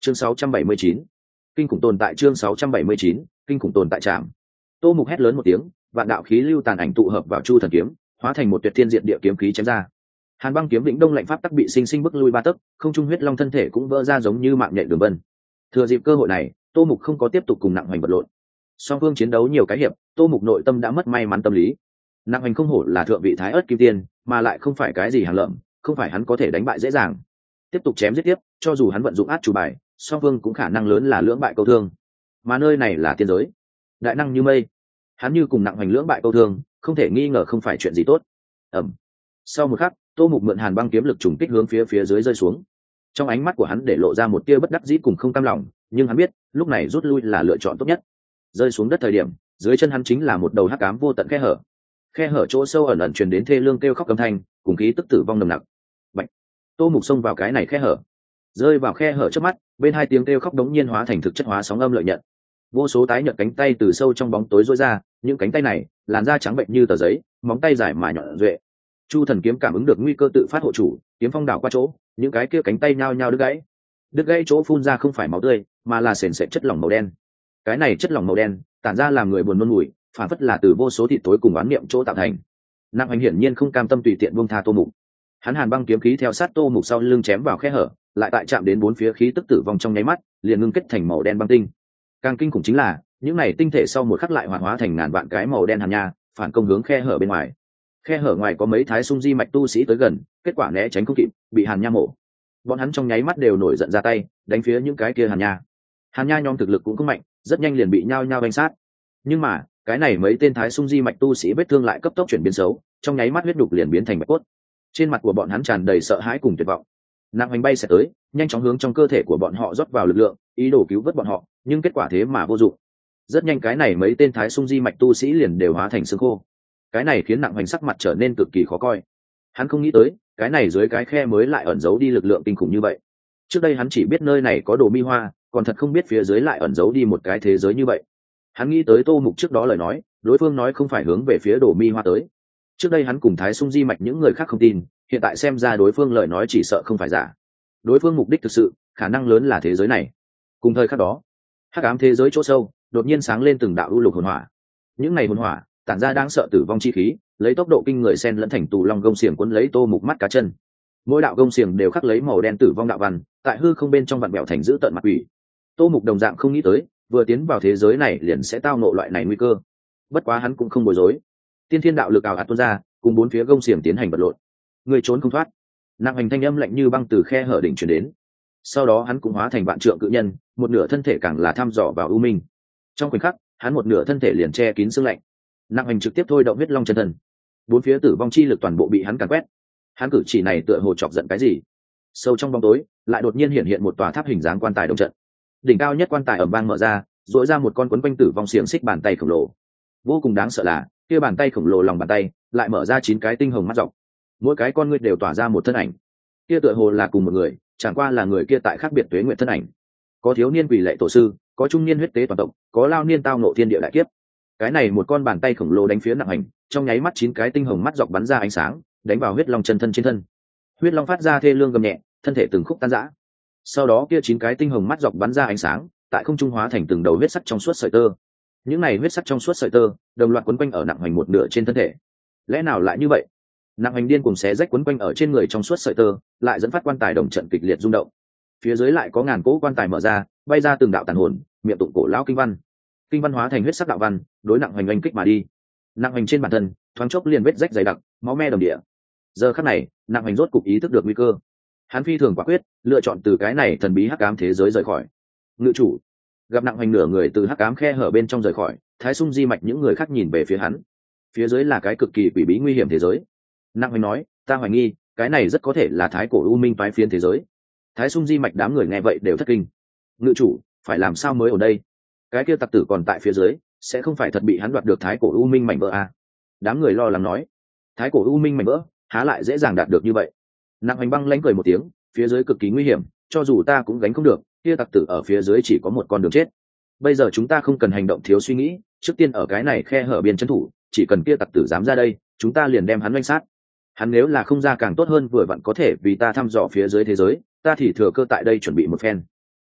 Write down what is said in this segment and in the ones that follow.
chương 679, kinh khủng tồn tại. Chương 679, kinh khủng tồn tại. Trạm. Tô Mục hét lớn một tiếng, vạn đạo khí lưu tàn ảnh tụ hợp vào chu thần kiếm, hóa thành một tuyệt thiên diện địa kiếm khí chém ra. Hàn băng kiếm vĩnh đông lạnh pháp tắc bị sinh sinh bức lui 3 tấc, không trung huyết long thân thể cũng vỡ ra giống như mạng nhện đường vân. Thừa dịp cơ hội này, Tô Mục không có tiếp tục cùng Nặng Hoành vật lộn. Song phương chiến đấu nhiều cái hiệp, Tô Mục nội tâm đã mất may mắn tâm lý. Nặng Hoành không hổ là thượng vị thái ớt kim tiên, mà lại không phải cái gì hàng lợm, không phải hắn có thể đánh bại dễ dàng. Tiếp tục chém giết tiếp, cho dù hắn vận dụng át chủ bài, song phương cũng khả năng lớn là lưỡng bại câu thương. Mà nơi này là tiên giới, đại năng như mây, hắn như cùng Nặng Hoành lưỡng bại câu thương, không thể nghi ngờ không phải chuyện gì tốt. Ầm. Sau một khắc, Tô Mục mượn Hàn băng kiếm lực trùng kích hướng phía dưới rơi xuống. Trong ánh mắt của hắn để lộ ra một tia bất đắc dĩ cùng không cam lòng, nhưng hắn biết, lúc này rút lui là lựa chọn tốt nhất. Rơi xuống đất thời điểm, dưới chân hắn chính là một đầu hắc ám vô tận khe hở. Khe hở chỗ sâu ẩn ẩn truyền đến thê lương kêu khóc âm thanh, cùng khí tức tử vong nồng nặc. Bạch. Tô Mục xông vào cái này khe hở, rơi vào khe hở trước mắt, bên hai tiếng kêu khóc đống nhiên hóa thành thực chất hóa sóng âm lợi nhận. Vô số tái nhợt cánh tay từ sâu trong bóng tối rối ra, những cánh tay này, làn da trắng bệnh như tờ giấy, móng tay dài mà nhọn duệ. Chu thần kiếm cảm ứng được nguy cơ tự phát hộ chủ, kiếm phong đảo qua chỗ, những cái kia cánh tay nhao nhao đứt gãy. Đứt gãy chỗ phun ra không phải máu tươi, mà là sền sệt chất lỏng màu đen. Cái này chất lỏng màu đen, tản ra làm người buồn nôn mùi, phản phất là từ vô số thịt tối cùng oán niệm chỗ tạo thành. Nặng Hoành hiển nhiên không cam tâm tùy tiện buông tha Tô Mục. Hắn Hàn băng kiếm khí theo sát Tô Mục sau lưng chém vào khe hở, lại tại chạm đến 4 phía khí tức tử vong trong nháy mắt, liền ngưng kết thành màu đen băng tinh. Càng kinh khủng chính là, những này tinh thể sau một khắc lại hoạt hóa thành ngàn vạn cái màu đen hàn nha, phản công hướng khe hở bên ngoài. Khe hở ngoài có mấy thái sung di mạch tu sĩ tới gần, kết quả né tránh không kịp, bị hàn nha mổ. Bọn hắn trong nháy mắt đều nổi giận ra tay, đánh phía những cái kia hàn nha. Hàn nha nhóm thực lực cũng không mạnh, rất nhanh liền bị nhao nhao đánh sát. Nhưng mà, cái này mấy tên thái sung di mạch tu sĩ vết thương lại cấp tốc chuyển biến xấu, trong nháy mắt huyết đục liền biến thành bạch cốt. Trên mặt của bọn hắn tràn đầy sợ hãi cùng tuyệt vọng. Nặng Hoành bay sẽ tới, nhanh chóng hướng trong cơ thể của bọn họ rót vào lực lượng, ý đồ cứu vớt bọn họ, nhưng kết quả thế mà vô dụng. Rất nhanh cái này mấy tên thái sung di mạch tu sĩ liền đều hóa thành xương khô. Cái này khiến Nặng Hoành sắc mặt trở nên cực kỳ khó coi. Hắn không nghĩ tới, cái này dưới cái khe mới lại ẩn giấu đi lực lượng kinh khủng như vậy. Trước đây hắn chỉ biết nơi này có đồ mi hoa, còn thật không biết phía dưới lại ẩn giấu đi một cái thế giới như vậy. Hắn nghĩ tới Tô Mục trước đó lời nói, đối phương nói không phải hướng về phía đồ mi hoa tới. Trước đây hắn cùng thái sung di mạch những người khác không tin, hiện tại xem ra đối phương lời nói chỉ sợ không phải giả. Đối phương mục đích thực sự, khả năng lớn là thế giới này. Cùng thời khắc đó, hắc ám thế giới chỗ sâu đột nhiên sáng lên từng đạo u lục hồn hỏa. Những này hồn hỏa tản ra đáng sợ tử vong chi khí, lấy tốc độ kinh người xen lẫn thành tù long gông xiềng quấn lấy Tô Mục mắt cá chân. Mỗi đạo gông xiềng đều khắc lấy màu đen tử vong đạo văn, tại hư không bên trong vặn bẹo thành giữ tận mặt quỷ. Tô Mục đồng dạng không nghĩ tới, vừa tiến vào thế giới này liền sẽ tao ngộ loại này nguy cơ. Bất quá hắn cũng không bối rối. Tiên thiên đạo lực ảo ạt tuôn ra, cùng 4 phía gông xiềng tiến hành vật lộn. Người trốn không thoát. Nặng Hoành thanh âm lạnh như băng từ khe hở đỉnh truyền đến. Sau đó hắn cũng hóa thành vạn trượng cự nhân, một nửa thân thể càng là thăm dò vào u minh. Trong khoảnh khắc, hắn một nửa thân thể liền che kín sương lạnh. Nặng Hoành trực tiếp thôi động huyết long chân thần. 4 phía tử vong chi lực toàn bộ bị hắn càn quét. Hắn cử chỉ này tựa hồ chọc giận cái gì. Sâu trong bóng tối, lại đột nhiên hiện hiện một tòa tháp hình dáng quan tài đồng trận. Đỉnh cao nhất quan tài ầm vang mở ra, rỗi ra một con quấn quanh tử vong xiềng xích bàn tay khổng lồ. Vô cùng đáng sợ là, kia bàn tay khổng lồ lòng bàn tay lại mở ra 9 cái tinh hồng mắt dọc. Mỗi cái con ngươi đều tỏa ra một thân ảnh. Kia tựa hồ là cùng một người, chẳng qua là người kia tại khác biệt tuế nguyện thân ảnh. Có thiếu niên quỷ lệ tổ sư, có trung niên huyết tế toàn tộc, có lao niên tao nộ thiên địa đại kiếp. Cái này một con bàn tay khổng lồ đánh phía Nặng Hoành, trong nháy mắt 9 cái tinh hồng mắt dọc bắn ra ánh sáng, đánh vào huyết long chân thân trên thân. Huyết long phát ra thê lương gầm nhẹ, thân thể từng khúc tan rã. Sau đó kia 9 cái tinh hồng mắt dọc bắn ra ánh sáng, tại không trung hóa thành từng đầu huyết sắc trong suốt sợi tơ. Những này huyết sắc trong suốt sợi tơ đồng loạt quấn quanh ở Nặng Hoành một nửa trên thân thể. Lẽ nào lại như vậy? Nặng Hoành điên cùng xé rách quấn quanh ở trên người trong suốt sợi tơ, lại dẫn phát quan tài đồng trận kịch liệt rung động. Phía dưới lại có ngàn cỗ quan tài mở ra, bay ra từng đạo tàn hồn, miệng tụng cổ lão kinh văn. Kinh văn hóa thành huyết sắc đạo văn, đối Nặng Hoành oanh kích mà đi. Nặng Hoành trên bản thân, thoáng chốc liền vết rách dày đặc, máu me đồng địa. Giờ khắc này, Nặng Hoành rốt cục ý thức được nguy cơ. Hắn phi thường quả quyết, lựa chọn từ cái này thần bí hắc ám thế giới rời khỏi. Ngự chủ gặp Nặng Hoành nửa người từ hắc ám khe hở bên trong rời khỏi, thái sung di mạch những người khác nhìn về phía hắn. Phía dưới là cái cực kỳ quỷ bí nguy hiểm thế giới. Nặng Hoành nói, ta hoài nghi cái này rất có thể là thái cổ u minh phái phiến thế giới. Thái sung di mạch đám người nghe vậy đều thất kinh. Ngự chủ phải làm sao mới ở đây? Cái kia tặc tử còn tại phía dưới, sẽ không phải thật bị hắn đoạt được thái cổ u minh mảnh vỡ à? Đám người lo lắng nói, thái cổ u minh mảnh vỡ há lại dễ dàng đạt được như vậy? Nặng Hoành băng lãnh cười một tiếng, phía dưới cực kỳ nguy hiểm, cho dù ta cũng gánh không được, kia tặc tử ở phía dưới chỉ có một con đường chết. Bây giờ chúng ta không cần hành động thiếu suy nghĩ, trước tiên ở cái này khe hở biên trấn thủ, chỉ cần kia tặc tử dám ra đây, chúng ta liền đem hắn oanh sát. Hắn nếu là không ra càng tốt hơn, vừa vặn có thể vì ta thăm dò phía dưới thế giới, ta thì thừa cơ tại đây chuẩn bị một phen.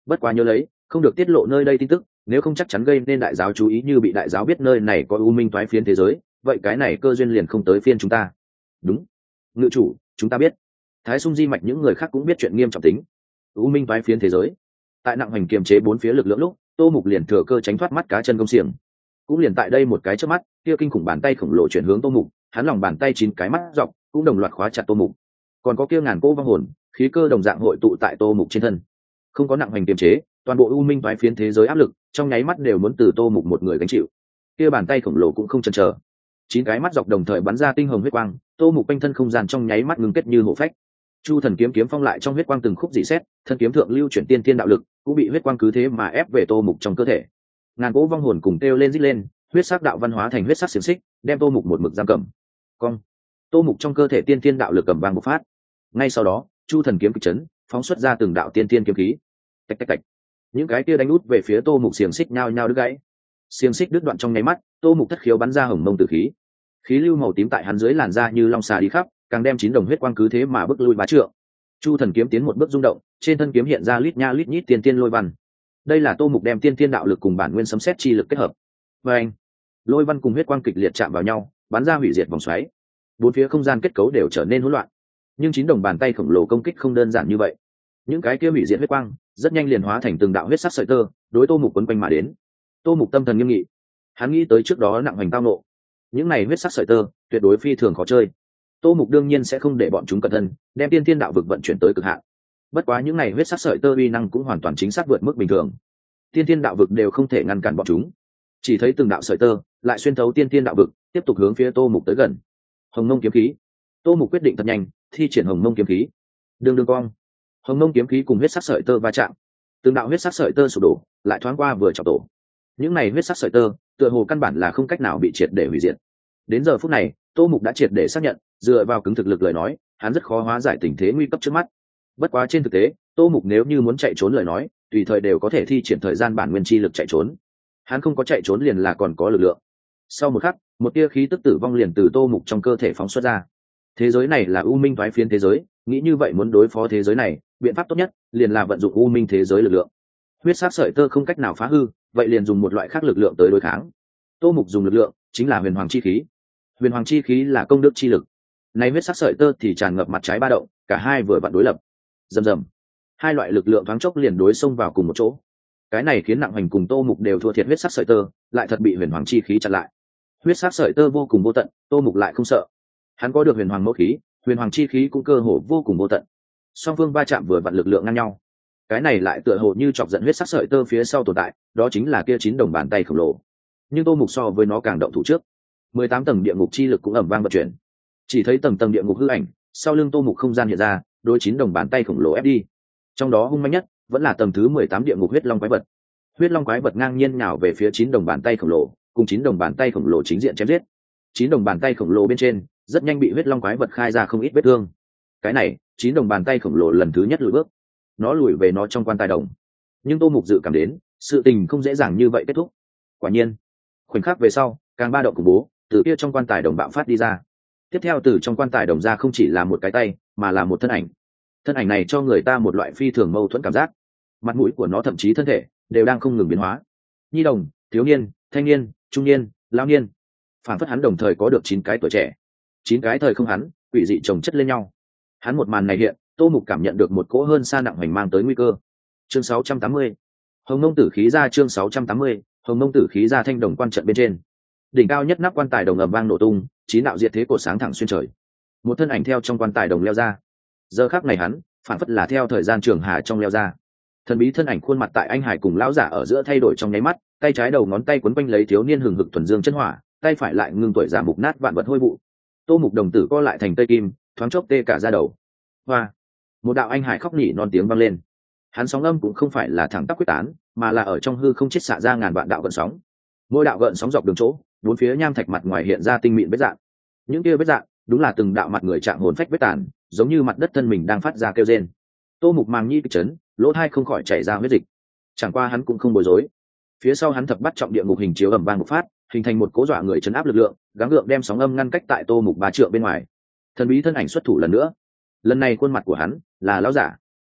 bất quá nhớ lấy không được tiết lộ nơi đây tin tức, nếu không chắc chắn gây nên đại giáo chú ý, như bị đại giáo biết nơi này có u minh toái phiến thế giới, vậy cái này cơ duyên liền không tới phiên chúng ta. Đúng, ngự chủ, chúng ta biết. Thái Sung Di Mạch những người khác cũng biết chuyện nghiêm trọng tính u minh toái phiến thế giới. Tại nặng hành kiềm chế bốn phía lực lượng lúc, Tô Mục liền thừa cơ tránh thoát mắt cá chân công xiềng. Cũng liền tại đây một cái chớp mắt, kia kinh khủng bàn tay khổng lồ chuyển hướng Tô Mục, hắn lòng bàn tay 9 cái mắt dọc cũng đồng loạt khóa chặt Tô Mục. Còn có kia ngàn cỗ vong hồn, khí cơ đồng dạng hội tụ tại Tô Mục trên thân. Không có nặng hành kiềm chế, toàn bộ u minh toái phiến thế giới áp lực trong nháy mắt đều muốn từ Tô Mục một người gánh chịu. Kia bàn tay khổng lồ cũng không chần chờ, 9 cái mắt dọc đồng thời bắn ra tinh hồng huyết quang, Tô Mục quanh thân không gian trong nháy mắt ngưng kết như hộ phách. Chu Thần kiếm kiếm phong lại trong huyết quang từng khúc dị xét, thân kiếm thượng lưu chuyển tiên thiên đạo lực cũng bị huyết quang cứ thế mà ép về Tô Mục trong cơ thể. Ngàn cỗ vong hồn cùng kêu lên rít lên, huyết sắc đạo văn hóa thành huyết sắc xiềng xích, đem Tô Mục một mực giam cầm. Cong. Tô Mục trong cơ thể tiên thiên đạo lực cầm vang bộc phát. Ngay sau đó, Chu Thần kiếm kịch chấn, phóng xuất ra từng đạo tiên thiên kiếm khí. Tạch tạch tạch. Những cái kia đánh út về phía Tô Mục xiềng xích nhao nhao đứt gãy. Xiềng xích đứt đoạn trong nháy mắt, Tô Mục thất khiếu bắn ra hồng mông tử khí. Khí lưu màu tím tại hắn dưới làn da như long xà đi khắp, càng đem 9 đồng huyết quang cứ thế mà bức lui bá trượng. Chu Thần kiếm tiến một bước rung động, trên thân kiếm hiện ra lít nha lít nhít tiên tiên lôi văn. Đây là Tô Mục đem tiên tiên đạo lực cùng bản nguyên sấm sét chi lực kết hợp. Và anh, lôi văn cùng huyết quang kịch liệt chạm vào nhau, bắn ra hủy diệt vòng xoáy. Bốn phía không gian kết cấu đều trở nên hỗn loạn. Nhưng 9 đồng bàn tay khổng lồ công kích không đơn giản như vậy. Những cái kia hủy diệt huyết quang, rất nhanh liền hóa thành từng đạo huyết sắc sợi tơ, đối Tô Mục quấn quanh mà đến. Tô Mục tâm thần nghiêm nghị. Hắn nghĩ tới trước đó nặng hành tao nộ, những này huyết sắc sợi tơ, tuyệt đối phi thường khó chơi. Tô Mục đương nhiên sẽ không để bọn chúng cẩn thân, đem tiên thiên đạo vực vận chuyển tới cực hạn. Bất quá những này huyết sắc sợi tơ uy năng cũng hoàn toàn chính xác vượt mức bình thường. Tiên thiên đạo vực đều không thể ngăn cản bọn chúng. Chỉ thấy từng đạo sợi tơ lại xuyên thấu tiên thiên đạo vực, tiếp tục hướng phía Tô Mục tới gần. Hồng Mông kiếm khí. Tô Mục quyết định thật nhanh, thi triển Hồng Mông kiếm khí. Đường đường cong. Hồng Mông kiếm khí cùng huyết sắc sợi tơ va chạm. Từng đạo huyết sắc sợi tơ sụp đổ, lại thoáng qua vừa chọc tổ. Những này huyết sắc sợi tơ, tựa hồ căn bản là không cách nào bị triệt để hủy diệt. Đến giờ phút này, Tô Mục đã triệt để xác nhận, dựa vào cứng thực lực lời nói, hắn rất khó hóa giải tình thế nguy cấp trước mắt. Bất quá trên thực tế, Tô Mục nếu như muốn chạy trốn lời nói, tùy thời đều có thể thi triển thời gian bản nguyên chi lực chạy trốn. Hắn không có chạy trốn liền là còn có lực lượng. Sau một khắc, một tia khí tức tử vong liền từ Tô Mục trong cơ thể phóng xuất ra. Thế giới này là u minh thoái phiến thế giới, nghĩ như vậy muốn đối phó thế giới này, biện pháp tốt nhất liền là vận dụng u minh thế giới lực lượng. Huyết sắc sợi tơ không cách nào phá hư, vậy liền dùng một loại khác lực lượng tới đối kháng. Tô Mục dùng lực lượng chính là huyền hoàng chi khí. Huyền hoàng chi khí là công đức chi lực. Này huyết sắc sợi tơ thì tràn ngập mặt trái ba động, cả hai vừa vặn đối lập. Rầm rầm. Hai loại lực lượng thoáng chốc liền đối xông vào cùng một chỗ. Cái này khiến nặng hành cùng Tô Mục đều thua thiệt huyết sắc sợi tơ, lại thật bị huyền hoàng chi khí chặn lại. Huyết sắc sợi tơ vô cùng vô tận, Tô Mục lại không sợ. Hắn có được huyền hoàng mẫu khí, huyền hoàng chi khí cũng cơ hồ vô cùng vô tận. Song phương va chạm vừa vặn lực lượng ngang nhau. Cái này lại tựa hồ như chọc giận huyết sắc sợi tơ phía sau tồn tại, đó chính là kia 9 đồng bàn tay khổng lồ. Nhưng Tô Mục so với nó càng động thủ trước. 18 tầng địa ngục chi lực cũng ầm vang vận chuyển. Chỉ thấy tầng tầng địa ngục hư ảnh, sau lưng Tô Mục không gian hiện ra, đối 9 đồng bàn tay khổng lồ ép đi. Trong đó hung manh nhất vẫn là tầng thứ 18 địa ngục huyết long quái vật. Huyết long quái vật ngang nhiên nhào về phía 9 đồng bàn tay khổng lồ, cùng 9 đồng bàn tay khổng lồ chính diện chém giết. 9 đồng bàn tay khổng lồ bên trên, rất nhanh bị huyết long quái vật khai ra không ít vết thương. Cái này, 9 đồng bàn tay khổng lồ lần thứ nhất lùi bước. Nó lùi về nó trong quan tài đồng. Nhưng Tô Mục dự cảm đến, sự tình không dễ dàng như vậy kết thúc. Quả nhiên, khoảnh khắc về sau, càng ba động khủng bố từ kia trong quan tài đồng bạo phát đi ra. Tiếp theo từ trong quan tài đồng ra không chỉ là một cái tay, mà là một thân ảnh. Thân ảnh này cho người ta một loại phi thường mâu thuẫn cảm giác. Mặt mũi của nó thậm chí thân thể đều đang không ngừng biến hóa. Nhi đồng, thiếu niên, thanh niên, trung niên, lão niên, phản phất hắn đồng thời có được 9 cái tuổi trẻ. 9 cái thời không hắn, quỷ dị chồng chất lên nhau. Hắn một màn này hiện, Tô Mục cảm nhận được một cỗ hơn xa nặng hành mang tới nguy cơ. Chương 680. Hồng Mông tử khí ra. Chương 680. Hồng Mông tử khí ra. Thanh đồng quan trận bên trên, đỉnh cao nhất nắp quan tài đồng ầm vang nổ tung, 9 đạo diệt thế cổ sáng thẳng xuyên trời. Một thân ảnh theo trong quan tài đồng leo ra. Giờ khắc này hắn, phản phất là theo thời gian trường hà trong leo ra. Thần bí thân ảnh khuôn mặt tại anh hải cùng lão giả ở giữa thay đổi trong nháy mắt, tay trái đầu ngón tay quấn quanh lấy thiếu niên hừng hực thuần dương chân hỏa, tay phải lại ngưng tuổi giả mục nát vạn vật hôi vụ. Tô Mục đồng tử co lại thành tây kim, thoáng chốc tê cả da đầu. Hoa! Một đạo anh hải khóc nỉ non tiếng vang lên. Hắn sóng âm cũng không phải là thẳng tắp quyết tán, mà là ở trong hư không chết xạ ra ngàn vạn đạo gợn sóng. Mỗi đạo gợn sóng dọc đường chỗ, bốn phía nham thạch mặt ngoài hiện ra tinh mịn vết dạn. Những kia vết dạn, đúng là từng đạo mặt người trạng hồn phách vết tàn, giống như mặt đất thân mình đang phát ra kêu rên. Tô Mục màng nhi kịch chấn, lỗ tai không khỏi chảy ra huyết dịch. Chẳng qua hắn cũng không bối rối. Phía sau hắn thập bắt trọng địa ngục hình chiếu ầm vang một phát, hình thành một cố dọa người chấn áp lực lượng, gắng gượng đem sóng âm ngăn cách tại Tô Mục 3 trượng bên ngoài. Thần bí thân ảnh xuất thủ lần nữa. Lần này khuôn mặt của hắn là lão giả.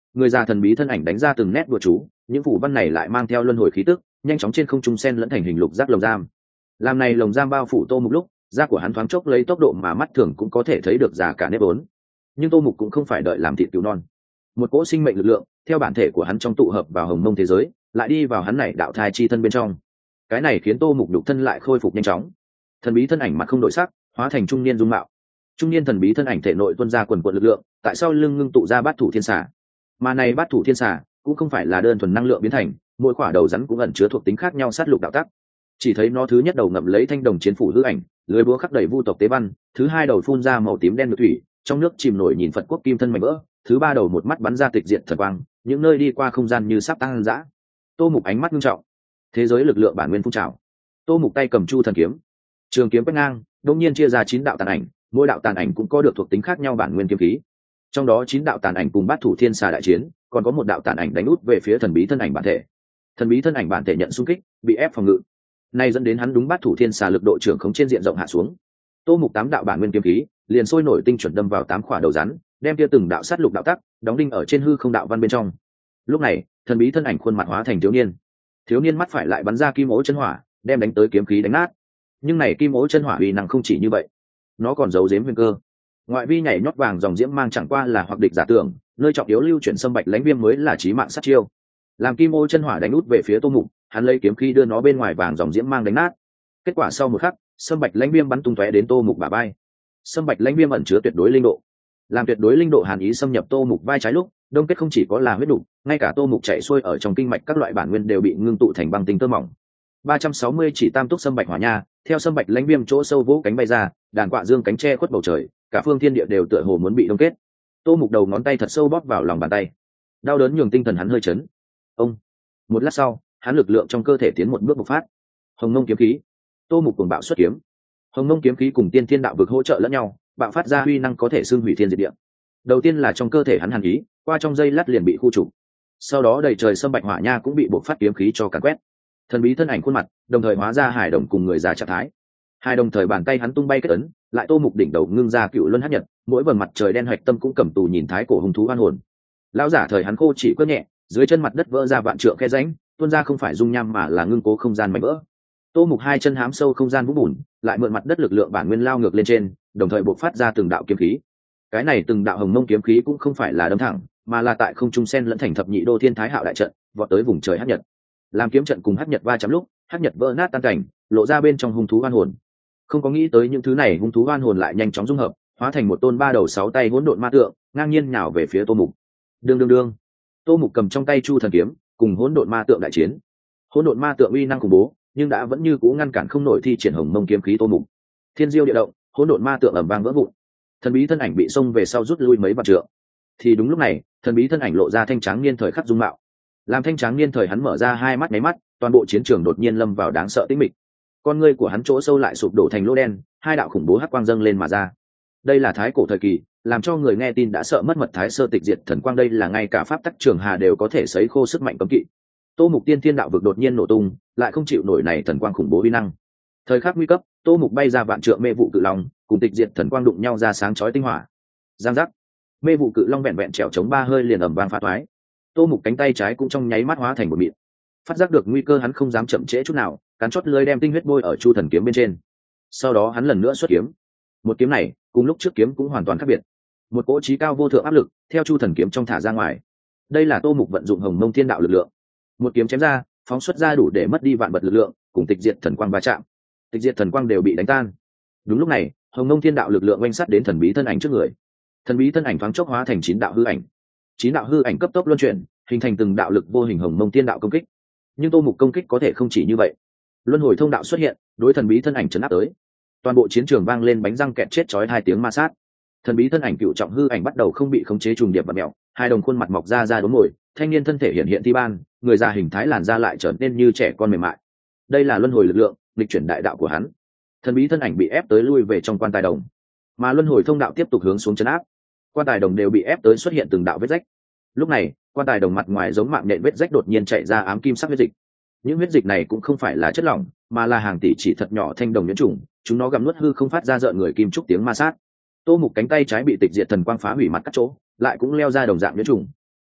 người già thần bí thân ảnh đánh ra từng nét bùa chú, những phù văn này lại mang theo luân hồi khí tức, nhanh chóng trên không trung sen lẫn thành hình lục giác lồng giam. Làm này lồng giam bao phủ Tô Mục lúc, da của hắn thoáng chốc lấy tốc độ mà mắt thường cũng có thể thấy được già cả nếp vốn. Nhưng Tô Mục cũng không phải đợi làm thịt cứu non. Một cỗ sinh mệnh lực lượng theo bản thể của hắn trong tụ hợp vào hồng mông thế giới, lại đi vào hắn này đạo thai chi thân bên trong. Cái này khiến Tô Mục nhục thân lại khôi phục nhanh chóng. Thần bí thân ảnh mặt không đổi sắc, hóa thành trung niên dung mạo. Trung niên thần bí thân ảnh thể nội tuôn ra quần quần lực lượng, tại sau lưng ngưng tụ ra bát thủ thiên xà. Mà này bát thủ thiên xà cũng không phải là đơn thuần năng lượng biến thành, mỗi quả đầu rắn cũng ẩn chứa thuộc tính khác nhau sát lục đạo tắc. Chỉ thấy nó thứ nhất đầu ngậm lấy thanh đồng chiến phủ hư ảnh, lưới búa khắc đầy vu tộc tế văn, thứ hai đầu phun ra màu tím đen ngự thủy, trong nước chìm nổi nhìn Phật quốc kim thân mảnh vỡ, thứ ba đầu một mắt bắn ra tịch diệt thần quang, những nơi đi qua không gian như sắp tăng dã. Tô Mục ánh mắt nghiêm trọng, thế giới lực lượng bản nguyên phun trào. Tô Mục tay cầm chu thần kiếm, trường kiếm quét ngang, đột nhiên chia ra 9 đạo tàn ảnh, mỗi đạo tàn ảnh cũng có được thuộc tính khác nhau bản nguyên kiếm khí. Trong đó 9 đạo tàn ảnh cùng bát thủ thiên xà đại chiến, còn có một đạo tàn ảnh đánh út về phía thần bí thân ảnh bản thể. Thần bí thân ảnh bản thể nhận xung kích, bị ép phòng ngự. Này dẫn đến hắn đúng bát thủ thiên xà lực độ trưởng khống trên diện rộng hạ xuống. Tô Mục 8 đạo bản nguyên kiếm khí, liền sôi nổi tinh chuẩn đâm vào 8 khỏa đầu rắn, đem kia từng đạo sát lục đạo tắc đóng đinh ở trên hư không đạo văn bên trong. Lúc này, thần bí thân ảnh khuôn mặt hóa thành thiếu niên. Thiếu niên mắt phải lại bắn ra kim ố chân hỏa, đem đánh tới kiếm khí đánh nát. Nhưng này kim ố chân hỏa uy năng không chỉ như vậy, nó còn giấu giếm huyền cơ. Ngoại vi nhảy nhót vàng dòng diễm mang chẳng qua là hoặc địch giả tưởng, nơi trọng yếu lưu chuyển xâm bạch lãnh viêm mới là chí mạng sát chiêu. Làm kim ô chân hỏa đánh út về phía Tô Mục, hắn lấy kiếm khí đưa nó bên ngoài vàng dòng diễm mang đánh nát. Kết quả sau một khắc, xâm bạch lãnh viêm bắn tung tóe đến Tô Mục bả vai. Xâm bạch lãnh viêm ẩn chứa tuyệt đối linh độ, làm tuyệt đối linh độ hàn ý xâm nhập Tô Mục vai trái lúc, đông kết không chỉ có là huyết đủ, ngay cả Tô Mục chạy xuôi ở trong kinh mạch các loại bản nguyên đều bị ngưng tụ thành băng tinh tơ mỏng. 360 chỉ tam túc xâm bạch hỏa nha, theo xâm bạch lãnh viêm chỗ sâu vỗ cánh bay ra, đàn quạ dương cánh che khuất bầu trời, cả phương thiên địa đều tựa hồ muốn bị đông kết. Tô Mục đầu ngón tay thật sâu bóp vào lòng bàn tay, đau đớn nhường tinh thần hắn hơi chấn. Ông, một lát sau, hắn lực lượng trong cơ thể tiến một bước bộc phát. Hồng Mông kiếm khí. Tô Mục cuồng bạo xuất kiếm. Hồng Mông kiếm khí cùng tiên thiên đạo vực hỗ trợ lẫn nhau, bạo phát ra uy năng có thể xưng hủy thiên diệt địa. Đầu tiên là trong cơ thể hắn hàn ý, qua trong giây lát liền bị khu trục. Sau đó đầy trời xâm bạch hỏa nha cũng bị bộc phát kiếm khí cho càn quét. Thần bí thân ảnh khuôn mặt, đồng thời hóa ra hài đồng cùng người già trạng thái. Hai đồng thời bàn tay hắn tung bay kết ấn, lại Tô Mục đỉnh đầu ngưng ra cựu luân hắc nhật, mỗi vầng mặt trời đen hoạch tâm cũng cầm tù nhìn thái cổ hung thú oan hồn. Lão giả thời hắn khô chỉ quất nhẹ, dưới chân mặt đất vỡ ra vạn trượng khe rãnh, tuôn ra không phải dung nham mà là ngưng cố không gian mảnh vỡ. Tô Mục hai chân hám sâu không gian vũng bùn, lại mượn mặt đất lực lượng bản nguyên lao ngược lên trên, đồng thời bộc phát ra từng đạo kiếm khí. Cái này từng đạo hồng mông kiếm khí cũng không phải là đâm thẳng, mà là tại không trung sen lẫn thành thập nhị đô thiên thái hạo đại trận, vọt tới vùng trời hắc nhật. Làm kiếm trận cùng hắc nhật va chạm lúc, hắc nhật vỡ nát tan cảnh, lộ ra bên trong hung thú oan hồn. Không có nghĩ tới những thứ này hung thú oan hồn lại nhanh chóng dung hợp, hóa thành một tôn 3 đầu 6 tay hỗn độn ma tượng, ngang nhiên nhào về phía Tô Mục. Đương. Tô Mục cầm trong tay chu thần kiếm, cùng hỗn độn ma tượng đại chiến. Hỗn độn ma tượng uy năng khủng bố, nhưng đã vẫn như cũ ngăn cản không nổi thi triển hồng mông kiếm khí Tô Mục. Thiên diêu địa động, hỗn độn ma tượng ầm vang vỡ vụn. Thần bí thân ảnh bị xông về sau rút lui mấy vạn trượng. Thì đúng lúc này, thần bí thân ảnh lộ ra thanh tráng niên thời khắc dung mạo. Làm thanh tráng niên thời hắn mở ra hai mắt nháy mắt, toàn bộ chiến trường đột nhiên lâm vào đáng sợ tĩnh mịch. Con ngươi của hắn chỗ sâu lại sụp đổ thành lỗ đen, hai đạo khủng bố hắc quang dâng lên mà ra. Đây là thái cổ thời kỳ, làm cho người nghe tin đã sợ mất mật thái sơ tịch diệt thần quang, đây là ngay cả pháp tắc trường hà đều có thể sấy khô sức mạnh cấm kỵ. Tô Mục tiên thiên đạo vực đột nhiên nổ tung, lại không chịu nổi này thần quang khủng bố uy năng. Thời khắc nguy cấp, Tô Mục bay ra vạn trượng mê vụ cự long, cùng tịch diệt thần quang đụng nhau ra sáng chói tinh hỏa. Giang giác, mê vụ cự long vẹn vẹn trèo chống 3 hơi liền ầm vang phá toái. Tô Mục cánh tay trái cũng trong nháy mắt hóa thành một mịn. Phát giác được nguy cơ hắn không dám chậm trễ chút nào, cắn chót lưỡi đem tinh huyết bôi ở chu thần kiếm bên trên. Sau đó hắn lần nữa xuất kiếm. Một kiếm này, cùng lúc trước kiếm cũng hoàn toàn khác biệt. Một cỗ trí cao vô thượng áp lực theo chu thần kiếm trong thả ra ngoài. Đây là Tô Mục vận dụng hồng mông thiên đạo lực lượng. Một kiếm chém ra, phóng xuất ra đủ để mất đi vạn vật lực lượng, cùng tịch diệt thần quang va chạm. Tịch diệt thần quang đều bị đánh tan. Đúng lúc này, hồng mông thiên đạo lực lượng oanh sát đến thần bí thân ảnh trước người. Thần bí thân ảnh thoáng chốc hóa thành 9 đạo hư ảnh. 9 đạo hư ảnh cấp tốc luân chuyển, hình thành từng đạo lực vô hình hồng mông thiên đạo công kích. Nhưng Tô Mục công kích có thể không chỉ như vậy. Luân hồi thông đạo xuất hiện, đối thần bí thân ảnh chấn áp tới. Toàn bộ chiến trường vang lên bánh răng kẹt chết chói 2 tiếng ma sát. Thần bí thân ảnh cựu trọng hư ảnh bắt đầu không bị khống chế trùng điệp và mèo, hai đồng khuôn mặt mọc ra đốm ngồi, thanh niên thân thể hiện hiện thi ban, người già hình thái làn da lại trở nên như trẻ con mềm mại. Đây là luân hồi lực lượng, lịch chuyển đại đạo của hắn. Thần bí thân ảnh bị ép tới lui về trong quan tài đồng, mà luân hồi thông đạo tiếp tục hướng xuống chấn áp. Quan tài đồng đều bị ép tới xuất hiện từng đạo vết rách. Lúc này, quan tài đồng mặt ngoài giống mạng nhện vết rách đột nhiên chạy ra ám kim sắc huyết dịch. Những huyết dịch này cũng không phải là chất lỏng, mà là hàng tỷ chỉ thật nhỏ thanh đồng nhuyễn trùng, chúng nó gặm nuốt hư không phát ra rợn người kim trúc tiếng ma sát. Tô Mục cánh tay trái bị tịch diệt thần quang phá hủy mặt cắt chỗ, lại cũng leo ra đồng dạng nhuyễn trùng.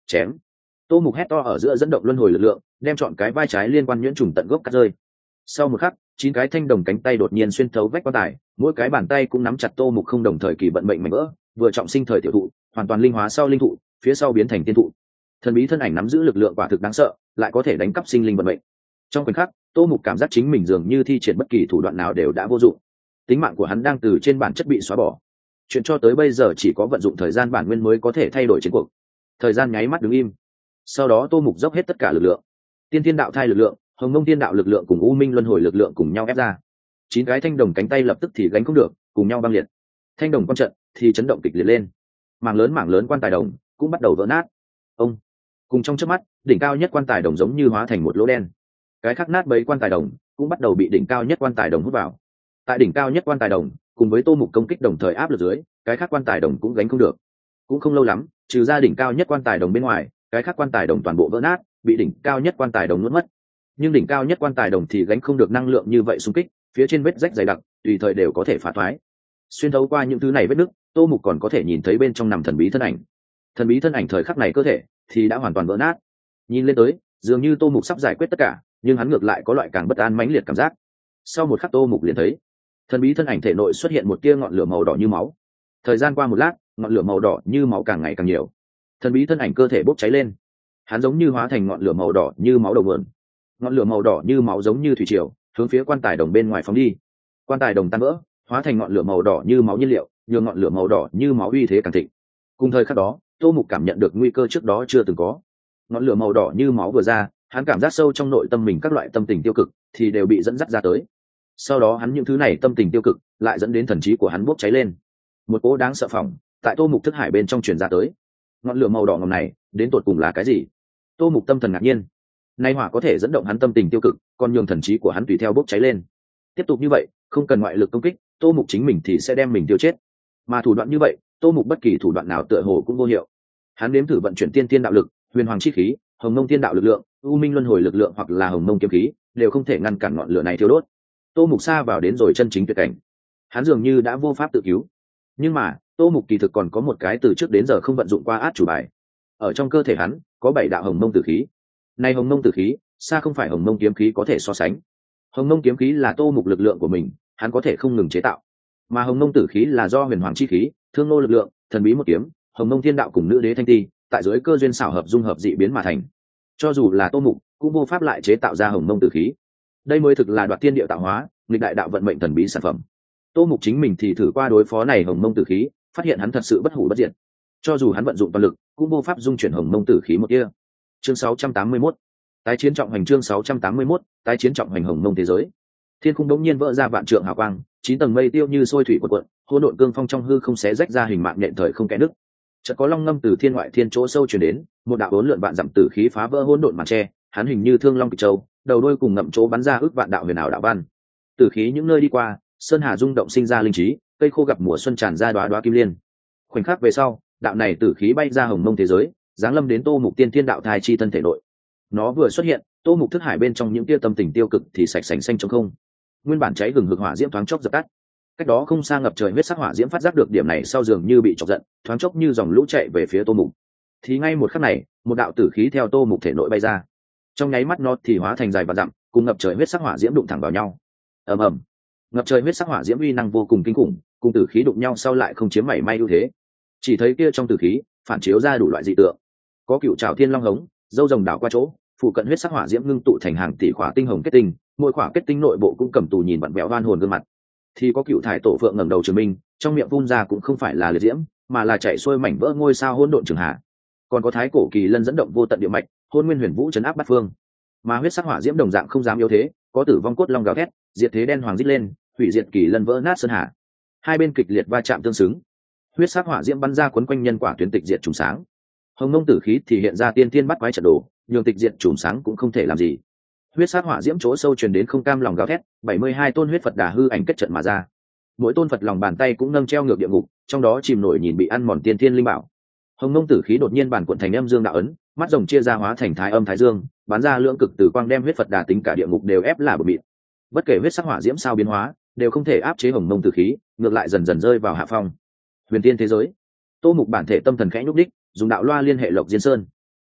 chém. Tô Mục hét to ở giữa dẫn động luân hồi lực lượng, đem chọn cái vai trái liên quan nhuyễn trùng tận gốc cắt rơi. Sau một khắc, 9 cái thanh đồng cánh tay đột nhiên xuyên thấu vách quan tài, mỗi cái bàn tay cũng nắm chặt Tô Mục không đồng thời kỳ vận mệnh mảnh vỡ, vừa trọng sinh thời tiểu thụ, hoàn toàn linh hóa sau linh thụ, phía sau biến thành tiên thụ. Thần bí thân ảnh nắm giữ lực lượng quả thực đáng sợ, lại có thể đánh cắp sinh linh vận mệnh. Trong khoảnh khắc, Tô Mục cảm giác chính mình dường như thi triển bất kỳ thủ đoạn nào đều đã vô dụng. Tính mạng của hắn đang từ trên bản chất bị xóa bỏ. Chuyện cho tới bây giờ chỉ có vận dụng thời gian bản nguyên mới có thể thay đổi chiến cuộc. Thời gian nháy mắt đứng im. Sau đó Tô Mục dốc hết tất cả lực lượng. Tiên Thiên đạo thai lực lượng, Hồng Mông Tiên đạo lực lượng cùng U Minh luân hồi lực lượng cùng nhau ép ra. 9 cái thanh đồng cánh tay lập tức thì gánh không được, cùng nhau băng liệt. Thanh đồng quan trận thì chấn động kịch liệt lên. Mảng lớn quan tài đồng cũng bắt đầu vỡ nát. Ông cùng trong chớp mắt, đỉnh cao nhất quan tài đồng giống như hóa thành một lỗ đen. Cái khác nát bấy quan tài đồng cũng bắt đầu bị đỉnh cao nhất quan tài đồng hút vào. Tại đỉnh cao nhất quan tài đồng, cùng với Tô Mục công kích đồng thời áp lực dưới, cái khác quan tài đồng cũng gánh không được. Cũng không lâu lắm, trừ ra đỉnh cao nhất quan tài đồng bên ngoài, cái khác quan tài đồng toàn bộ vỡ nát, bị đỉnh cao nhất quan tài đồng nuốt mất. Nhưng đỉnh cao nhất quan tài đồng thì gánh không được năng lượng như vậy xung kích, phía trên vết rách dày đặc, tùy thời đều có thể phá thoái. Xuyên thấu qua những thứ này vết nứt, Tô Mục còn có thể nhìn thấy bên trong nằm thần bí thân ảnh. Thần bí thân ảnh thời khắc này cơ thể thì đã hoàn toàn vỡ nát. Nhìn lên tới, dường như Tô Mục sắp giải quyết tất cả, nhưng hắn ngược lại có loại càng bất an mãnh liệt cảm giác. Sau một khắc Tô Mục liền thấy, thần bí thân ảnh thể nội xuất hiện một tia ngọn lửa màu đỏ như máu. Thời gian qua một lát, ngọn lửa màu đỏ như máu càng ngày càng nhiều. Thần bí thân ảnh cơ thể bốc cháy lên, hắn giống như hóa thành ngọn lửa màu đỏ như máu đầu nguồn. Ngọn lửa màu đỏ như máu giống như thủy triều, hướng phía quan tài đồng bên ngoài phóng đi. Quan tài đồng tan vỡ, hóa thành ngọn lửa màu đỏ như máu nhiên liệu, nhường ngọn lửa màu đỏ như máu uy thế càng thịnh. Cùng thời khắc đó, Tô Mục cảm nhận được nguy cơ trước đó chưa từng có. Ngọn lửa màu đỏ như máu vừa ra, hắn cảm giác sâu trong nội tâm mình các loại tâm tình tiêu cực thì đều bị dẫn dắt ra tới. Sau đó hắn những thứ này tâm tình tiêu cực lại dẫn đến thần trí của hắn bốc cháy lên. Một cỗ đáng sợ phỏng tại Tô Mục thức hải bên trong truyền ra tới. Ngọn lửa màu đỏ ngầm này đến tột cùng là cái gì? Tô Mục tâm thần ngạc nhiên. Nay hỏa có thể dẫn động hắn tâm tình tiêu cực, còn nhường thần trí của hắn tùy theo bốc cháy lên. Tiếp tục như vậy, không cần ngoại lực công kích, Tô Mục chính mình thì sẽ đem mình tiêu chết. Mà thủ đoạn như vậy, Tô Mục bất kỳ thủ đoạn nào tựa hồ cũng vô hiệu. Hắn nếm thử vận chuyển tiên tiên đạo lực, huyền hoàng chi khí, hồng mông tiên đạo lực lượng, u minh luân hồi lực lượng hoặc là hồng mông kiếm khí, đều không thể ngăn cản ngọn lửa này thiêu đốt. Tô Mục xa vào đến rồi chân chính tuyệt cảnh. Hắn dường như đã vô pháp tự cứu. Nhưng mà, Tô Mục kỳ thực còn có một cái từ trước đến giờ không vận dụng qua át chủ bài. Ở trong cơ thể hắn, có 7 đạo hồng mông tử khí. Này hồng mông tử khí, xa không phải hồng mông kiếm khí có thể so sánh. Hồng mông kiếm khí là Tô Mục lực lượng của mình, hắn có thể không ngừng chế tạo. Mà hồng mông tử khí là do huyền hoàng chi khí, thương nô lực lượng, thần bí một kiếm, hồng mông thiên đạo cùng nữ đế thanh ti, tại dưới cơ duyên xảo hợp dung hợp dị biến mà thành. Cho dù là Tô Mục, cũng vô pháp lại chế tạo ra hồng mông tử khí. Đây mới thực là đoạt thiên địa tạo hóa, nghịch đại đạo vận mệnh thần bí sản phẩm. Tô Mục chính mình thì thử qua đối phó này hồng mông tử khí, phát hiện hắn thật sự bất hủ bất diệt. Cho dù hắn vận dụng toàn lực, cũng vô pháp dung chuyển hồng mông tử khí một tia. Chương 681, tái chiến trọng hành. Chương 681, tái chiến trọng hành hồng mông thế giới. Thiên khung đống nhiên vỡ ra vạn trượng hào quang, 9 tầng mây tiêu như sôi thủy cuộn cuộn, hỗn độn cương phong trong hư không xé rách ra hình mạng nhện thời không kẽ nứt. Chợt có long ngâm từ thiên ngoại thiên chỗ sâu truyền đến, một đạo hỗn lượn vạn dặm tử khí phá vỡ hỗn độn màn che, hắn hình như thương long kịch châu, đầu đuôi cùng ngậm chỗ bắn ra ước vạn đạo huyền ảo đạo văn. Tử khí những nơi đi qua, sơn hà rung động sinh ra linh trí, cây khô gặp mùa xuân tràn ra đóa đóa kim liên. Khoảnh khắc về sau, đạo này tử khí bay ra hồng mông thế giới, giáng lâm đến Tô Mục tiên thiên đạo thai chi thân thể nội. Nó vừa xuất hiện, Tô Mục thức hải bên trong những tia tâm tình tiêu cực thì sạch sành xanh trống không. Nguyên bản cháy gừng hực hỏa diễm thoáng chốc dập tắt. Cách đó không xa ngập trời huyết sắc hỏa diễm phát giác được điểm này sau dường như bị chọc giận, thoáng chốc như dòng lũ chạy về phía Tô Mục. Thì ngay một khắc này, một đạo tử khí theo Tô Mục thể nội bay ra. Trong nháy mắt nó thì hóa thành dài và dặm, cùng ngập trời huyết sắc hỏa diễm đụng thẳng vào nhau. Ầm ầm. Ngập trời huyết sắc hỏa diễm uy năng vô cùng kinh khủng, cùng tử khí đụng nhau sau lại không chiếm mảy may ưu thế. Chỉ thấy kia trong tử khí phản chiếu ra đủ loại dị tượng. Có cựu trảo thiên long hống, dâu rồng đảo qua chỗ, phụ cận huyết sắc hỏa diễm ngưng tụ thành hàng tỷ khỏa tinh hồng kết tinh, mỗi khỏa kết tinh nội bộ cũng cầm tù nhìn vặn vẹo oan hồn gương mặt. Thì có cựu thải tổ phượng ngẩng đầu trường minh, trong miệng phun ra cũng không phải là liệt diễm, mà là chảy xuôi mảnh vỡ ngôi sao hỗn độn trường hạ. Còn có thái cổ kỳ lân dẫn động vô tận địa mạch, hôn nguyên huyền vũ chấn áp bát phương. Mà huyết sắc hỏa diễm đồng dạng không dám yếu thế, có tử vong cốt long gào thét, diệt thế đen hoàng rít lên, hủy diệt kỳ lân vỡ nát sơn hà. Hai bên kịch liệt va chạm tương xứng, huyết sắc hỏa diễm bắn ra quấn quanh nhân quả tuyến tịch diệt trùng sáng. Hồng mông tử khí thì hiện ra tiên tiên bắt quái trận đồ, nhường tịch diệt trùng sáng cũng không thể làm gì. Huyết sắc hỏa diễm chỗ sâu truyền đến không cam lòng gào thét, 72 tôn huyết Phật Đà hư ảnh kết trận mà ra. Mỗi tôn Phật lòng bàn tay cũng nâng treo ngược địa ngục, trong đó chìm nổi nhìn bị ăn mòn tiên tiên linh bảo. Hồng mông tử khí đột nhiên bản cuộn thành âm dương đạo ấn, mắt rồng chia ra hóa thành thái âm thái dương, bắn ra lưỡng cực tử quang đem huyết Phật Đà tính cả địa ngục đều ép là bờ mịt. Bất kể huyết sắc hỏa diễm sao biến hóa, đều không thể áp chế hồng mông tử khí, ngược lại dần dần rơi vào hạ phong. Huyền tiên thế giới. Tô Mục bản thể tâm thần khẽ nhúc đích, dùng đạo loa liên hệ Lộc Diên Sơn.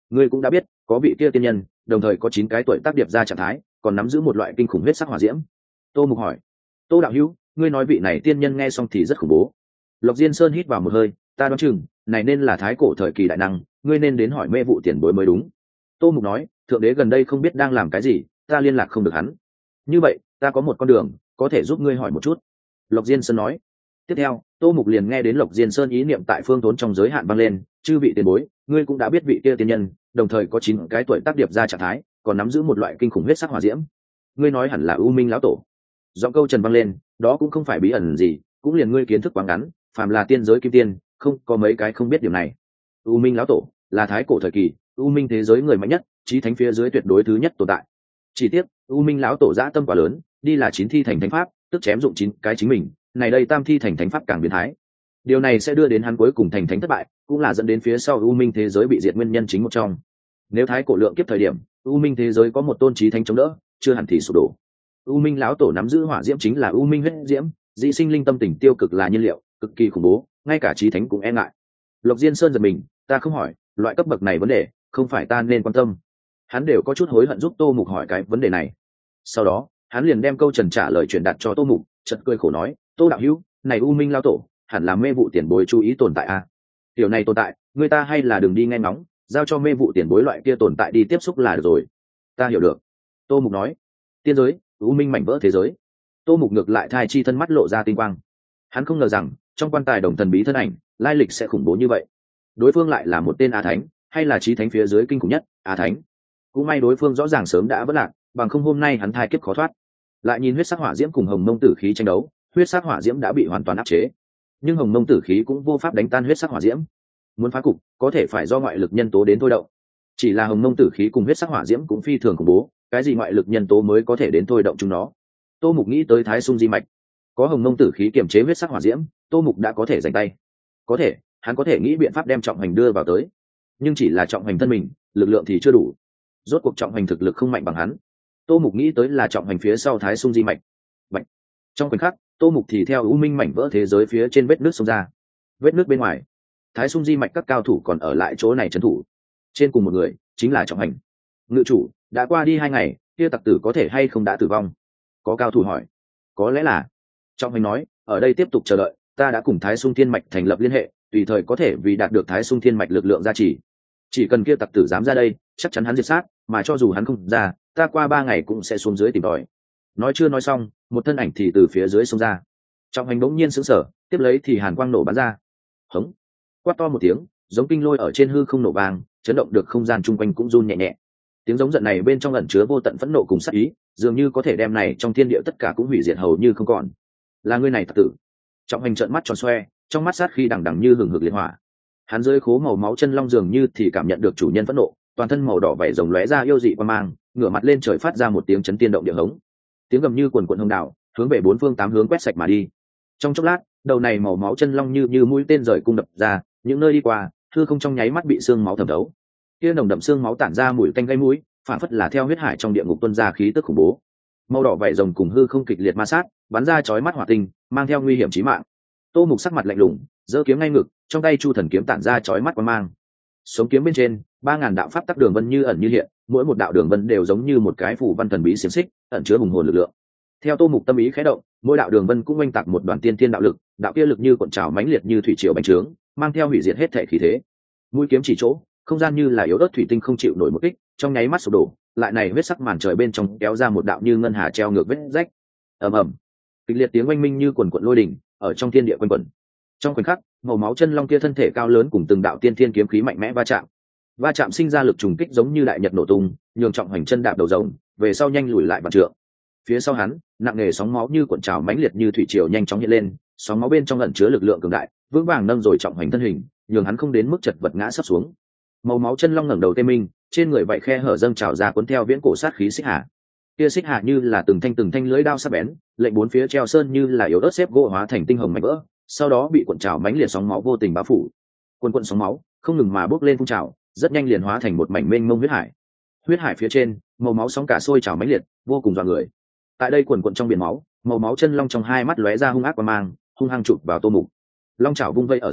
ngươi cũng đã biết có vị kia tiên nhân đồng thời có 9 cái tuổi tác điệp ra trạng thái, còn nắm giữ một loại kinh khủng huyết sắc hỏa diễm. Tô Mục hỏi. Tô đạo hữu, ngươi nói vị này tiên nhân nghe xong thì rất khủng bố. Lộc Diên Sơn hít vào một hơi, ta đoán chừng này nên là thái cổ thời kỳ đại năng, ngươi nên đến hỏi mê vụ tiền bối mới đúng. Tô Mục nói, thượng đế gần đây không biết đang làm cái gì, ta liên lạc không được hắn. Như vậy ta có một con đường có thể giúp ngươi hỏi một chút. Lộc Diên Sơn nói. Tiếp theo Tô Mục liền nghe đến Lộc Diên Sơn ý niệm tại phương thốn trong giới hạn vang lên, chư vị tiền bối, ngươi cũng đã biết vị kia tiên nhân đồng thời có 9 cái tuổi tác điệp ra trạng thái, còn nắm giữ một loại kinh khủng huyết sắc hỏa diễm. Ngươi nói hẳn là U Minh lão tổ. Giọng câu trần vang lên, đó cũng không phải bí ẩn gì, cũng liền ngươi kiến thức quá ngắn, phàm là tiên giới kim tiên không có mấy cái không biết điều này. U Minh lão tổ là thái cổ thời kỳ U Minh thế giới người mạnh nhất, chí thánh phía dưới tuyệt đối thứ nhất tồn tại. Chỉ tiếc U Minh lão tổ dã tâm quá lớn, đi là 9 thi thành thánh pháp, tức chém dụng 9 cái chính mình, này đây tam thi thành thánh pháp càng biến thái. Điều này sẽ đưa đến hắn cuối cùng thành thánh thất bại, cũng là dẫn đến phía sau U Minh thế giới bị diệt nguyên nhân chính một trong. Nếu thái cổ lượng kiếp thời điểm U Minh thế giới có một tôn chí thánh chống đỡ, chưa hẳn thì sụp đổ. U Minh lão tổ nắm giữ hỏa diễm chính là U Minh huyết diễm, dị sinh linh tâm tình tiêu cực là nhiên liệu, cực kỳ khủng bố, ngay cả chí thánh cũng e ngại. Lộc Diên Sơn giật mình, ta không hỏi, loại cấp bậc này vấn đề, không phải ta nên quan tâm. Hắn đều có chút hối hận giúp Tô Mục hỏi cái vấn đề này. Sau đó, hắn liền đem câu trần trả lời truyền đạt cho Tô Mục, chợt cười khổ nói, Tô đạo hữu, này U Minh lão tổ, hẳn là mê vụ tiền bối chú ý tồn tại a. Điều này tồn tại, người ta hay là đừng đi nghe ngóng, giao cho mê vụ tiền bối loại kia tồn tại đi tiếp xúc là được rồi. Ta hiểu được. Tô Mục nói. Tiên giới, U Minh mảnh vỡ thế giới. Tô Mục ngược lại thai chi thân mắt lộ ra tinh quang. Hắn không ngờ rằng trong quan tài đồng thần bí thân ảnh lai lịch sẽ khủng bố như vậy. Đối phương lại là một tên a thánh, hay là chí thánh phía dưới kinh khủng nhất a thánh. Cũng may đối phương rõ ràng sớm đã vỡ lạc, bằng không hôm nay hắn thai kiếp khó thoát. Lại nhìn huyết sắc hỏa diễm cùng hồng mông tử khí tranh đấu, huyết sắc hỏa diễm đã bị hoàn toàn áp chế, nhưng hồng mông tử khí cũng vô pháp đánh tan huyết sắc hỏa diễm. Muốn phá cục có thể phải do ngoại lực nhân tố đến thôi động. Chỉ là hồng mông tử khí cùng huyết sắc hỏa diễm cũng phi thường khủng bố, cái gì ngoại lực nhân tố mới có thể đến thôi động chúng nó. Tô Mục nghĩ tới Thái Sung Di Mạch, có hồng mông tử khí kiềm chế huyết sắc hỏa diễm, Tô Mục đã có thể giành tay. Có thể hắn có thể nghĩ biện pháp đem trọng hành đưa vào tới, nhưng chỉ là trọng hành thân mình, lực lượng thì chưa đủ. Rốt cuộc trọng hành thực lực không mạnh bằng hắn. Tô Mục nghĩ tới là trọng hành phía sau Thái Sung Di Mạch. Bạch. Trong khoảnh khắc Tô Mục thì theo U Minh mảnh vỡ thế giới phía trên vết nước xông ra. Vết nước bên ngoài, Thái Sung Di Mạch các cao thủ còn ở lại chỗ này trấn thủ. Trên cùng một người chính là trọng hành. Ngự chủ, đã qua đi 2 ngày, kia tặc tử có thể hay không đã tử vong? Có cao thủ hỏi. Có lẽ là. Trọng hành nói, ở đây tiếp tục chờ đợi, ta đã cùng Thái Sung Thiên Mạch thành lập liên hệ, tùy thời có thể vì đạt được Thái Sung Thiên Mạch lực lượng gia trì. Chỉ cần kia tặc tử dám ra đây, chắc chắn hắn diệt sát, mà cho dù hắn không ra, ta qua 3 ngày cũng sẽ xuống dưới tìm tòi. Nói chưa nói xong, một thân ảnh thì từ phía dưới xông ra. Trọng hành bỗng nhiên sững sờ, tiếp lấy thì hàn quang nổ bắn ra. Hống! Quát to một tiếng, giống kinh lôi ở trên hư không nổ vang, chấn động được không gian chung quanh cũng run nhẹ nhẹ. Tiếng giống giận này bên trong ẩn chứa vô tận phẫn nộ cùng sát ý, dường như có thể đem này trong thiên địa tất cả cũng hủy diệt hầu như không còn. Là ngươi này tặc tử. Trọng hành trợn mắt tròn xoe, trong mắt sát khí đằng đằng như hừng hực liệt hỏa. Hắn dưới khố màu máu chân long dường như thì cảm nhận được chủ nhân phẫn nộ, toàn thân màu đỏ vảy rồng lóe ra yêu dị qua mang, ngửa mặt lên trời phát ra một tiếng chấn tiên động địa hống. Tiếng gầm như quần quần hồng đảo, hướng về 4 phương 8 hướng quét sạch mà đi. Trong chốc lát, đầu này màu máu chân long như mũi tên rời cung đập ra, những nơi đi qua, hư không trong nháy mắt bị xương máu thẩm thấu. Kia nồng đậm xương máu tản ra mùi tanh gây mũi, phản phất là theo huyết hải trong địa ngục tuôn ra khí tức khủng bố. Màu đỏ vảy rồng cùng hư không kịch liệt ma sát, bắn ra chói mắt hỏa tinh, mang theo nguy hiểm chí mạng. Tô Mục sắc mặt lạnh lùng, giơ kiếm ngay ngực, trong tay Chu Thần kiếm tản ra chói mắt quang mang. Sống kiếm bên trên, 3000 đạo pháp tắc đường vân như ẩn như hiện, mỗi một đạo đường vân đều giống như một cái phù văn thần bí xiển xích, ẩn chứa hùng hồn lực lượng. Theo Tô Mục tâm ý khẽ động, mỗi đạo đường vân cũng oanh tạc một đoàn tiên thiên đạo lực, đạo kia lực như cuộn trào mãnh liệt như thủy triều bành trướng, mang theo hủy diệt hết thể khí thế. Mũi kiếm chỉ chỗ, không gian như là yếu ớt thủy tinh không chịu nổi một kích, trong nháy mắt sụp đổ, lại này huyết sắc màn trời bên trong kéo ra một đạo như ngân hà treo ngược vết rách. Ầm ầm. Kịch liệt tiếng oanh minh như quần quần lôi đình, ở trong thiên địa quanh quẩn. Trong khoảnh khắc, màu máu chân long kia thân thể cao lớn cùng từng đạo tiên thiên kiếm khí mạnh mẽ va chạm. Va chạm sinh ra lực trùng kích giống như đại nhật nổ tung, nhường trọng hành chân đạp đầu rồng, về sau nhanh lùi lại vạn trượng. Phía sau hắn, nặng nề sóng máu như cuộn trào mãnh liệt như thủy triều nhanh chóng hiện lên, sóng máu bên trong ẩn chứa lực lượng cường đại, vững vàng nâng rồi trọng hành thân hình, nhường hắn không đến mức chật vật ngã sắp xuống. Màu máu chân long ngẩng đầu tê minh, trên người vậy khe hở dâng trào ra cuốn theo viễn cổ sát khí xích hà. Kia xích hà như là từng thanh lưỡi đao sắc bén, lệnh 4 phía treo sơn như là yếu ớt xếp gỗ hóa thành tinh hồng mảnh vỡ, sau đó bị cuộn trào mãnh liệt sóng máu vô tình bao phủ. Cuộn sóng máu không ngừng mà bốc lên phun trào, rất nhanh liền hóa thành một mảnh mênh mông huyết hải. Huyết hải phía trên, màu máu sóng cả sôi trào mãnh liệt, vô cùng dọa người. Tại đây cuộn trong biển máu, màu máu chân long trong hai mắt lóe ra hung ác và mang, hung hăng chụp vào Tô Mục. Long chảo vung vây ở giữa,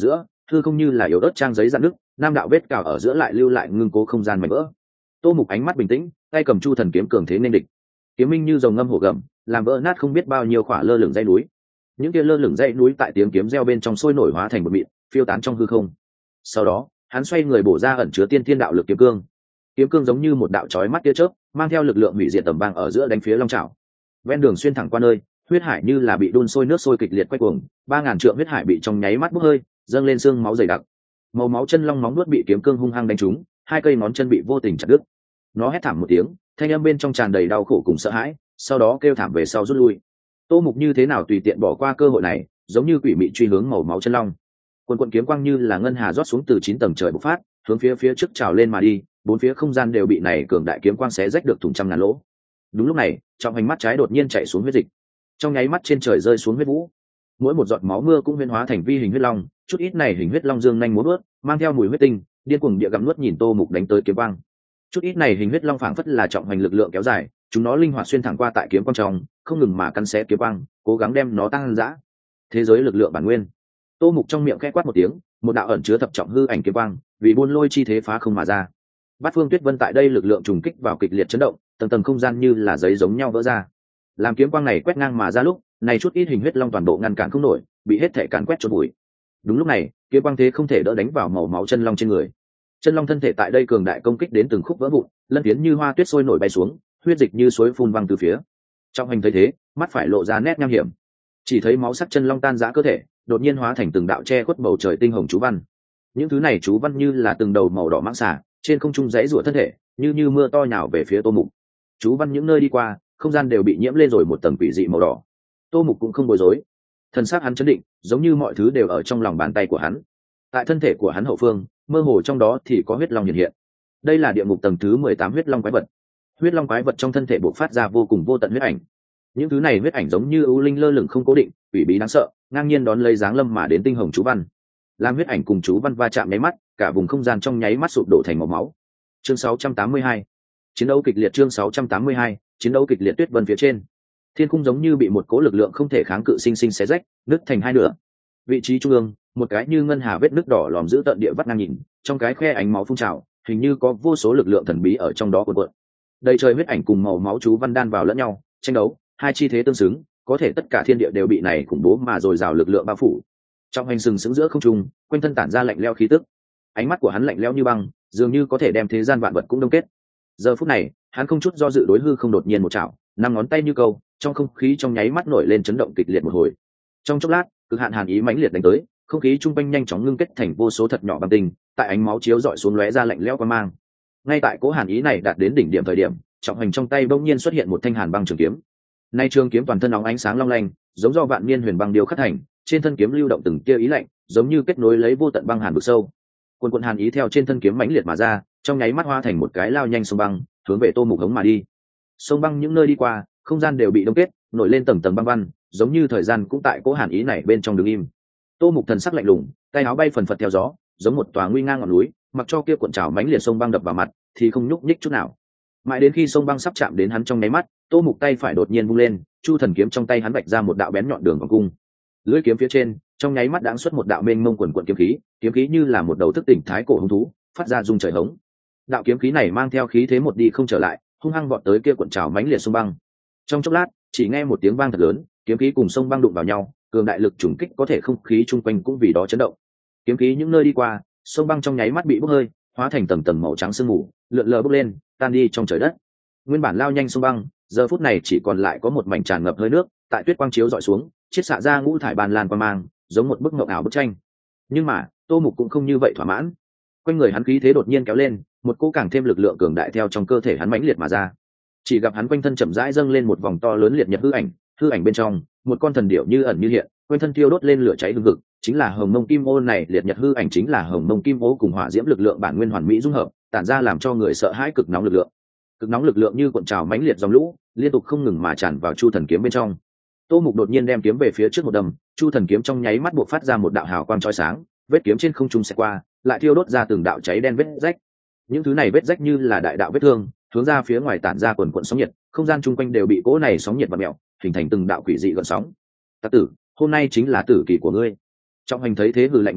thư không như là yếu ớt trang giấy dạn nước, nam đạo vết cào ở giữa lại lưu lại ngưng cố không gian mảnh vỡ. Tô Mục ánh mắt bình tĩnh, tay cầm chu thần kiếm cường thế nên địch. Kiếm minh như rồng ngâm hổ gầm, làm vỡ nát không biết bao nhiêu khỏa lơ lửng dãy núi. Những kia lơ lửng dãy núi tại tiếng kiếm reo bên trong sôi nổi hóa thành một mịn, phiêu tán trong hư không. Sau đó, hắn xoay người bổ ra ẩn chứa tiên thiên đạo lực kiếm cương. Kiếm cương giống như một đạo chói mắt tia chớp, mang theo lực lượng hủy diệt tầm vang ở giữa đánh phía long trảo. Ven đường xuyên thẳng qua nơi, huyết hải như là bị đun sôi nước sôi kịch liệt quay cuồng, 3000 trượng huyết hải bị trong nháy mắt bốc hơi, dâng lên xương máu dày đặc. Màu máu chân long móng nuốt bị kiếm cương hung hăng đánh trúng, hai cây ngón chân bị vô tình chặt đứt. Nó hét thảm một tiếng, thanh âm bên trong tràn đầy đau khổ cùng sợ hãi, sau đó kêu thảm về sau rút lui. Tô Mục như thế nào tùy tiện bỏ qua cơ hội này, giống như quỷ mị truy hướng màu máu chân long. Quần kiếm quang như là ngân hà rót xuống từ 9 tầng trời bộc phát, hướng phía trước trào lên mà đi, bốn phía không gian đều bị này cường đại kiếm quang xé rách được thủng trăm ngàn lỗ. Đúng lúc này, trong hành mắt trái đột nhiên chảy xuống huyết dịch, trong nháy mắt trên trời rơi xuống huyết vũ, mỗi một giọt máu mưa cũng huyễn hóa thành vi hình huyết long, chút ít này hình huyết long dương nhanh múa vớt, mang theo mùi huyết tinh, điên cuồng địa gặm nuốt nhìn Tô Mục đánh tới kiếm quang. Chút ít này hình huyết long phảng phất là trọng hành lực lượng kéo dài, chúng nó linh hoạt xuyên thẳng qua tại kiếm quang trong, không ngừng mà cắn xé kiếm quang, cố gắng đem nó tăng dã. Thế giới lực lượng bản nguyên. Tô Mục trong miệng khẽ quát một tiếng, một đạo ẩn chứa thập trọng hư ảnh kiếm quang, vì buôn lôi chi thế phá không mà ra. Bát Phương Tuyết Vân tại đây lực lượng trùng kích vào kịch liệt chấn động, tầng tầng không gian như là giấy giống nhau vỡ ra. Làm kiếm quang này quét ngang mà ra lúc, này chút ít hình huyết long toàn bộ ngăn cản không nổi, bị hết thể càn quét chôn bụi. Đúng lúc này, kiếm quang thế không thể đỡ đánh vào màu máu chân long trên người. Chân long thân thể tại đây cường đại công kích đến từng khúc vỡ vụn, lân phiến như hoa tuyết sôi nổi bay xuống, huyết dịch như suối phun văng từ phía. Trong hành thấy thế, mắt phải lộ ra nét nham hiểm. Chỉ thấy máu sắc chân long tan rã cơ thể, đột nhiên hóa thành từng đạo che khuất bầu trời tinh hồng chú văn. Những thứ này chú văn như là từng đầu màu đỏ mãng xà, trên không trung rẽ rủa thân thể, như mưa to nhào về phía Tô Mục. Chú văn những nơi đi qua, không gian đều bị nhiễm lên rồi một tầng quỷ dị màu đỏ. Tô Mục cũng không bối rối, thân xác hắn chấn định, giống như mọi thứ đều ở trong lòng bàn tay của hắn. Tại thân thể của hắn hậu phương, mơ hồ trong đó thì có huyết long hiện hiện. Đây là địa ngục tầng thứ 18 huyết long quái vật. Huyết long quái vật trong thân thể bộc phát ra vô cùng vô tận huyết ảnh. Những thứ này huyết ảnh giống như ưu linh lơ lửng không cố định, quỷ bí đáng sợ, ngang nhiên đón lấy dáng lâm mà đến tinh hồng chú văn. Làm huyết ảnh cùng chú văn va chạm nháy mắt, cả vùng không gian trong nháy mắt sụp đổ thành màu máu. Chương 682. Chiến đấu kịch liệt. Chương 682. Chiến đấu kịch liệt. Tuyết Vân phía trên, thiên cung giống như bị một cỗ lực lượng không thể kháng cự sinh sinh xé rách, nứt thành hai nửa. Vị trí trung ương, một cái như ngân hà vết nứt đỏ lòm giữ tận địa vắt ngang nhìn, trong cái khe ánh máu phun trào, hình như có vô số lực lượng thần bí ở trong đó cuộn cuộn. Đầy trời huyết ảnh cùng màu máu chú văn đan vào lẫn nhau, tranh đấu, hai chi thế tương xứng, có thể tất cả thiên địa đều bị này khủng bố mà dồi dào lực lượng bao phủ. Trong hành sừng sững giữa không trung, quanh thân tản ra lạnh lẽo khí tức. Ánh mắt của hắn lạnh lẽo như băng, dường như có thể đem thế gian vạn vật cũng đông kết. Giờ phút này, hắn không chút do dự đối hư không đột nhiên một chảo, năm ngón tay như câu, trong không khí trong nháy mắt nổi lên chấn động kịch liệt một hồi. Trong chốc lát, cực hạn hàn ý mãnh liệt đánh tới, không khí trung quanh nhanh chóng ngưng kết thành vô số thật nhỏ băng tinh, tại ánh máu chiếu rọi xuống lóe ra lạnh lẽo quang mang. Ngay tại cố hàn ý này đạt đến đỉnh điểm thời điểm, trọng hành trong tay bỗng nhiên xuất hiện một thanh hàn băng trường kiếm. Nay trường kiếm toàn thân nóng ánh sáng long lanh, giống do vạn niên huyền băng điêu khắc thành, trên thân kiếm lưu động từng tia ý lạnh, giống như kết nối lấy vô tận băng hàn vực sâu. Cuồn hàn ý theo trên thân kiếm mãnh liệt mà ra, trong nháy mắt hóa thành một cái lao nhanh sông băng, hướng về Tô Mục hống mà đi. Sông băng những nơi đi qua, không gian đều bị đông kết, nổi lên tầng tầng băng văn, giống như thời gian cũng tại cố hàn ý này bên trong đứng im. Tô Mục thần sắc lạnh lùng, tay áo bay phần phật theo gió, giống một tòa nguy ngang ngọn núi, mặc cho kia cuộn trào mãnh liệt sông băng đập vào mặt, thì không nhúc nhích chút nào. Mãi đến khi sông băng sắp chạm đến hắn trong nháy mắt, Tô Mục tay phải đột nhiên vung lên, chu thần kiếm trong tay hắn vạch ra một đạo bén nhọn đường vòng cung. Lưỡi kiếm phía trên, trong nháy mắt đãng xuất một đạo mênh mông quần quần kiếm khí như là một đầu thức tỉnh thái cổ hung thú, phát ra rung trời hống. Đạo kiếm khí này mang theo khí thế một đi không trở lại, hung hăng vọt tới kia cuộn trào mãnh liệt sông băng. Trong chốc lát, chỉ nghe một tiếng vang thật lớn, kiếm khí cùng sông băng đụng vào nhau, cường đại lực trùng kích có thể không khí chung quanh cũng vì đó chấn động. Kiếm khí những nơi đi qua, sông băng trong nháy mắt bị bốc hơi, hóa thành tầng tầng màu trắng sương mù, lượn lờ bốc lên, tan đi trong trời đất. Nguyên bản lao nhanh sông băng, giờ phút này chỉ còn lại có một mảnh tràn ngập hơi nước, tại tuyết quang chiếu dọi xuống, chiết xạ ra ngũ thải bàn lan quang mang, giống một bức mộng ảo bức tranh. Nhưng mà, Tô Mục cũng không như vậy thỏa mãn. Quanh người hắn khí thế đột nhiên kéo lên, một cỗ càng thêm lực lượng cường đại theo trong cơ thể hắn mãnh liệt mà ra. Chỉ gặp hắn quanh thân chậm rãi dâng lên một vòng to lớn liệt nhật hư ảnh bên trong, một con thần điểu như ẩn như hiện, quanh thân thiêu đốt lên lửa cháy hừng hực, chính là hồng mông kim ô này. Liệt nhật hư ảnh chính là hồng mông kim ô cùng hỏa diễm lực lượng bản nguyên hoàn mỹ dung hợp, tản ra làm cho người sợ hãi cực nóng lực lượng. Cực nóng lực lượng như cuộn trào mãnh liệt dòng lũ, liên tục không ngừng mà tràn vào chu thần kiếm bên trong. Tô Mục đột nhiên đem kiếm về phía trước một đâm, chu thần kiếm trong nháy mắt buộc phát ra một đạo hào quang chói sáng, vết kiếm trên không trung xẹt qua, lại thiêu đốt ra từng đạo cháy đen vết rách. Những thứ này vết rách như là đại đạo vết thương, hướng ra phía ngoài tản ra quần quần sóng nhiệt, không gian chung quanh đều bị cỗ này sóng nhiệt vặn mèo, hình thành từng đạo quỷ dị gợn sóng. "Tặc tử, hôm nay chính là tử kỳ của ngươi." Trọng Hành thấy thế hừ lạnh một tiếng,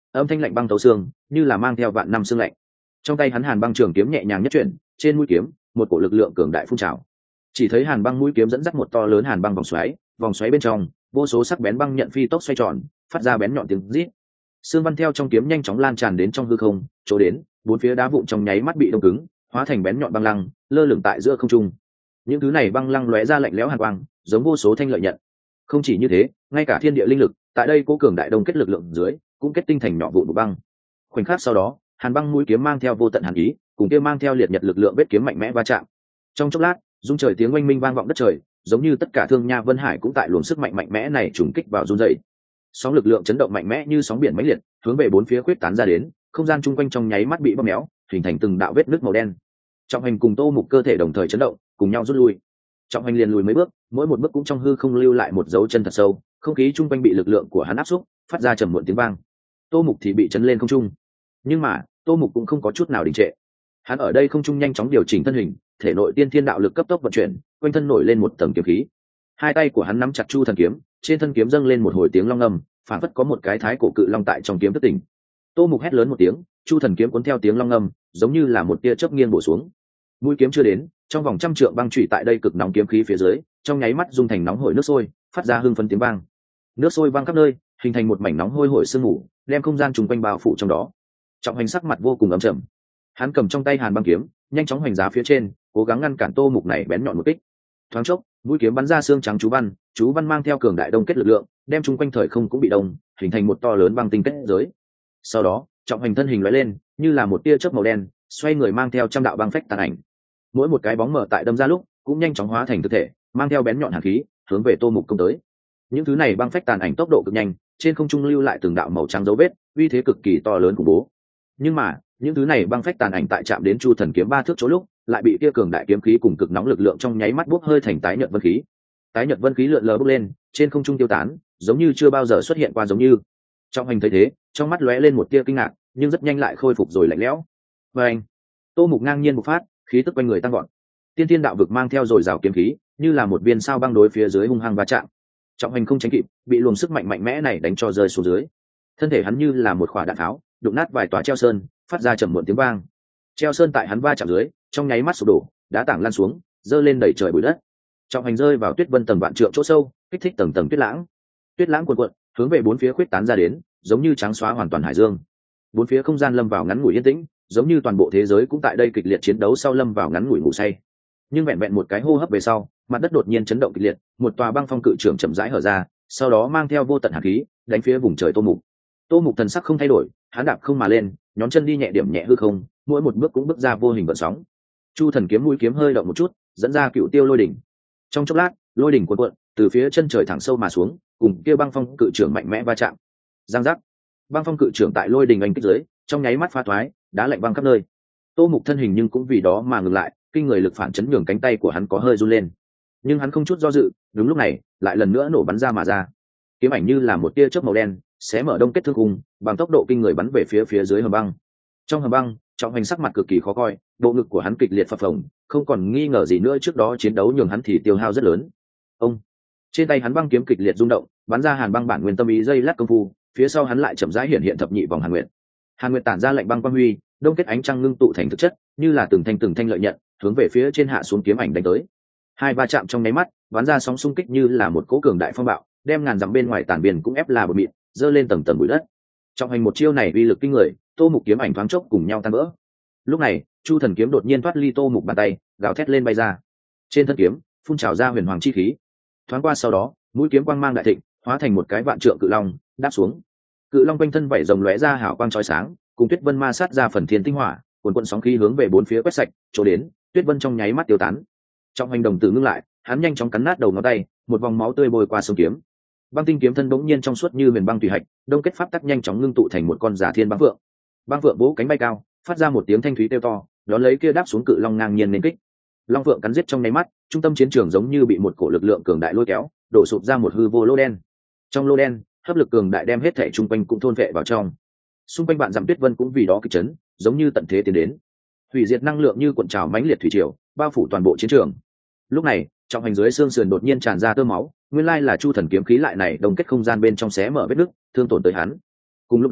âm thanh lạnh băng tấu xương, như là mang theo vạn năm xương lạnh. Trong tay hắn hàn băng trường kiếm nhẹ nhàng nhất chuyển, trên mũi kiếm một cổ lực lượng cường đại phun trào. Chỉ thấy hàn băng mũi kiếm dẫn dắt một to lớn hàn băng vòng xoáy bên trong vô số sắc bén băng nhận phi tốc xoay tròn, phát ra bén nhọn tiếng rít. Sương văn theo trong kiếm nhanh chóng lan tràn đến trong hư không, chỗ đến bốn phía đá vụn trong nháy mắt bị đông cứng, hóa thành bén nhọn băng lăng, lơ lửng tại giữa không trung. Những thứ này băng lăng lóe ra lạnh lẽo hàn quang, giống vô số thanh lợi nhận. Không chỉ như thế, ngay cả thiên địa linh lực tại đây cố cường đại đông kết lực lượng dưới cũng kết tinh thành nhỏ vụn của băng. Khoảnh khắc sau đó, hàn băng mũi kiếm mang theo vô tận hàn ý, cùng kia mang theo liệt nhật lực lượng vết kiếm mạnh mẽ va chạm. Trong chốc lát, rung trời tiếng oanh minh vang vọng đất trời, giống như tất cả thương nha vân hải cũng tại luồng sức mạnh mạnh mẽ này trùng kích vào run dậy. Sóng lực lượng chấn động mạnh mẽ như sóng biển mãnh liệt, hướng về bốn phía khuyết tán ra đến, không gian chung quanh trong nháy mắt bị bóp méo, hình thành từng đạo vết nứt màu đen. Trọng Hành cùng Tô Mục cơ thể đồng thời chấn động, cùng nhau rút lui. Trọng Hành liền lùi mấy bước, mỗi một bước cũng trong hư không lưu lại một dấu chân thật sâu, không khí chung quanh bị lực lượng của hắn áp xúc, phát ra trầm muộn tiếng vang. Tô Mục thì bị chấn lên không trung, nhưng mà Tô Mục cũng không có chút nào đình trệ. Hắn ở đây không trung nhanh chóng điều chỉnh thân hình, thể nội tiên thiên đạo lực cấp tốc vận chuyển, quanh thân nổi lên một tầng kiếm khí. Hai tay của hắn nắm chặt chu thần kiếm, trên thân kiếm dâng lên một hồi tiếng long ngâm, phản phất có một cái thái cổ cự long tại trong kiếm thức tỉnh. Tô Mục hét lớn một tiếng, chu thần kiếm cuốn theo tiếng long ngâm, giống như là một tia chớp nghiêng bổ xuống. Mũi kiếm chưa đến, trong vòng trăm trượng băng chủy tại đây cực nóng kiếm khí phía dưới, trong nháy mắt dung thành nóng hổi nước sôi, phát ra hưng phấn tiếng vang. Nước sôi văng khắp nơi, hình thành một mảnh nóng hôi hổi sương mù, đem không gian trùng quanh bao phủ trong đó. Trọng Hành sắc mặt vô cùng ấm trầm, hắn cầm trong tay hàn băng kiếm, nhanh chóng hoành giá phía trên, cố gắng ngăn cản Tô Mục này bén nhọn một kích. Thoáng chốc, mũi kiếm bắn ra xương trắng chú văn mang theo cường đại đông kết lực lượng, đem chung quanh thời không cũng bị đông, hình thành một to lớn băng tinh kết giới. Sau đó, Trọng Hành thân hình lóe lên, như là một tia chớp màu đen, xoay người mang theo trăm đạo băng phách tàn ảnh. Mỗi một cái bóng mở tại đâm ra lúc, cũng nhanh chóng hóa thành thực thể, mang theo bén nhọn hàn khí, hướng về Tô Mục công tới. Những thứ này băng phách tàn ảnh tốc độ cực nhanh, trên không trung lưu lại từng đạo màu trắng dấu vết, uy thế cực kỳ to lớn khủng bố. Nhưng mà, những thứ này băng phách tàn ảnh tại chạm đến chu thần kiếm ba thước chỗ lúc, lại bị kia cường đại kiếm khí cùng cực nóng lực lượng trong nháy mắt bốc hơi thành tái nhợt vân khí. Tái nhợt vân khí lượn lờ bốc lên, trên không trung tiêu tán, giống như chưa bao giờ xuất hiện qua giống như. Trong Hành thấy thế, trong mắt lóe lên một tia kinh ngạc, nhưng rất nhanh lại khôi phục rồi lạnh lẽo. Và anh, Tô Mục ngang nhiên bộc phát, khí tức quanh người tăng vọt. Tiên thiên đạo vực mang theo dồi dào kiếm khí, như là một viên sao băng đối phía dưới hung hăng va chạm. Trọng Hành không tránh kịp, bị luồng sức mạnh mạnh mẽ này đánh cho rơi xuống dưới. Thân thể hắn như là một quả đạn tháo, đụng nát vài tòa treo sơn, phát ra trầm muộn tiếng vang. Treo sơn tại hắn va chạm dưới, trong nháy mắt sụp đổ, đá tảng lan xuống, dơ lên đẩy trời bụi đất. Trọng Hành rơi vào tuyết vân tầng vạn trượng chỗ sâu, kích thích tầng tầng tuyết lãng. Tuyết lãng cuồn cuộn, hướng về bốn phía khuyết tán ra đến, giống như trắng xóa hoàn toàn hải dương. Bốn phía không gian lâm vào ngắn ngủi yên tĩnh, giống như toàn bộ thế giới cũng tại đây kịch liệt chiến đấu sau lâm vào ngắn ngủi ngủ say. Nhưng vẹn vẹn một cái hô hấp về sau, mặt đất đột nhiên chấn động kịch liệt, một tòa băng phong cự trường chậm rãi hở ra, sau đó mang theo vô tận hàn khí, đánh phía vùng trời Tô Mục. Tô Mục thần sắc không thay đổi, hắn đạp không mà lên, nhón chân đi nhẹ điểm nhẹ hư không, mỗi một bước cũng bước ra vô hình vận sóng. Chu thần kiếm mũi kiếm hơi động một chút, dẫn ra cựu tiêu lôi đỉnh. Trong chốc lát, lôi đỉnh cuộn cuộn, từ phía chân trời thẳng sâu mà xuống, cùng kia băng phong cự trường mạnh mẽ va chạm. Giang giác, băng phong cự trường tại lôi đỉnh anh kích dưới, trong nháy mắt phá thoái, đá lạnh băng khắp nơi. Tô Mục thân hình nhưng cũng vì đó mà ngừng lại, kinh người lực phản chấn nhường cánh tay của hắn có hơi run lên. Nhưng hắn không chút do dự, đúng lúc này, lại lần nữa nổ bắn ra mà ra. Kiếm ảnh như là một tia chớp màu đen, xé mở đông kết thương khung, bằng tốc độ kinh người bắn về phía dưới hầm băng. Trong hầm băng, Trọng Hành sắc mặt cực kỳ khó coi, bộ ngực của hắn kịch liệt phập phồng, không còn nghi ngờ gì nữa trước đó chiến đấu nhường hắn thì tiêu hao rất lớn. Ông, trên tay hắn băng kiếm kịch liệt rung động, bắn ra hàn băng bản nguyên tâm ý dây lát công phu, phía sau hắn lại chậm rãi hiện thập nhị vòng hàn nguyệt. Hàn nguyệt tản ra lạnh băng quang huy, đông kết ánh trăng ngưng tụ thành thực chất, như là từng thanh lợi nhận, hướng về phía trên hạ xuống kiếm ảnh đánh tới. Hai va chạm trong nháy mắt, bắn ra sóng xung kích như là một cỗ cường đại phong bạo, đem ngàn dặm bên ngoài tàn biển cũng ép là bờ mịn, dơ lên tầng tầng bụi đất. Trọng Hành một chiêu này uy lực kinh người, Tô Mục kiếm ảnh thoáng chốc cùng nhau tan vỡ. Lúc này, chu thần kiếm đột nhiên thoát ly Tô Mục bàn tay, gào thét lên bay ra. Trên thân kiếm phun trào ra huyền hoàng chi khí. Thoáng qua sau đó, mũi kiếm quang mang đại thịnh, hóa thành một cái vạn trượng cự long đáp xuống. Cự long quanh thân vảy rồng lóe ra hào quang chói sáng, cùng tuyết vân ma sát ra phần thiên tinh hỏa, cuồn cuộn sóng khí hướng về bốn phía quét sạch, chỗ đến tuyết vân trong nháy mắt tiêu tán. Trọng Hành đồng tử ngưng lại, hắn nhanh chóng cắn nát đầu ngón tay, một vòng máu tươi bôi qua sông kiếm. Băng tinh kiếm thân bỗng nhiên trong suốt như huyền băng tùy hạch, đông kết pháp tắc nhanh chóng ngưng tụ thành một con giả thiên băng phượng. Băng phượng vỗ cánh bay cao, phát ra một tiếng thanh thúy kêu to, đón lấy kia đáp xuống cự long ngang nhiên nên kích. Long phượng cắn giết trong nháy mắt, trung tâm chiến trường giống như bị một cổ lực lượng cường đại lôi kéo, đổ sụp ra một hư vô lô đen. Trong lô đen, hấp lực cường đại đem hết thể trung quanh cũng thôn vệ vào trong. Xung quanh bạn dặm tuyết vân cũng vì đó kịch chấn, giống như tận thế tiến đến. Hủy diệt năng lượng như cuộn trào mãnh liệt thủy triều, bao phủ toàn bộ chiến trường. Lúc này, Trọng Hành dưới xương sườn đột nhiên tràn ra tơ máu, nguyên lai là chu thần kiếm khí lại này đồng kết không gian bên trong xé mở vết nứt, thương tổn tới hắn. Cùng lúc đó,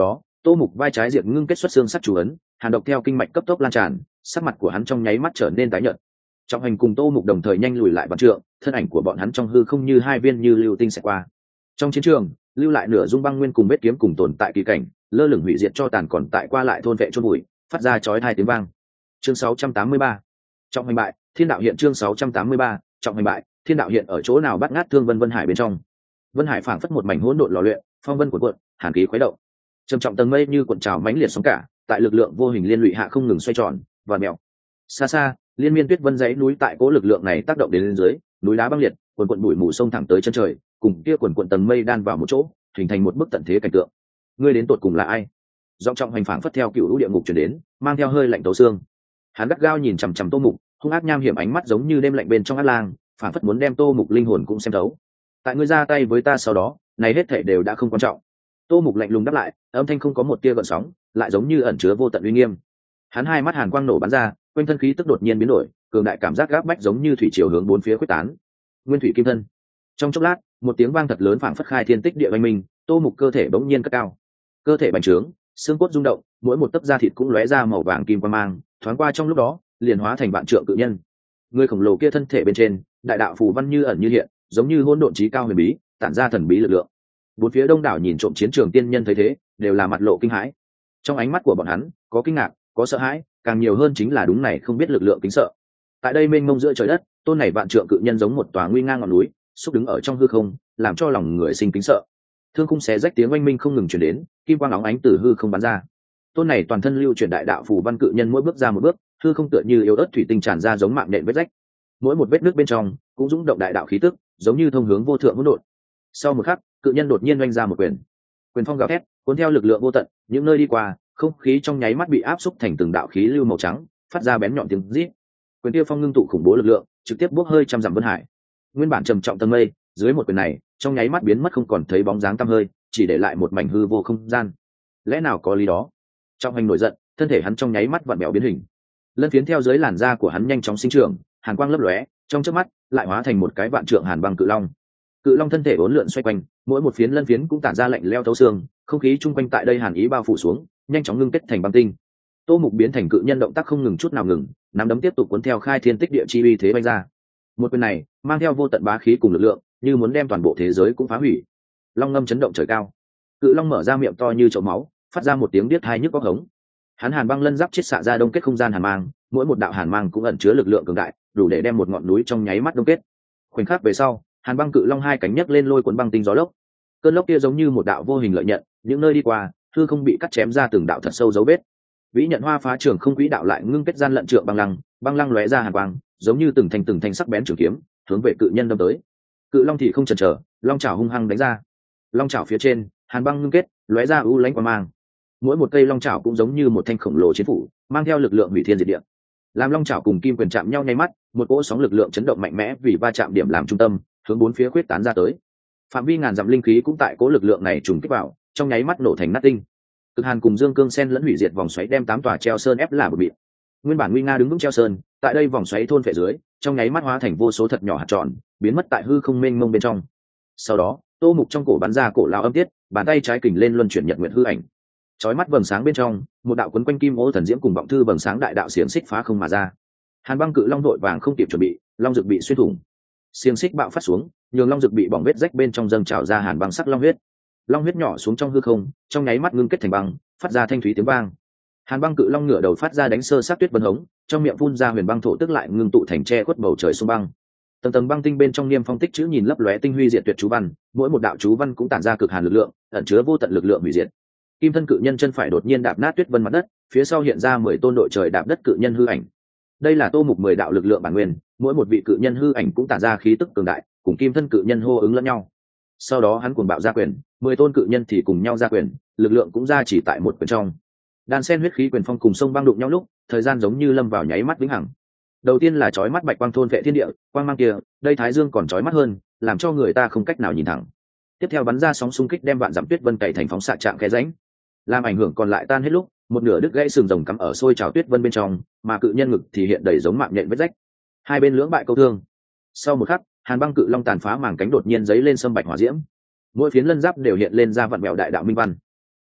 Tô Mục vai trái diệt ngưng kết xuất xương sắc chủ ấn, hàn độc theo kinh mạch cấp tốc lan tràn, sắc mặt của hắn trong nháy mắt trở nên tái nhợt. Trọng Hành cùng Tô Mục đồng thời nhanh lùi lại vạn trượng, thân ảnh của bọn hắn trong hư không như hai viên như lưu tinh sẽ qua. Trong chiến trường, lưu lại nửa dung băng nguyên cùng vết kiếm cùng tồn tại kỳ cảnh, lơ lửng hủy diệt cho tàn còn tại qua lại thôn vệ chôn bụi, phát ra chói tai tiếng vang. Chương 683. Trọng Hành bại, Thiên đạo hiện chương 683, Trọng Hành bại, Thiên đạo hiện ở chỗ nào bắt ngát thương Vân Hải bên trong. Vân Hải phảng phất một mảnh hỗn độn lò luyện, phong vân cuộn cuộn, hàn khí khuấy động. Trầm trọng tầng mây như cuộn trào mãnh liệt sóng cả, tại lực lượng vô hình liên lụy hạ không ngừng xoay tròn và mèo. Xa xa, liên miên tuyết vân dãy núi tại cố lực lượng này tác động đến lên dưới, núi đá băng liệt, cuồn cuộn bụi mù sông thẳng tới chân trời, cùng kia cuồn cuộn tầng mây đan vào một chỗ, hình thành một bức tận thế cảnh tượng. Ngươi đến tột cùng là ai? Giọng Trọng Hành phảng phất theo cựu lũ địa ngục truyền đến, mang theo hơi lạnh tấu xương. Hắn gắt gao nhìn chằm chằm Tô Mục, hung ác nham hiểm ánh mắt giống như đêm lạnh bên trong ác lang, phảng phất muốn đem Tô Mục linh hồn cũng xem thấu. Tại ngươi ra tay với ta sau đó, này hết thảy đều đã không quan trọng. Tô Mục lạnh lùng đáp lại, âm thanh không có một tia gợn sóng, lại giống như ẩn chứa vô tận uy nghiêm. Hắn hai mắt hàn quang nổ bắn ra, quanh thân khí tức đột nhiên biến đổi, cường đại cảm giác gáp bách giống như thủy triều hướng bốn phía khuếch tán. Nguyên thủy kim thân. Trong chốc lát, một tiếng vang thật lớn phảng phất khai thiên tích địa vang minh, Tô Mục cơ thể bỗng nhiên cất cao. Cơ thể bành trướng, xương cốt rung động, mỗi một tấc da thịt cũng lóe ra màu vàng kim quang mang, thoáng qua trong lúc đó, liền hóa thành vạn trượng cự nhân. Người khổng lồ kia thân thể bên trên, đại đạo phù văn như ẩn như hiện, giống như hỗn độn chí cao huyền bí, tản ra thần bí lực lượng. Bốn phía đông đảo nhìn trộm chiến trường tiên nhân thấy thế, đều là mặt lộ kinh hãi. Trong ánh mắt của bọn hắn, có kinh ngạc, có sợ hãi, càng nhiều hơn chính là đúng này không biết lực lượng kính sợ. Tại đây mênh mông giữa trời đất, tôn này vạn trượng cự nhân giống một tòa nguy ngang ngọn núi, xúc đứng ở trong hư không, làm cho lòng người sinh kính sợ. Thương khung xé rách tiếng oanh minh không ngừng truyền đến, kim quang óng ánh từ hư không bắn ra. Tôn này toàn thân lưu chuyển đại đạo phù văn cự nhân mỗi bước ra một bước, hư không tựa như yếu ớt thủy tinh tràn ra giống mạng nện vết rách. Mỗi một vết nước bên trong cũng dũng động đại đạo khí tức, giống như thông hướng vô thượng hỗn độn. Sau một khắc, cự nhân đột nhiên oanh ra một quyền. Quyền phong gào thét, cuốn theo lực lượng vô tận, những nơi đi qua, không khí trong nháy mắt bị áp xúc thành từng đạo khí lưu màu trắng, phát ra bén nhọn tiếng rít. Quyền tiêu phong ngưng tụ khủng bố lực lượng, trực tiếp bốc hơi trăm dặm vân hải. Nguyên bản trầm trọng tầng mây, dưới một quyền này, trong nháy mắt biến mất không còn thấy bóng dáng tăm hơi, chỉ để lại một mảnh hư vô không gian. Lẽ nào có lý đó? Trọng Hành nổi giận, thân thể hắn trong nháy mắt vặn bèo biến hình. Lân phiến theo dưới làn da của hắn nhanh chóng sinh trưởng, hàn quang lấp lóe, trong chớp mắt lại hóa thành một cái vạn trượng hàn băng cự long. Cự long thân thể uốn lượn xoay quanh, mỗi một phiến lân phiến cũng tản ra lạnh lẽo thấu xương, không khí chung quanh tại đây hàn ý bao phủ xuống, nhanh chóng ngưng kết thành băng tinh. Tô Mục biến thành cự nhân động tác không ngừng chút nào ngừng, nắm đấm tiếp tục cuốn theo khai thiên tích địa chi uy thế vung ra. Một quyền này mang theo vô tận bá khí cùng lực lượng, như muốn đem toàn bộ thế giới cũng phá hủy. Long ngâm chấn động trời cao, cự long mở ra miệng to như chậu máu, phát ra một tiếng điếc tai nhức óc hống. Hắn hàn băng lân giáp chiết xạ ra đông kết không gian hàn mang, mỗi một đạo hàn mang cũng ẩn chứa lực lượng cường đại, đủ để đem một ngọn núi trong nháy mắt đông kết. Khoảnh khắc về sau, hàn băng cự long hai cánh nhấc lên lôi cuốn băng tinh gió lốc. Cơn lốc kia giống như một đạo vô hình lợi nhận, những nơi đi qua, hư không bị cắt chém ra từng đạo thật sâu dấu vết. Vĩ nhận hoa phá trường không quỹ đạo lại ngưng kết gian lận trượng băng lăng lóe ra hàn quang, giống như từng thanh sắc bén trường kiếm, hướng về cự nhân đâm tới. Cự long thì không chần chờ, long chảo hung hăng đánh ra. Long chảo phía trên, hàn băng ngưng kết, lóe ra u lãnh quang mang. Mỗi một cây long chảo cũng giống như một thanh khổng lồ chiến phủ, mang theo lực lượng hủy thiên diệt địa. Làm long chảo cùng kim quyền chạm nhau nháy mắt, một cỗ sóng lực lượng chấn động mạnh mẽ vì va chạm điểm làm trung tâm, hướng bốn phía khuyết tán ra tới. Phạm vi ngàn dặm linh khí cũng tại cỗ lực lượng này trùng kích vào, trong nháy mắt nổ thành nát tinh. Cực hàn cùng dương cương sen lẫn hủy diệt vòng xoáy đem 8 tòa treo sơn ép là một bịt. Nguyên bản nguy nga đứng vững treo sơn, tại đây vòng xoáy thôn phệ dưới, trong nháy mắt hóa thành vô số thật nhỏ hạt tròn, biến mất tại hư không mênh mông bên trong. Sau đó, Tô Mục trong cổ bắn ra cổ lao âm tiết, bàn tay trái kình lên luân chuyển nhật nguyệt hư ảnh. Chói mắt vầng sáng bên trong, một đạo quấn quanh kim ô thần diễm cùng vọng thư vầng sáng đại đạo xiềng xích phá không mà ra. Hàn băng cự long đội vàng không kịp chuẩn bị, long dực bị xuyên thủng. Xiềng xích bạo phát xuống, nhường long dực bị bỏng vết rách bên trong dâng trào ra hàn băng sắc long huyết. Long huyết nhỏ xuống trong hư không, trong nháy mắt ngưng kết thành băng, phát ra thanh thúy tiếng vang. Hàn băng cự long ngửa đầu phát ra đánh sơ sát tuyết vân hống, trong miệng phun ra huyền băng thổ tức lại ngưng tụ thành che khuất bầu trời xung băng. Tầng tầng băng tinh bên trong niêm phong tích chữ nhìn lấp lóe tinh huy diệt tuyệt chú văn, mỗi một đạo chú văn cũng tản ra cực hàn lực lượng, ẩn chứa vô tận lực lượng hủy diệt. Kim thân cự nhân chân phải đột nhiên đạp nát tuyết vân mặt đất, phía sau hiện ra 10 tôn đội trời đạp đất cự nhân hư ảnh. Đây là Tô Mục 10 đạo lực lượng bản nguyên, mỗi một vị cự nhân hư ảnh cũng tản ra khí tức cường đại, cùng kim thân cự nhân hô ứng lẫn nhau. Sau đó hắn cuồng bạo ra quyền, 10 tôn cự nhân thì cùng nhau ra quyền, lực lượng cũng ra chỉ tại một quyền trong. Đan sen huyết khí quyền phong cùng sông băng đụng nhau lúc, thời gian giống như lâm vào nháy mắt vĩnh hằng. Đầu tiên là chói mắt bạch quang thôn vệ thiên địa, quang mang kia, đây thái dương còn chói mắt hơn, làm cho người ta không cách nào nhìn thẳng. Tiếp theo bắn ra sóng xung kích đem vạn dặm tuyết vân cày thành phóng xạ trạng khe rãnh. Làm ảnh hưởng còn lại tan hết lúc, một nửa đứt gãy sừng rồng cắm ở sôi trào tuyết vân bên trong, mà cự nhân ngực thì hiện đầy giống mạng nhện vết rách. Hai bên lưỡng bại câu thương. Sau một khắc, hàn băng cự long tàn phá màng cánh đột nhiên giấy lên sâm bạch hỏa diễm. Mỗi phiến lân giáp đều hiện lên ra vặn vẹo đại đạo minh văn.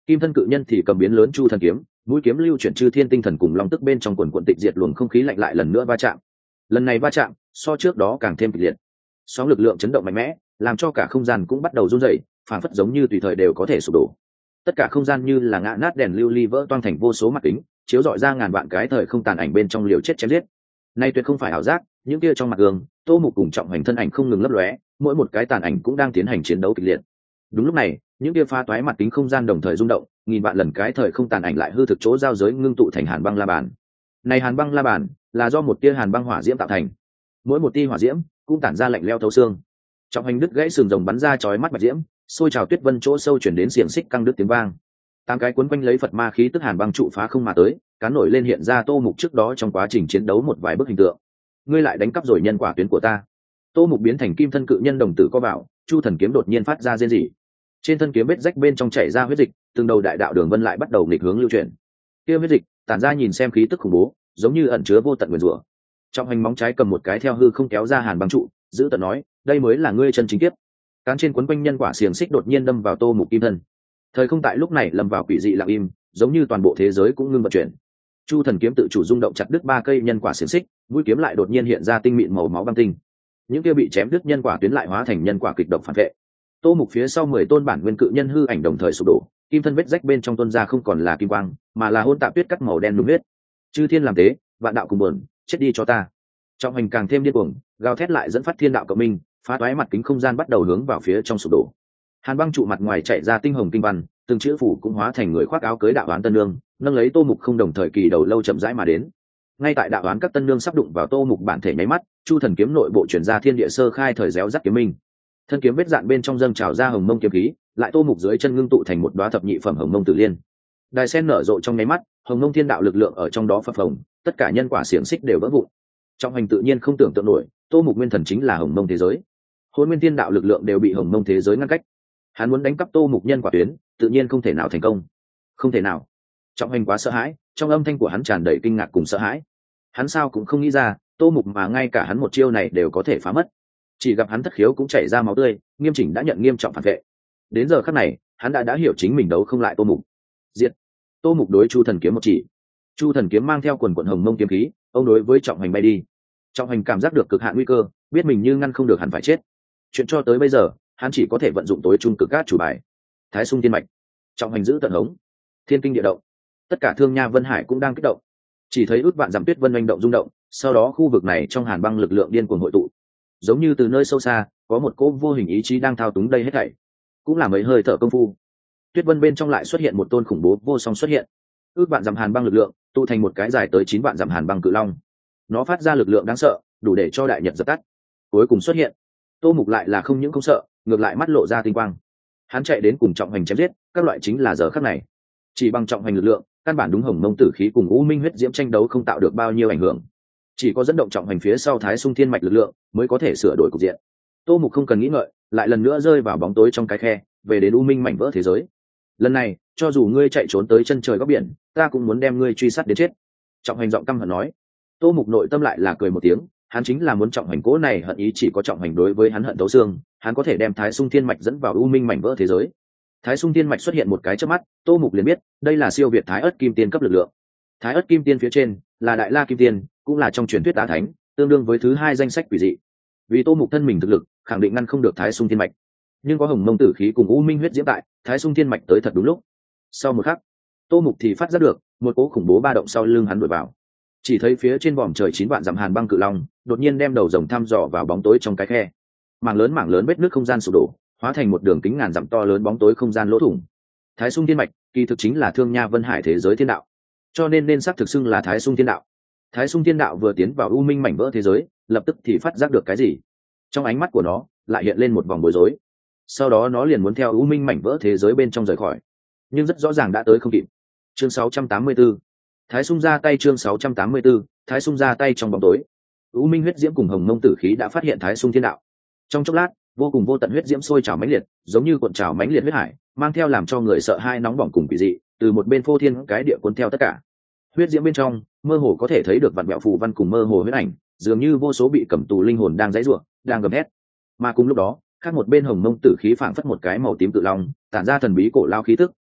Kim thân cự nhân thì cầm biến lớn chu thần kiếm, mũi kiếm lưu chuyển chư thiên tinh thần cùng long tức bên trong quần quận tịch diệt luồng không khí lạnh lại lần nữa va chạm. Lần này va chạm so trước đó càng thêm kịch liệt, sóng lực lượng chấn động mạnh mẽ, làm cho cả không gian cũng bắt đầu run rẩy, phảng phất giống như tùy thời đều có thể sụp đổ. Tất cả không gian như là ngã nát đèn lưu ly vỡ toang thành vô số mặt kính, chiếu rọi ra ngàn vạn cái thời không tàn ảnh bên trong liều chết chém giết. Nay tuyệt không phải ảo giác, những kia trong mặt gương, Tô Mục cùng Trọng Hành thân ảnh không ngừng lấp lóe, mỗi một cái tàn ảnh cũng đang tiến hành chiến đấu kịch liệt. Đúng lúc này, những kia pha toái mặt kính không gian đồng thời rung động, nghìn vạn lần cái thời không tàn ảnh lại hư thực chỗ giao giới ngưng tụ thành hàn băng la bàn. Này hàn băng la bàn là do một tia hàn băng hỏa diễm tạo thành, mỗi một tia hỏa diễm cũng tản ra lạnh lẽo thấu xương. Trọng Hành đứt gãy sừng rồng bắn ra chói mắt bạch diễm, xôi trào tuyết vân chỗ sâu chuyển đến xiềng xích căng đứt tiếng vang. Tám cái cuốn quanh lấy Phật ma khí tức hàn băng trụ phá không mà tới, cán nổi lên hiện ra Tô Mục trước đó trong quá trình chiến đấu một vài bức hình tượng. Ngươi lại đánh cắp rồi nhân quả tuyến của ta. Tô Mục biến thành kim thân cự nhân đồng tử co vào, chu thần kiếm đột nhiên phát ra rên rỉ. Trên thân kiếm vết rách bên trong chảy ra huyết dịch, từng đầu đại đạo đường vân lại bắt đầu nghịch hướng lưu chuyển. Kia huyết dịch tản ra nhìn xem khí tức khủng bố, giống như ẩn chứa vô tận nguyên rủa. Trọng Hành móng trái cầm một cái theo hư không kéo ra hàn băng trụ, giữ tận nói, đây mới là ngươi chân chính kiếp. Cán trên cuốn quanh nhân quả xiềng xích đột nhiên đâm vào Tô Mục kim thân. Thời không tại lúc này lâm vào quỷ dị lặng im, giống như toàn bộ thế giới cũng ngưng vận chuyển. Chu thần kiếm tự chủ rung động chặt đứt ba cây nhân quả xiềng xích, mũi kiếm lại đột nhiên hiện ra tinh mịn màu máu băng tinh. Những kia bị chém đứt nhân quả tuyến lại hóa thành nhân quả kịch độc phản vệ. Tô Mục phía sau 10 tôn bản nguyên cự nhân hư ảnh đồng thời sụp đổ, kim thân vết rách bên trong tuôn ra không còn là kim quang, mà là hôn tạp tuyết cắt màu đen đúng huyết. Chư thiên làm thế, vạn đạo cùng buồn, chết đi cho ta. Trọng Hành càng thêm điên cuồng, gào thét lại dẫn phát thiên đạo cộng minh, phá toái mặt kính không gian bắt đầu hướng vào phía trong sụp đổ. Hàn băng trụ mặt ngoài chạy ra tinh hồng kinh văn, từng chữ phủ cũng hóa thành người khoác áo cưới đạo oán tân nương, nâng lấy Tô Mục không đồng thời kỳ đầu lâu chậm rãi mà đến. Ngay tại đạo oán các tân nương sắp đụng vào Tô Mục bản thể nháy mắt, chu thần kiếm nội bộ chuyển ra thiên địa sơ khai thời réo rắt kiếm minh. Thân kiếm vết dạn bên trong dâng trào ra hồng mông kiếm khí, lại Tô Mục dưới chân ngưng tụ thành một đóa thập nhị phẩm hồng mông tử liên. Đài sen nở rộ trong nháy mắt, hồng mông thiên đạo lực lượng ở trong đó phập phồng, tất cả nhân quả xiềng xích đều vỡ vụn. Trong hành tự nhiên không tưởng tượng nổi, Tô Mục nguyên thần chính là hồng mông thế giới, hôn nguyên thiên đạo lực lượng đều bị hồng mông thế giới ngăn cách. Hắn muốn đánh cắp Tô Mục nhân quả tuyến, tự nhiên không thể nào thành công. Không thể nào. Trọng Hành quá sợ hãi, trong âm thanh của hắn tràn đầy kinh ngạc cùng sợ hãi. Hắn sao cũng không nghĩ ra, Tô Mục mà ngay cả hắn một chiêu này đều có thể phá mất. Chỉ gặp hắn thất khiếu cũng chảy ra máu tươi, nghiêm chỉnh đã nhận nghiêm trọng phản vệ. Đến giờ khắc này, hắn đã hiểu chính mình đấu không lại Tô Mục. Diệt. Tô Mục đối chu thần kiếm một chỉ. Chu thần kiếm mang theo quần quần hồng mông kiếm khí, ông đối với Trọng Hành bay đi. Trọng Hành cảm giác được cực hạn nguy cơ, biết mình như ngăn không được hẳn phải chết. Chuyện cho tới bây giờ, hắn chỉ có thể vận dụng tối trung cực cát chủ bài. Thái Sung Thiên Mạch. Trọng Hành giữ tận hống. Thiên kinh địa động. Tất cả Thương Nha Vân Hải cũng đang kích động. Chỉ thấy ước vạn dặm tuyết vân oanh động rung động, sau đó khu vực này trong hàn băng lực lượng điên cuồng hội tụ, giống như từ nơi sâu xa có một cỗ vô hình ý chí đang thao túng đây hết thảy. Cũng là mấy hơi thở công phu, tuyết vân bên trong lại xuất hiện một tôn khủng bố vô song xuất hiện. Ước vạn dặm hàn băng lực lượng tụ thành một cái dài tới 9 vạn dặm hàn băng cự long. Nó phát ra lực lượng đáng sợ, đủ để cho đại nhật dập tắt. Cuối cùng xuất hiện, Tô Mục lại là không những không sợ, ngược lại mắt lộ ra tinh quang. Hắn chạy đến cùng Trọng Hành chém giết, các loại chính là giờ khắc này. Chỉ bằng Trọng Hành lực lượng, căn bản đúng hồng mông tử khí cùng u minh huyết diễm tranh đấu không tạo được bao nhiêu ảnh hưởng. Chỉ có dẫn động Trọng Hành phía sau Thái Sung Thiên Mạch lực lượng mới có thể sửa đổi cục diện. Tô Mục không cần nghĩ ngợi, lại lần nữa rơi vào bóng tối trong cái khe, về đến u minh mảnh vỡ thế giới. Lần này, cho dù ngươi chạy trốn tới chân trời góc biển, ta cũng muốn đem ngươi truy sát đến chết. Trọng Hành giọng căm hận nói. Tô Mục nội tâm lại là cười một tiếng, hắn chính là muốn Trọng Hành cố này hận ý chỉ có Trọng Hành đối với hắn hận thấu xương, hắn có thể đem Thái Sung Thiên Mạch dẫn vào u minh mảnh vỡ thế giới. Thái Sung Thiên Mạch xuất hiện một cái chớp mắt, Tô Mục liền biết, đây là siêu việt Thái Ức Kim Tiên cấp lực lượng. Thái Ức Kim Tiên phía trên là Đại La Kim Tiên, cũng là trong truyền thuyết Á Thánh, tương đương với thứ hai danh sách quỷ dị. Vì Tô Mục thân mình thực lực, khẳng định ngăn không được Thái Sung Thiên Mạch. Nhưng có hồng mông tử khí cùng u minh huyết diễm tại, Thái Sung Thiên Mạch tới thật đúng lúc. Sau một khắc, Tô Mục thì phát giác được một cỗ khủng bố ba động sau lưng hắn đuổi vào. Chỉ thấy phía trên vòm trời 9 vạn dặm hàn băng cự long, đột nhiên đem đầu rồng thăm dò vào bóng tối trong cái khe. Mảng lớn vết nước không gian sụp đổ, hóa thành một đường kính ngàn dặm to lớn bóng tối không gian lỗ thủng. Thái Sung Thiên Mạch kỳ thực chính là Thương Nha Vân Hải thế giới thiên đạo, cho nên xác thực xưng là Thái Sung Thiên Đạo. Thái Sung Thiên Đạo vừa tiến vào u minh mảnh vỡ thế giới, lập tức thì phát giác được cái gì. Trong ánh mắt của nó lại hiện lên một vòng bối rối. Sau đó nó liền muốn theo u minh mảnh vỡ thế giới bên trong rời khỏi, nhưng rất rõ ràng đã tới không kịp. Chương 684. Thái Sung ra tay. Chương 684. Thái Sung ra tay. Trong bóng tối, u minh huyết diễm cùng hồng mông tử khí đã phát hiện Thái Sung Thiên Đạo. Trong chốc lát, vô cùng vô tận huyết diễm sôi trào mãnh liệt, giống như cuộn trào mãnh liệt huyết hải, mang theo làm cho người sợ hai nóng bỏng cùng quỷ dị, từ một bên phô thiên cái địa cuốn theo tất cả. Huyết diễm bên trong mơ hồ có thể thấy được vạn vẹo phù văn cùng mơ hồ huyết ảnh, dường như vô số bị cầm tù linh hồn đang giãy giụa, đang gầm hét. Mà cùng lúc đó, khác một bên hồng mông tử khí phảng phất một cái màu tím cự long, tản ra thần bí cổ lao khí tức,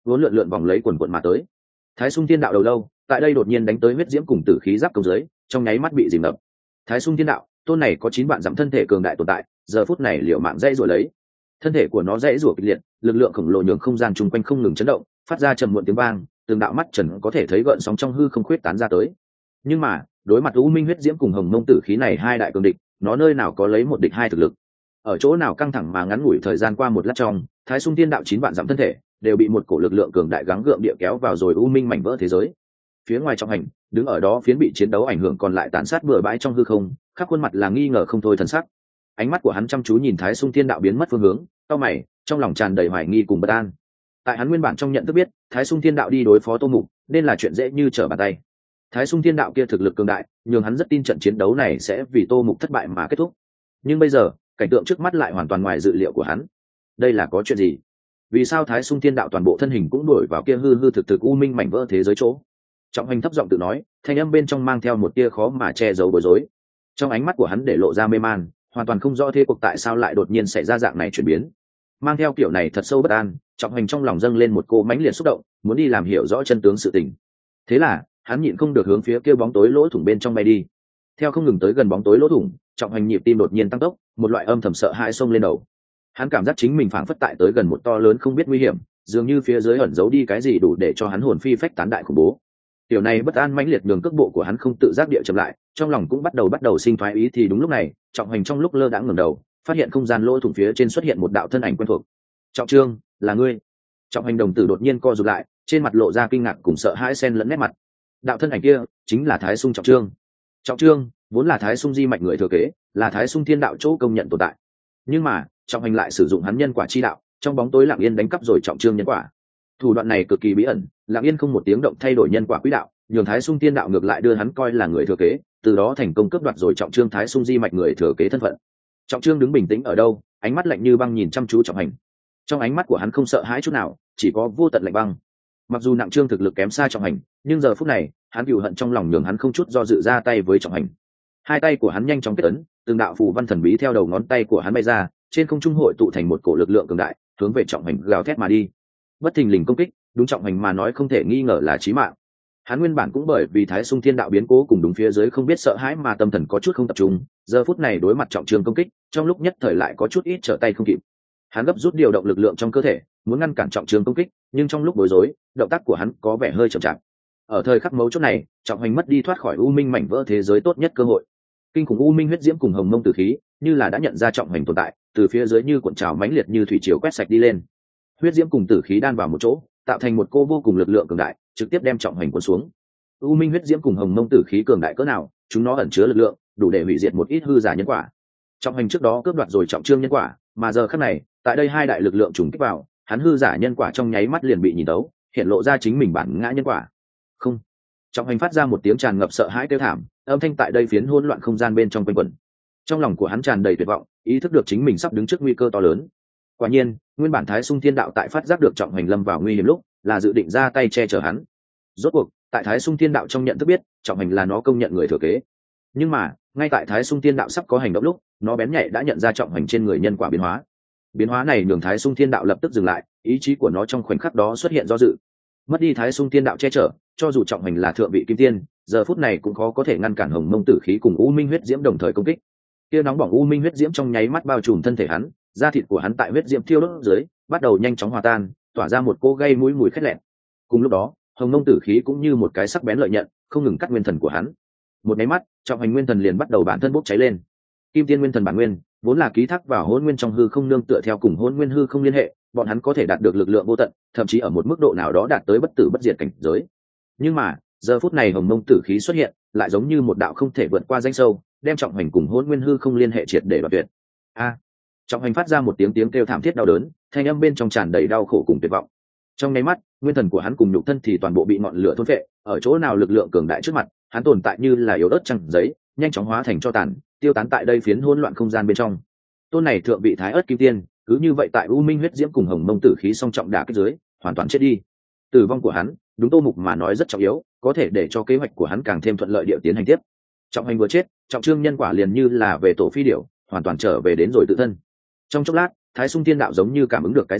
vốn lượn lượn vòng lấy quần quận mà tới. Thái Sung Thiên Đạo đầu lâu tại đây đột nhiên đánh tới huyết diễm cùng tử khí giáp công dưới, trong nháy mắt bị dìm ngập. Thái Sung Thiên Đạo, tôn này có 9 vạn dặm thân thể cường đại tồn tại, giờ phút này liều mạng dãy rủa lấy. Thân thể của nó dãy rủa kịch liệt, lực lượng khổng lồ nhường không gian chung quanh không ngừng chấn động, phát ra trầm muộn tiếng vang, từng đạo mắt trần có thể thấy gợn sóng trong hư không khuyết tán ra tới. Nhưng mà, đối mặt U Minh huyết diễm cùng Hồng Mông tử khí này hai đại cường địch, nó nơi nào có lấy một địch hai thực lực. Ở chỗ nào căng thẳng mà ngắn ngủi thời gian qua một lát trong, Thái Sung Thiên Đạo 9 vạn dặm thân thể đều bị một cổ lực lượng cường đại gắng gượng địa kéo vào rồi U Minh mảnh vỡ thế giới. Phía ngoài Trọng Hành, đứng ở đó phiến bị chiến đấu ảnh hưởng còn lại tàn sát bừa bãi trong hư không, khắp khuôn mặt là nghi ngờ không thôi thần sắc. Ánh mắt của hắn chăm chú nhìn Thái Sung Thiên Đạo biến mất phương hướng, cau mày, trong lòng tràn đầy hoài nghi cùng bất an. Tại hắn nguyên bản trong nhận thức biết, Thái Sung Thiên Đạo đi đối phó Tô Mục, nên là chuyện dễ như trở bàn tay. Thái Sung Thiên Đạo kia thực lực cường đại, nhưng hắn rất tin trận chiến đấu này sẽ vì Tô Mục thất bại mà kết thúc. Nhưng bây giờ, cảnh tượng trước mắt lại hoàn toàn ngoài dự liệu của hắn. Đây là có chuyện gì? Vì sao Thái Sung Thiên Đạo toàn bộ thân hình cũng đổi vào kia hư hư thực thực u minh mảnh vỡ thế giới chỗ? Trọng Hành thấp giọng tự nói, thanh âm bên trong mang theo một tia khó mà che giấu bối rối. Trong ánh mắt của hắn để lộ ra mê man, hoàn toàn không rõ thế cuộc tại sao lại đột nhiên xảy ra dạng này chuyển biến. Mang theo kiểu này thật sâu bất an, Trọng Hành trong lòng dâng lên một cô mãnh liệt xúc động, muốn đi làm hiểu rõ chân tướng sự tình. Thế là, hắn nhịn không được hướng phía kia bóng tối lỗ thủng bên trong bay đi. Theo không ngừng tới gần bóng tối lỗ thủng, Trọng Hành nhịp tim đột nhiên tăng tốc, một loại âm thầm sợ hãi xông lên đầu. Hắn cảm giác chính mình phảng phất tại tới gần một to lớn không biết nguy hiểm, dường như phía dưới ẩn giấu đi cái gì đủ để cho hắn hồn phi phách tán đại khủng bố. Điều này bất an mãnh liệt đường cước bộ của hắn không tự giác địa chậm lại, trong lòng cũng bắt đầu sinh thoái ý thì đúng lúc này, Trọng Hành trong lúc lơ đãng ngẩng đầu, phát hiện không gian lỗ thủng phía trên xuất hiện một đạo thân ảnh quen thuộc. Trọng Trương, là ngươi? Trọng Hành đồng tử đột nhiên co rụt lại, trên mặt lộ ra kinh ngạc cùng sợ hãi xen lẫn nét mặt. Đạo thân ảnh kia chính là Thái Sung Trọng Trương. Trọng Trương vốn là Thái Sung di mạch người thừa kế, là Thái Sung Thiên Đạo chỗ công nhận tồn tại. Nhưng mà, Trọng Hành lại sử dụng hắn nhân quả chi đạo, trong bóng tối lặng yên đánh cắp rồi Trọng Trương nhân quả. Thủ đoạn này cực kỳ bí ẩn, lặng yên không một tiếng động thay đổi nhân quả quỹ đạo, nhường Thái Sung Thiên Đạo ngược lại đưa hắn coi là người thừa kế, từ đó thành công cướp đoạt rồi Trọng Trương Thái Sung di mạch người thừa kế thân phận. Trọng Trương đứng bình tĩnh ở đâu, ánh mắt lạnh như băng nhìn chăm chú Trọng Hành. Trong ánh mắt của hắn không sợ hãi chút nào, chỉ có vô tận lạnh băng. Mặc dù Nặng Trương thực lực kém xa Trọng Hành, nhưng giờ phút này, hắn cừu hận trong lòng nhường hắn không chút do dự ra tay với Trọng Hành. Hai tay của hắn nhanh chóng kết ấn, từng đạo phù văn thần bí theo đầu ngón tay của hắn bay ra, trên không trung hội tụ thành một cổ lực lượng cường đại, hướng về Trọng Hành gào thét mà đi. Bất thình lình công kích, đúng Trọng Hành mà nói không thể nghi ngờ là chí mạng. Hắn nguyên bản cũng bởi vì Thái Sung Thiên Đạo biến cố cùng đúng phía dưới không biết sợ hãi mà tâm thần có chút không tập trung, giờ phút này đối mặt Trọng Trương công kích, trong lúc nhất thời lại có chút ít trở tay không kịp. Hắn gấp rút điều động lực lượng trong cơ thể, muốn ngăn cản Trọng Trương công kích, nhưng trong lúc bối rối, động tác của hắn có vẻ hơi chậm chạp. Ở thời khắc mấu chốt này, Trọng Hành mất đi thoát khỏi u minh mảnh vỡ thế giới tốt nhất cơ hội. Kinh khủng u minh huyết diễm cùng Hồng Mông tử khí, như là đã nhận ra Trọng Hành tồn tại, từ phía dưới như cuộn trào mãnh liệt như thủy triều quét sạch đi lên. Huyết diễm cùng tử khí đan vào một chỗ, tạo thành một cô vô cùng lực lượng cường đại, trực tiếp đem Trọng Hành cuốn xuống. U minh huyết diễm cùng Hồng Mông tử khí cường đại cỡ nào, chúng nó ẩn chứa lực lượng, đủ để hủy diệt một ít hư giả nhân quả. Trọng Hành trước đó cướp đoạt rồi Trọng Trương nhân quả, mà giờ khắc này, tại đây hai đại lực lượng trùng kích vào, hắn hư giả nhân quả trong nháy mắt liền bị nhìn tấu, hiện lộ ra chính mình bản ngã nhân quả. Không. Trọng Hành phát ra một tiếng tràn ngập sợ hãi kêu thảm, âm thanh tại đây phiến hỗn loạn không gian bên trong quanh quẩn. Trong lòng của hắn tràn đầy tuyệt vọng, ý thức được chính mình sắp đứng trước nguy cơ to lớn. Quả nhiên, nguyên bản Thái Sung Thiên Đạo tại phát giác được Trọng Hành lâm vào nguy hiểm lúc, là dự định ra tay che chở hắn. Rốt cuộc, tại Thái Sung Thiên Đạo trong nhận thức biết, Trọng Hành là nó công nhận người thừa kế. Nhưng mà, ngay tại Thái Sung Thiên Đạo sắp có hành động lúc, nó bén nhạy đã nhận ra Trọng Hành trên người nhân quả biến hóa. Biến hóa này nhường Thái Sung Thiên Đạo lập tức dừng lại, ý chí của nó trong khoảnh khắc đó xuất hiện do dự. Mất đi Thái Sung Thiên Đạo che chở, cho dù Trọng Hành là thượng vị kim tiên, giờ phút này cũng khó có thể ngăn cản Hồng Mông tử khí cùng U Minh huyết diễm đồng thời công kích. Kia nóng bỏng U Minh huyết diễm trong nháy mắt bao trùm thân thể hắn, da thịt của hắn tại huyết diễm thiêu đốt dưới, bắt đầu nhanh chóng hòa tan, tỏa ra một cỗ gây mũi mùi khét lẹt. Cùng lúc đó, Hồng Mông tử khí cũng như một cái sắc bén lợi nhận, không ngừng cắt nguyên thần của hắn. Một cái mắt, Trọng Hành nguyên thần liền bắt đầu bản thân bốc cháy lên. Kim tiên nguyên thần bản nguyên, vốn là ký thác vào hỗn nguyên trong hư không nương tựa theo cùng hỗn nguyên hư không liên hệ, bọn hắn có thể đạt được lực lượng vô tận, thậm chí ở một mức độ nào đó đạt tới bất tử bất diệt cảnh giới. Nhưng mà, giờ phút này Hồng Mông tử khí xuất hiện, lại giống như một đạo không thể vượt qua danh sâu, đem Trọng Hành cùng hỗn nguyên hư không liên hệ triệt để đoạt tuyệt. A! Trọng Hành phát ra một tiếng kêu thảm thiết đau đớn, thanh âm bên trong tràn đầy đau khổ cùng tuyệt vọng. Trong nháy mắt, nguyên thần của hắn cùng nhục thân thì toàn bộ bị ngọn lửa thôn phệ, ở chỗ nào lực lượng cường đại trước mặt, hắn tồn tại như là yếu ớt trăng giấy, nhanh chóng hóa thành tro tàn, tiêu tán tại đây phiến hỗn loạn không gian bên trong. Tôn này thượng vị Thái Ức kim tiên, cứ như vậy tại U Minh huyết diễm cùng Hồng Mông tử khí song trọng đả kích dưới, hoàn toàn chết đi. Tử vong của hắn, đúng Tô Mục mà nói rất trọng yếu, có thể để cho kế hoạch của hắn càng thêm thuận lợi địa tiến hành tiếp. Trọng Hành vừa chết, Trọng Trương nhân quả liền như là về tổ phi điểu, hoàn toàn trở về đến rồi tự thân. Trong chốc lát, Thái Sung Thiên Đạo giống như cảm ứng được cái gì,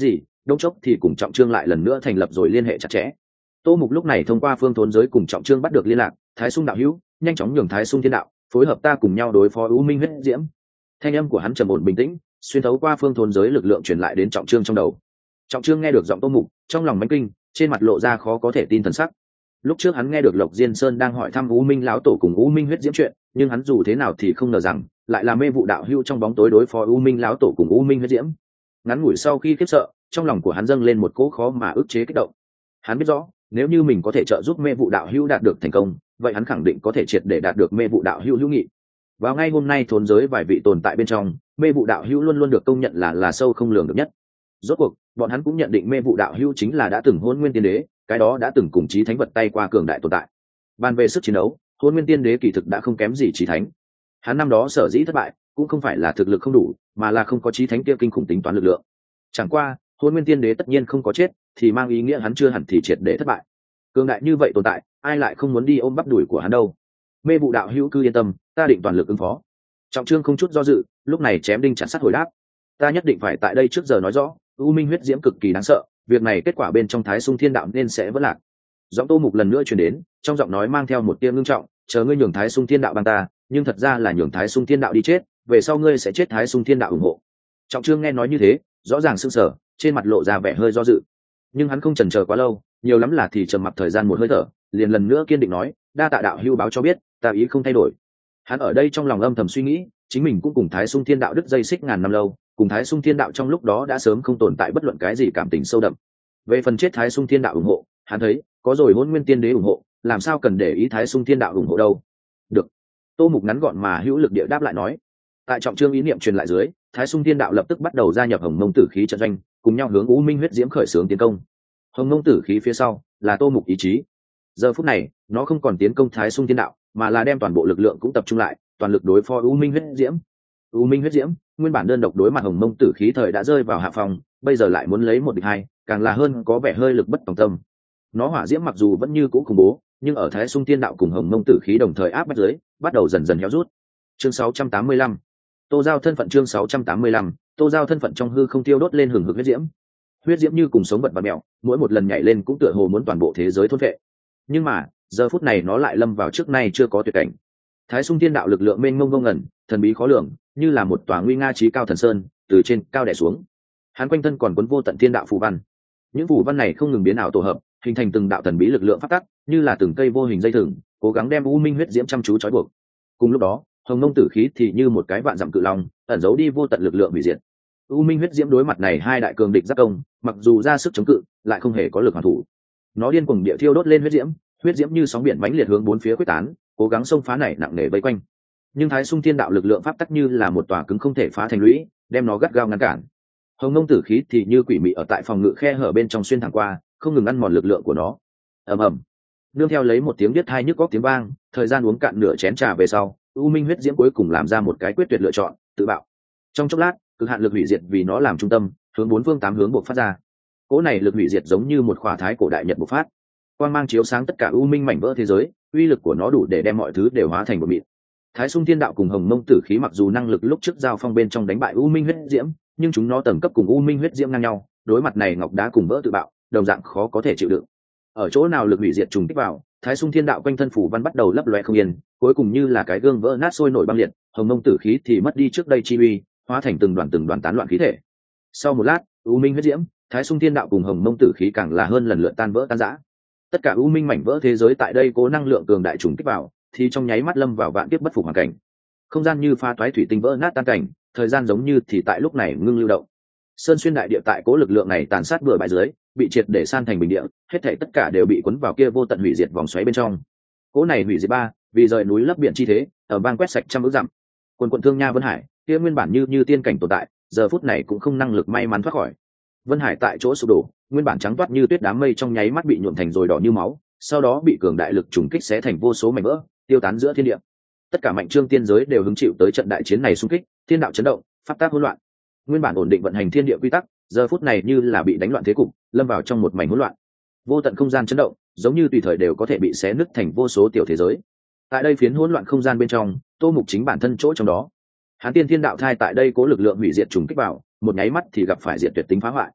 đông chốc thì cùng Trọng Trương lại lần nữa thành lập rồi liên hệ chặt chẽ. Tô Mục lúc này thông qua Phương Thốn Giới cùng Trọng Trương bắt được liên lạc, Thái Sung đạo hữu, nhanh chóng nhường Thái Sung Thiên đạo phối hợp ta cùng nhau đối phó U Minh Huyết Diễm. Thanh âm của hắn trầm ổn bình tĩnh, xuyên thấu qua Phương Thốn Giới lực lượng truyền lại đến Trọng Trương trong đầu. Trọng Trương nghe được giọng Tô Mục, trong lòng mãnh kinh, trên mặt lộ ra khó có thể tin thần sắc. Lúc trước hắn nghe được Lộc Diên Sơn đang hỏi thăm U Minh lão tổ cùng U Minh Huyết Diễm chuyện, nhưng hắn dù thế nào thì không ngờ rằng lại là mê vụ đạo hữu trong bóng tối đối phó U Minh lão tổ cùng U Minh Huyết Diễm. Ngắn ngủi sau khi khiếp sợ, trong lòng của hắn dâng lên một cỗ khó mà ức chế kích động. Hắn biết rõ, nếu như mình có thể trợ giúp mê vụ đạo hữu đạt được thành công, vậy hắn khẳng định có thể triệt để đạt được mê vụ đạo hữu hữu nghị. Vào ngay hôm nay thốn giới vài vị tồn tại bên trong, mê vụ đạo hữu luôn luôn được công nhận là sâu không lường được nhất. Rốt cuộc, bọn hắn cũng nhận định mê vụ đạo hữu chính là đã từng Hôn Nguyên Tiên Đế, cái đó đã từng cùng chí thánh vật tay qua cường đại tồn tại. Bàn về sức chiến đấu, Hôn Nguyên Tiên Đế kỳ thực đã không kém gì chí thánh. Hắn năm đó sở dĩ thất bại, cũng không phải là thực lực không đủ, mà là không có chí thánh kia kinh khủng tính toán lực lượng. Chẳng qua, Hôn Nguyên Tiên Đế tất nhiên không có chết, thì mang ý nghĩa hắn chưa hẳn thì triệt để thất bại. Cường đại như vậy tồn tại, ai lại không muốn đi ôm bắp đùi của hắn đâu. Mê vụ đạo hữu cứ yên tâm, ta định toàn lực ứng phó. Trọng Trương không chút do dự, lúc này chém đinh chặt sắt hồi đáp. Ta nhất định phải tại đây trước giờ nói rõ, U Minh Huyết Diễm cực kỳ đáng sợ, việc này kết quả bên trong Thái Sung Thiên đạo nên sẽ vỡ lạc. Giọng Tô Mục lần nữa truyền đến, trong giọng nói mang theo một tia ngưng trọng, chờ ngươi nhường Thái Sung Thiên đạo bằng ta, nhưng thật ra là nhường Thái Sung Thiên đạo đi chết, về sau ngươi sẽ chết Thái Sung Thiên đạo ủng hộ. Trọng Trương nghe nói như thế, rõ ràng sững sờ, trên mặt lộ ra vẻ hơi do dự. Nhưng hắn không chần chờ quá lâu, nhiều lắm là thì trầm mặc thời gian một hơi thở, liền lần nữa kiên định nói, đa tạ đạo hữu báo cho biết, ta ý không thay đổi. Hắn ở đây trong lòng âm thầm suy nghĩ, chính mình cũng cùng Thái Sung Thiên đạo đứt dây xích ngàn năm lâu, cùng Thái Sung Thiên đạo trong lúc đó đã sớm không tồn tại bất luận cái gì cảm tình sâu đậm. Về phần chết Thái Sung Thiên đạo ủng hộ, hắn thấy có rồi Hôn Nguyên Tiên Đế ủng hộ, làm sao cần để ý Thái Sung Thiên đạo ủng hộ đâu. Được. Tô Mục ngắn gọn mà hữu lực địa đáp lại nói. Tại Trọng Trương ý niệm truyền lại dưới, Thái Sung Thiên đạo lập tức bắt đầu gia nhập Hồng Mông Tử khí trận doanh, cùng nhau hướng U Minh Huyết Diễm khởi xướng tiến công. Hồng Mông Tử khí phía sau là Tô Mục ý chí. Giờ phút này, nó không còn tiến công Thái Sung Thiên đạo, mà là đem toàn bộ lực lượng cũng tập trung lại, toàn lực đối phó U Minh Huyết Diễm. U Minh Huyết Diễm nguyên bản đơn độc đối mặt Hồng Mông Tử khí thời đã rơi vào hạ phòng, bây giờ lại muốn lấy một địch hai, càng là hơn có vẻ hơi lực bất tòng tâm. Nó hỏa diễm mặc dù vẫn như cũ khủng bố, nhưng ở Thái Sung Thiên đạo cùng Hồng Mông Tử khí đồng thời áp bách dưới, bắt đầu dần dần héo rút. Chương 685. Tô Giao thân phận. Chương 685. Tô Giao thân phận trong hư không tiêu đốt lên hừng hực huyết diễm. Huyết diễm như cùng sống vật và mèo, mỗi một lần nhảy lên cũng tựa hồ muốn toàn bộ thế giới thôn phệ. Nhưng mà, giờ phút này nó lại lâm vào trước nay chưa có tuyệt cảnh. Thái Sung Thiên đạo lực lượng mênh mông ngông ngẩn, thần bí khó lường, như là một tòa nguy nga chí cao thần sơn, từ trên cao đè xuống. Hắn quanh thân còn cuốn vô tận thiên đạo phù văn. Những phù văn này không ngừng biến ảo tổ hợp, hình thành từng đạo thần bí lực lượng phát tắc, như là từng cây vô hình dây thừng, cố gắng đem U Minh Huyết Diễm chăm chú trói buộc. Cùng lúc đó, Hồng Mông Tử khí thì như một cái vạn dặm cự long, ẩn giấu đi vô tận lực lượng hủy diệt. U Minh Huyết Diễm đối mặt này hai đại cường địch giáp công, mặc dù ra sức chống cự, lại không hề có lực hoàn thủ. Nó điên cuồng địa thiêu đốt lên huyết diễm như sóng biển mãnh liệt hướng bốn phía quyết tán, cố gắng xông phá này nặng nề vây quanh. Nhưng Thái Sung Thiên đạo lực lượng pháp tắc như là một tòa cứng không thể phá thành lũy, đem nó gắt gao ngăn cản. Hồng Mông Tử khí thì như quỷ mị ở tại phòng ngự khe hở bên trong xuyên thẳng qua, không ngừng ăn mòn lực lượng của nó. Ầm ầm. Nương theo lấy một tiếng biết tai nhức góc tiếng vang, thời gian uống cạn nửa chén trà về sau, U Minh Huyết Diễm cuối cùng làm ra một cái quyết tuyệt lựa chọn, tự bạo. Trong chốc lát, cực hạn lực hủy diệt vì nó làm trung tâm, hướng bốn phương tám hướng bộc phát ra. Cỗ này lực hủy diệt giống như một khỏa thái cổ đại nhật bộc phát, quang mang chiếu sáng tất cả U Minh mảnh vỡ thế giới, uy lực của nó đủ để đem mọi thứ đều hóa thành bột mịn. Thái Sung Thiên đạo cùng Hồng Mông Tử khí mặc dù năng lực lúc trước giao phong bên trong đánh bại U Minh Huyết Diễm, nhưng chúng nó tầng cấp cùng U Minh Huyết Diễm ngang nhau, đối mặt này ngọc đá cùng vỡ tự bạo, đồng dạng khó có thể chịu đựng. Ở chỗ nào lực hủy diệt trùng kích vào, Thái Sung Thiên đạo quanh thân phủ văn bắt đầu lấp loé không yên, cuối cùng như là cái gương vỡ nát sôi nổi băng liệt, Hồng Mông Tử khí thì mất đi trước đây chi uy, hóa thành từng đoàn tán loạn khí thể. Sau một lát, U Minh Huyết Diễm, Thái Sung Thiên đạo cùng Hồng Mông Tử khí càng là hơn lần lượt tan vỡ tan rã. Tất cả U Minh mảnh vỡ thế giới tại đây cố năng lượng cường đại trùng kích vào, thì trong nháy mắt lâm vào vạn kiếp bất phục hoàn cảnh. Không gian như pha toái thủy tinh vỡ nát tan cảnh, thời gian giống như thì tại lúc này ngưng lưu động. Sơn xuyên đại địa tại cố lực lượng này tàn sát bừa bãi dưới, bị triệt để san thành bình địa, hết thảy tất cả đều bị cuốn vào kia vô tận hủy diệt vòng xoáy bên trong. Cố này hủy diệt ba, vì rời núi lấp biển chi thế, ở bang quét sạch trăm ước dặm. Quần thương nha Vân Hải, kia nguyên bản như tiên cảnh tồn tại, giờ phút này cũng không năng lực may mắn thoát khỏi. Vân Hải tại chỗ sụp đổ, nguyên bản trắng toát như tuyết đám mây trong nháy mắt bị nhuộm thành rồi đỏ như máu, sau đó bị cường đại lực trùng kích xé thành vô số mảnh vỡ, tiêu tán giữa thiên địa. Tất cả mạnh trương tiên giới đều hứng chịu tới trận đại chiến này xung kích, thiên đạo chấn động, pháp tác hỗn loạn. Nguyên bản ổn định vận hành thiên địa quy tắc, giờ phút này như là bị đánh loạn thế cục, lâm vào trong một mảnh hỗn loạn. Vô tận không gian chấn động, giống như tùy thời đều có thể bị xé nứt thành vô số tiểu thế giới. Tại đây phiến hỗn loạn không gian bên trong, Tô Mục chính bản thân chỗ trong đó. Hán Tiên Thiên đạo thai tại đây cố lực lượng hủy diệt trùng kích vào, một nháy mắt thì gặp phải diệt tuyệt tính phá hoại.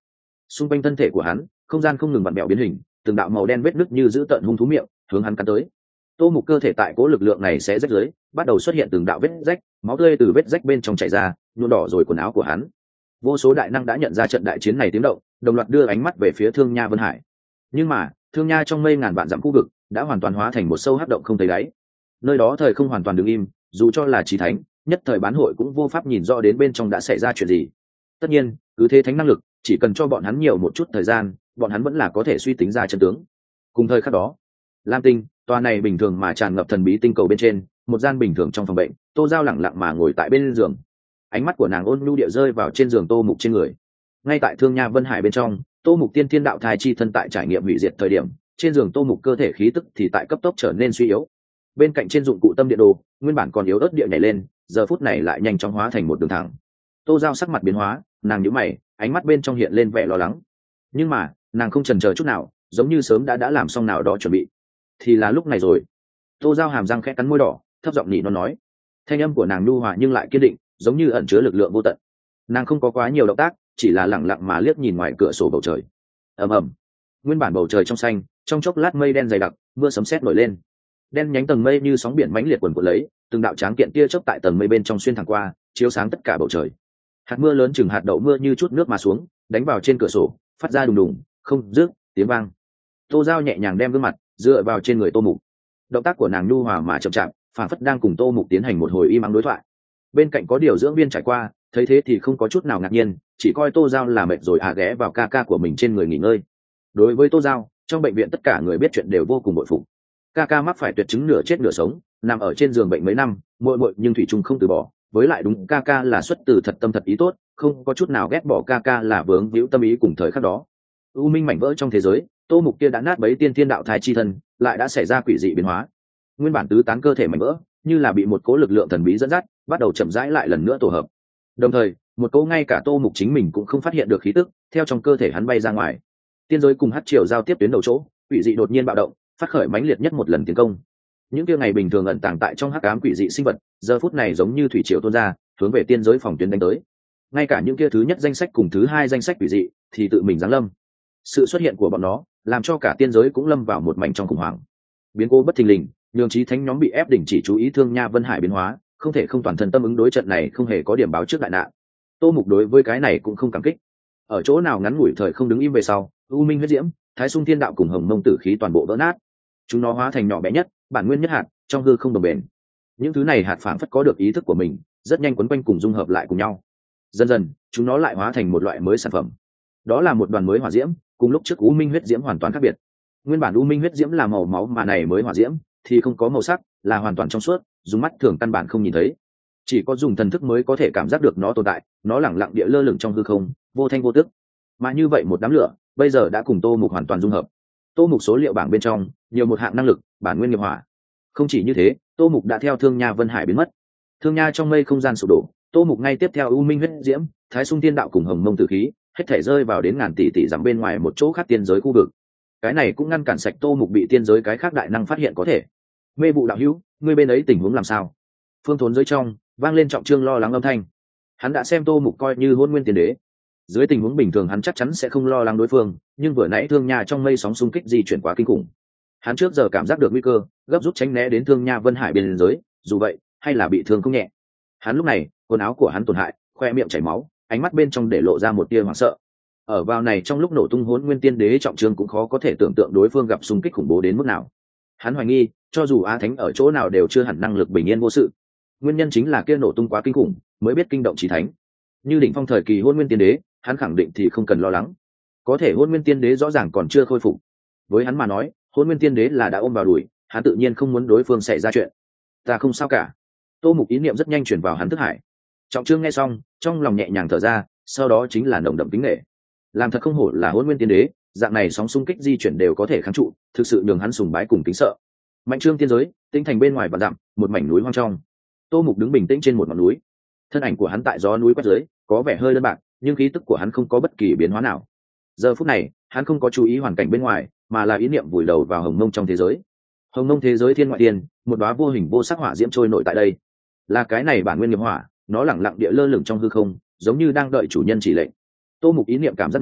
xung quanh thân thể của hắn không gian không ngừng vặn bẹo biến hình, từng đạo màu đen vết nứt như giữ tợn hung thú miệng hướng hắn cắn tới. Tô Mục cơ thể tại cố lực lượng này sẽ rách dưới, bắt đầu xuất hiện từng đạo vết rách, máu tươi từ vết rách bên trong chảy ra, nhuộm đỏ rồi quần áo của hắn. Vô số đại năng đã nhận ra trận đại chiến này tiếng động, đồng loạt đưa ánh mắt về phía Thương Nha Vân Hải. Nhưng mà Thương Nha trong mây ngàn vạn dặm khu vực đã hoàn toàn hóa thành một sâu hắc động không thấy đáy. Nơi đó thời không hoàn toàn đứng im, dù cho là chí thánh, nhất thời bán hội cũng vô pháp nhìn rõ đến bên trong đã xảy ra chuyện gì. Tất nhiên, cứ thế thánh năng lực, chỉ cần cho bọn hắn nhiều một chút thời gian, bọn hắn vẫn là có thể suy tính ra chân tướng. Cùng thời khắc đó, Lam Tinh, tòa này bình thường mà tràn ngập thần bí tinh cầu bên trên, một gian bình thường trong phòng bệnh, Tô Giao lẳng lặng mà ngồi tại bên giường. Ánh mắt của nàng ôn nhu địa rơi vào trên giường Tô Mục trên người. Ngay tại Thương Nha Vân Hải bên trong, Tô Mục tiên thiên đạo thai chi thân tại trải nghiệm hủy diệt thời điểm, trên giường Tô Mục cơ thể khí tức thì tại cấp tốc trở nên suy yếu. Bên cạnh trên dụng cụ tâm điện đồ, nguyên bản còn yếu ớt địa nhảy lên, giờ phút này lại nhanh chóng hóa thành một đường thẳng. Tô Giao sắc mặt biến hóa, nàng nhíu mày, ánh mắt bên trong hiện lên vẻ lo lắng. Nhưng mà, nàng không chần chờ chút nào, giống như sớm đã làm xong nào đó chuẩn bị. Thì là lúc này rồi. Tô Giao hàm răng khẽ cắn môi đỏ, thấp giọng nỉ nó nói. Thanh âm của nàng nhu hòa nhưng lại kiên định, giống như ẩn chứa lực lượng vô tận. Nàng không có quá nhiều động tác, chỉ là lẳng lặng mà liếc nhìn ngoài cửa sổ bầu trời. Ầm ầm. Nguyên bản bầu trời trong xanh, trong chốc lát mây đen dày đặc, mưa sấm sét nổi lên. Đen nhánh tầng mây như sóng biển mãnh liệt quần quật lấy, từng đạo tráng kiện tia chớp tại tầng mây bên trong xuyên thẳng qua, chiếu sáng tất cả bầu trời. Hạt mưa lớn chừng hạt đậu mưa như chút nước mà xuống, đánh vào trên cửa sổ, phát ra đùng đùng, không dứt tiếng vang. Tô Giao nhẹ nhàng đem gương mặt dựa vào trên người Tô Mục. Động tác của nàng nhu hòa mà chậm chạp, phản phất đang cùng Tô Mục tiến hành một hồi im ắng đối thoại. Bên cạnh có điều dưỡng viên trải qua, thấy thế thì không có chút nào ngạc nhiên, chỉ coi Tô Giao là mệt rồi ghé vào ca ca của mình trên người nghỉ ngơi. Đối với Tô Giao, trong bệnh viện tất cả người biết chuyện đều vô cùng bội phục. Ca ca mắc phải tuyệt chứng nửa chết nửa sống, nằm ở trên giường bệnh mấy năm, muội nhưng thủy chung không từ bỏ. Với lại đúng ca ca là xuất từ thật tâm thật ý tốt, không có chút nào ghét bỏ ca ca là vướng víu tâm ý cùng thời khắc đó. U minh mảnh vỡ trong thế giới, Tô Mục kia đã nát bấy tiên thiên đạo thai chi thân, lại đã xảy ra quỷ dị biến hóa. Nguyên bản tứ tán cơ thể mảnh vỡ, như là bị một cỗ lực lượng thần bí dẫn dắt, bắt đầu chậm rãi lại lần nữa tổ hợp. Đồng thời, một cỗ ngay cả Tô Mục chính mình cũng không phát hiện được khí tức, theo trong cơ thể hắn bay ra ngoài. Tiên giới cùng hắc triều giao tiếp tuyến đầu chỗ, quỷ dị đột nhiên bạo động, phát khởi mãnh liệt nhất một lần tiến công. Những kia ngày bình thường ẩn tàng tại trong hắc ám quỷ dị sinh vật, giờ phút này giống như thủy triều tuôn ra, hướng về tiên giới phòng tuyến đánh tới. Ngay cả những kia thứ nhất danh sách cùng thứ hai danh sách quỷ dị thì tự mình giáng lâm. Sự xuất hiện của bọn nó làm cho cả tiên giới cũng lâm vào một mảnh trong khủng hoảng. Biến cố bất thình lình, nhường chí thánh nhóm bị ép đình chỉ chú ý Thương Nha Vân Hải biến hóa, không thể không toàn thân tâm ứng đối trận này không hề có điểm báo trước đại nạn. Tô Mục đối với cái này cũng không cảm kích. Ở chỗ nào ngắn ngủi thời không đứng im về sau, U Minh huyết diễm, Thái Sung Thiên đạo cùng Hồng Mông tử khí toàn bộ vỡ nát. Chúng nó hóa thành nhỏ bé nhất, bản nguyên nhất hạt, trong hư không đồng bền. Những thứ này hạt phảng phất có được ý thức của mình, rất nhanh quấn quanh cùng dung hợp lại cùng nhau. Dần dần, chúng nó lại hóa thành một loại mới sản phẩm. Đó là một đoàn mới hỏa diễm, cùng lúc trước U Minh huyết diễm hoàn toàn khác biệt. Nguyên bản U Minh huyết diễm là màu máu mà này mới hỏa diễm thì không có màu sắc, là hoàn toàn trong suốt, dùng mắt thường căn bản không nhìn thấy. Chỉ có dùng thần thức mới có thể cảm giác được nó tồn tại, nó lẳng lặng địa lơ lửng trong hư không, vô thanh vô tức. Mà như vậy một đám lửa, bây giờ đã cùng Tô Mục hoàn toàn dung hợp. Tô Mục số liệu bảng bên trong, nhiều một hạng năng lực, bản nguyên nghiệp hỏa. Không chỉ như thế, Tô Mục đã theo Thương Nha Vân Hải biến mất. Thương Nha trong mây không gian sụp đổ, Tô Mục ngay tiếp theo U Minh huyết diễm, Thái Sung Thiên đạo cùng Hồng Mông tử khí, hết thể rơi vào đến ngàn tỷ tỷ dặm bên ngoài một chỗ khác tiên giới khu vực. Cái này cũng ngăn cản sạch Tô Mục bị tiên giới cái khác đại năng phát hiện có thể. Mê vụ đạo hữu, ngươi bên ấy tình huống làm sao? Phương Thốn giới trong vang lên trọng trương lo lắng âm thanh. Hắn đã xem Tô Mục coi như hôn nguyên tiên đế, dưới tình huống bình thường hắn chắc chắn sẽ không lo lắng đối phương, nhưng vừa nãy Thương Nha trong mây sóng xung kích di chuyển quá kinh khủng. Hắn trước giờ cảm giác được nguy cơ, gấp rút tránh né đến Thương Nha Vân Hải biên giới, dù vậy hay là bị thương không nhẹ. Hắn lúc này quần áo của hắn tổn hại, khoe miệng chảy máu, ánh mắt bên trong để lộ ra một tia hoảng sợ. Ở vào này trong lúc nổ tung hỗn nguyên tiên đế trọng thương cũng khó có thể tưởng tượng đối phương gặp xung kích khủng bố đến mức nào. Hắn hoài nghi, cho dù Á Thánh ở chỗ nào đều chưa hẳn năng lực bình yên vô sự. Nguyên nhân chính là kia nổ tung quá kinh khủng, mới biết kinh động chí thánh. Như đỉnh phong thời kỳ hỗn nguyên tiên đế, hắn khẳng định thì không cần lo lắng. Có thể hỗn nguyên tiên đế rõ ràng còn chưa khôi phục. Với hắn mà nói, hỗn nguyên tiên đế là đã ôm vào đùi, hắn tự nhiên không muốn đối phương xảy ra chuyện. Ta không sao cả. Tô Mục ý niệm rất nhanh chuyển vào hắn thức hải. Trọng Trương nghe xong, trong lòng nhẹ nhàng thở ra, sau đó chính là nồng đậm kính nể. Làm thật không hổ là hỗn nguyên tiên đế, dạng này sóng xung kích di chuyển đều có thể kháng trụ, thực sự nhường hắn sùng bái cùng kính sợ. Mạnh Trương tiên giới, tinh thành bên ngoài và dặm, một mảnh núi hoang trong. Tô Mục đứng bình tĩnh trên một ngọn núi. Thân ảnh của hắn tại gió núi quét dưới, có vẻ hơi đơn bạc, nhưng khí tức của hắn không có bất kỳ biến hóa nào. Giờ phút này, hắn không có chú ý hoàn cảnh bên ngoài, mà là ý niệm vùi đầu vào Hồng Mông trong thế giới. Hồng Mông thế giới thiên ngoại tiên, một đóa vô hình vô sắc hỏa diễm trôi nổi tại đây. Là cái này bản nguyên nghiệp hỏa, nó lẳng lặng địa lơ lửng trong hư không, giống như đang đợi chủ nhân chỉ lệnh. Tô Mục ý niệm cảm giác nó,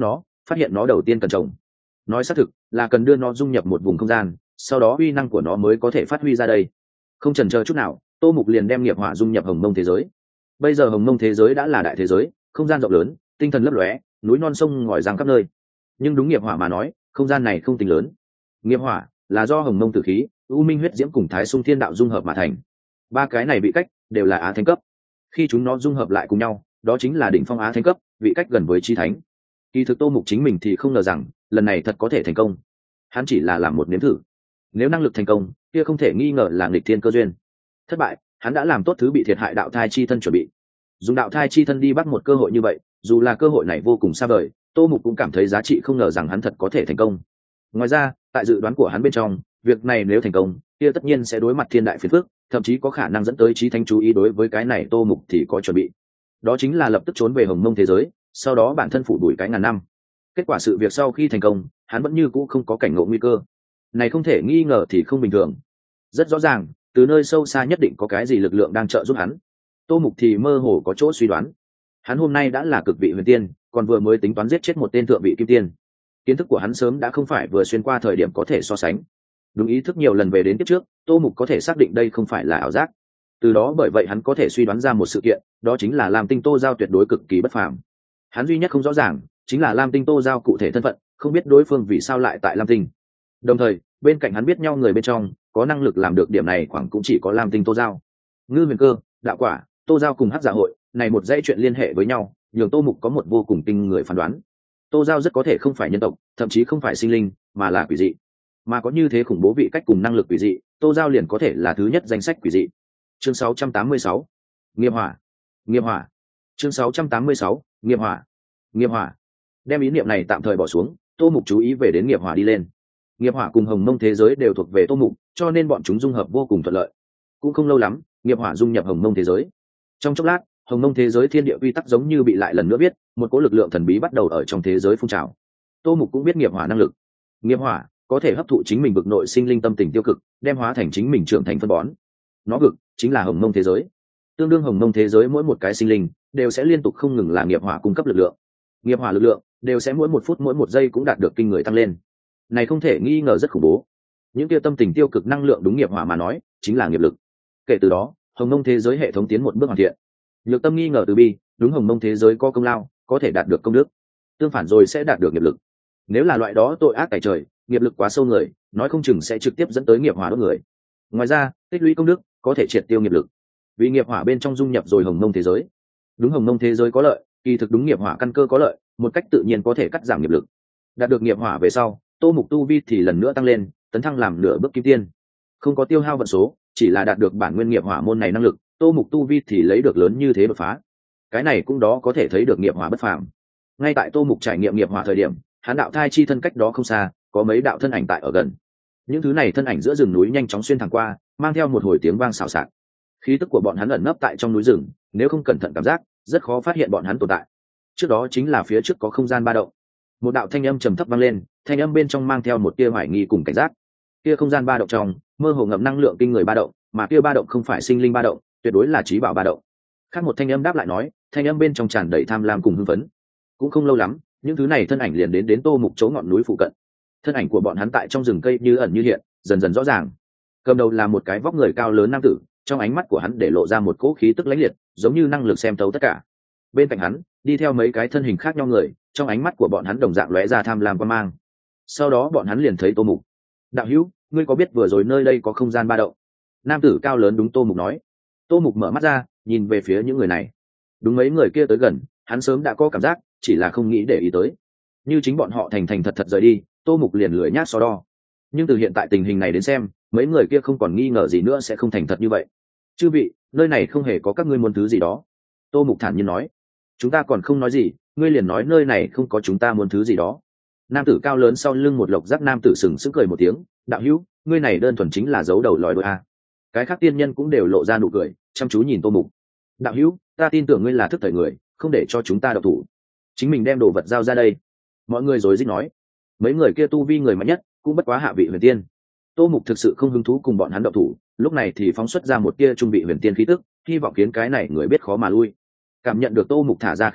phát hiện nó đầu tiên cần trồng. Nói xác thực là cần đưa nó dung nhập một vùng không gian, sau đó uy năng của nó mới có thể phát huy ra đây. Không chần chờ chút nào, Tô Mục liền đem nghiệp hỏa dung nhập hồng mông thế giới. Bây giờ hồng mông thế giới đã là đại thế giới, không gian rộng lớn, tinh thần lấp lóe, núi non sông ngòi giang khắp nơi. Nhưng đúng nghiệp hỏa mà nói, không gian này không tính lớn. Nghiệp hỏa là do hồng mông tử khí, u minh huyết diễm cùng thái sung thiên đạo dung hợp mà thành. Ba cái này vị cách đều là á thánh cấp. Khi chúng nó dung hợp lại cùng nhau, đó chính là đỉnh phong á thánh cấp, vị cách gần với chi thánh. Kỳ thực Tô Mục chính mình thì không ngờ rằng lần này thật có thể thành công. Hắn chỉ là làm một nếm thử. Nếu năng lực thành công, kia không thể nghi ngờ là nghịch thiên cơ duyên. Thất bại, hắn đã làm tốt thứ bị thiệt hại đạo thai chi thân chuẩn bị. Dùng đạo thai chi thân đi bắt một cơ hội như vậy, dù là cơ hội này vô cùng xa vời, Tô Mục cũng cảm thấy giá trị, không ngờ rằng hắn thật có thể thành công. Ngoài ra, tại dự đoán của hắn bên trong, việc này nếu thành công, kia tất nhiên sẽ đối mặt thiên đại phiền phức, thậm chí có khả năng dẫn tới chí thánh chú ý. Đối với cái này Tô Mục thì có chuẩn bị. Đó chính là lập tức trốn về hồng mông thế giới, sau đó bản thân phủ đuổi cái ngàn năm. Kết quả sự việc sau khi thành công, hắn vẫn như cũ không có cảnh ngộ nguy cơ. Này không thể nghi ngờ thì không bình thường. Rất rõ ràng, từ nơi sâu xa nhất định có cái gì lực lượng đang trợ giúp hắn. Tô Mục thì mơ hồ có chỗ suy đoán. Hắn hôm nay đã là cực vị huyền tiên, còn vừa mới tính toán giết chết một tên thượng vị kim tiên. Kiến thức của hắn sớm đã không phải vừa xuyên qua thời điểm có thể so sánh. Đúng ý thức nhiều lần về đến tiếp trước, Tô Mục có thể xác định đây không phải là ảo giác. Từ đó bởi vậy hắn có thể suy đoán ra một sự kiện, đó chính là Lam Tinh Tô Giao tuyệt đối cực kỳ bất phàm. Hắn duy nhất không rõ ràng chính là Lam Tinh Tô Giao cụ thể thân phận, không biết đối phương vì sao lại tại Lam Tinh. Đồng thời, bên cạnh hắn biết nhau người bên trong, có năng lực làm được điểm này khoảng cũng chỉ có Lam Tinh Tô Giao. Ngư Huyền Cơ, Đạo Quả, Tô Giao cùng Hắc Dạ Hội, này một dãy chuyện liên hệ với nhau, nhường Tô Mục có một vô cùng kinh người phán đoán. Tô Giao rất có thể không phải nhân tộc, thậm chí không phải sinh linh, mà là quỷ dị. Mà có như thế khủng bố vị cách cùng năng lực quỷ dị, Tô Giao liền có thể là thứ nhất danh sách quỷ dị. Chương 686. Nghiệp hỏa. Nghiệp hỏa. Chương 686. Nghiệp hỏa. Nghiệp hỏa. Đem ý niệm này tạm thời bỏ xuống, Tô Mục chú ý về đến nghiệp hỏa đi lên. Nghiệp hỏa cùng hồng mông thế giới đều thuộc về Tô Mục, cho nên bọn chúng dung hợp vô cùng thuận lợi. Cũng không lâu lắm, nghiệp hỏa dung nhập hồng mông thế giới. Trong chốc lát, hồng mông thế giới thiên địa quy tắc giống như bị lại lần nữa biết, một cỗ lực lượng thần bí bắt đầu ở trong thế giới phun trào. Tô Mục cũng biết nghiệp hỏa năng lực. Nghiệp hỏa có thể hấp thụ chính mình vực nội sinh linh tâm tình tiêu cực, đem hóa thành chính mình trưởng thành phân bón. Nó vực chính là hồng mông thế giới. Tương đương hồng mông thế giới mỗi một cái sinh linh đều sẽ liên tục không ngừng là nghiệp hỏa cung cấp lực lượng. Nghiệp hỏa lực lượng đều sẽ mỗi một phút mỗi một giây cũng đạt được kinh người tăng lên. Này không thể nghi ngờ rất khủng bố. Những kia tâm tình tiêu cực năng lượng đúng nghiệp hỏa mà nói chính là nghiệp lực. Kể từ đó, hồng mông thế giới hệ thống tiến một bước hoàn thiện. Nhược tâm nghi ngờ từ bi, đúng hồng mông thế giới có công lao, có thể đạt được công đức. Tương phản rồi sẽ đạt được nghiệp lực. Nếu là loại đó tội ác tày trời, nghiệp lực quá sâu người, nói không chừng sẽ trực tiếp dẫn tới nghiệp hỏa đốt người. Ngoài ra, tích lũy công đức có thể triệt tiêu nghiệp lực. Vì nghiệp hỏa bên trong dung nhập rồi hồng mông thế giới. Đúng hồng mông thế giới có lợi, kỳ thực đúng nghiệp hỏa căn cơ có lợi, một cách tự nhiên có thể cắt giảm nghiệp lực. Đạt được nghiệp hỏa về sau, Tô Mục tu vi thì lần nữa tăng lên, tấn thăng làm nửa bước kim tiên. Không có tiêu hao vận số, chỉ là đạt được bản nguyên nghiệp hỏa môn này năng lực, Tô Mục tu vi thì lấy được lớn như thế đột phá. Cái này cũng đó có thể thấy được nghiệp hỏa bất phàm. Ngay tại Tô Mục trải nghiệm nghiệp hỏa thời điểm, hắn đạo thai chi thân cách đó không xa, có mấy đạo thân ảnh tại ở gần. Những thứ này thân ảnh giữa rừng núi nhanh chóng xuyên thẳng qua, mang theo một hồi tiếng vang xào xạc. Khí tức của bọn hắn ẩn nấp tại trong núi rừng, nếu không cẩn thận cảm giác, rất khó phát hiện bọn hắn tồn tại. Trước đó chính là phía trước có không gian ba động. Một đạo thanh âm trầm thấp vang lên, thanh âm bên trong mang theo một tia hoài nghi cùng cảnh giác. Kia không gian ba động trong, mơ hồ ngậm năng lượng kinh người ba động, mà kia ba động không phải sinh linh ba động, tuyệt đối là trí bảo ba động. Khác một thanh âm đáp lại nói, thanh âm bên trong tràn đầy tham lam cùng hưng phấn. Cũng không lâu lắm, những thứ này thân ảnh liền đến Tô Mục chỗ ngọn núi phụ cận. Thân ảnh của bọn hắn tại trong rừng cây như ẩn như hiện, dần dần rõ ràng. Cầm đầu là một cái vóc người cao lớn nam tử, trong ánh mắt của hắn để lộ ra một cỗ khí tức lãnh liệt, giống như năng lực xem thấu tất cả. Bên cạnh hắn, đi theo mấy cái thân hình khác nhau người, trong ánh mắt của bọn hắn đồng dạng lóe ra tham lam quan mang. Sau đó bọn hắn liền thấy Tô Mục. Đạo hữu, ngươi có biết vừa rồi nơi đây có không gian ba động? Nam tử cao lớn đúng Tô Mục nói. Tô Mục mở mắt ra, nhìn về phía những người này. Đúng mấy người kia tới gần, hắn sớm đã có cảm giác, chỉ là không nghĩ để ý tới. Như chính bọn họ thành thành thật thật rời đi, Tô Mục liền lười nhác so đo. Nhưng từ hiện tại tình hình này đến xem, mấy người kia không còn nghi ngờ gì nữa sẽ không thành thật như vậy. Chư vị, nơi này không hề có các ngươi muốn thứ gì đó. Tô Mục thản nhiên nói. Chúng ta còn không nói gì, ngươi liền nói nơi này không có chúng ta muốn thứ gì đó. Nam tử cao lớn sau lưng một lộc giác nam tử sừng sững cười một tiếng. Đạo hữu, ngươi này đơn thuần chính là giấu đầu lòi đuôi a. Cái khác tiên nhân cũng đều lộ ra nụ cười, chăm chú nhìn Tô Mục. Đạo hữu, ta tin tưởng ngươi là thức thời người, không để cho chúng ta độc thủ. Chính mình đem đồ vật giao ra đây. Mọi người rối rít nói. Mấy người kia tu vi người mạnh nhất, cũng bất quá hạ vị huyền tiên. Tô Mục thực sự không hứng thú cùng bọn hắn động thủ, lúc này thì phóng xuất ra một tia trung vị huyền tiên khí tức, hy vọng khiến cái này người biết khó mà lui. Cảm nhận được Tô Mục thả ra khí tức,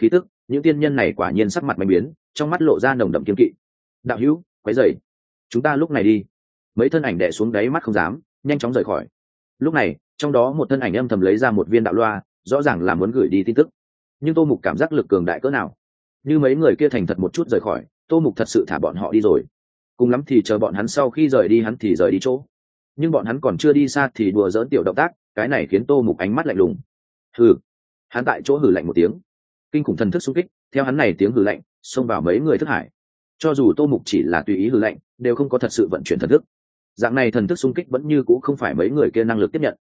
những tiên nhân này quả nhiên sắc mặt mạnh biến, trong mắt lộ ra nồng đậm kiên kỵ. Đạo hữu, quấy rầy, chúng ta lúc này đi. Mấy thân ảnh đè xuống đáy mắt không dám, nhanh chóng rời khỏi. Lúc này, trong đó một thân ảnh âm thầm lấy ra một viên đạo loa, rõ ràng là muốn gửi đi tin tức. Nhưng Tô Mục cảm giác lực cường đại cỡ nào, như mấy người kia thành thật một chút rời khỏi, Tô Mục thật sự thả bọn họ đi rồi. Cùng lắm thì chờ bọn hắn sau khi rời đi hắn thì rời đi chỗ. Nhưng bọn hắn còn chưa đi xa thì đùa giỡn tiểu động tác, cái này khiến Tô Mục ánh mắt lạnh lùng. Hừ. Hắn tại chỗ hừ lạnh một tiếng. Kinh khủng thần thức xung kích, theo hắn này tiếng hừ lạnh, xông vào mấy người thức hải. Cho dù Tô Mục chỉ là tùy ý hừ lạnh, đều không có thật sự vận chuyển thần thức. Dạng này thần thức xung kích vẫn như cũ không phải mấy người kia năng lực tiếp nhận.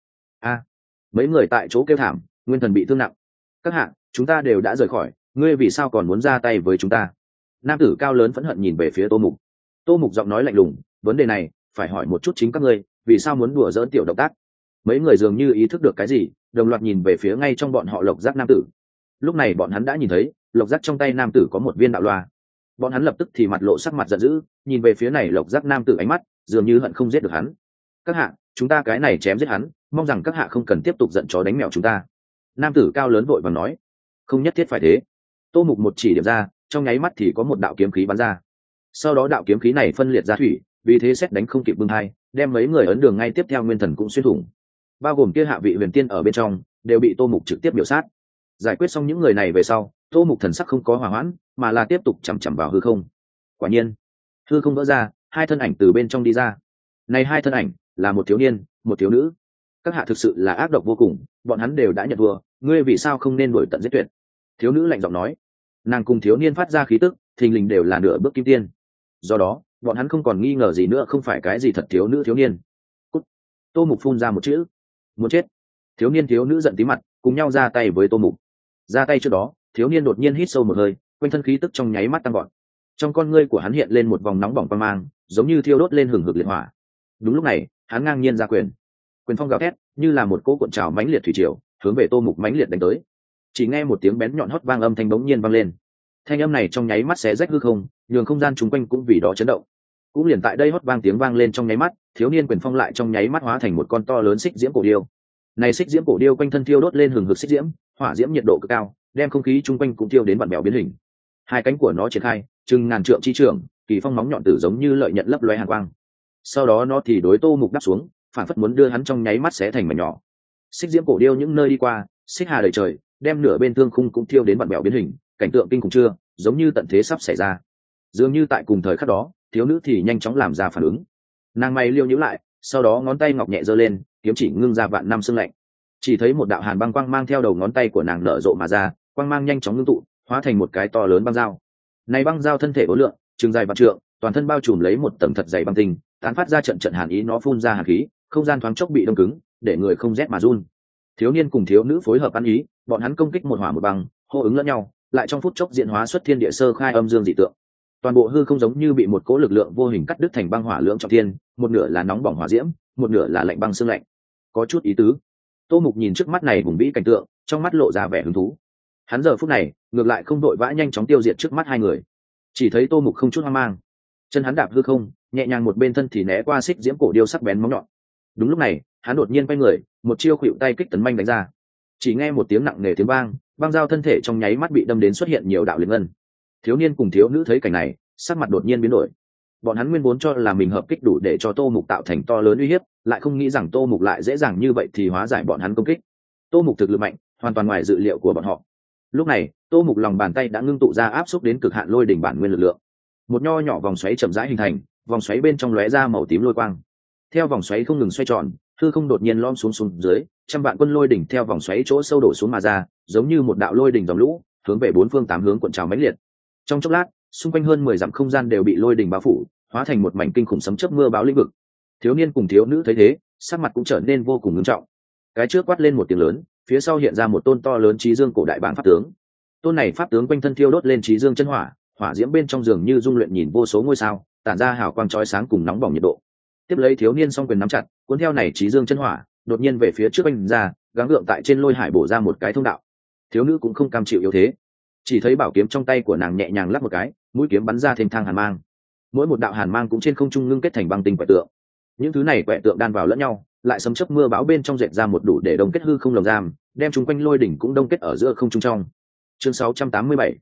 Mấy người tại chỗ kêu thảm, nguyên thần bị thương nặng. Các hạ, chúng ta đều đã rời khỏi, ngươi vì sao còn muốn ra tay với chúng ta? Nam tử cao lớn phẫn hận nhìn về phía Tô Mục. Tô Mục giọng nói lạnh lùng, vấn đề này phải hỏi một chút chính các ngươi, vì sao muốn đùa giỡn tiểu động tác? Mấy người dường như ý thức được cái gì, đồng loạt nhìn về phía ngay trong bọn họ Lộc Giác nam tử. Lúc này bọn hắn đã nhìn thấy, Lộc Giác trong tay nam tử có một viên đạo loa. Bọn hắn lập tức thì mặt lộ sắc mặt giận dữ, nhìn về phía này Lộc Giác nam tử ánh mắt dường như hận không giết được hắn. Các hạ, chúng ta cái này chém giết hắn, mong rằng các hạ không cần tiếp tục giận chó đánh mèo chúng ta. Nam tử cao lớn vội vàng nói. Không nhất thiết phải thế. Tô Mục một chỉ điểm ra, trong nháy mắt thì có một đạo kiếm khí bắn ra. Sau đó đạo kiếm khí này phân liệt ra thủy, vì thế xét đánh không kịp bưng hai, đem mấy người ấn đường ngay tiếp theo nguyên thần cũng xuyên thủng. Bao gồm kia hạ vị huyền tiên ở bên trong, đều bị Tô Mục trực tiếp biểu sát. Giải quyết xong những người này về sau, Tô Mục thần sắc không có hòa hoãn, mà là tiếp tục chằm chằm vào hư không. Quả nhiên, hư không vỡ ra, hai thân ảnh từ bên trong đi ra. Này hai thân ảnh là một thiếu niên, một thiếu nữ. Các hạ thực sự là ác độc vô cùng, bọn hắn đều đã nhận thua, ngươi vì sao không nên đuổi tận giết tuyệt? Thiếu nữ lạnh giọng nói. Nàng cùng thiếu niên phát ra khí tức, thình lình đều là nửa bước kim tiên. Do đó, bọn hắn không còn nghi ngờ gì nữa, không phải cái gì thật thiếu nữ thiếu niên. Cút. Tô Mục phun ra một chữ. Muốn chết. Thiếu niên thiếu nữ giận tí mặt, cùng nhau ra tay với Tô Mục. Ra tay trước đó, thiếu niên đột nhiên hít sâu một hơi, quanh thân khí tức trong nháy mắt tăng gọn. Trong con ngươi của hắn hiện lên một vòng nóng bỏng quang mang, giống như thiêu đốt lên hừng hực liệt hỏa. Đúng lúc này, hắn ngang nhiên ra quyền. Quyền phong gào thét, như là một cỗ cuộn trào mãnh liệt thủy triều, hướng về Tô Mục mãnh liệt đánh tới. Chỉ nghe một tiếng bén nhọn hót vang âm thanh bỗng nhiên vang lên. Thanh âm này trong nháy mắt xé rách hư không, nhường không gian chung quanh cũng vì đó chấn động. Cũng liền tại đây hót vang tiếng vang lên trong nháy mắt, thiếu niên quyền phong lại trong nháy mắt hóa thành một con to lớn xích diễm cổ điêu. Này xích diễm cổ điêu quanh thân thiêu đốt lên hừng hực xích diễm, hỏa diễm nhiệt độ cực cao, đem không khí chung quanh cũng thiêu đến vặn bèo biến hình. Hai cánh của nó triển khai, chừng ngàn trượng chi trường, kỳ phong móng nhọn tử giống như lợi nhận lấp lóe hàn quang. Sau đó nó thì đối Tô Mục đáp xuống, phản phất muốn đưa hắn trong nháy mắt xé thành mảnh nhỏ. Xích diễm cổ điêu những nơi đi qua, xích hà đầy trời, đem nửa bên thương khung cũng thiêu đến vặn bèo biến hình, cảnh tượng kinh khủng chưa, giống như tận thế sắp xảy ra. Dường như tại cùng thời khắc đó, thiếu nữ thì nhanh chóng làm ra phản ứng. Nàng mày liêu nhíu lại, sau đó ngón tay ngọc nhẹ giơ lên, kiếm chỉ ngưng ra vạn năm sương lạnh. Chỉ thấy một đạo hàn băng quang mang theo đầu ngón tay của nàng nở rộ mà ra, quang mang nhanh chóng ngưng tụ, hóa thành một cái to lớn băng dao. Này băng dao thân thể uốn lượn, trường dài vạn trượng, toàn thân bao trùm lấy một tầng thật dày băng tinh, tán phát ra trận trận hàn ý, nó phun ra hàn khí, không gian thoáng chốc bị đông cứng, để người không rét mà run. Thiếu niên cùng thiếu nữ phối hợp ăn ý, bọn hắn công kích một hỏa một băng, hô ứng lẫn nhau, lại trong phút chốc diễn hóa xuất thiên địa sơ khai âm dương dị tượng. Toàn bộ hư không giống như bị một cỗ lực lượng vô hình cắt đứt thành băng hỏa lưỡng trọng thiên, một nửa là nóng bỏng hỏa diễm, một nửa là lạnh băng xương lạnh. Có chút ý tứ. Tô Mục nhìn trước mắt này hùng vĩ cảnh tượng, trong mắt lộ ra vẻ hứng thú. Hắn giờ phút này, ngược lại không đội vã nhanh chóng tiêu diệt trước mắt hai người. Chỉ thấy Tô Mục không chút hoang mang, chân hắn đạp hư không, nhẹ nhàng một bên thân thì né qua xích diễm cổ điêu sắc bén móng nhọn. Đúng lúc này, hắn đột nhiên quay người, một chiêu khuỵu tay kích tấn manh đánh ra. Chỉ nghe một tiếng nặng nề tiếng vang, băng dao thân thể trong nháy mắt bị đâm đến xuất hiện nhiều đạo liệt ngân. Thiếu niên cùng thiếu nữ thấy cảnh này, sắc mặt đột nhiên biến đổi. Bọn hắn nguyên vốn cho là mình hợp kích đủ để cho Tô Mục tạo thành to lớn uy hiếp, lại không nghĩ rằng Tô Mục lại dễ dàng như vậy thì hóa giải bọn hắn công kích. Tô Mục thực lực mạnh, hoàn toàn ngoài dự liệu của bọn họ. Lúc này, Tô Mục lòng bàn tay đã ngưng tụ ra áp xúc đến cực hạn lôi đỉnh bản nguyên lực lượng. Một nho nhỏ vòng xoáy chậm rãi hình thành, vòng xoáy bên trong lóe ra màu tím lôi quang. Theo vòng xoáy không ngừng xoay tròn, hư không đột nhiên lom xuống dưới, trăm vạn quân lôi đỉnh theo vòng xoáy chỗ sâu đổ xuống mà ra, giống như một đạo lôi đỉnh dòng lũ, hướng về bốn phương tám hướng cuộn trào mãnh liệt. Trong chốc lát, xung quanh hơn 10 dặm không gian đều bị lôi đỉnh bao phủ, hóa thành một mảnh kinh khủng sấm chớp mưa bão lĩnh vực. Thiếu niên cùng thiếu nữ thấy thế, sắc mặt cũng trở nên vô cùng nghiêm trọng. Cái trước quát lên một tiếng lớn, phía sau hiện ra một tôn to lớn chí dương cổ đại bản pháp tướng. Tôn này pháp tướng quanh thân thiêu đốt lên chí dương chân hỏa, hỏa diễm bên trong dường như dung luyện nhìn vô số ngôi sao, tản ra hào quang chói sáng cùng nóng bỏng nhiệt độ. Tiếp lấy thiếu niên song quyền nắm chặt, cuốn theo này chí dương chân hỏa, đột nhiên về phía trước anh ra, gắng gượng tại trên lôi hải bổ ra một cái thông đạo. Thiếu nữ cũng không cam chịu yếu thế, chỉ thấy bảo kiếm trong tay của nàng nhẹ nhàng lắp một cái, mũi kiếm bắn ra thêm thang hàn mang. Mỗi một đạo hàn mang cũng trên không trung ngưng kết thành băng tinh quẻ tượng. Những thứ này quẻ tượng đan vào lẫn nhau, lại sấm chớp mưa bão bên trong dệt ra một đủ để đông kết hư không lồng giam, đem chúng quanh lôi đỉnh cũng đông kết ở giữa không trung trong. Chương 687,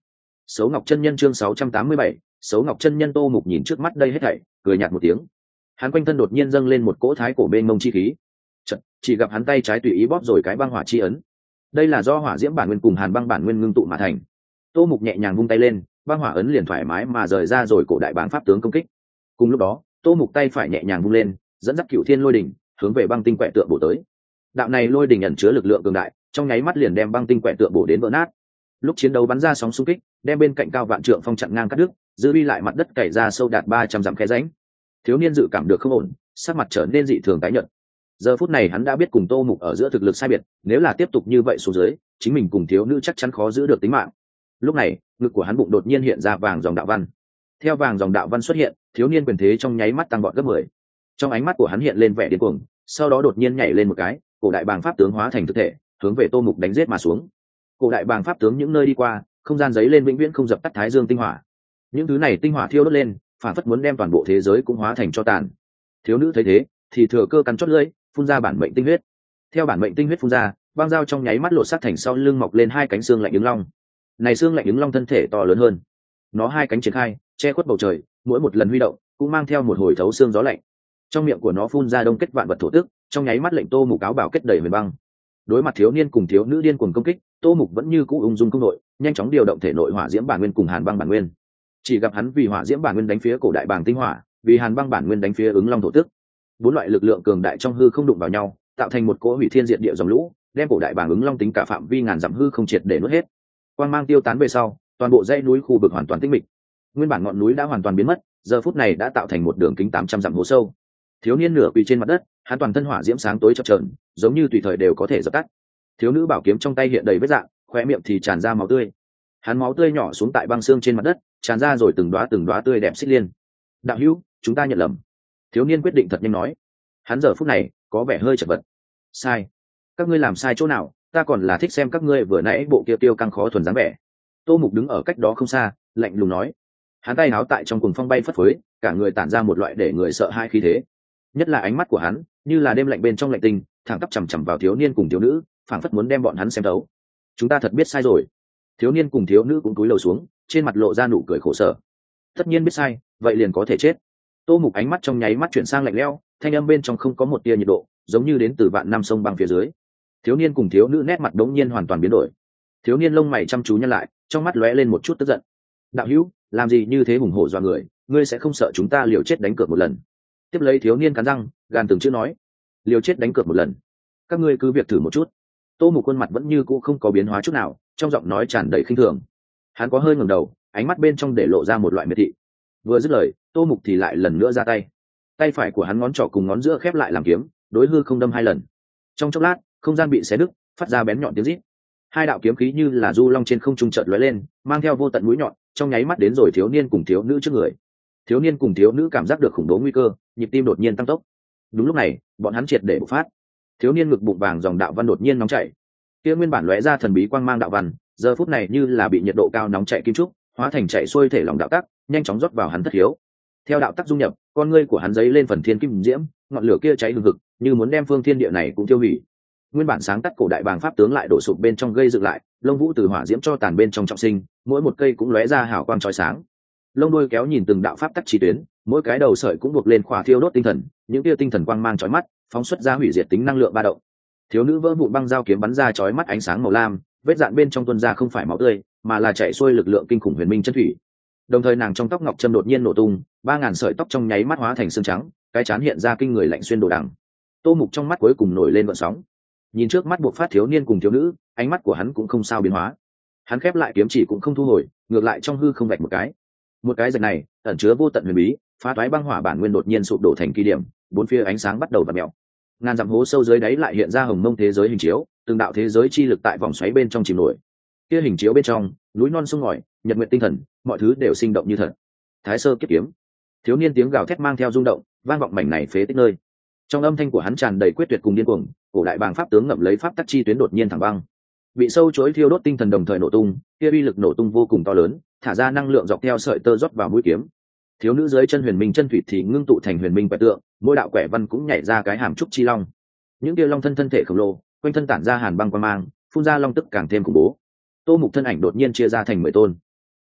Sấu Ngọc chân nhân chương 687, Sấu Ngọc chân nhân. Tô Mục nhìn trước mắt đây hết thảy, cười nhạt một tiếng. Hắn quanh thân đột nhiên dâng lên một cỗ thái cổ bên mông chi khí. Chợt, chỉ gặp hắn tay trái tùy ý bóp rồi cái băng hỏa chi ấn. Đây là do hỏa diễm bản nguyên cùng hàn băng bản nguyên ngưng tụ mà thành. Tô Mục nhẹ nhàng vung tay lên, băng hỏa ấn liền thoải mái mà rời ra rồi cổ đại bảng pháp tướng công kích. Cùng lúc đó, Tô Mục tay phải nhẹ nhàng vung lên, dẫn dắt Cửu Thiên Lôi đỉnh hướng về băng tinh quẻ tượng bổ tới. Đạo này lôi đỉnh ẩn chứa lực lượng cường đại, trong nháy mắt liền đem băng tinh quẻ tượng bổ đến vỡ nát. Lúc chiến đấu bắn ra sóng xung kích, đem bên cạnh cao vạn trượng phong chặn ngang cắt đứt, dư uy lại mặt đất cày ra sâu đạt 300 dặm khe rãnh. Thiếu niên dự cảm được không ổn, sắc mặt trở nên dị thường tái nhợt. Giờ phút này hắn đã biết cùng Tô Mục ở giữa thực lực sai biệt, nếu là tiếp tục như vậy xuống dưới, chính mình cùng thiếu nữ chắc chắn khó giữ được tính mạng. Lúc này, ngực của hắn bụng đột nhiên hiện ra vàng dòng đạo văn. Theo vàng dòng đạo văn xuất hiện, thiếu niên quyền thế trong nháy mắt tăng vọt gấp 10. Trong ánh mắt của hắn hiện lên vẻ điên cuồng, sau đó đột nhiên nhảy lên một cái, cổ đại bàng pháp tướng hóa thành thực thể, hướng về Tô Mục đánh giết mà xuống. Cổ đại bàng pháp tướng những nơi đi qua, không gian giấy lên vĩnh viễn không dập tắt thái dương tinh hỏa. Những thứ này tinh hỏa thiêu đốt lên, phản phất muốn đem toàn bộ thế giới cũng hóa thành tro tàn. Thiếu nữ thấy thế, thì thừa cơ cắn chót lưỡi, phun ra bản mệnh tinh huyết. Theo bản mệnh tinh huyết phun ra, băng dao trong nháy mắt lộ sát thành sau lưng mọc lên hai cánh xương lạnh ứng long. Này xương lạnh ứng long thân thể to lớn hơn, nó hai cánh triển khai, che khuất bầu trời, mỗi một lần huy động cũng mang theo một hồi thấu xương gió lạnh. Trong miệng của nó phun ra đông kết vạn vật thổ tức, trong nháy mắt lệnh Tô Mục áo bảo kết đầy huyền băng. Đối mặt thiếu niên cùng thiếu nữ điên cuồng công kích, Tô Mục vẫn như cũ ung dung công nội, nhanh chóng điều động thể nội hỏa diễm bản nguyên cùng hàn băng bản nguyên. Chỉ gặp hắn vì hỏa diễm bản nguyên đánh phía cổ đại bàng tinh hỏa, vì hàn băng bản nguyên đánh phía ứng long thổ tức. Bốn loại lực lượng cường đại trong hư không đụng vào nhau, tạo thành một cỗ hủy thiên diệt địa dòng lũ, đem cổ đại bàng ứng long tính cả phạm vi ngàn dặm hư không triệt để nuốt hết. Quang mang tiêu tán về sau, toàn bộ dãy núi khu vực hoàn toàn tĩnh mịch. Nguyên bản ngọn núi đã hoàn toàn biến mất, giờ phút này đã tạo thành một đường kính 800 dặm hố sâu. Thiếu niên nửa quỳ trên mặt đất, hắn toàn thân hỏa diễm sáng tối chập chờn, giống như tùy thời đều có thể dập tắt. Thiếu nữ bảo kiếm trong tay hiện đầy vết rạn, khóe miệng thì tràn ra máu tươi. Hắn máu tươi nhỏ xuống tại băng xương trên mặt đất, tràn ra rồi từng đóa tươi đẹp xích liên. Đạo hữu, chúng ta nhận lầm. Thiếu niên quyết định thật nhanh nói. Hắn giờ phút này có vẻ hơi chật vật. Sai, các ngươi làm sai chỗ nào? Ta còn là thích xem các ngươi vừa nãy bộ kia tiêu căng khó thuần dáng vẻ. Tô Mục đứng ở cách đó không xa, lạnh lùng nói. Hắn tay áo tại trong cuồng phong bay phất phới, cả người tản ra một loại để người sợ hãi khí thế. Nhất là ánh mắt của hắn, như là đêm lạnh bên trong lạnh tinh, thẳng tắp chằm chằm vào thiếu niên cùng thiếu nữ, phảng phất muốn đem bọn hắn xem thấu. Chúng ta thật biết sai rồi. Thiếu niên cùng thiếu nữ cũng cúi đầu xuống, trên mặt lộ ra nụ cười khổ sở. Tất nhiên biết sai, vậy liền có thể chết. Tô Mục ánh mắt trong nháy mắt chuyển sang lạnh lẽo, thanh âm bên trong không có một tia nhiệt độ, giống như đến từ vạn năm sông băng phía dưới. Thiếu niên cùng thiếu nữ nét mặt đống nhiên hoàn toàn biến đổi. Thiếu niên lông mày chăm chú nhăn lại, trong mắt lóe lên một chút tức giận. Đạo hữu, làm gì như thế hùng hổ dọa người, ngươi sẽ không sợ chúng ta liều chết đánh cược một lần? Tiếp lấy thiếu niên cắn răng, gàn từng chữ nói. Liều chết đánh cược một lần? Các ngươi cứ việc thử một chút. Tô Mục khuôn mặt vẫn như cũ không có biến hóa chút nào, trong giọng nói tràn đầy khinh thường. Hắn có hơi ngẩng đầu, ánh mắt bên trong để lộ ra một loại miệt thị. Vừa dứt lời, Tô Mục thì lại lần nữa ra tay. Tay phải của hắn ngón trỏ cùng ngón giữa khép lại làm kiếm, đối hư không đâm hai lần. Trong chốc lát, không gian bị xé nứt, phát ra bén nhọn tiếng rít. Hai đạo kiếm khí như là du long trên không trung chợt lóe lên, mang theo vô tận mũi nhọn, trong nháy mắt đến rồi thiếu niên cùng thiếu nữ trước người. Thiếu niên cùng thiếu nữ cảm giác được khủng bố nguy cơ, nhịp tim đột nhiên tăng tốc. Đúng lúc này, bọn hắn triệt để bộc phát. Thiếu niên ngực bụng vàng dòng đạo văn đột nhiên nóng chảy. Kia nguyên bản lóe ra thần bí quang mang đạo văn, giờ phút này như là bị nhiệt độ cao nóng chảy kim trúc, hóa thành chảy xuôi thể lòng đạo tắc, nhanh chóng rót vào hắn thất hiếu. Theo đạo tắc dung nhập, con ngươi của hắn giấy lên phần thiên kim diễm, ngọn lửa kia cháy hừng hực, như muốn đem phương thiên địa này cũng tiêu hủy. Nguyên bản sáng tắt cổ đại bàng pháp tướng lại đổ sụp bên trong gây dựng lại, lông vũ từ hỏa diễm cho tàn bên trong trọng sinh, mỗi một cây cũng lóe ra hào quang chói sáng. Lông đuôi kéo nhìn từng đạo pháp tắc chi tuyến, mỗi cái đầu sợi cũng buộc lên khỏa thiêu đốt tinh thần, những tia tinh thần quang mang chói mắt, phóng xuất ra hủy diệt tính năng lượng ba động. Thiếu nữ vỡ vụn băng dao kiếm bắn ra chói mắt ánh sáng màu lam, vết dạn bên trong tuôn ra không phải máu tươi, mà là chảy xuôi lực lượng kinh khủng huyền minh chân thủy. Đồng thời nàng trong tóc ngọc trâm đột nhiên nổ tung, 3000 sợi tóc trong nháy mắt hóa thành xương trắng, cái trán hiện ra kinh người lạnh xuyên đồ đằng. Tô Mục trong mắt cuối cùng nổi lên gợn sóng. Nhìn trước mắt buộc phát thiếu niên cùng thiếu nữ, ánh mắt của hắn cũng không sao biến hóa. Hắn khép lại kiếm chỉ cũng không thu hồi, ngược lại trong hư không vạch một cái rạch này ẩn chứa vô tận huyền bí, phá toái băng hỏa bản nguyên đột nhiên sụp đổ thành kỳ điểm, bốn phía ánh sáng bắt đầu vặn mèo. Ngàn dặm hố sâu dưới đáy lại hiện ra hồng mông thế giới hình chiếu, từng đạo thế giới chi lực tại vòng xoáy bên trong chìm nổi. Kia hình chiếu bên trong, núi non sông ngòi, nhật nguyện tinh thần, mọi thứ đều sinh động như thật. Thái sơ kiếp kiếm. Thiếu niên tiếng gào thét mang theo rung động, vang vọng mảnh này phế tích nơi. Trong âm thanh của hắn tràn đầy quyết tuyệt cùng điên cuồng, cổ đại bàng pháp tướng ngậm lấy pháp tắc chi tuyến đột nhiên thẳng băng. Bị sâu chối thiêu đốt tinh thần đồng thời nổ tung, kia uy lực nổ tung vô cùng to lớn, thả ra năng lượng dọc theo sợi tơ rót vào mũi kiếm. Thiếu nữ dưới chân huyền minh chân thủy thì ngưng tụ thành huyền minh quẻ tượng, mỗi đạo quẻ văn cũng nhảy ra cái hàm trúc chi long. Những kia long thân thể khổng lồ, quanh thân tản ra hàn băng quang mang, phun ra long tức càng thêm khủng bố. Tô Mục thân ảnh đột nhiên chia ra thành 10 tôn.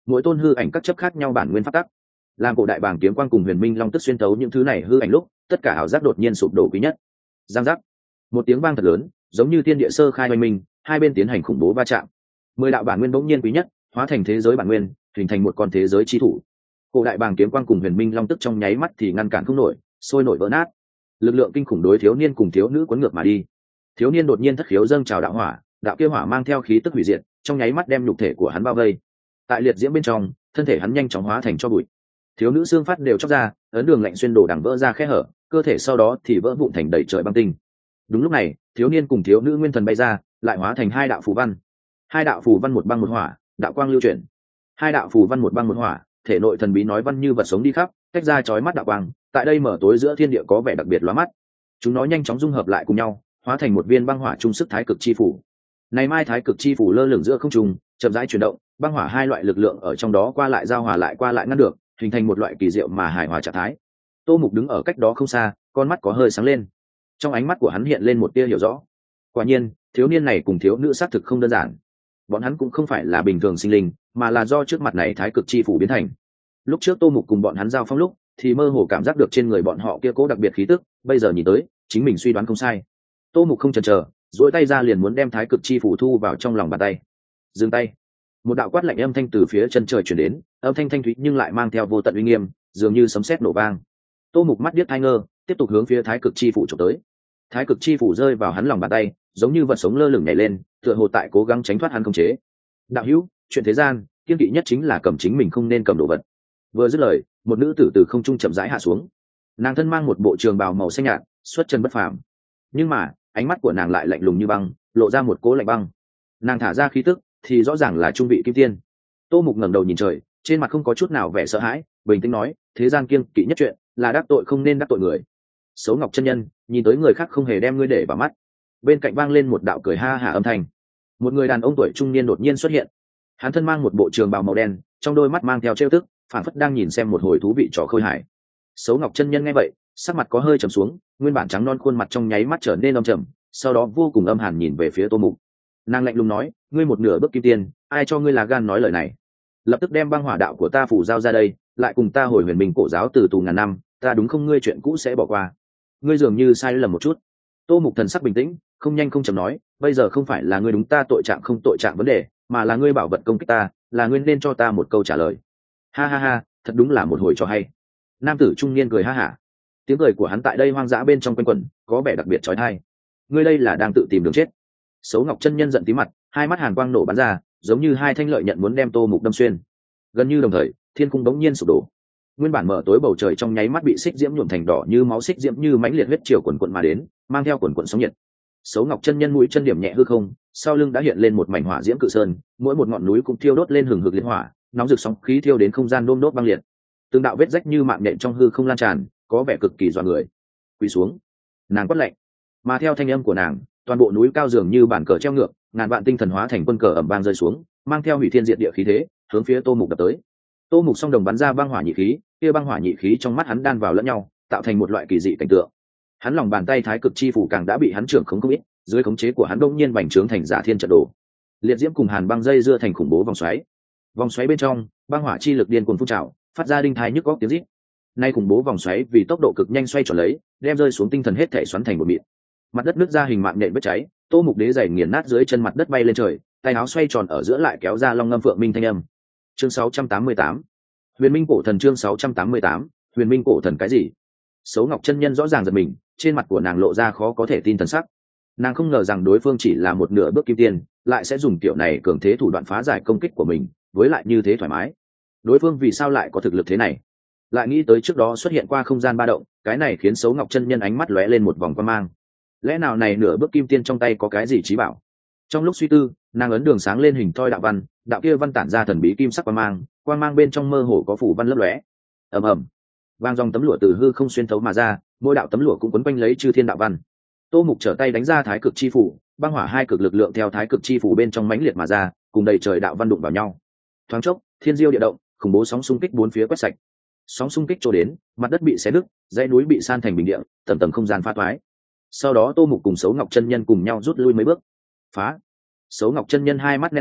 mỗi tôn hư ảnh các chấp khác nhau bản nguyên pháp tắc. Làm cổ đại bàng kiếm quang cùng huyền minh long tức xuyên tấu những thứ này hư ảnh lúc, tất cả ảo giác đột nhiên sụp đổ quý nhất. Giang giác, một tiếng vang thật lớn, giống như thiên địa sơ khai oanh minh, hai bên tiến hành khủng bố va chạm. 10 đạo bản nguyên bỗng nhiên quý nhất, hóa thành thế giới bản nguyên, hình thành một con thế giới chi thủ. Cổ đại bàng kiếm quang cùng huyền minh long tức trong nháy mắt thì ngăn cản không nổi, sôi nổi vỡ nát. Lực lượng kinh khủng đối thiếu niên cùng thiếu nữ cuốn ngược mà đi. Thiếu niên đột nhiên thất khiếu dâng trào đạo hỏa, đạo kia hỏa mang theo khí tức hủy diệt, trong nháy mắt đem nhục thể của hắn bao vây. Tại liệt diễm bên trong, thân thể hắn nhanh chóng hóa thành tro bụi. Thiếu nữ xương phát đều chóc ra, ấn đường lạnh xuyên đổ đằng vỡ ra khe hở, cơ thể sau đó thì vỡ vụn thành đầy trời băng tinh. Đúng lúc này, thiếu niên cùng thiếu nữ nguyên thần bay ra, lại hóa thành hai đạo phù văn. Hai đạo phù văn một băng một hỏa, đạo quang lưu chuyển. Hai đạo phù văn một băng một hỏa, thể nội thần bí nói văn như vật sống đi khắp, tách ra chói mắt đạo quang, tại đây mở tối giữa thiên địa có vẻ đặc biệt lóa mắt. Chúng nó nhanh chóng dung hợp lại cùng nhau, hóa thành một viên băng hỏa trung sức thái cực chi phủ. Này mai thái cực chi phủ lơ lửng giữa không trung, chậm rãi chuyển động, băng hỏa hai loại lực lượng ở trong đó qua lại giao hòa lại qua lại ngăn được, hình thành một loại kỳ diệu mà hài hòa trạng thái. Tô Mục đứng ở cách đó không xa, con mắt có hơi sáng lên. Trong ánh mắt của hắn hiện lên một tia hiểu rõ. Quả nhiên, thiếu niên này cùng thiếu nữ xác thực không đơn giản. Bọn hắn cũng không phải là bình thường sinh linh, mà là do trước mặt này thái cực chi phủ biến thành. Lúc trước Tô Mục cùng bọn hắn giao phong lúc, thì mơ hồ cảm giác được trên người bọn họ kia cố đặc biệt khí tức, bây giờ nhìn tới, chính mình suy đoán không sai. Tô Mục không chần chờ, duỗi tay ra liền muốn đem thái cực chi phủ thu vào trong lòng bàn tay. Dừng tay. Một đạo quát lạnh âm thanh từ phía chân trời truyền đến, âm thanh thanh thúy nhưng lại mang theo vô tận uy nghiêm, dường như sấm sét nổ vang. Tô Mục mắt điếc tai ngơ, tiếp tục hướng phía thái cực chi phủ chụp tới. Thái cực chi phủ rơi vào hắn lòng bàn tay, giống như vật sống lơ lửng nhảy lên, tựa hồ tại cố gắng tránh thoát hắn khống chế. Đạo hữu, chuyện thế gian, kiêng kỵ nhất chính là cầm chính mình không nên cầm đồ vật. Vừa dứt lời, một nữ tử từ không trung chậm rãi hạ xuống. Nàng thân mang một bộ trường bào màu xanh nhạt, xuất chân bất phàm. Nhưng mà, ánh mắt của nàng lại lạnh lùng như băng, lộ ra một cỗ lạnh băng. Nàng thả ra khí tức, thì rõ ràng là trung vị kim tiên. Tô Mục ngẩng đầu nhìn trời, trên mặt không có chút nào vẻ sợ hãi, bình tĩnh nói, thế gian kiêng kỵ nhất chuyện là đắc tội không nên đắc tội người. Xấu Ngọc chân nhân, nhìn tới người khác không hề đem ngươi để vào mắt. Bên cạnh vang lên một đạo cười ha hả âm thanh. Một người đàn ông tuổi trung niên đột nhiên xuất hiện. Hắn thân mang một bộ trường bào màu đen, trong đôi mắt mang theo trêu tức, phản phất đang nhìn xem một hồi thú vị trò khơi hài. Xấu Ngọc chân nhân nghe vậy, sắc mặt có hơi trầm xuống, nguyên bản trắng non khuôn mặt trong nháy mắt trở nên âm trầm, sau đó vô cùng âm hàn nhìn về phía Tô Mục. Nàng lạnh lùng nói, ngươi một nửa bước kim tiên, ai cho ngươi là gan nói lời này? Lập tức đem băng hỏa đạo của ta phủ giao ra đây, lại cùng ta hồi huyền minh cổ giáo từ tù ngàn năm, ta đúng không, ngươi chuyện cũ sẽ bỏ qua. Ngươi dường như sai lầm một chút. Tô Mục thần sắc bình tĩnh, không nhanh không chậm nói, bây giờ không phải là ngươi đúng ta tội trạng không tội trạng vấn đề, mà là ngươi bảo vật công kích ta, là ngươi nên cho ta một câu trả lời. Ha ha ha, thật đúng là một hồi trò hay. Nam tử trung niên cười ha hả. Tiếng cười của hắn tại đây hoang dã bên trong quanh quẩn, có vẻ đặc biệt chói tai. Ngươi đây là đang tự tìm đường chết. Xấu Ngọc chân nhân giận tí mặt, hai mắt hàn quang nổ bắn ra, giống như hai thanh lợi nhận muốn đem Tô Mục đâm xuyên. Gần như đồng thời, thiên cung bỗng nhiên sụp đổ. Nguyên bản mở tối bầu trời trong nháy mắt bị xích diễm nhuộm thành đỏ như máu, xích diễm như mãnh liệt huyết triều quần quận mà đến, mang theo quần quận sóng nhiệt. Xấu Ngọc chân nhân mũi chân điểm nhẹ hư không, sau lưng đã hiện lên một mảnh hỏa diễm cự sơn, mỗi một ngọn núi cũng thiêu đốt lên hừng hực liên hỏa, nóng rực sóng khí thiêu đến không gian đôm đốt băng liệt. Từng đạo vết rách như mạng nhện trong hư không lan tràn, có vẻ cực kỳ dọa người. Quỳ xuống. Nàng quát lạnh. Mà theo thanh âm của nàng, toàn bộ núi cao dường như bản cờ treo ngược, ngàn vạn tinh thần hóa thành quân cờ ầm vang rơi xuống, mang theo hủy thiên diệt địa khí thế, hướng phía Tô Mục đập tới. Tô Mục song đồng bắn ra băng hỏa nhị khí, kia băng hỏa nhị khí trong mắt hắn đan vào lẫn nhau, tạo thành một loại kỳ dị cảnh tượng. Hắn lòng bàn tay thái cực chi phủ càng đã bị hắn trưởng khống không ít, dưới khống chế của hắn đông nhiên bành trướng thành giả thiên trận đồ. Liệt diễm cùng hàn băng dây dưa thành khủng bố vòng xoáy. Vòng xoáy bên trong, băng hỏa chi lực điên cuồng phun trào, phát ra đinh thai nhức góc tiếng rít. Nay khủng bố vòng xoáy vì tốc độ cực nhanh xoay tròn lấy, đem rơi xuống tinh thần hết thể xoắn thành một mịn. Mặt đất nứt ra hình mạng nện vết cháy, Tô Mục đế giày nghiền nát dưới chân mặt đất bay lên trời, tay áo xoay tròn ở giữa lại kéo ra long ngâm phượng minh thanh âm. Chương 688. Huyền Minh cổ thần, chương 688. Huyền Minh cổ thần cái gì? Xấu Ngọc chân nhân rõ ràng giật mình, trên mặt của nàng lộ ra khó có thể tin thần sắc. Nàng không ngờ rằng đối phương chỉ là một nửa bước kim tiên, lại sẽ dùng kiểu này cường thế thủ đoạn phá giải công kích của mình, với lại như thế thoải mái. Đối phương vì sao lại có thực lực thế này? Lại nghĩ tới trước đó xuất hiện qua không gian ba động, cái này khiến Xấu Ngọc chân nhân ánh mắt lóe lên một vòng quan mang. Lẽ nào này nửa bước kim tiên trong tay có cái gì trí bảo? Trong lúc suy tư, nàng ấn đường sáng lên hình thoi đạo văn, đạo kia văn tản ra thần bí kim sắc quang mang bên trong mơ hồ có phủ văn lấp lóe. Ầm ầm, vang dòng tấm lụa từ hư không xuyên thấu mà ra, mỗi đạo tấm lụa cũng quấn quanh lấy chư thiên đạo văn. Tô Mục trở tay đánh ra thái cực chi phủ, băng hỏa hai cực lực lượng theo thái cực chi phủ bên trong mãnh liệt mà ra, cùng đầy trời đạo văn đụng vào nhau. Thoáng chốc, thiên diêu địa động, khủng bố sóng xung kích bốn phía quét sạch. Sóng xung kích trôi đến, mặt đất bị xé nứt, dãy núi bị san thành bình địa, tầng tầng không gian phá toái. Sau đó Tô Mục cùng Xấu Ngọc chân nhân cùng nhau rút lui mấy bước. Phá! Xấu Ngọc chân nhân hai mắt nén sát,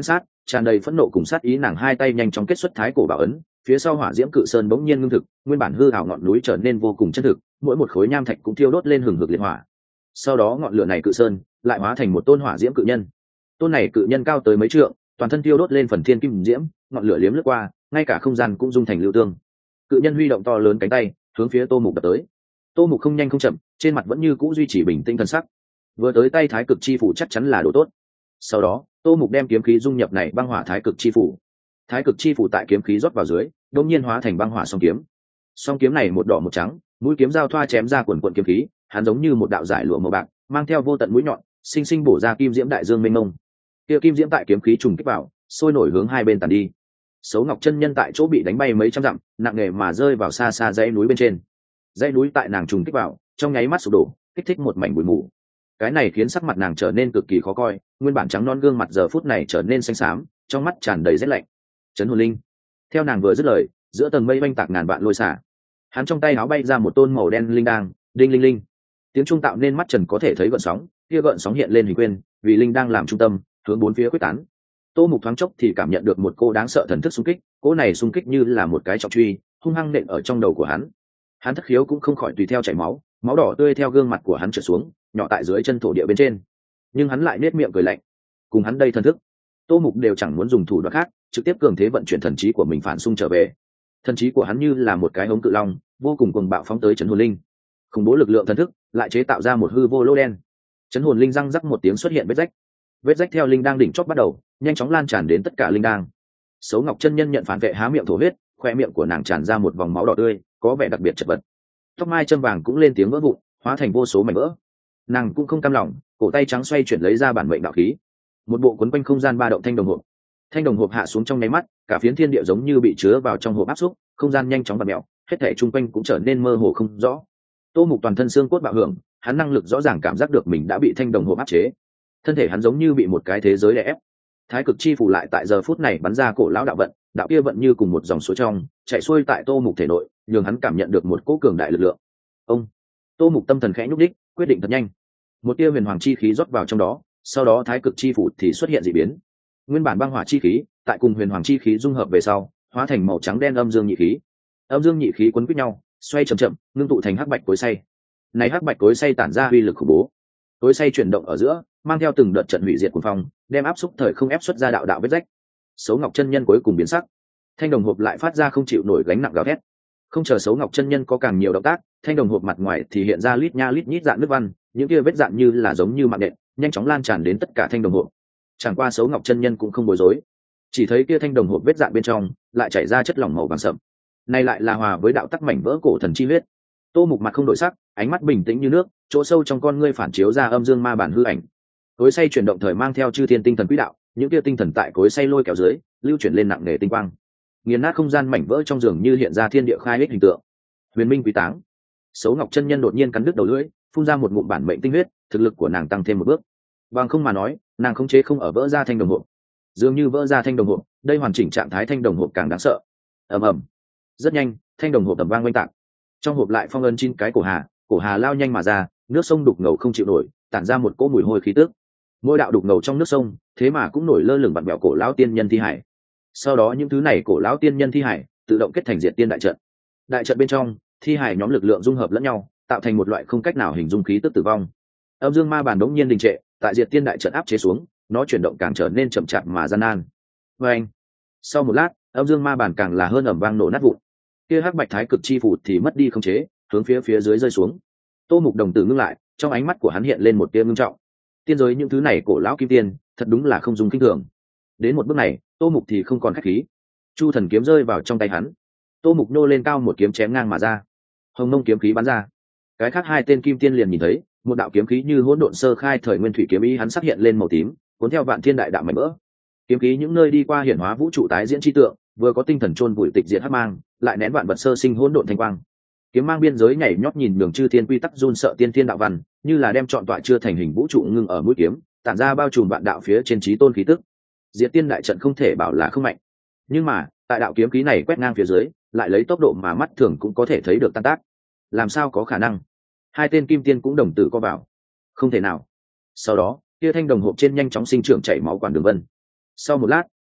Tràn đầy phẫn nộ cùng sát ý, nàng hai tay nhanh chóng kết xuất thái cổ bảo ấn, phía sau hỏa diễm cự sơn bỗng nhiên ngưng thực, nguyên bản hư ảo ngọn núi trở nên vô cùng chân thực, mỗi một khối nham thạch cũng thiêu đốt lên hừng hực liệt hỏa. Sau đó ngọn lửa này cự sơn lại hóa thành một tôn hỏa diễm cự nhân. Tôn này cự nhân cao tới mấy trượng, toàn thân thiêu đốt lên phần thiên kim diễm, ngọn lửa liếm lướt qua, ngay cả không gian cũng dung thành lưu tương. Cự nhân huy động to lớn cánh tay, hướng phía Tô Mục đập tới. Tô Mục không nhanh không chậm, trên mặt vẫn như cũ duy trì bình tĩnh thần sắc. Vừa tới tay thái cực chi phủ chắc chắn là đồ tốt. Sau đó, Tô Mục đem kiếm khí dung nhập này băng hỏa thái cực chi phủ. Thái cực chi phủ tại kiếm khí rót vào dưới, đột nhiên hóa thành băng hỏa song kiếm. Song kiếm này một đỏ một trắng, mũi kiếm giao thoa chém ra quần quần kiếm khí, hắn giống như một đạo giải lụa màu bạc, mang theo vô tận mũi nhọn, sinh sinh bổ ra kim diễm đại dương mênh mông. Kia kim diễm tại kiếm khí trùng kích vào, sôi nổi hướng hai bên tàn đi. Sấu Ngọc chân nhân tại chỗ bị đánh bay mấy trăm dặm, nặng nề mà rơi vào xa xa dãy núi bên trên. Dãy núi tại nàng trùng kích vào, trong nháy mắt sụp đổ, kích thích một mảnh bụi mù. Cái này khiến sắc mặt nàng trở nên cực kỳ khó coi, nguyên bản trắng non gương mặt giờ phút này trở nên xanh xám, trong mắt tràn đầy rét lạnh. Trấn hồn linh. Theo nàng vừa dứt lời, giữa tầng mây oanh tạc ngàn vạn lôi xả. Hắn trong tay áo bay ra một tôn màu đen linh đang, đinh linh linh. Tiếng trung tạo nên mắt trần có thể thấy gợn sóng, kia gợn sóng hiện lên hình quyên, vì linh đang làm trung tâm, hướng bốn phía quyết tán. Tô Mục thoáng chốc thì cảm nhận được một cô đáng sợ thần thức xung kích, cô này xung kích như là một cái trọng truy, hung hăng nện ở trong đầu của hắn. Hắn thất khiếu cũng không khỏi tùy theo chảy máu, máu đỏ tươi theo gương mặt của hắn trượt xuống, nhỏ tại dưới chân thổ địa bên trên. Nhưng hắn lại nết miệng cười lạnh. Cùng hắn đây thần thức, Tô Mục đều chẳng muốn dùng thủ đoạn khác, trực tiếp cường thế vận chuyển thần trí của mình phản xung trở về. Thần trí của hắn như là một cái hống cự long, vô cùng cuồng bạo phóng tới Trấn hồn linh. Khủng bố lực lượng thần thức lại chế tạo ra một hư vô lỗ đen. Trấn hồn linh răng rắc một tiếng xuất hiện vết rách. Vết rách theo linh đang đỉnh chót bắt đầu, nhanh chóng lan tràn đến tất cả linh đang. Sấu Ngọc chân nhân nhận phản vệ há miệng thổ huyết, khoe miệng của nàng tràn ra một vòng máu đỏ tươi, có vẻ đặc biệt chật vật. Tóc mai châm vàng cũng lên tiếng vỡ vụn, hóa thành vô số mảnh vỡ. Nàng cũng không cam lòng, cổ tay trắng xoay chuyển lấy ra bản mệnh đạo khí. Một bộ quấn quanh không gian ba động thanh đồng hộp. Thanh đồng hộp hạ xuống trong nháy mắt, cả phiến thiên địa giống như bị chứa vào trong hộp áp xúc, không gian nhanh chóng vặn mèo, hết thảy chung quanh cũng trở nên mơ hồ không rõ. Tô Mục toàn thân xương cốt bạo hưởng, hắn năng lực rõ ràng cảm giác được mình đã bị thanh đồng hộp áp chế. Thân thể hắn giống như bị một cái thế giới đè ép. Thái cực chi phủ lại tại giờ phút này bắn ra cổ lão đạo vận, đạo kia vận như cùng một dòng suối trong, chảy xuôi tại Tô Mục thể nội, nhường hắn cảm nhận được một cỗ cường đại lực lượng. Ông, Tô Mục tâm thần khẽ nhúc đích, quyết định thật nhanh. Một tia huyền hoàng chi khí rót vào trong đó, sau đó thái cực chi phủ thì xuất hiện dị biến. Nguyên bản băng hỏa chi khí, tại cùng huyền hoàng chi khí dung hợp về sau, hóa thành màu trắng đen âm dương nhị khí. Âm dương nhị khí quấn quýt nhau, xoay chậm chậm, ngưng tụ thành hắc bạch cối xay. Này hắc bạch cối xay tản ra uy lực khủng bố. Cối xay chuyển động ở giữa, mang theo từng đợt trận hủy diệt cuồng phong, đem áp xúc thời không ép xuất ra đạo đạo vết rách. Sấu Ngọc chân nhân cuối cùng biến sắc, thanh đồng hộp lại phát ra không chịu nổi gánh nặng gào thét. Không chờ Sấu Ngọc chân nhân có càng nhiều động tác, thanh đồng hộp mặt ngoài thì hiện ra lít nha lít nhít dạn nước văn, những kia vết dạn như là giống như mạng nện, nhanh chóng lan tràn đến tất cả thanh đồng hộp. Chẳng qua Sấu Ngọc chân nhân cũng không bối rối, chỉ thấy kia thanh đồng hộp vết dạn bên trong lại chảy ra chất lỏng màu vàng sậm. Này lại là hòa với đạo tắc mảnh vỡ cổ thần chi huyết. Tô Mục mặt không đổi sắc, ánh mắt bình tĩnh như nước, chỗ sâu trong con ngươi phản chiếu ra âm dương ma bản hư ảnh. Cối xay chuyển động thời mang theo chư thiên tinh thần quỹ đạo, những kia tinh thần tại cối xay lôi kéo dưới, lưu chuyển lên nặng nề tinh quang. Nghiền nát không gian mảnh vỡ trong giường như hiện ra thiên địa khai ích hình tượng. Huyền minh quý táng. Sấu Ngọc chân nhân đột nhiên cắn đứt đầu lưỡi, phun ra một ngụm bản mệnh tinh huyết, thực lực của nàng tăng thêm một bước. Bằng không mà nói, nàng khống chế không ở vỡ ra thanh đồng hộp. Dường như vỡ ra thanh đồng hộp, đây hoàn chỉnh trạng thái thanh đồng hộp càng đáng sợ. Ầm ầm. Rất nhanh, thanh đồng hộp tầm vang oanh tạc. Trong hộp lại phong ấn 9 cái cổ hà lao nhanh mà ra, nước sông đục ngầu không chịu nổi, tản ra một cỗ mùi hôi khí tức. Mỗi đạo đục ngầu trong nước sông, thế mà cũng nổi lơ lửng vặn vẹo cổ lão tiên nhân thi hải. Sau đó những thứ này cổ lão tiên nhân thi hải tự động kết thành diệt tiên đại trận. Đại trận bên trong, thi hải nhóm lực lượng dung hợp lẫn nhau, tạo thành một loại không cách nào hình dung khí tức tử vong. Âm dương ma bản đống nhiên đình trệ, tại diệt tiên đại trận áp chế xuống, nó chuyển động càng trở nên chậm chạp mà gian nan. Anh. Sau một lát, âm dương ma bản càng là hơn ầm vang nổ nát vụn. Kia hắc bạch thái cực chi phù thì mất đi khống chế, hướng phía dưới rơi xuống. Tô Mục đồng tử ngưng lại, trong ánh mắt của hắn hiện lên một tia ngưng trọng. Tiên giới những thứ này cổ lão kim tiên, thật đúng là không dùng kinh thường. Đến một bước này, Tô Mục thì không còn khách khí. Chu thần kiếm rơi vào trong tay hắn. Tô Mục nô lên cao một kiếm chém ngang mà ra. Hồng mông kiếm khí bắn ra. Cái khác hai tên kim tiên liền nhìn thấy, một đạo kiếm khí như hỗn độn sơ khai thời nguyên thủy kiếm ý hắn sắc hiện lên màu tím, cuốn theo vạn thiên đại đạo mảnh vỡ. Kiếm khí những nơi đi qua hiển hóa vũ trụ tái diễn chi tượng, vừa có tinh thần chôn vùi tịch diệt hắc mang, lại nén vạn vật sơ sinh hỗn độn thanh quang. Kiếm mang biên giới nhảy nhót nhìn đường chư thiên quy tắc run sợ tiên thiên đạo văn, như là đem trọn tọa chưa thành hình vũ trụ ngưng ở mũi kiếm, tản ra bao trùm vạn đạo phía trên chí tôn khí tức. Diệt tiên đại trận không thể bảo là không mạnh, nhưng mà tại đạo kiếm khí này quét ngang phía dưới, lại lấy tốc độ mà mắt thường cũng có thể thấy được tan tác. Làm sao có khả năng? Hai tên kim tiên cũng đồng tử co vào. Không thể nào. Sau đó, kia thanh đồng hộp trên nhanh chóng sinh trưởng chảy máu quản đường vân. Sau một lát,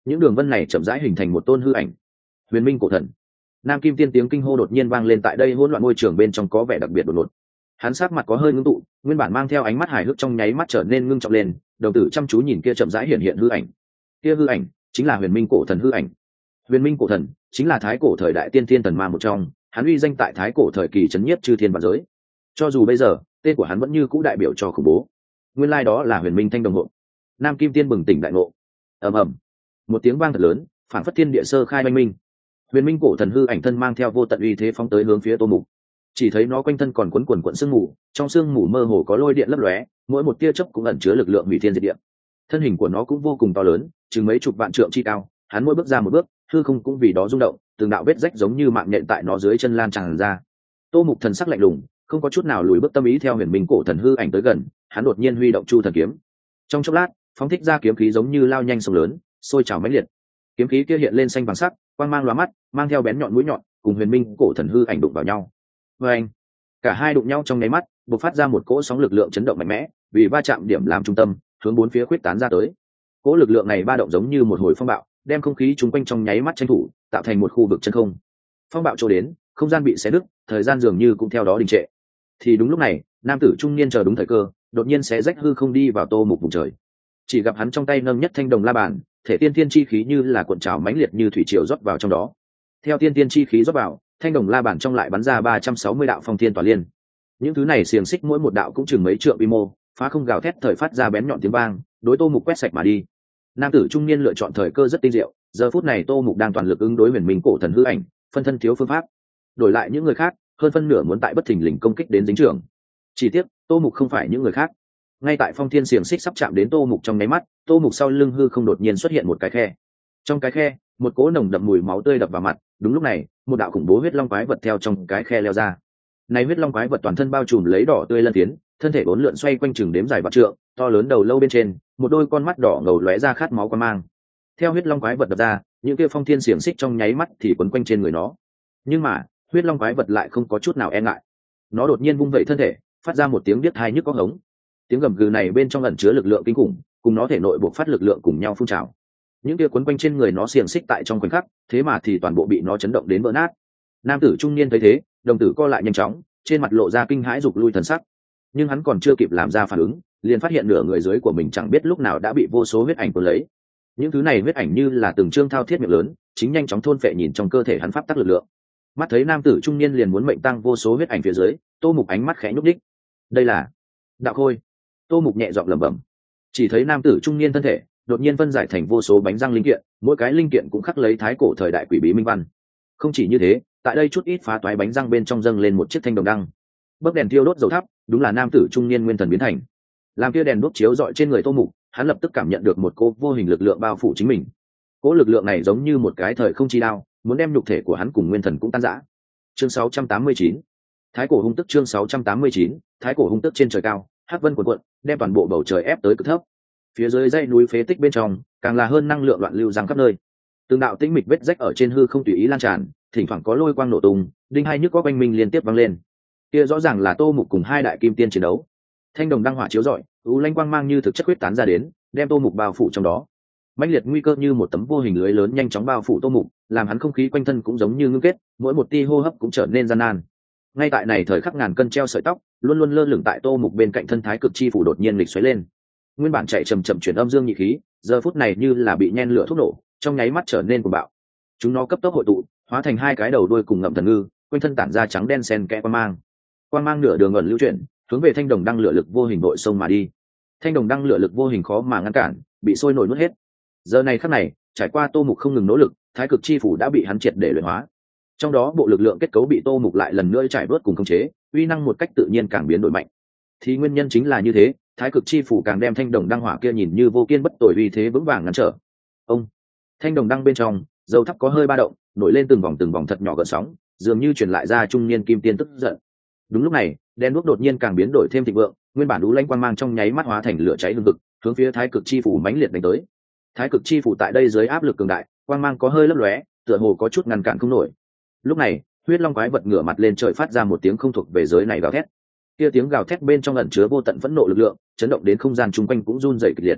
những đường vân này chậm rãi hình thành một tôn hư ảnh. Huyền minh cổ thần. Nam Kim Tiên tiếng kinh hô đột nhiên vang lên tại đây hỗn loạn môi trường bên trong có vẻ đặc biệt đột ngột. Hắn sắc mặt có hơi ngưng tụ, nguyên bản mang theo ánh mắt hài hước trong nháy mắt trở nên ngưng trọng lên, đồng tử chăm chú nhìn kia chậm rãi hiện hiện hư ảnh. Kia hư ảnh chính là Huyền Minh cổ thần hư ảnh. Huyền Minh cổ thần chính là thái cổ thời đại tiên thiên thần ma một trong, hắn uy danh tại thái cổ thời kỳ chấn nhiếp chư thiên vạn giới. Cho dù bây giờ, tên của hắn vẫn như cũ đại biểu cho khủng bố. Nguyên lai đó là Huyền Minh thanh đồng hộ. Nam Kim Tiên bừng tỉnh đại ngộ. Ầm ầm, một tiếng vang thật lớn, phảng phất thiên địa sơ khai oanh minh. Huyền Minh cổ thần hư ảnh thân mang theo vô tận uy thế phóng tới hướng phía Tô Mục. Chỉ thấy nó quanh thân còn quấn quần quận sương mù, trong sương mù mơ hồ có lôi điện lấp lóe, mỗi một tia chớp cũng ẩn chứa lực lượng hủy thiên diệt địa. Thân hình của nó cũng vô cùng to lớn, chừng mấy chục vạn trượng chi cao, hắn mỗi bước ra một bước, hư không cũng vì đó rung động, từng đạo vết rách giống như mạng nhện tại nó dưới chân lan tràn ra. Tô Mục thần sắc lạnh lùng, không có chút nào lùi bước tâm ý theo Huyền Minh cổ thần hư ảnh tới gần, hắn đột nhiên huy động Chu thần kiếm. Trong chốc lát, phóng thích ra kiếm khí giống như lao nhanh sông lớn, sôi trào mãnh liệt. Kiếm khí kia hiện lên xanh vàng sắc, quang mang lóa mắt, mang theo bén nhọn mũi nhọn, cùng Huyền Minh cổ thần hư ảnh đụng vào nhau. Và anh, cả hai đụng nhau trong nháy mắt, bộc phát ra một cỗ sóng lực lượng chấn động mạnh mẽ, vì va chạm điểm làm trung tâm, hướng bốn phía khuyết tán ra tới. Cỗ lực lượng này ba động giống như một hồi phong bạo, đem không khí chung quanh trong nháy mắt tranh thủ, tạo thành một khu vực chân không. Phong bạo trôi đến, không gian bị xé nứt, thời gian dường như cũng theo đó đình trệ. Thì đúng lúc này, nam tử trung niên chờ đúng thời cơ, đột nhiên xé rách hư không đi vào Tô Mục vùng trời. Chỉ gặp hắn trong tay nâng nhất thanh đồng la bàn, thể tiên tiên chi khí như là cuộn trào mãnh liệt như thủy triều rót vào trong đó. Theo tiên tiên chi khí rót vào, thanh đồng la bàn trong lại bắn ra 360 đạo phong thiên tỏa liên. Những thứ này xiềng xích mỗi một đạo cũng chừng mấy trượng vi mô, phá không gào thét thời phát ra bén nhọn tiếng vang, đối Tô Mục quét sạch mà đi. Nam tử trung niên lựa chọn thời cơ rất tinh diệu, giờ phút này Tô Mục đang toàn lực ứng đối Huyền Minh cổ thần hư ảnh, phân thân thiếu phương pháp. Đổi lại những người khác, hơn phân nửa muốn tại bất thình lình công kích đến dính trường. Chỉ tiếc, Tô Mục không phải những người khác. Ngay tại phong thiên xiềng xích sắp chạm đến Tô Mục trong nháy mắt, Tô Mục sau lưng hư không đột nhiên xuất hiện một cái khe. Trong cái khe, một cỗ nồng đậm mùi máu tươi đập vào mặt, đúng lúc này, một đạo khủng bố huyết long quái vật theo trong cái khe leo ra. Này huyết long quái vật toàn thân bao trùm lấy đỏ tươi lân tiến, thân thể bốn lượn xoay quanh chừng đếm dài vạn trượng, to lớn đầu lâu bên trên, một đôi con mắt đỏ ngầu lóe ra khát máu quan mang. Theo huyết long quái vật đập ra, những kia phong thiên xiềng xích trong nháy mắt thì quấn quanh trên người nó. Nhưng mà, huyết long quái vật lại không có chút nào e ngại. Nó đột nhiên vung vẩy thân thể, phát ra một tiếng điếc tai nhức óc hống. Tiếng gầm gừ này bên trong ẩn chứa lực lượng kinh khủng, cùng nó thể nội bộc phát lực lượng cùng nhau phun trào. Những kia quấn quanh trên người nó xiềng xích tại trong khoảnh khắc, thế mà thì toàn bộ bị nó chấn động đến vỡ nát. Nam tử trung niên thấy thế, đồng tử co lại nhanh chóng, trên mặt lộ ra kinh hãi rục lui thần sắc. Nhưng hắn còn chưa kịp làm ra phản ứng, liền phát hiện nửa người dưới của mình chẳng biết lúc nào đã bị vô số huyết ảnh cuốn lấy. Những thứ này huyết ảnh như là từng trương thao thiết miệng lớn, chính nhanh chóng thôn phệ nhìn trong cơ thể hắn pháp tắc lực lượng. Mắt thấy nam tử trung niên liền muốn mệnh tăng vô số huyết ảnh phía dưới, Tô Mục ánh mắt khẽ nhúc nhích. Đây là đạo khôi. Tô Mục nhẹ giọng lẩm bẩm. Chỉ thấy nam tử trung niên thân thể đột nhiên phân giải thành vô số bánh răng linh kiện, mỗi cái linh kiện cũng khắc lấy thái cổ thời đại quỷ bí minh văn. Không chỉ như thế, tại đây chút ít phá toái bánh răng bên trong dâng lên một chiếc thanh đồng đăng. Bấc đèn thiêu đốt dầu thắp, đúng là nam tử trung niên nguyên thần biến thành. Làm kia đèn đuốc chiếu rọi trên người Tô Mục, hắn lập tức cảm nhận được một cỗ vô hình lực lượng bao phủ chính mình. Cỗ lực lượng này giống như một cái thời không chi đao, muốn đem nhục thể của hắn cùng nguyên thần cũng tan rã. Chương 689. Thái cổ hung tức. Chương 689. Thái cổ hung tức. Trên trời cao, hắc vân cuộn cuộn, đem toàn bộ bầu trời ép tới cực thấp. Phía dưới dãy núi phế tích bên trong, càng là hơn năng lượng loạn lưu giăng khắp nơi. Từng đạo tĩnh mịch vết rách ở trên hư không tùy ý lan tràn, thỉnh thoảng có lôi quang nổ tung, đinh hai nhức có quanh minh liên tiếp vang lên. Kia rõ ràng là Tô Mục cùng hai đại kim tiên chiến đấu. Thanh đồng đăng hỏa chiếu rọi, u lanh quang mang như thực chất huyết tán ra đến, đem Tô Mục bao phủ trong đó. Mãnh liệt nguy cơ như một tấm vô hình lưới lớn nhanh chóng bao phủ Tô Mục, làm hắn không khí quanh thân cũng giống như ngưng kết, mỗi một tia hô hấp cũng trở nên gian nan. Ngay tại này thời khắc ngàn cân treo sợi tóc, luôn luôn lơ lửng tại Tô Mục bên cạnh thân thái cực chi phủ đột nhiên lịch xoáy lên. Nguyên bản chạy chậm chậm chuyển âm dương nhị khí, giờ phút này như là bị nhen lửa thuốc nổ, trong nháy mắt trở nên cuồng bạo. Chúng nó cấp tốc hội tụ, hóa thành hai cái đầu đuôi cùng ngậm thần ngư, quanh thân tản ra trắng đen xen kẽ quang mang. Quang mang nửa đường ẩn lưu chuyển, hướng về thanh đồng đăng lửa lực vô hình nội sông mà đi. Thanh đồng đăng lửa lực vô hình khó mà ngăn cản, bị sôi nổi nuốt hết. Giờ này khắc này, trải qua Tô Mục không ngừng nỗ lực, thái cực chi phủ đã bị hắn triệt để luyện hóa. Trong đó bộ lực lượng kết cấu bị Tô Mục lại lần nữa trải bớt cùng khống chế, uy năng một cách tự nhiên càng biến đổi mạnh. Thì nguyên nhân chính là như thế, thái cực chi phủ càng đem thanh đồng đăng hỏa kia nhìn như vô kiên bất tồi uy thế vững vàng ngăn trở. Ông, thanh đồng đăng bên trong, dầu thắp có hơi ba động, nổi lên từng vòng thật nhỏ gợn sóng, dường như truyền lại ra trung niên kim tiên tức giận. Đúng lúc này, đen đuốc đột nhiên càng biến đổi thêm thịnh vượng, nguyên bản đú lanh quang mang trong nháy mắt hóa thành lửa cháy hừng hực, hướng phía thái cực chi phủ mãnh liệt đánh tới. Thái cực chi phủ tại đây dưới áp lực cường đại, quang mang có hơi lấp lóe, tựa hồ có chút ngăn cản không nổi. Lúc này, huyết long quái vật ngửa mặt lên trời phát ra một tiếng không thuộc về giới này gào thét. Kia tiếng gào thét bên trong ẩn chứa vô tận phẫn nộ lực lượng, chấn động đến không gian chung quanh cũng run rẩy kịch liệt.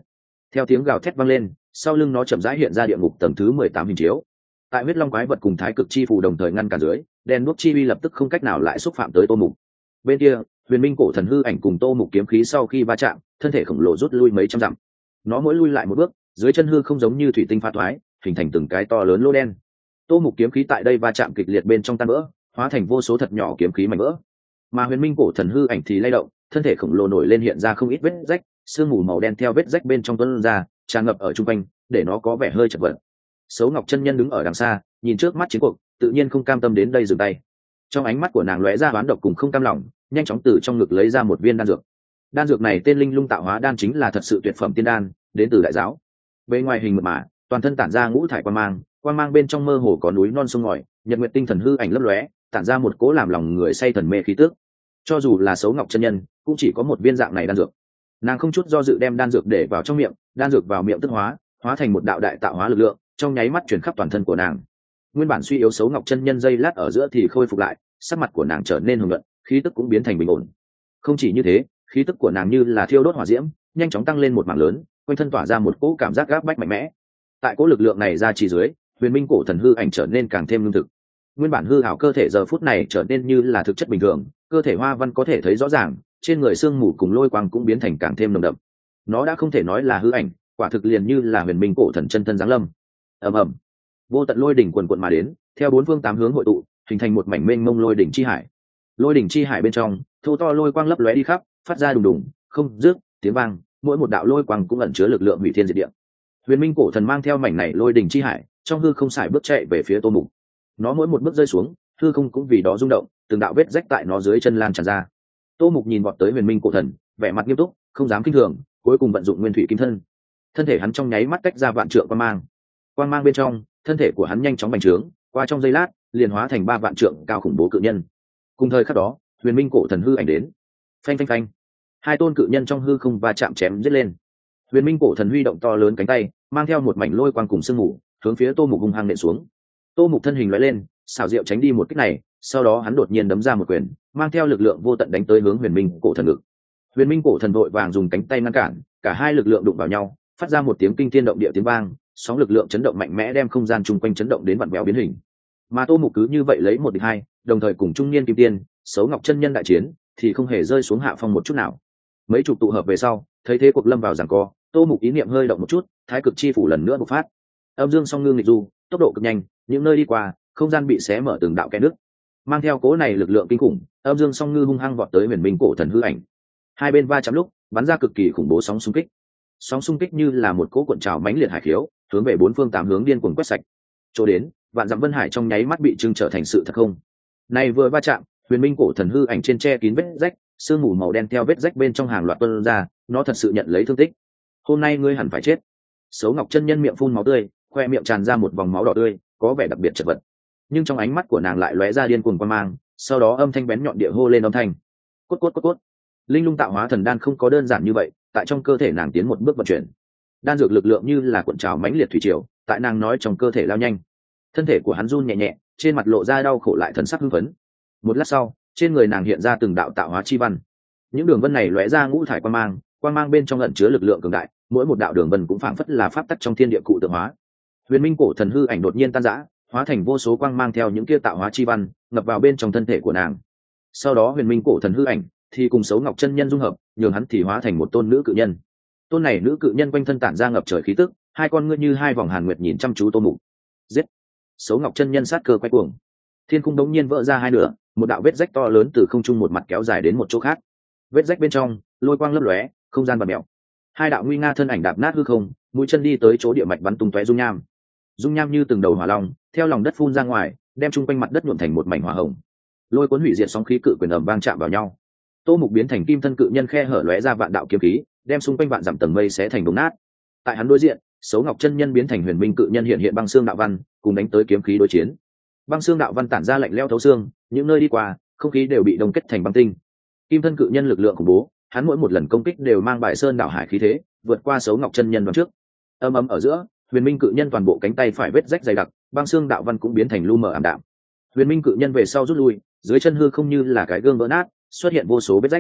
Theo tiếng gào thét vang lên, sau lưng nó chậm rãi hiện ra địa ngục tầng thứ 18 hình chiếu. Tại huyết long quái vật cùng thái cực chi phù đồng thời ngăn cản dưới, đen đuốc chi uy lập tức không cách nào lại xúc phạm tới Tô Mục. Bên kia, huyền minh cổ thần hư ảnh cùng Tô Mục kiếm khí sau khi va chạm, thân thể khổng lồ rút lui mấy trăm dặm. Nó mỗi lui lại một bước, dưới chân hư không giống như thủy tinh pha thoái, hình thành từng cái to lớn lỗ đen. Tô Mục kiếm khí tại đây va chạm kịch liệt bên trong tan vỡ, hóa thành vô số thật nhỏ kiếm khí mảnh vỡ. Mà huyền minh cổ thần hư ảnh thì lay động, thân thể khổng lồ nổi lên hiện ra không ít vết rách, sương mù màu đen theo vết rách bên trong tuôn ra, tràn ngập ở trung quanh, để nó có vẻ hơi chật vật. Sấu Ngọc chân nhân đứng ở đằng xa, nhìn trước mắt chiến cuộc, tự nhiên không cam tâm đến đây dừng tay. Trong ánh mắt của nàng lóe ra oán độc cùng không cam lòng, nhanh chóng từ trong ngực lấy ra một viên đan dược. Đan dược này tên Linh Lung Tạo Hóa Đan, chính là thật sự tuyệt phẩm tiên đan, đến từ đại giáo. Bề ngoài hình mượt mà, toàn thân tản ra ngũ thải quang mang bên trong mơ hồ có núi non sông ngòi, nhật nguyệt tinh thần hư ảnh lấp lóe, tản ra một cỗ làm lòng người say thần mê khí tức. Cho dù là Sấu Ngọc chân nhân, cũng chỉ có một viên dạng này đan dược. Nàng không chút do dự đem đan dược để vào trong miệng, đan dược vào miệng tức hóa thành một đạo đại tạo hóa lực lượng, trong nháy mắt truyền khắp toàn thân của nàng. Nguyên bản suy yếu Sấu Ngọc chân nhân giây lát ở giữa thì khôi phục lại, sắc mặt của nàng trở nên hồng nhuận, khí tức cũng biến thành bình ổn. Không chỉ như thế, khí tức của nàng như là thiêu đốt hỏa diễm, nhanh chóng tăng lên một mảng lớn, quanh thân tỏa ra một cỗ cảm giác gáp bách mạnh mẽ. Tại cỗ lực lượng này ra chỉ dưới, huyền minh cổ thần hư ảnh trở nên càng thêm lương thực. Nguyên bản hư ảo cơ thể giờ phút này trở nên như là thực chất bình thường, cơ thể hoa văn có thể thấy rõ ràng, trên người xương mù cùng lôi quang cũng biến thành càng thêm nồng đậm. Nó đã không thể nói là hư ảnh, quả thực liền như là huyền minh cổ thần chân thân giáng lâm. Ầm ầm, vô tận lôi đỉnh quần quần mà đến, theo bốn phương tám hướng hội tụ, hình thành một mảnh mênh mông lôi đỉnh chi hải. Lôi đỉnh chi hải bên trong, thô to lôi quang lấp lóe đi khắp, phát ra đùng đùng, không dứt tiếng vang, mỗi một đạo lôi quang cũng ẩn chứa lực lượng hủy thiên diệt địa. Huyền minh cổ thần mang theo mảnh này lôi đỉnh chi hải, trong hư không xài bước chạy về phía Tô Mục. Nó mỗi một bước rơi xuống, hư không cũng vì đó rung động, từng đạo vết rách tại nó dưới chân lan tràn ra. Tô Mục nhìn vọt tới huyền minh cổ thần, vẻ mặt nghiêm túc, không dám kinh thường, cuối cùng vận dụng nguyên thủy kim thân. Thân thể hắn trong nháy mắt tách ra vạn trượng quang mang bên trong, thân thể của hắn nhanh chóng bành trướng, qua trong giây lát, liền hóa thành 3 vạn trượng cao khủng bố cự nhân. Cùng thời khắc đó, huyền minh cổ thần hư ảnh đến. Phanh phanh phanh. Hai tôn cự nhân trong hư không va chạm chém giết lên. Huyền minh cổ thần huy động to lớn cánh tay, mang theo một mảnh lôi quang cùng sương mù, hướng phía Tô Mục hung hăng nện xuống. Tô Mục thân hình lóe lên, xảo diệu tránh đi một kích này, sau đó hắn đột nhiên đấm ra một quyền, mang theo lực lượng vô tận đánh tới hướng huyền minh cổ thần ngực. Huyền minh cổ thần vội vàng dùng cánh tay ngăn cản, cả hai lực lượng đụng vào nhau, phát ra một tiếng kinh thiên động địa tiếng vang, sóng lực lượng chấn động mạnh mẽ đem không gian chung quanh chấn động đến vặn vẹo biến hình. Mà Tô Mục cứ như vậy lấy 1 địch 2, đồng thời cùng trung niên kim tiên, Sấu Ngọc chân nhân đại chiến, thì không hề rơi xuống hạ phong một chút nào. Mấy chục tụ hợp về sau, thấy thế cuộc lâm vào giằng co, Tô Mục ý niệm hơi động một chút, thái cực chi phủ lần nữa bộc phát. Âm dương song ngư nghịch du, tốc độ cực nhanh, những nơi đi qua, không gian bị xé mở từng đạo kẽ nứt. Mang theo cố này lực lượng kinh khủng, âm dương song ngư hung hăng vọt tới huyền minh cổ thần hư ảnh. Hai bên va chạm lúc, bắn ra cực kỳ khủng bố sóng xung kích. Sóng xung kích như là một cỗ cuộn trào mãnh liệt hải khiếu, hướng về bốn phương tám hướng điên cuồng quét sạch. Chỗ đến, vạn dặm vân hải trong nháy mắt bị trưng trở thành sự thật không. Này vừa va chạm, huyền minh cổ thần hư ảnh trên che kín vết rách, sương mù màu đen theo vết rách bên trong hàng loạt tuôn ra, nó thật sự nhận lấy thương tích. Hôm nay ngươi hẳn phải chết. Sấu Ngọc chân nhân miệng phun máu tươi, khoe miệng tràn ra một vòng máu đỏ tươi, có vẻ đặc biệt chật vật. Nhưng trong ánh mắt của nàng lại lóe ra điên cuồng quan mang, sau đó âm thanh bén nhọn địa hô lên âm thanh. Cốt cốt cốt cốt. Linh Lung Tạo Hóa Thần Đan không có đơn giản như vậy, tại trong cơ thể nàng tiến một bước vận chuyển. Đan dược lực lượng như là cuộn trào mãnh liệt thủy triều, tại nàng nói trong cơ thể lao nhanh. Thân thể của hắn run nhẹ nhẹ, trên mặt lộ ra đau khổ lại thần sắc hưng phấn. Một lát sau, trên người nàng hiện ra từng đạo tạo hóa chi văn. Những đường vân này lóe ra ngũ thải quang mang bên trong ẩn chứa lực lượng cường đại, mỗi một đạo đường vân cũng phảng phất là pháp tắc trong thiên địa cụ tượng hóa. Huyền minh cổ thần hư ảnh đột nhiên tan rã, hóa thành vô số quang mang theo những kia tạo hóa chi văn ngập vào bên trong thân thể của nàng. Sau đó huyền minh cổ thần hư ảnh thì cùng Sấu Ngọc chân nhân dung hợp, nhường hắn thì hóa thành một tôn nữ cự nhân. Tôn này nữ cự nhân quanh thân tản ra ngập trời khí tức, hai con ngươi như hai vòng hàn nguyệt nhìn chăm chú Tô Mục. Giết! Sấu Ngọc chân nhân sát cơ quay cuồng. Thiên khung đống nhiên vỡ ra hai nửa, một đạo vết rách to lớn từ không trung một mặt kéo dài đến một chỗ khác. Vết rách bên trong, lôi quang lấp lóe, không gian bạt mèo. Hai đạo nguy nga thân ảnh đạp nát hư không, mũi chân đi tới chỗ địa mạch bắn tung tóe dung nham. Dung nham như từng đầu hỏa long, theo lòng đất phun ra ngoài, đem chung quanh mặt đất nhuộm thành một mảnh hỏa hồng. Lôi cuốn hủy diệt sóng khí cự quyền ầm vang chạm vào nhau. Tô Mục biến thành kim thân cự nhân khe hở lóe ra vạn đạo kiếm khí, đem xung quanh vạn dặm tầng mây xé thành đống nát. Tại hắn đối diện, Sấu Ngọc chân nhân biến thành huyền minh cự nhân hiện hiện băng xương đạo văn, cùng đánh tới kiếm khí đối chiến. Băng xương đạo văn tản ra lạnh lẽo thấu xương, những nơi đi qua, không khí đều bị đông kết thành băng tinh. Kim thân cự nhân lực lượng khủng bố, hắn mỗi một lần công kích đều mang bài sơn đảo hải khí thế, vượt qua Sấu Ngọc chân nhân đoạn trước. Ầm ầm ở giữa, huyền minh cự nhân toàn bộ cánh tay phải vết rách dày đặc, băng xương đạo văn cũng biến thành lu mờ ảm đạm. Huyền minh cự nhân về sau rút lui, dưới chân hư không như là cái gương vỡ nát, xuất hiện vô số vết rách.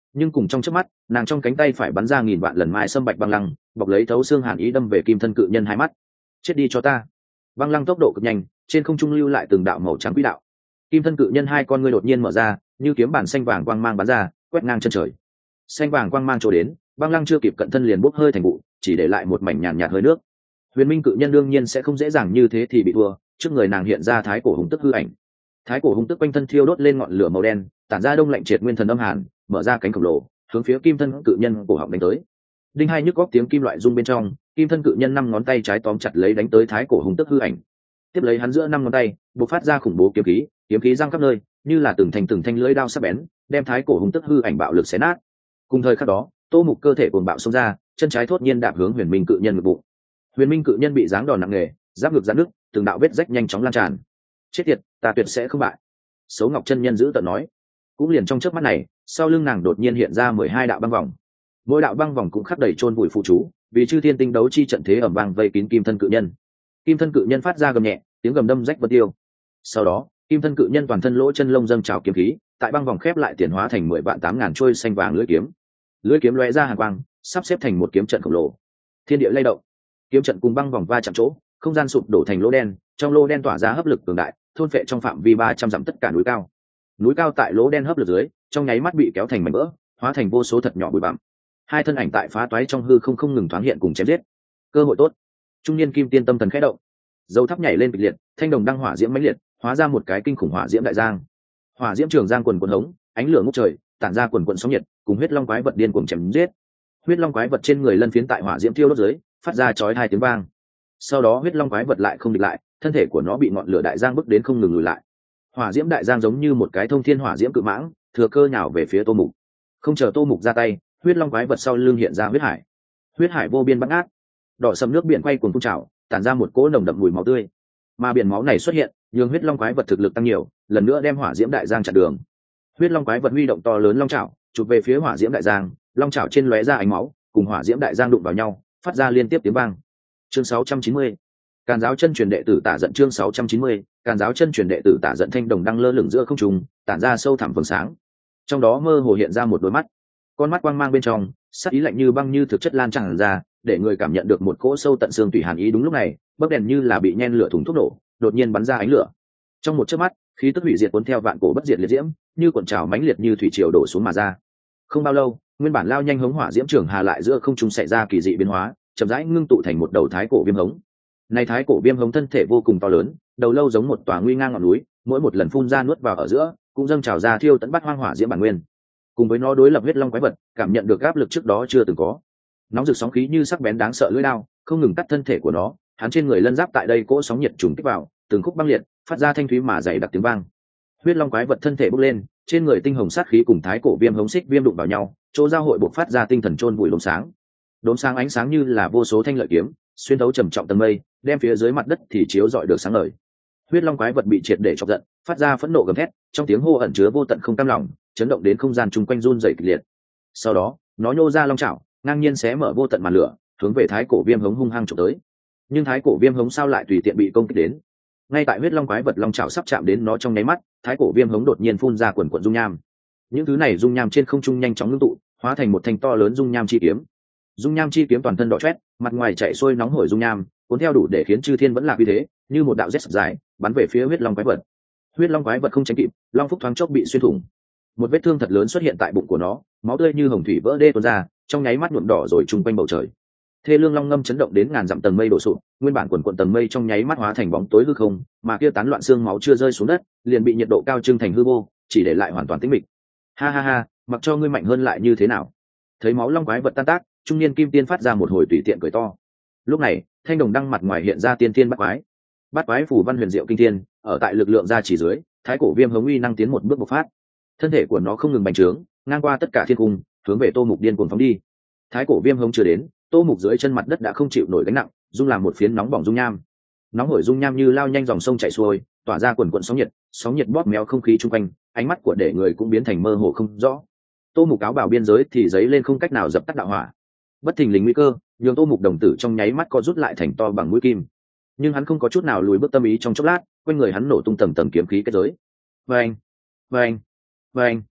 Nhưng cùng trong chớp mắt, nàng trong cánh tay phải bắn ra nghìn vạn lần mai sâm bạch băng lăng, bọc lấy thấu xương hàn ý đâm về kim thân cự nhân hai mắt. Chết đi cho ta! Băng lăng tốc độ cực nhanh, trên không trung lưu lại từng đạo màu trắng quỹ đạo. Kim thân cự nhân hai con ngươi đột nhiên mở ra, như kiếm bản xanh vàng quang mang bắn ra, quét ngang chân trời. Xanh vàng quang mang trổ đến, băng lăng chưa kịp cận thân liền bốc hơi thành vụ, chỉ để lại một mảnh nhàn nhạt hơi nước. Huyền Minh cự nhân đương nhiên sẽ không dễ dàng như thế thì bị thua, trước người nàng hiện ra thái cổ hùng tức hư ảnh. Thái cổ hùng tức quanh thân thiêu đốt lên ngọn lửa màu đen, tản ra đông lạnh triệt nguyên thần âm hàn, mở ra cánh khổng lồ, hướng phía kim thân cự nhân cổ họng đánh tới. Đinh hai nhức góc tiếng kim loại rung bên trong, kim thân cự nhân năm ngón tay trái tóm chặt lấy đánh tới thái cổ hùng tức hư ảnh. Tiếp lấy hắn giữa năm ngón tay, bộc phát ra khủng bố kiếm khí giăng khắp nơi, như là từng thanh lưỡi đao sắc bén, đem thái cổ hùng tức hư ảnh bạo lực xé nát. Cùng thời khắc đó, Tô Mục cơ thể cuồng bạo xông ra, chân trái thốt nhiên đạp hướng Huyền Minh cự nhân ngực bụng. Huyền Minh cự nhân bị giáng đòn nặng nề, giáp ngực giãn nứt, từng đạo vết rách nhanh chóng lan tràn. Chết tiệt, ta tuyệt sẽ không bại. Sấu Ngọc chân nhân giữ tợn nói. Cũng liền trong chớp mắt này, sau lưng nàng đột nhiên hiện ra 12 đạo băng vòng. Mỗi đạo băng vòng cũng khắc đầy chôn vùi phụ chú, vì chư thiên tinh đấu chi trận thế ầm vang vây kín kim thân cự nhân. Kim thân cự nhân phát ra gầm nhẹ, tiếng gầm đâm rách vân tiêu. Sau đó, kim thân cự nhân toàn thân lỗ chân lông dâng trào kiếm khí, tại băng vòng khép lại tiền hóa thành 10.800.000 trôi xanh vàng lưỡi kiếm. Lưỡi kiếm lóe ra hàn quang, sắp xếp thành một kiếm trận khổng lồ. Thiên địa lay động, kiếm trận cùng băng vòng va chạm chỗ, không gian sụp đổ thành lỗ đen, trong lỗ đen tỏa ra hấp lực cường đại, thôn phệ trong phạm vi 300 dặm tất cả núi cao. Núi cao tại lỗ đen hấp lực dưới, trong nháy mắt bị kéo thành mảnh vỡ, hóa thành vô số thật nhỏ bụi bặm. Hai thân ảnh tại phá toái trong hư không ngừng thoáng hiện cùng chém giết. Cơ hội tốt. Trung niên kim tiên tâm thần khẽ động, dầu thắp nhảy lên kịch liệt, thanh đồng đăng hỏa diễm mãnh liệt, hóa ra một cái kinh khủng hỏa diễm đại giang. Hỏa diễm trường giang quần quần hống, ánh lửa ngút trời, tản ra quần quần sóng nhiệt, cùng huyết long quái vật điên cuồng chém giết. Huyết long quái vật trên người lân phiến tại hỏa diễm thiêu đốt dưới, phát ra chói tai tiếng vang. Sau đó huyết long quái vật lại không địch lại, thân thể của nó bị ngọn lửa đại giang bức đến không ngừng lùi lại. Hỏa diễm đại giang giống như một cái thông thiên hỏa diễm cự mãng, thừa cơ nhào về phía Tô Mục. Không chờ Tô Mục ra tay, huyết long quái vật sau lưng hiện ra huyết hải. Huyết hải vô biên bát ngát, đỏ sầm nước biển quay cuồng phun trào, tản ra một cỗ nồng đậm mùi máu tươi. Mà biển máu này xuất hiện, nhường huyết long quái vật thực lực tăng nhiều, lần nữa đem hỏa diễm đại giang chặn đường. Huyết long quái vật huy động to lớn long chảo, chụp về phía hỏa diễm đại giang, long chảo trên lóe ra ánh máu, cùng hỏa diễm đại giang đụng vào nhau, phát ra liên tiếp tiếng vang. Chương 690. Càn giáo chân truyền đệ tử Tả Giận. Chương 690. Càn giáo chân truyền đệ tử Tả Giận. Thanh đồng đang lơ lửng giữa không trung, tản ra sâu thẳm vầng sáng. Trong đó mơ hồ hiện ra một đôi mắt, con mắt quang mang bên trong, sắc ý lạnh như băng như thực chất lan tràn ra, để người cảm nhận được một cỗ sâu tận xương tủy hàn ý. Đúng lúc này, bấc đèn như là bị nhen lửa thùng thuốc nổ, đột nhiên bắn ra ánh lửa. Trong một chớp mắt, khí tức hủy diệt cuốn theo vạn cổ bất diệt liệt diễm, như cuộn trào mãnh liệt như thủy triều đổ xuống mà ra. Không bao lâu, nguyên bản lao nhanh hống hỏa diễm trường hà lại giữa không trung xảy ra kỳ dị biến hóa, chậm rãi ngưng tụ thành một đầu thái cổ viêm hống. Này thái cổ viêm hống thân thể vô cùng to lớn, đầu lâu giống một tòa nguy ngang ngọn núi, mỗi một lần phun ra nuốt vào ở giữa, cũng dâng trào ra thiêu tận bắt hoang hỏa diễm bản nguyên. Cùng với nó đối lập huyết long quái vật, cảm nhận được áp lực trước đó chưa từng có. Nóng rực sóng khí như sắc bén đáng sợ lưỡi đao, không ngừng cắt thân thể của nó, hắn trên người lân giáp tại đây cỗ sóng nhiệt trùng kích vào, từng khúc băng liệt, phát ra thanh thúy mà dày đặc tiếng vang. Huyết long quái vật thân thể bốc lên, trên người tinh hồng sát khí cùng thái cổ viêm hống xích viêm đụng vào nhau, chỗ giao hội bộc phát ra tinh thần chôn vùi đốm sáng. Đốm sáng ánh sáng như là vô số thanh lợi kiếm, xuyên thấu trầm trọng tầng mây, đem phía dưới mặt đất thì chiếu rọi được sáng ngời. Huyết long quái vật bị triệt để chọc giận, phát ra phẫn nộ gầm thét, trong tiếng hô ẩn chứa vô tận không cam lòng, chấn động đến không gian chung quanh run rẩy kịch liệt. Sau đó, nó nhô ra long chảo, ngang nhiên xé mở vô tận màn lửa, hướng về thái cổ viêm hống hung hăng chụp tới. Nhưng thái cổ viêm hống sao lại tùy tiện bị công kích đến? Ngay tại huyết long quái vật long chảo sắp chạm đến nó trong nháy mắt, thái cổ viêm hống đột nhiên phun ra quần quần dung nham. Những thứ này dung nham trên không trung nhanh chóng ngưng tụ, hóa thành một thanh to lớn dung nham chi kiếm. Dung nham chi kiếm toàn thân đỏ chót, mặt ngoài chạy xuôi nóng hổi dung nham, cuốn theo đủ để khiến chư thiên vẫn lạc uy thế, như một đạo rết dài, bắn về phía huyết long quái vật. Huyết long quái vật không tránh kịp, long phúc thoáng chốc bị xuyên thủng. Một vết thương thật lớn xuất hiện tại bụng của nó, máu tươi như hồng thủy vỡ đê tuôn ra, trong nháy mắt nhuộm đỏ rồi trung quanh bầu trời. Thê lương long ngâm chấn động đến ngàn dặm tầng mây đổ sụp, nguyên bản quần quần tầng mây trong nháy mắt hóa thành bóng tối hư không, mà kia tán loạn xương máu chưa rơi xuống đất, liền bị nhiệt độ cao trưng thành hư vô, chỉ để lại hoàn toàn tĩnh mịch. Ha ha ha, mặc cho ngươi mạnh hơn lại như thế nào? Thấy máu long quái vật tan tác, trung niên kim tiên phát ra một hồi tùy tiện cười to. Lúc này, thanh đồng đăng mặt ngoài hiện ra tiên tiên bát quái phủ văn huyền diệu kinh thiên, ở tại lực lượng ra chỉ dưới, thái cổ viêm hống uy năng tiến một bước bộc phát. Thân thể của nó không ngừng bành trướng, ngang qua tất cả thiên cung, hướng về Tô Mục điên cuồng phóng đi. Thái cổ viêm hống chưa đến, Tô Mục dưới chân mặt đất đã không chịu nổi gánh nặng, rung làm một phiến nóng bỏng dung nham. Nóng hổi dung nham như lao nhanh dòng sông chảy xuôi, tỏa ra quần quần sóng nhiệt bóp méo không khí chung quanh, ánh mắt của để người cũng biến thành mơ hồ không rõ. Tô Mục áo bào biên giới thì giấy lên không cách nào dập tắt đạo hỏa. Bất thình lình nguy cơ, nhường Tô Mục đồng tử trong nháy mắt co rút lại thành to bằng mũi kim. Nhưng hắn không có chút nào lùi bước tâm ý, trong chốc lát, quanh người hắn nổ tung tầng tầng kiếm khí kết giới. Vâng, vâng, vâng.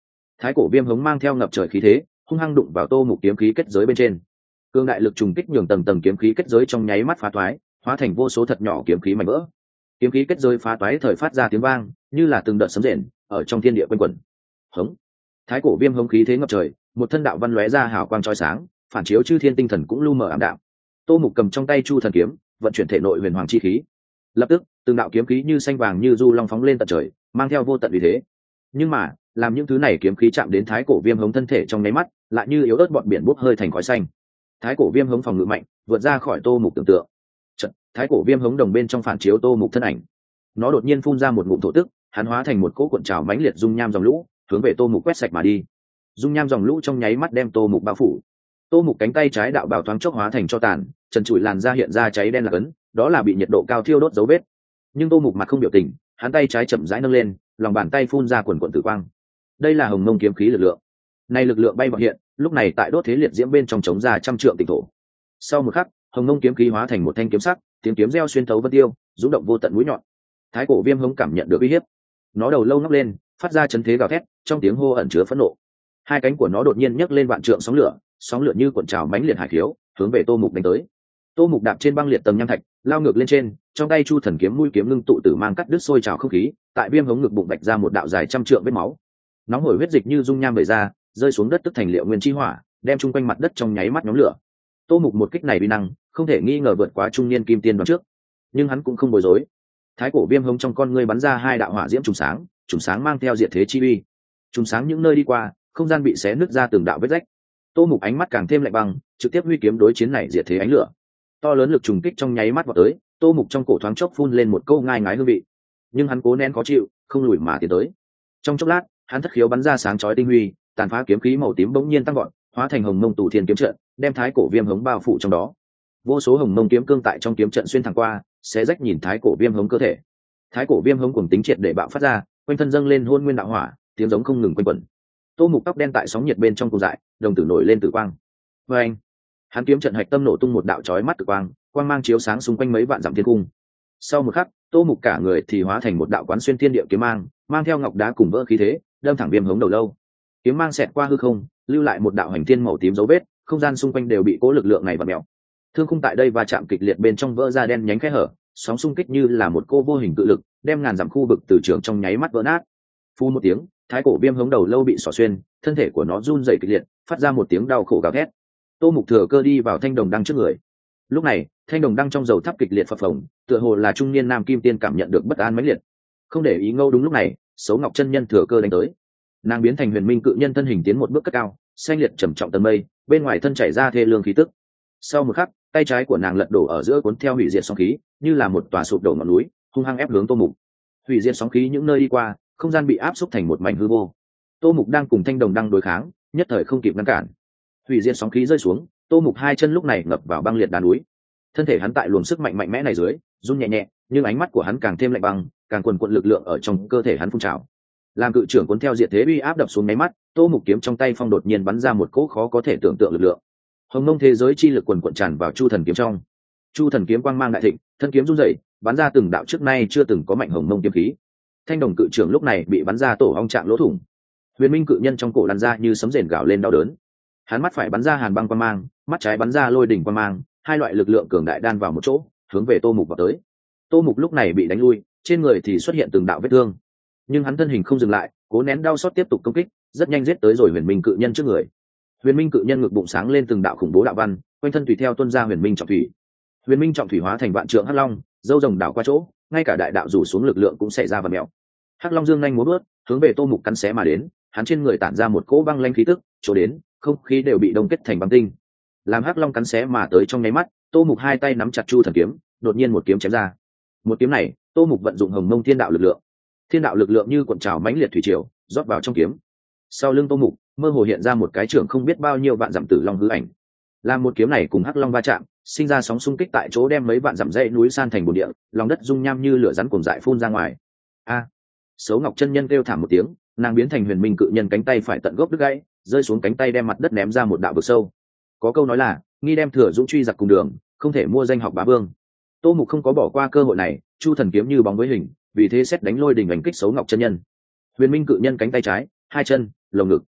Thái cổ viêm hống mang theo ngập trời khí thế, hung hăng đụng vào Tô Mục kiếm khí kết giới bên trên. Cương đại lực trùng kích nhường tầng tầng kiếm khí kết giới trong nháy mắt phá toái, hóa thành vô số thật nhỏ kiếm khí mảnh vỡ. Kiếm khí kết giới phá toái thời phát ra tiếng vang, như là từng đợt sấm rền ở trong thiên địa quanh quẩn. Hống. Thái cổ viêm hống khí thế ngập trời, một thân đạo văn lóe ra hào quang chói sáng, phản chiếu chư thiên tinh thần cũng lu mờ ảm đạm. Tô Mục cầm trong tay Chu thần kiếm, vận chuyển thể nội huyền hoàng chi khí. Lập tức, từng đạo kiếm khí như xanh vàng như du long phóng lên tận trời, mang theo vô tận uy thế. Nhưng mà, làm những thứ này kiếm khí chạm đến thái cổ viêm hống thân thể trong nháy mắt, lại như yếu ớt bọt biển bốc hơi thành khói xanh. Thái cổ viêm hống phòng ngự mạnh, vượt ra khỏi Tô Mục tưởng tượng. Chợt, thái cổ viêm hống đồng bên trong phản chiếu Tô Mục thân ảnh. Nó đột nhiên phun ra một ngụm thổ tức, hắn hóa thành một cỗ cuộn trào mãnh liệt dung nham dòng lũ, hướng về Tô Mục quét sạch mà đi. Dung nham dòng lũ trong nháy mắt đem Tô Mục bao phủ. Tô Mục cánh tay trái đạo bào thoáng chốc hóa thành tro tàn, trần trụi làn da hiện ra cháy đen là ấn, đó là bị nhiệt độ cao thiêu đốt dấu vết. Nhưng Tô Mục mặt không biểu tình, hắn tay trái chậm rãi nâng lên, lòng bàn tay phun ra quần quần tử quang. Đây là hồng mông kiếm khí lực lượng. Này lực lượng bay vọt hiện, lúc này tại đốt thế liệt diễm bên trong chống ra trăm trượng tịnh thổ. Sau một khắc, hồng mông kiếm khí hóa thành một thanh kiếm sắc, tiếng kiếm reo xuyên thấu vân tiêu, rung động vô tận mũi nhọn. Thái cổ viêm hống cảm nhận được uy hiếp, nó đầu lâu ngóc lên, phát ra chấn thế gào thét, trong tiếng hô ẩn chứa phẫn nộ. Hai cánh của nó đột nhiên nhấc lên vạn trượng sóng lửa như cuộn trào mãnh liệt hải khiếu, hướng về Tô Mục đánh tới. Tô Mục đạp trên băng liệt tầng nham thạch, lao ngược lên trên, trong tay Chu thần kiếm mũi kiếm ngưng tụ tử mang cắt đứt sôi trào không khí, tại viêm hống ngực bụng vạch ra một đạo dài trăm trượng vết máu. Nóng hổi huyết dịch như dung nham bể ra, rơi xuống đất tức thành liệu nguyên chi hỏa, đem chung quanh mặt đất trong nháy mắt nhóm lửa. Tô Mục một kích này uy năng, không thể nghi ngờ vượt quá trung niên kim tiên đoán trước, nhưng hắn cũng không bối rối. Thái cổ viêm hống trong con ngươi bắn ra hai đạo hỏa diễm trùng sáng mang theo diệt thế chi uy. Trùng sáng những nơi đi qua, không gian bị xé nứt ra từng đạo vết rách. Tô Mục ánh mắt càng thêm lạnh băng, trực tiếp huy kiếm đối chiến này diệt thế ánh lửa. To lớn lực trùng kích trong nháy mắt vào tới, Tô Mục trong cổ thoáng chốc phun lên một câu ngai ngái hương vị, nhưng hắn cố nén khó chịu, không lùi mà tiến tới. Trong chốc lát, hắn thất khiếu bắn ra sáng chói tinh huy, tàn phá kiếm khí màu tím bỗng nhiên tăng vọt, hóa thành hồng mông tù thiên kiếm trận, đem thái cổ viêm hống bao phủ trong đó. Vô số hồng mông kiếm cương tại trong kiếm trận xuyên thẳng qua, xé rách nhìn thái cổ viêm hống cơ thể. Thái cổ viêm hống cuồng tính triệt để bạo phát ra, quanh thân dâng lên hôn nguyên đạo hỏa, tiếng giống không ngừng quanh quẩn. Tô Mục tóc đen tại sóng nhiệt bên trong cuồng dại, đồng tử nổi lên tử quang. Và anh, hắn kiếm trận hạch tâm nổ tung một đạo chói mắt tử quang, quang mang chiếu sáng xung quanh mấy vạn dặm thiên cung. Sau một khắc, Tô Mục cả người thì hóa thành một đạo quán xuyên thiên địa kiếm mang, mang theo ngọc đá cùng vỡ khí thế, đâm thẳng viêm hống đầu lâu. Kiếm mang xẹt qua hư không, lưu lại một đạo hành thiên màu tím dấu vết, không gian xung quanh đều bị cố lực lượng này vặn mèo. Thương khung tại đây va chạm kịch liệt bên trong vỡ ra đen nhánh khe hở, sóng xung kích như là một cô vô hình cự lực, đem ngàn dặm khu vực từ trường trong nháy mắt vỡ nát. Phu một tiếng, thái cổ viêm hống đầu lâu bị xỏ xuyên, thân thể của nó run rẩy kịch liệt, phát ra một tiếng đau khổ gào thét. Tô Mục thừa cơ đi vào thanh đồng đăng trước người. Lúc này, thanh đồng đăng trong dầu thắp kịch liệt phập phồng, tựa hồ là trung niên nam kim tiên cảm nhận được bất an mãnh liệt. Không để ý ngâu đúng lúc này, Sấu Ngọc chân nhân thừa cơ đánh tới. Nàng biến thành huyền minh cự nhân thân hình tiến một bước cất cao, xanh liệt trầm trọng tầng mây, bên ngoài thân chảy ra thê lương khí tức. Sau một khắc, tay trái của nàng lật đổ ở giữa cuốn theo hủy diệt sóng khí, như là một tòa sụp đổ ngọn núi, hung hăng ép hướng Tô Mục. Hủy diệt sóng khí những nơi đi qua, không gian bị áp xúc thành một mảnh hư vô. Tô Mục đang cùng thanh đồng đăng đối kháng, nhất thời không kịp ngăn cản. Hủy diệt sóng khí rơi xuống, Tô Mục hai chân lúc này ngập vào băng liệt đá núi. Thân thể hắn tại luồng sức mạnh mạnh mẽ này dưới, run nhẹ nhẹ, nhưng ánh mắt của hắn càng thêm lạnh băng, càng quần quật lực lượng ở trong cơ thể hắn phun trào. Làm cự trưởng cuốn theo diệt thế uy áp đập xuống mấy mắt, Tô Mục kiếm trong tay phong đột nhiên bắn ra một cỗ khó có thể tưởng tượng lực lượng. Hồng mông thế giới chi lực quần quật tràn vào Chu thần kiếm trong. Chu thần kiếm quang mang đại thịnh, thân kiếm rung rẩy, bắn ra từng đạo trước nay chưa từng có mạnh hồng mông kiếm khí. Thanh đồng cự trưởng lúc này bị bắn ra tổ ong trạng lỗ thủng. Huyền minh cự nhân trong cổ lăn ra như sấm rền gào lên đau đớn. Hắn mắt phải bắn ra hàn băng quang mang, mắt trái bắn ra lôi đỉnh quang mang, hai loại lực lượng cường đại đan vào một chỗ, hướng về Tô Mục vào tới. Tô Mục lúc này bị đánh lui, trên người thì xuất hiện từng đạo vết thương, nhưng hắn thân hình không dừng lại, cố nén đau xót tiếp tục công kích, rất nhanh giết tới rồi huyền minh cự nhân trước người. Huyền minh cự nhân ngực bụng sáng lên từng đạo khủng bố đạo văn, quanh thân tùy theo tuôn ra huyền minh trọng thủy. Huyền minh trọng thủy hóa thành vạn trượng hắc long, dâu rồng đảo qua chỗ, ngay cả đại đạo rủ xuống lực lượng cũng xảy ra và mèo. Hắc long dương nhanh múa bước, hướng về Tô Mục cắn xé mà đến, hắn trên người tản ra một cỗ băng lanh khí tức, chỗ đến, không khí đều bị đông kết thành băng tinh. Làm hắc long cắn xé mà tới trong nháy mắt, Tô Mục hai tay nắm chặt Chu thần kiếm, đột nhiên một kiếm chém ra. Một kiếm này, Tô Mục vận dụng hồng mông thiên đạo lực lượng. Thiên đạo lực lượng như cuộn trào mãnh liệt thủy triều, rót vào trong kiếm. Sau lưng Tô Mục, mơ hồ hiện ra một cái trưởng không biết bao nhiêu vạn dặm tử long hư ảnh. Làm một kiếm này cùng hắc long va chạm, sinh ra sóng xung kích tại chỗ đem mấy vạn dặm dãy núi san thành bùn địa, lòng đất rung nham như lửa rắn cuồng dại phun ra ngoài. A! Sấu Ngọc chân nhân kêu thảm một tiếng, nàng biến thành huyền minh cự nhân cánh tay phải tận gốc đứt gãy, rơi xuống cánh tay đem mặt đất ném ra một đạo vực sâu. Có câu nói là, nghi đem thừa dũng truy giặc cùng đường, không thể mua danh học bá vương. Tô Mục không có bỏ qua cơ hội này, Chu thần kiếm như bóng với hình, vì thế xét đánh lôi đình đánh kích Sấu Ngọc chân nhân. Huyền minh cự nhân cánh tay trái, hai chân, lồng ngực,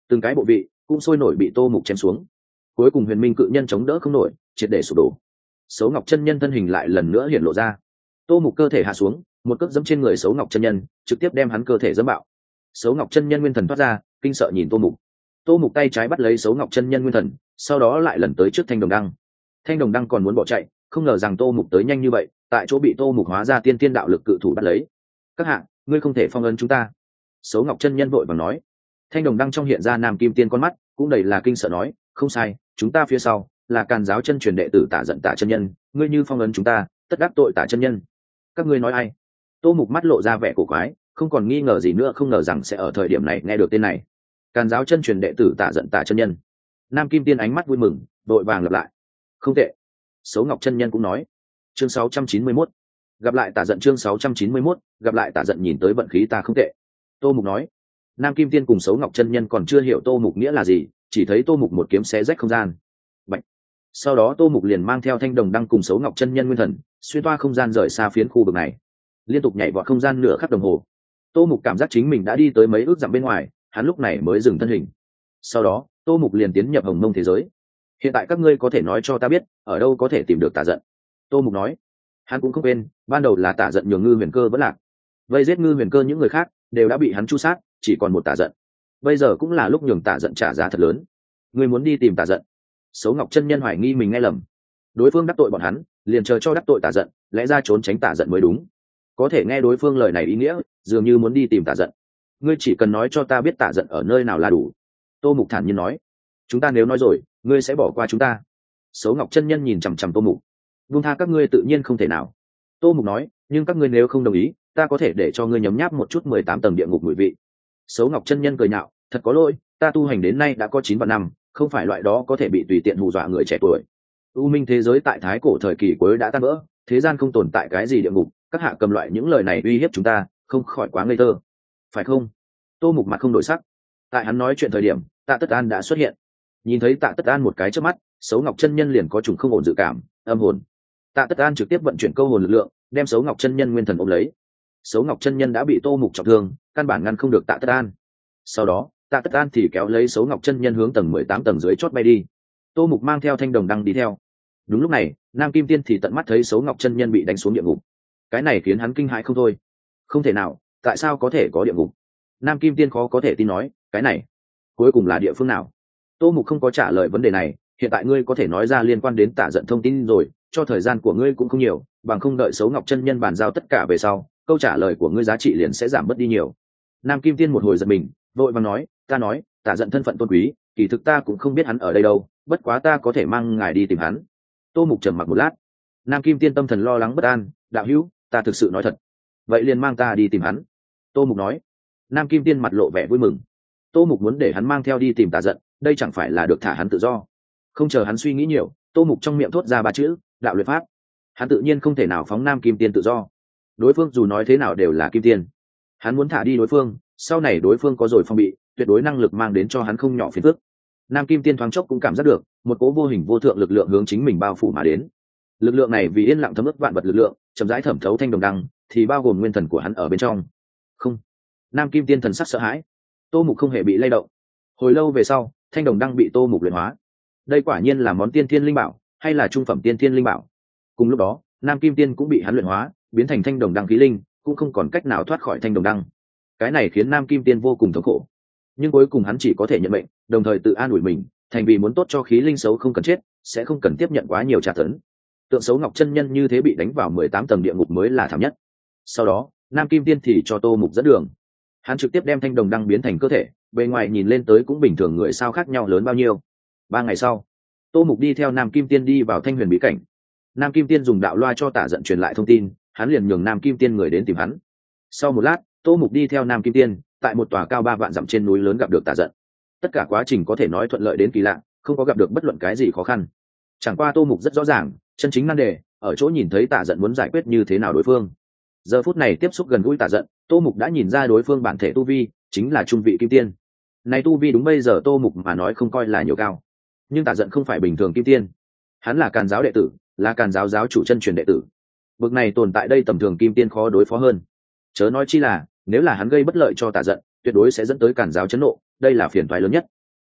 từng cái bộ vị cũng sôi nổi bị Tô Mục chém xuống. Cuối cùng Huyền Minh cự nhân chống đỡ không nổi, triệt để sụp đổ. Sấu Ngọc chân nhân thân hình lại lần nữa hiện lộ ra. Tô Mục cơ thể hạ xuống, một cước giẫm trên người Sấu Ngọc chân nhân, trực tiếp đem hắn cơ thể giẫm bạo. Sấu Ngọc chân nhân nguyên thần thoát ra, kinh sợ nhìn Tô Mục. Tô Mục tay trái bắt lấy Sấu Ngọc chân nhân nguyên thần, sau đó lại lần tới trước Thanh Đồng Đăng. Thanh Đồng Đăng còn muốn bỏ chạy, không ngờ rằng Tô Mục tới nhanh như vậy, tại chỗ bị Tô Mục hóa ra tiên tiên đạo lực cự thủ bắt lấy. Các hạ, ngươi không thể phong ấn chúng ta. Sấu Ngọc chân nhân vội vàng nói. Thanh Đồng Đăng trong hiện ra Nam Kim Tiên con mắt, cũng đầy là kinh sợ nói, không sai, chúng ta phía sau là Càn giáo chân truyền đệ tử Tả Giận Tả chân nhân, ngươi như phong ấn chúng ta, tất đắc tội Tả chân nhân. Các ngươi nói ai? Tô Mục mắt lộ ra vẻ cổ quái, không còn nghi ngờ gì nữa, không ngờ rằng sẽ ở thời điểm này nghe được tên này. Càn giáo chân truyền đệ tử Tả Giận Tả chân nhân. Nam Kim Tiên ánh mắt vui mừng, vội vàng lặp lại. Không tệ. Sấu Ngọc chân nhân cũng nói. Chương 691. Gặp lại Tả Giận, chương 691, gặp lại Tả Giận, nhìn tới vận khí ta không tệ. Tô Mục nói. Nam Kim Tiên cùng Sấu Ngọc chân nhân còn chưa hiểu Tô Mục nghĩa là gì, chỉ thấy Tô Mục một kiếm xé rách không gian. Bạch. Sau đó Tô Mục liền mang theo Thanh Đồng Đăng cùng Sấu Ngọc chân nhân nguyên thần, xuyên toa không gian rời xa phiến khu vực này, liên tục nhảy vọt không gian nửa khắc đồng hồ. Tô Mục cảm giác chính mình đã đi tới mấy ước dặm bên ngoài, hắn lúc này mới dừng thân hình. Sau đó Tô Mục liền tiến nhập Hồng Mông thế giới. Hiện tại các ngươi có thể nói cho ta biết ở đâu có thể tìm được Tả Giận? Tô Mục nói. Hắn cũng không quên, ban đầu là Tả Giận nhường Ngư Huyền Cơ vẫn lạc, vây giết Ngư Huyền Cơ những người khác đều đã bị hắn chu sát, chỉ còn một Tả Giận. Bây giờ cũng là lúc nhường Tả Giận trả giá thật lớn. Ngươi muốn đi tìm Tả Giận? Sấu Ngọc chân nhân hoài nghi mình nghe lầm. Đối phương đắc tội bọn hắn, liền chờ cho đắc tội Tả Giận, lẽ ra trốn tránh Tả Giận mới đúng. Có thể nghe đối phương lời này ý nghĩa, dường như muốn đi tìm Tả Giận. Ngươi chỉ cần nói cho ta biết Tả Giận ở nơi nào là đủ. Tô Mục thản nhiên nói. Chúng ta nếu nói rồi, ngươi sẽ bỏ qua chúng ta? Sấu Ngọc chân nhân nhìn chằm chằm Tô Mục. Buông tha các ngươi tự nhiên không thể nào. Tô Mục nói, nhưng các ngươi nếu không đồng ý, ta có thể để cho ngươi nhấm nháp một chút 18 tầng địa ngục mùi vị. Sấu Ngọc chân nhân cười nhạo, thật có lỗi, ta tu hành đến nay đã có 9 vạn năm, không phải loại đó có thể bị tùy tiện hù dọa người trẻ tuổi. U minh thế giới tại thái cổ thời kỳ cuối đã tan vỡ, thế gian không tồn tại cái gì địa ngục, các hạ cầm loại những lời này uy hiếp chúng ta, không khỏi quá ngây thơ, phải không? Tô Mục mặt không đổi sắc. Tại hắn nói chuyện thời điểm, Tạ Tất An đã xuất hiện. Nhìn thấy Tạ Tất An một cái trước mắt, Sấu Ngọc chân nhân liền có trùng không ổn dự cảm, âm hồn. Tạ Tất An trực tiếp vận chuyển câu hồn lực lượng, đem Sấu Ngọc chân nhân nguyên thần ôm lấy. Sấu Ngọc chân nhân đã bị Tô Mục trọng thương, căn bản ngăn không được Tạ Tất An. Sau đó Tạ Tất An thì kéo lấy Sấu Ngọc chân nhân hướng tầng 18 tầng dưới chót bay đi. Tô Mục mang theo Thanh Đồng Đăng đi theo. Đúng lúc này Nam Kim Tiên thì tận mắt thấy Sấu Ngọc chân nhân bị đánh xuống địa ngục. Cái này khiến hắn kinh hãi không thôi. Không thể nào, tại sao có thể có địa ngục? Nam Kim Tiên khó có thể tin nói, cái này cuối cùng là địa phương nào? Tô Mục không có trả lời vấn đề này. Hiện tại ngươi có thể nói ra liên quan đến Tả Giận thông tin rồi, cho thời gian của ngươi cũng không nhiều, bằng không đợi Sấu Ngọc chân nhân bàn giao tất cả về sau, câu trả lời của ngươi giá trị liền sẽ giảm bớt đi nhiều. Nam Kim Tiên một hồi giật mình, vội vàng nói, ta nói, Tả Giận thân phận tôn quý, kỳ thực ta cũng không biết hắn ở đây đâu, bất quá ta có thể mang ngài đi tìm hắn. Tô Mục trầm mặc một lát. Nam Kim Tiên tâm thần lo lắng bất an, đạo hữu, ta thực sự nói thật. Vậy liền mang ta đi tìm hắn. Tô Mục nói. Nam Kim Tiên mặt lộ vẻ vui mừng. Tô Mục muốn để hắn mang theo đi tìm Tả Giận, đây chẳng phải là được thả hắn tự do. Không chờ hắn suy nghĩ nhiều, Tô Mục trong miệng thốt ra 3 chữ, đạo luyện pháp. Hắn tự nhiên không thể nào phóng Nam Kim Tiên tự do. Đối phương dù nói thế nào đều là Kim Tiên. Hắn muốn thả đi đối phương, sau này đối phương có rồi phong bị, tuyệt đối năng lực mang đến cho hắn không nhỏ phiền phức. Nam Kim Tiên thoáng chốc cũng cảm giác được một cố vô hình vô thượng lực lượng hướng chính mình bao phủ mà đến. Lực lượng này vì yên lặng thấm ướt vạn vật lực lượng, chậm rãi thẩm thấu Thanh Đồng Đăng, thì bao gồm nguyên thần của hắn ở bên trong. Không. Nam Kim Tiên thần sắc sợ hãi. Tô Mục không hề bị lay động. Hồi lâu về sau, Thanh Đồng Đăng bị Tô Mục luyện hóa. Đây quả nhiên là món tiên thiên linh bảo, hay là trung phẩm tiên thiên linh bảo? Cùng lúc đó, Nam Kim Tiên cũng bị hắn luyện hóa, biến thành Thanh Đồng Đăng khí linh, cũng không còn cách nào thoát khỏi Thanh Đồng Đăng. Cái này khiến Nam Kim Tiên vô cùng thống khổ. Nhưng cuối cùng hắn chỉ có thể nhận mệnh, đồng thời tự an ủi mình, thành vì muốn tốt cho khí linh xấu không cần chết, sẽ không cần tiếp nhận quá nhiều tra tấn. Tượng Xấu Ngọc chân nhân như thế bị đánh vào 18 tầng địa ngục mới là thảm nhất. Sau đó, Nam Kim Tiên thì cho Tô Mục dẫn đường. Hắn trực tiếp đem Thanh Đồng Đăng biến thành cơ thể, bề ngoài nhìn lên tới cũng bình thường, người sao khác nhau lớn bao nhiêu. 3 ngày sau, Tô Mục đi theo Nam Kim Tiên đi vào Thanh Huyền bí cảnh. Nam Kim Tiên dùng đạo loa cho Tả Giận truyền lại thông tin, hắn liền nhường Nam Kim Tiên người đến tìm hắn. Sau một lát, Tô Mục đi theo Nam Kim Tiên, tại một tòa cao 3 vạn dặm trên núi lớn gặp được Tả Giận. Tất cả quá trình có thể nói thuận lợi đến kỳ lạ, không có gặp được bất luận cái gì khó khăn. Chẳng qua Tô Mục rất rõ ràng, chân chính nan đề ở chỗ nhìn thấy Tả Giận muốn giải quyết như thế nào đối phương. Giờ phút này tiếp xúc gần gũi Tả Giận, Tô Mục đã nhìn ra đối phương bản thể tu vi chính là trung vị kim tiên. Này tu vi đúng bây giờ Tô Mục mà nói không coi là nhiều cao, nhưng Tả Giận không phải bình thường kim tiên, hắn là Càn giáo đệ tử, là Càn giáo giáo chủ chân truyền đệ tử. Bực này tồn tại đây tầm thường kim tiên khó đối phó hơn. Chớ nói chi là nếu là hắn gây bất lợi cho Tả Giận, tuyệt đối sẽ dẫn tới Càn giáo chấn nộ, đây là phiền toái lớn nhất.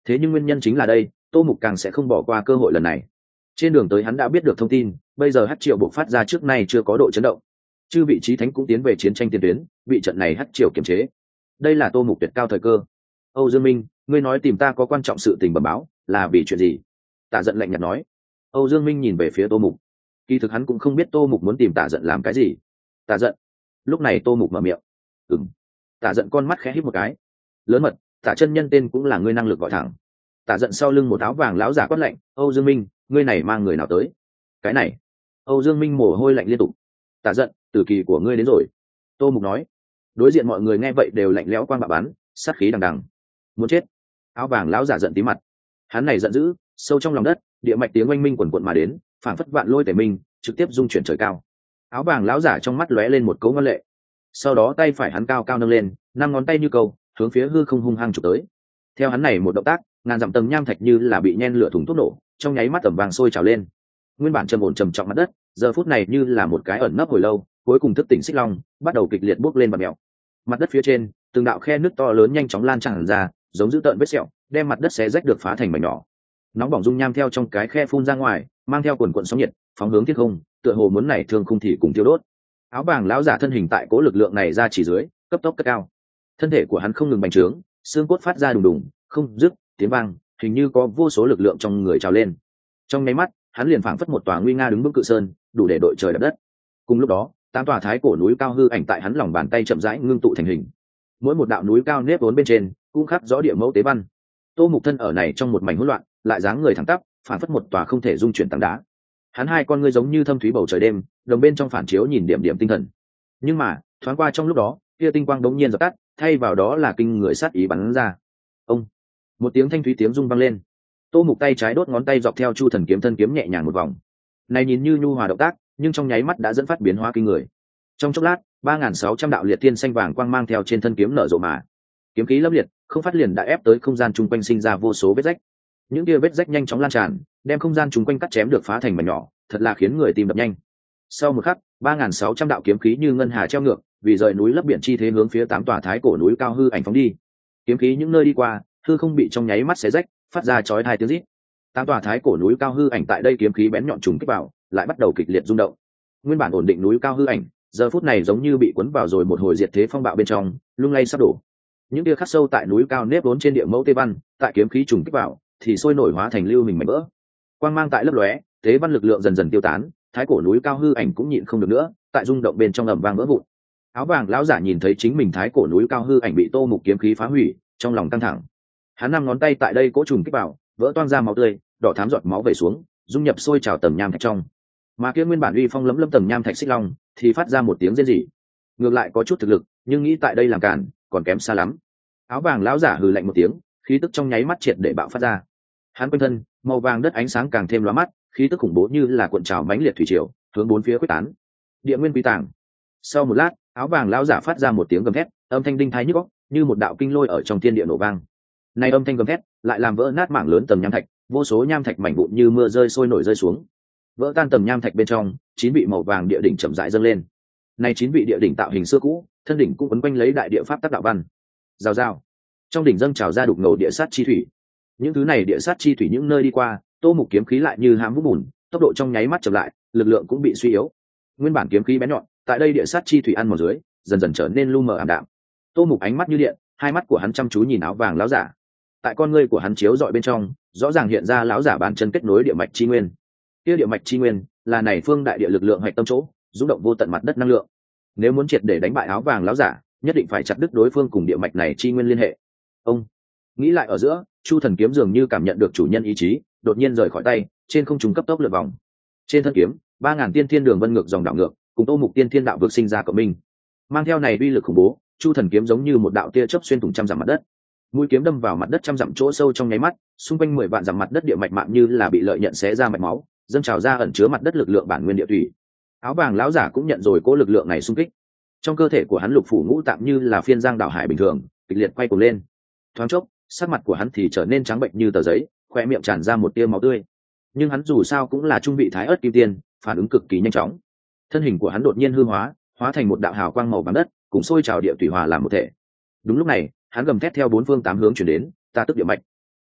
Thế nhưng nguyên nhân chính là đây, Tô Mục càng sẽ không bỏ qua cơ hội lần này. Trên đường tới hắn đã biết được thông tin, bây giờ Hắc Triều bộc phát ra trước nay chưa có độ chấn động. Chư vị trí thánh cũng tiến về chiến tranh tiền tuyến, bị trận này Hắc Triều kiềm chế. Đây là Tô Mục tuyệt cao thời cơ. Âu Dương Minh, ngươi nói tìm ta có quan trọng sự tình bẩm báo, là vì chuyện gì? Tả Giận lạnh nhạt nói. Âu Dương Minh nhìn về phía Tô Mục. Kỳ thực hắn cũng không biết Tô Mục muốn tìm Tả Giận làm cái gì. Tả Giận. Lúc này Tô Mục mở miệng. Tả Giận con mắt khẽ híp một cái. Lớn mật, Tả chân nhân tên cũng là ngươi năng lực gọi thẳng. Tả Giận sau lưng một áo vàng lão giả quát lạnh, Âu Dương Minh, ngươi này mang người nào tới? Cái này. Âu Dương Minh mồ hôi lạnh liên tục. Tả Giận, tử kỳ của ngươi đến rồi. Tô Mục nói. Đối diện mọi người nghe vậy đều lạnh lẽo quang bạo bắn, sát khí đằng đằng. Muốn chết. Áo vàng lão giả giận tí mặt. Hắn này giận dữ, sâu trong lòng đất, địa mạch tiếng oanh minh quần quận mà đến, phảng phất vạn lôi tề minh, trực tiếp dung chuyển trời cao. Áo vàng lão giả trong mắt lóe lên một cấu ngân lệ. Sau đó tay phải hắn cao cao nâng lên, năm ngón tay như câu, hướng phía hư không hung hăng chụp tới. Theo hắn này một động tác, ngàn dặm tầng nham thạch như là bị nhen lửa thủng thuốc nổ, trong nháy mắt tầm vàng sôi trào lên. Nguyên bản trầm ổn trầm trọng mặt đất, giờ phút này như là một cái ẩn nấp hồi lâu, cuối cùng thức tỉnh xích long, bắt đầu kịch liệt bốc lên và mèo. Mặt đất phía trên, từng đạo khe nước to lớn nhanh chóng lan tràn ra, giống dữ tợn vết sẹo, đem mặt đất xé rách được phá thành mảnh nhỏ. Nóng bỏng dung nham theo trong cái khe phun ra ngoài, mang theo quần quần sóng nhiệt, phóng hướng thiên không, tựa hồ muốn nảy thương khung thì cùng tiêu đốt. Áo bàng lão giả thân hình tại cố lực lượng này ra chỉ dưới, cấp tốc cất cao. Thân thể của hắn không ngừng bành trướng, xương cốt phát ra đùng đùng, không dứt tiếng vang, hình như có vô số lực lượng trong người trào lên. Trong nháy mắt, hắn liền phảng phất một tòa nguy nga đứng vững cự sơn, đủ để đội trời đập đất. Cùng lúc đó, tám tòa thái cổ núi cao hư ảnh tại hắn lòng bàn tay chậm rãi ngưng tụ thành hình. Mỗi một đạo núi cao nếp vốn bên trên, cũng khắc rõ địa mẫu tế văn. Tô Mục thân ở này trong một mảnh hỗn loạn, lại dáng người thẳng tắp, phảng phất một tòa không thể dung chuyển tảng đá. Hắn hai con ngươi giống như thâm thúy bầu trời đêm, đồng bên trong phản chiếu nhìn điểm điểm tinh thần. Nhưng mà, thoáng qua trong lúc đó, kia tinh quang đống nhiên dập tắt, thay vào đó là kinh người sát ý bắn ra. Ông, một tiếng thanh thúy tiếng rung vang lên. Tô Mục tay trái đốt ngón tay dọc theo chu thần kiếm thân kiếm nhẹ nhàng một vòng. Này nhìn như nhu hòa động tác, nhưng trong nháy mắt đã dẫn phát biến hóa kinh người. Trong chốc lát, 3600 đạo liệt tiên xanh vàng quang mang theo trên thân kiếm nở rộ mà. Kiếm khí lâm liệt, không phát liền đã ép tới không gian chung quanh sinh ra vô số vết rách. Những kia vết rách nhanh chóng lan tràn, đem không gian chung quanh cắt chém được phá thành mảnh nhỏ, thật là khiến người tim đập nhanh. Sau một khắc, 3600 đạo kiếm khí như ngân hà treo ngược, vì rời núi lấp biển chi thế hướng phía tám tòa thái cổ núi cao hư ảnh phóng đi. Kiếm khí những nơi đi qua, hư không bị trong nháy mắt xé rách, phát ra chói tai tiếng rít. Tám tòa thái cổ núi cao hư ảnh tại đây kiếm khí bén nhọn trùng kích vào, lại bắt đầu kịch liệt rung động. Nguyên bản ổn định núi cao hư ảnh, giờ phút này giống như bị cuốn vào rồi một hồi diệt thế phong bạo bên trong, lung lay sắp đổ. Những kia khắc sâu tại núi cao nếp vốn trên địa mẫu tế văn, tại kiếm khí trùng kích vào, thì sôi nổi hóa thành lưu hình mảnh vỡ. Quang mang tại lấp lóe, tế văn lực lượng dần dần tiêu tán, thái cổ núi cao hư ảnh cũng nhịn không được nữa, tại rung động bên trong ầm vang vỡ vụn. Áo vàng lão giả nhìn thấy chính mình thái cổ núi cao hư ảnh bị Tô Mục kiếm khí phá hủy, trong lòng căng thẳng. Hắn năm ngón tay tại đây cố trùng kích vào, vỡ toang ra máu tươi, đỏ thắm giọt máu về xuống, dung nhập sôi trào tầng nham thạch trong. Mà kia nguyên bản uy phong lấm lấm tầng nham thạch xích long, thì phát ra một tiếng rên rỉ. Ngược lại có chút thực lực, nhưng nghĩ tại đây làm cản, còn kém xa lắm. Áo vàng lão giả hừ lạnh một tiếng, khí tức trong nháy mắt triệt để bạo phát ra. Hắn quanh thân, màu vàng đất ánh sáng càng thêm lóa mắt, khí tức khủng bố như là cuộn trào mãnh liệt thủy triều, hướng bốn phía quyết tán. Địa nguyên quý tàng. Sau một lát, áo vàng lão giả phát ra một tiếng gầm thét, âm thanh đinh thái nhức óc, như một đạo kinh lôi ở trong thiên địa nổ vang. Này âm thanh gầm thét, lại làm vỡ nát mảng lớn tầng nham thạch, vô số nham thạch mảnh vụn như mưa rơi sôi nổi rơi xuống. Vỡ tan tầng nham thạch bên trong, chín vị màu vàng địa đỉnh chậm rãi dâng lên. Này chín vị địa đỉnh tạo hình xưa cũ, thân đỉnh cũng quấn quanh lấy đại địa pháp tắc đạo văn. Rào rào, trong đỉnh dâng trào ra đục ngầu địa sát chi thủy. Những thứ này địa sát chi thủy những nơi đi qua, Tô Mục kiếm khí lại như hám vũng bùn, tốc độ trong nháy mắt chậm lại, lực lượng cũng bị suy yếu. Nguyên bản kiếm khí bén nhọn, tại đây địa sát chi thủy ăn mòn dưới, dần dần trở nên lu mờ ảm đạm. Tô Mục ánh mắt như điện, hai mắt của hắn chăm chú nhìn áo vàng lão giả. Tại con ngươi của hắn chiếu rọi bên trong, rõ ràng hiện ra lão giả bàn chân kết nối địa mạch chi nguyên. Kia địa mạch chi nguyên là này phương đại địa lực lượng hạch tâm chỗ, rung động vô tận mặt đất năng lượng. Nếu muốn triệt để đánh bại áo vàng lão giả, nhất định phải chặt đứt đối phương cùng địa mạch này chi nguyên liên hệ. Ông nghĩ lại ở giữa, Chu thần kiếm dường như cảm nhận được chủ nhân ý chí, đột nhiên rời khỏi tay, trên không trung cấp tốc lượn vòng. Trên thân kiếm, 3000 tiên thiên đường vân ngược dòng đảo ngược, cùng Tô Mục tiên thiên đạo vực sinh ra cộng minh. Mang theo này uy lực khủng bố, Chu thần kiếm giống như một đạo tia chớp xuyên thủng trăm dặm mặt đất. Mũi kiếm đâm vào mặt đất trăm dặm chỗ sâu trong nháy mắt, xung quanh 10 vạn dặm mặt đất địa mạch mạng như là bị lợi nhận xé ra mạch máu, dâng trào ra ẩn chứa mặt đất lực lượng bản nguyên địa thủy. Áo vàng lão giả cũng nhận rồi cố lực lượng này xung kích. Trong cơ thể của hắn lục phủ ngũ tạng như là phiên giang đảo hải bình thường, kịch liệt quay cuồng lên. Thoáng chốc, sắc mặt của hắn thì trở nên trắng bệnh như tờ giấy, khóe miệng tràn ra một tia máu tươi. Nhưng hắn dù sao cũng là trung vị thái ớt kim tiên, phản ứng cực kỳ nhanh chóng. Thân hình của hắn đột nhiên hư hóa, hóa thành một đạo hào quang màu vàng đất, cùng sôi trào địa thủy hòa làm một thể. Đúng lúc này, hắn gầm thét theo bốn phương tám hướng truyền đến, ta tức địa mạch.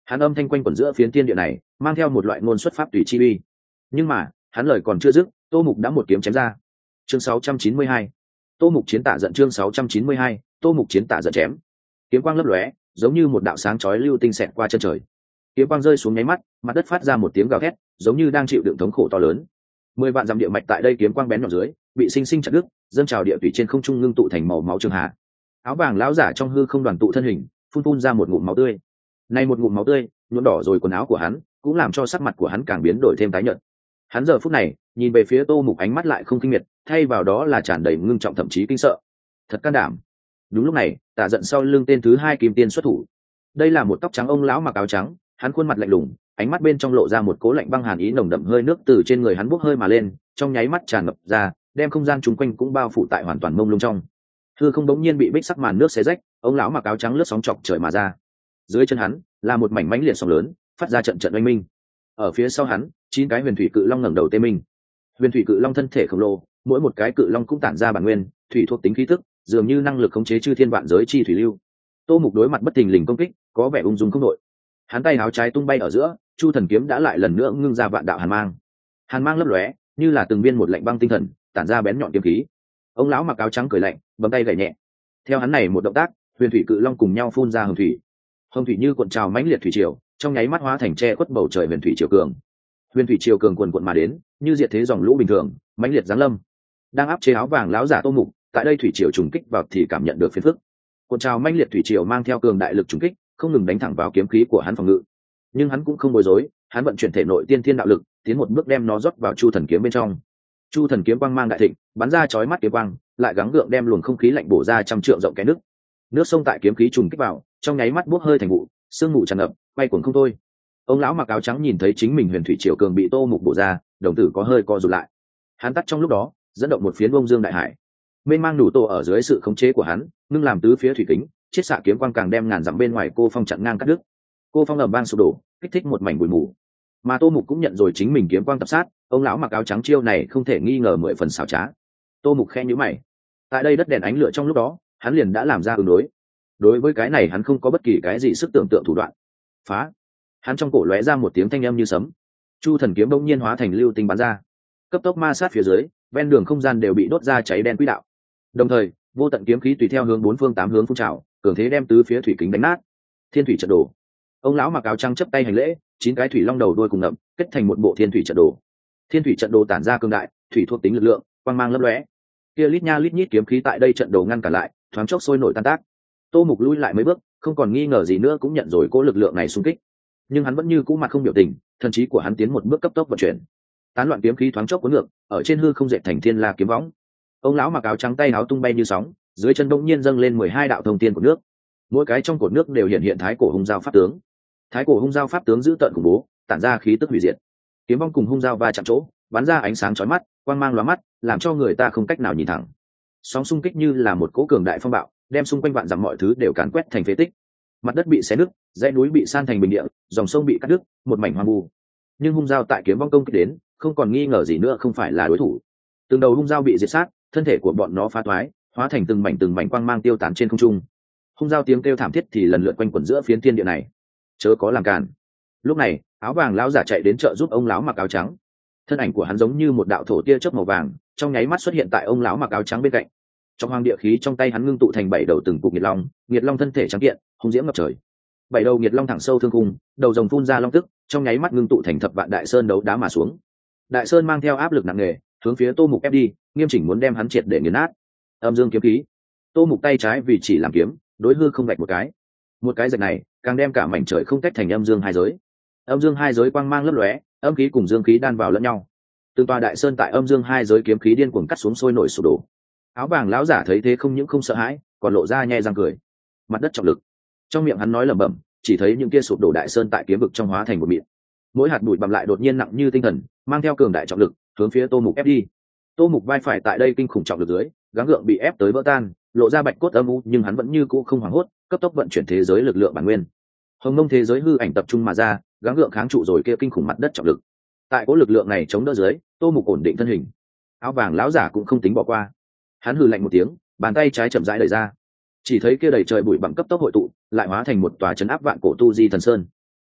hắn âm thanh quanh quẩn giữa phiến thiên địa này, mang theo một loại ngôn xuất pháp tùy chi uy. Nhưng mà hắn lời còn chưa dứt, Tô Mục đã một kiếm chém ra. Chương 692, Tô Mục chiến tả giận. Chương 692, Tô Mục chiến tả giận chém. Kiếm quang lấp lóe, giống như một đạo sáng chói lưu tinh xẹt qua chân trời. Kiếm quang rơi xuống nháy mắt, mặt đất phát ra một tiếng gào thét, giống như đang chịu đựng thống khổ to lớn. 10 vạn dặm địa mạch tại đây kiếm quang bén nhọn dưới, bị sinh sinh chặt đứt, dâng trào địa thủy trên không trung ngưng tụ thành màu máu trường hạ. Áo vàng lão giả trong hư không đoàn tụ thân hình, phun ra một ngụm máu tươi. Này một ngụm máu tươi, nhuộm đỏ rồi quần áo của hắn, cũng làm cho sắc mặt của hắn càng biến đổi thêm tái nhợt. Hắn giờ phút này, nhìn về phía Tô Mục ánh mắt lại không kinh miệt, thay vào đó là tràn đầy ngưng trọng thậm chí kinh sợ. Thật can đảm. Đúng lúc này, Tả Giận sau lưng tên thứ hai kim tiên xuất thủ. Đây là một tóc trắng ông lão mặc áo trắng, hắn khuôn mặt lạnh lùng, ánh mắt bên trong lộ ra một cố lạnh băng hàn ý nồng đậm, hơi nước từ trên người hắn bốc hơi mà lên, trong nháy mắt tràn ngập ra, đem không gian chung quanh cũng bao phủ tại hoàn toàn mông lung trong. Hư không đống nhiên bị bích sắc màn nước xé rách, ông lão mặc áo trắng lướt sóng chọc trời mà ra. Dưới chân hắn là một mảnh mãnh liệt sóng lớn, phát ra trận trận oanh minh. Ở phía sau hắn, 9 cái huyền thủy cự long ngẩng đầu tê minh. Huyền thủy cự long thân thể khổng lồ, mỗi một cái cự long cũng tản ra bản nguyên thủy thuộc tính khí tức, dường như năng lực khống chế chư thiên vạn giới chi thủy lưu. Tô Mục đối mặt bất thình lình công kích, có vẻ ung dung không đội. Hắn tay áo trái tung bay ở giữa, chu thần kiếm đã lại lần nữa ngưng ra vạn đạo hàn mang. Hàn mang lấp lóe, như là từng viên một lạnh băng tinh thần, tản ra bén nhọn kiếm khí. Ông lão mặc áo trắng cười lạnh, bấm tay gảy nhẹ. Theo hắn này một động tác, huyền thủy cự long cùng nhau phun ra hồng thủy. Hồng thủy như cuộn trào mãnh liệt thủy triều, trong nháy mắt hóa thành che khuất bầu trời huyền thủy triều cường. Huyền thủy triều cường cuồn cuộn mà đến, như diệt thế dòng lũ bình thường, mãnh liệt giáng lâm. Đang áp chế áo vàng lão giả Tô Mục, tại đây thủy triều trùng kích vào thì cảm nhận được phiền phức. Cuộn trào mãnh liệt thủy triều mang theo cường đại lực trùng kích, không ngừng đánh thẳng vào kiếm khí của hắn phòng ngự. Nhưng hắn cũng không bối rối, hắn vận chuyển thể nội tiên thiên đạo lực, tiến một bước đem nó rót vào chu thần kiếm bên trong. Chu thần kiếm quang mang đại thịnh, bắn ra chói mắt kiếm quang, lại gắng gượng đem luồng không khí lạnh bổ ra trăm trượng rộng cái nước. Nước sông tại kiếm khí trùng kích vào, trong nháy mắt bốc hơi thành vụ, sương mù tràn ngập, quay cuồng không thôi. Ông lão mặc áo trắng nhìn thấy chính mình huyền thủy triều cường bị Tô Mục bổ ra, đồng tử có hơi co rụt lại. Hắn tắt trong lúc đó, dẫn động một phiến bông dương đại hải, mênh mang đủ tổ ở dưới sự khống chế của hắn, ngưng làm tứ phía thủy kính, chiết xạ kiếm quang càng đem ngàn dặm bên ngoài cô phong chặn ngang cắt đứt. Cô phong ầm vang sụp đổ, kích thích một mảnh bụi mù. Mà Tô Mục cũng nhận rồi chính mình kiếm quang tập sát, ông lão mặc áo trắng chiêu này không thể nghi ngờ 10 phần xảo trá. Tô Mục khe nhíu mày. Tại đây đất đèn ánh lửa trong lúc đó, hắn liền đã làm ra ứng đối. Đối với cái này hắn không có bất kỳ cái gì sức tưởng tượng thủ đoạn. Phá! Hắn trong cổ lóe ra một tiếng thanh âm như sấm. Chu thần kiếm bỗng nhiên hóa thành lưu tinh bắn ra, cấp tốc ma sát phía dưới, ven đường không gian đều bị đốt ra cháy đen quỹ đạo. Đồng thời, vô tận kiếm khí tùy theo hướng bốn phương tám hướng phun trào, cường thế đem tứ phía thủy kính đánh nát. Thiên thủy trận đồ. Ông lão mặc áo trắng chấp tay hành lễ, 9 cái thủy long đầu đuôi cùng ngậm, kết thành một bộ thiên thủy trận đồ. Thiên thủy trận đồ tản ra cường đại, thủy thuộc tính lực lượng, quang mang lấp lóe. Kia lít nha lít nhít kiếm khí tại đây trận đồ ngăn cản lại, thoáng chốc sôi nổi tan tác. Tô Mục lui lại mấy bước, không còn nghi ngờ gì nữa cũng nhận rồi cỗ lực lượng này xung kích. Nhưng hắn vẫn như cũ mặt không biểu tình, thần trí của hắn tiến một bước cấp tốc vận chuyển. Tán loạn kiếm khí thoáng chốc cuốn ngược, ở trên hư không dệt thành thiên la kiếm võng. Ông lão mặc áo trắng tay áo tung bay như sóng, dưới chân bỗng nhiên dâng lên 12 đạo thông tiên của nước. Mỗi cái trong cột nước đều hiện hiện thái cổ hung giao pháp tướng. Thái cổ hung giao pháp tướng giữ tợn khủng bố, tản ra khí tức hủy diệt. Kiếm vong cùng hung giao va chạm chỗ, bắn ra ánh sáng chói mắt, quang mang lóa mắt, làm cho người ta không cách nào nhìn thẳng. Sóng xung kích như là một cỗ cường đại phong bạo, đem xung quanh vạn dặm mọi thứ đều càn quét thành phế tích. Mặt đất bị xé nứt, dãy núi bị san thành bình địa, dòng sông bị cắt đứt, một mảnh hoang vu. Nhưng hung giao tại kiếm vong công kích đến, không còn nghi ngờ gì nữa không phải là đối thủ. Từng đầu hung giao bị diệt sát, thân thể của bọn nó phá toái, hóa thành từng mảnh quang mang tiêu tán trên không trung. Hung giao tiếng kêu thảm thiết thì lần lượt quanh quẩn giữa phiến thiên địa này. Chớ có làm cản. Lúc này, áo vàng lão giả chạy đến trợ giúp ông lão mặc áo trắng. Thân ảnh của hắn giống như một đạo thổ tia chớp màu vàng, trong nháy mắt xuất hiện tại ông lão mặc áo trắng bên cạnh. Trong hoang địa khí trong tay hắn ngưng tụ thành 7 đầu từng cục nghiệt long thân thể trắng kiện, hung diễm ngập trời. 7 đầu nghiệt long thẳng sâu thương khung, đầu rồng phun ra long tức, trong nháy mắt ngưng tụ thành thập vạn đại sơn đấu đá mà xuống. Đại sơn mang theo áp lực nặng nề, hướng phía Tô Mục ép đi, nghiêm chỉnh muốn đem hắn triệt để nghiền nát. Âm dương kiếm khí. Tô Mục tay trái vì chỉ làm kiếm, đối hư không vạch một cái rạch này càng đem cả mảnh trời không tách thành âm dương hai giới. Âm dương hai giới quang mang lấp lóe, âm khí cùng dương khí đan vào lẫn nhau. Từng tòa đại sơn tại âm dương hai giới kiếm khí điên cuồng cắt xuống sôi nổi sụp đổ. Áo vàng lão giả thấy thế không những không sợ hãi, còn lộ ra nhe răng cười. Mặt đất trọng lực. Trong miệng hắn nói lẩm bẩm, chỉ thấy những kia sụp đổ đại sơn tại kiếm vực trong hóa thành một mịn. Mỗi hạt bụi bặm lại đột nhiên nặng như tinh thần, mang theo cường đại trọng lực, hướng phía Tô Mục ép đi. Tô Mục vai phải tại đây kinh khủng trọng lực dưới, gắng gượng bị ép tới vỡ tan, lộ ra bạch cốt âm u, nhưng hắn vẫn như cũ không hoảng hốt, cấp tốc vận chuyển thế giới lực lượng bản nguyên. Hồng Mông thế giới hư ảnh tập trung mà ra, gắng gượng kháng trụ rồi kia kinh khủng mặt đất trọng lực. Tại cỗ lực lượng này chống đỡ dưới, Tô Mục ổn định thân hình. Áo vàng lão giả cũng không tính bỏ qua. Hắn hừ lạnh một tiếng, bàn tay trái chậm rãi đẩy ra. Chỉ thấy kia đầy trời bụi bặm cấp tốc hội tụ, lại hóa thành một tòa trấn áp vạn cổ tu di thần sơn.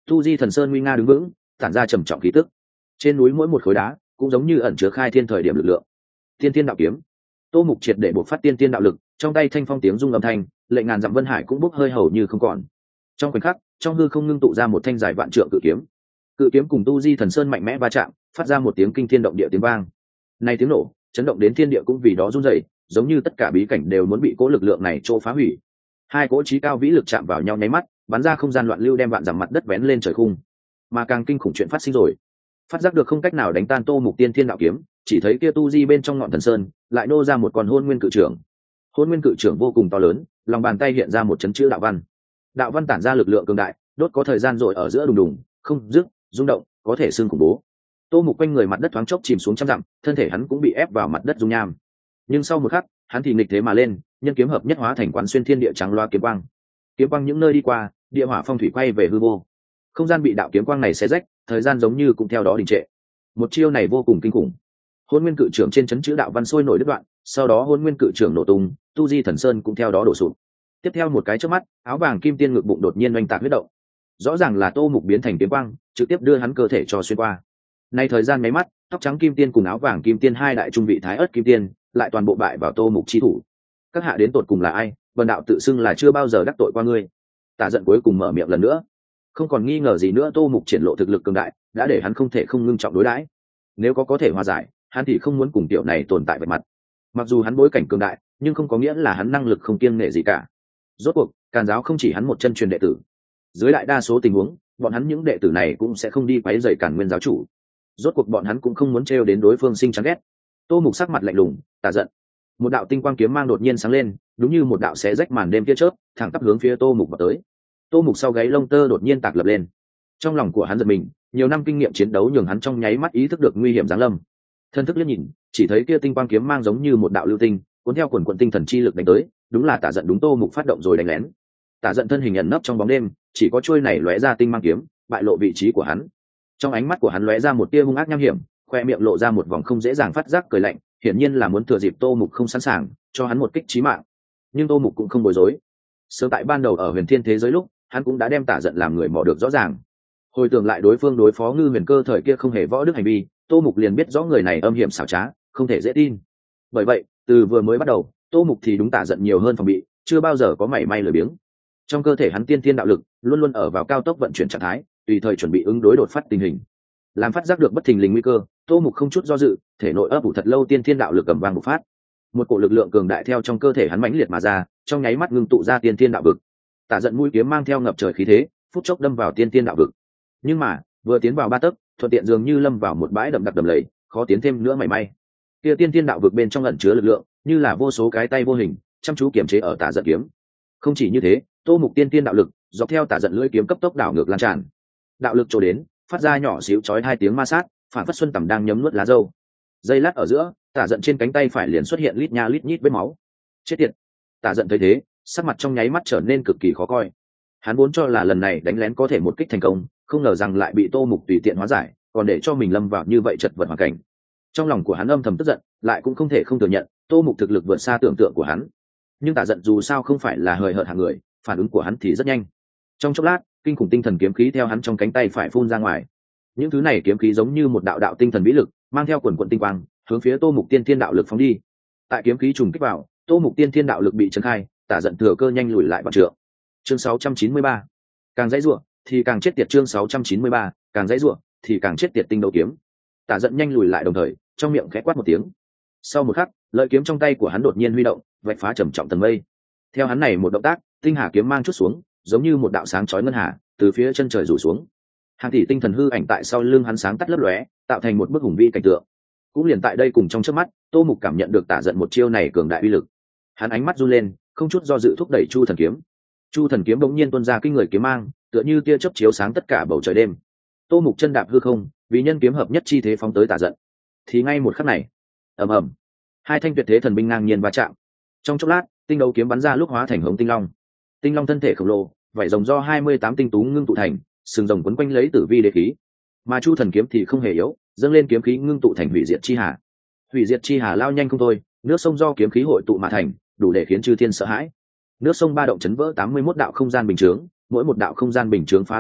Tu Di Thần Sơn nguy nga đứng vững, tản ra trầm trọng khí tức. Trên núi mỗi một khối đá cũng giống như ẩn chứa khai thiên thời điểm lực lượng. Tiên Tiên đạo kiếm. Tô Mục triệt để bộc phát tiên tiên đạo lực, trong tay thanh phong tiếng rung âm thanh, lệnh ngàn dặm vân hải cũng bốc hơi hầu như không còn. Trong khoảnh khắc, trong hư không ngưng tụ ra một thanh dài vạn trượng cự kiếm. Cự kiếm cùng Tu Di Thần Sơn mạnh mẽ va chạm, phát ra một tiếng kinh thiên động địa tiếng vang. Này tiếng nổ, chấn động đến thiên địa cũng vì đó run rẩy, giống như tất cả bí cảnh đều muốn bị cỗ lực lượng này trô phá hủy. Hai cỗ chí cao vĩ lực chạm vào nhau nháy mắt, bắn ra không gian loạn lưu đem vạn dặm mặt đất vén lên trời khung. Mà càng kinh khủng chuyện phát sinh rồi. Phát giác được không cách nào đánh tan Tô Mục tiên thiên đạo kiếm, chỉ thấy kia Tu Di bên trong ngọn thần sơn lại nô ra một con hôn nguyên cự trưởng. Hôn nguyên cự trưởng vô cùng to lớn, lòng bàn tay hiện ra một chấn chữ đạo văn. Đạo văn tản ra lực lượng cường đại, đốt có thời gian rồi ở giữa đùng đùng, không dứt, rung động, có thể xương khủng bố. Tô Mục quanh người mặt đất thoáng chốc chìm xuống trăm dặm, thân thể hắn cũng bị ép vào mặt đất dung nham. Nhưng sau một khắc, hắn thì nghịch thế mà lên, nhân kiếm hợp nhất hóa thành quán xuyên thiên địa trắng loa kiếm quang. Kiếm quang những nơi đi qua, địa hỏa phong thủy quay về hư vô. Không gian bị đạo kiếm quang này xé rách, thời gian giống như cũng theo đó đình trệ. Một chiêu này vô cùng kinh khủng. Hôn nguyên cự trưởng trên chấn chữ đạo văn sôi nổi đứt đoạn, sau đó hôn nguyên cự trưởng nổ tung, Tu Di Thần Sơn cũng theo đó đổ sụp. Tiếp theo một cái chớp mắt, áo vàng kim tiên ngực bụng đột nhiên oanh tạc huyết động. Rõ ràng là Tô Mục biến thành kiếm quang, trực tiếp đưa hắn cơ thể cho xuyên qua. Nay thời gian mấy mắt, tóc trắng kim tiên cùng áo vàng kim tiên hai đại trung vị thái ớt kim tiên, lại toàn bộ bại vào Tô Mục chi thủ. Các hạ đến tột cùng là ai? Vân đạo tự xưng là chưa bao giờ đắc tội qua ngươi. Tả Giận cuối cùng mở miệng lần nữa. Không còn nghi ngờ gì nữa, Tô Mục triển lộ thực lực cường đại, đã để hắn không thể không ngưng trọng đối đãi. Nếu có thể hòa giải, hắn thì không muốn cùng tiểu này tồn tại vạch mặt. Mặc dù hắn bối cảnh cường đại, nhưng không có nghĩa là hắn năng lực không kiêng nể gì cả. Rốt cuộc, Càn giáo không chỉ hắn một chân truyền đệ tử. Dưới đại đa số tình huống, bọn hắn những đệ tử này cũng sẽ không đi quấy rầy Càn Nguyên giáo chủ. Rốt cuộc bọn hắn cũng không muốn trêu đến đối phương sinh chán ghét. Tô Mục sắc mặt lạnh lùng, Tả Giận. Một đạo tinh quang kiếm mang đột nhiên sáng lên, đúng như một đạo xé rách màn đêm tia chớp, thẳng tắp hướng phía Tô Mục vào tới. Tô Mục sau gáy lông tơ đột nhiên tạc lập lên. Trong lòng của hắn giật mình, nhiều năm kinh nghiệm chiến đấu nhường hắn trong nháy mắt ý thức được nguy hiểm giáng lâm. Thân thức liếc nhìn, chỉ thấy kia tinh quang kiếm mang giống như một đạo lưu tinh, cuốn theo quần quần tinh thần chi lực đánh tới, đúng là Tả Giận đúng Tô Mục phát động rồi đánh lén. Tả Giận thân hình ẩn nấp trong bóng đêm, chỉ có chuôi này lóe ra tinh mang kiếm, bại lộ vị trí của hắn. Trong ánh mắt của hắn lóe ra một tia hung ác nham hiểm, khoe miệng lộ ra một vòng không dễ dàng phát giác cười lạnh, hiển nhiên là muốn thừa dịp Tô Mục không sẵn sàng, cho hắn một kích chí mạng. Nhưng Tô Mục cũng không bối rối. Sớm tại ban đầu ở Huyền Thiên thế giới lúc, hắn cũng đã đem Tả Giận làm người mò được rõ ràng. Hồi tưởng lại đối phương đối phó Ngư Huyền Cơ thời kia không hề võ đức hành vi, Tô Mục liền biết rõ người này âm hiểm xảo trá, không thể dễ tin. Bởi vậy, từ vừa mới bắt đầu, Tô Mục thì đúng Tả Giận nhiều hơn phòng bị, chưa bao giờ có mảy may lười biếng. Trong cơ thể hắn tiên thiên đạo lực luôn luôn ở vào cao tốc vận chuyển trạng thái, tùy thời chuẩn bị ứng đối đột phát tình hình. Làm phát giác được bất thình lình nguy cơ, Tô Mục không chút do dự, thể nội ấp ủ thật lâu tiên thiên đạo lực cầm vang bộc phát. Một cổ lực lượng cường đại theo trong cơ thể hắn mãnh liệt mà ra, trong nháy mắt ngưng tụ ra tiên thiên đạo vực. Tả Giận mũi kiếm mang theo ngập trời khí thế, phút chốc đâm vào tiên thiên đạo vực. Nhưng mà, vừa tiến vào ba tấc, thuận tiện dường như lâm vào một bãi đậm đặc đầm lầy, khó tiến thêm nữa mảy may. Kia tiên thiên đạo vực bên trong ẩn chứa lực lượng, như là vô số cái tay vô hình, chăm chú kiềm chế ở Tả Giận kiếm. Không chỉ như thế, Tô Mục tiên thiên đạo lực, dọc theo Tả Giận lưỡi kiếm cấp tốc đảo ngược lan tràn. Đạo lực trổ đến, phát ra nhỏ xíu chói hai tiếng ma sát, phản phất xuân tầm đang nhấm nuốt lá dâu. Giây lát ở giữa, Tả Giận trên cánh tay phải liền xuất hiện lít nha lít nhít vết máu. Chết tiệt! Tả Giận thấy thế, sắc mặt trong nháy mắt trở nên cực kỳ khó coi. Hắn vốn cho là lần này đánh lén có thể một kích thành công, không ngờ rằng lại bị Tô Mục tùy tiện hóa giải, còn để cho mình lâm vào như vậy chật vật hoàn cảnh. Trong lòng của hắn âm thầm tức giận, lại cũng không thể không thừa nhận, Tô Mục thực lực vượt xa tưởng tượng của hắn. Nhưng Tả Giận dù sao không phải là hời hợt hạng người, phản ứng của hắn thì rất nhanh. Trong chốc lát, kinh khủng tinh thần kiếm khí theo hắn trong cánh tay phải phun ra ngoài. Những thứ này kiếm khí giống như một đạo đạo tinh thần vĩ lực, mang theo quần quần tinh quang, hướng phía Tô Mục tiên thiên đạo lực phóng đi. Tại kiếm khí trùng kích vào, Tô Mục tiên thiên đạo lực bị chấn khai, Tả Giận thừa cơ nhanh lùi lại vạn trượng. Chương 693. Càng dãy rủa thì càng chết tiệt. Chương 693. Càng dãy rủa thì càng chết tiệt. Tinh đấu kiếm. Tả Giận nhanh lùi lại đồng thời, trong miệng khẽ quát một tiếng. Sau một khắc, lợi kiếm trong tay của hắn đột nhiên huy động, vạch phá trầm trọng tầng mây. Theo hắn này một động tác, tinh hà kiếm mang chút xuống, giống như một đạo sáng chói ngân hà, từ phía chân trời rủ xuống. Hàng tỷ tinh thần hư ảnh tại sau lưng hắn sáng tắt lấp lóe, tạo thành một bức hùng vĩ cảnh tượng. Cũng liền tại đây cùng trong chớp mắt, Tô Mục cảm nhận được Tả Giận một chiêu này cường đại uy lực. Hắn ánh mắt run lên, không chút do dự thúc đẩy Chu Thần kiếm. Chu Thần kiếm bỗng nhiên tuôn ra kinh người kiếm mang, tựa như tia chớp chiếu sáng tất cả bầu trời đêm. Tô Mục chân đạp hư không, vì nhân kiếm hợp nhất chi thế phóng tới Tả Giận. Thì ngay một khắc này, ầm ầm, hai thanh tuyệt thế thần binh ngang nhiên va chạm. Trong chốc lát, tinh đấu kiếm bắn ra lúc hóa thành hống tinh long. Tinh long thân thể khổng lồ, vảy rồng do 28 tinh tú ngưng tụ thành, sừng rồng quấn quanh lấy tử vi đế khí. Mà Chu Thần kiếm thì không hề yếu, dâng lên kiếm khí ngưng tụ thành hủy diệt chi hà. Hủy diệt chi hà lao nhanh không thôi, nước sông do kiếm khí hội tụ mà thành, đủ để khiến chư thiên sợ hãi. Nước sông ba động chấn vỡ 81 đạo không gian bình chướng, mỗi một đạo không gian bình chướng phá toái lúc,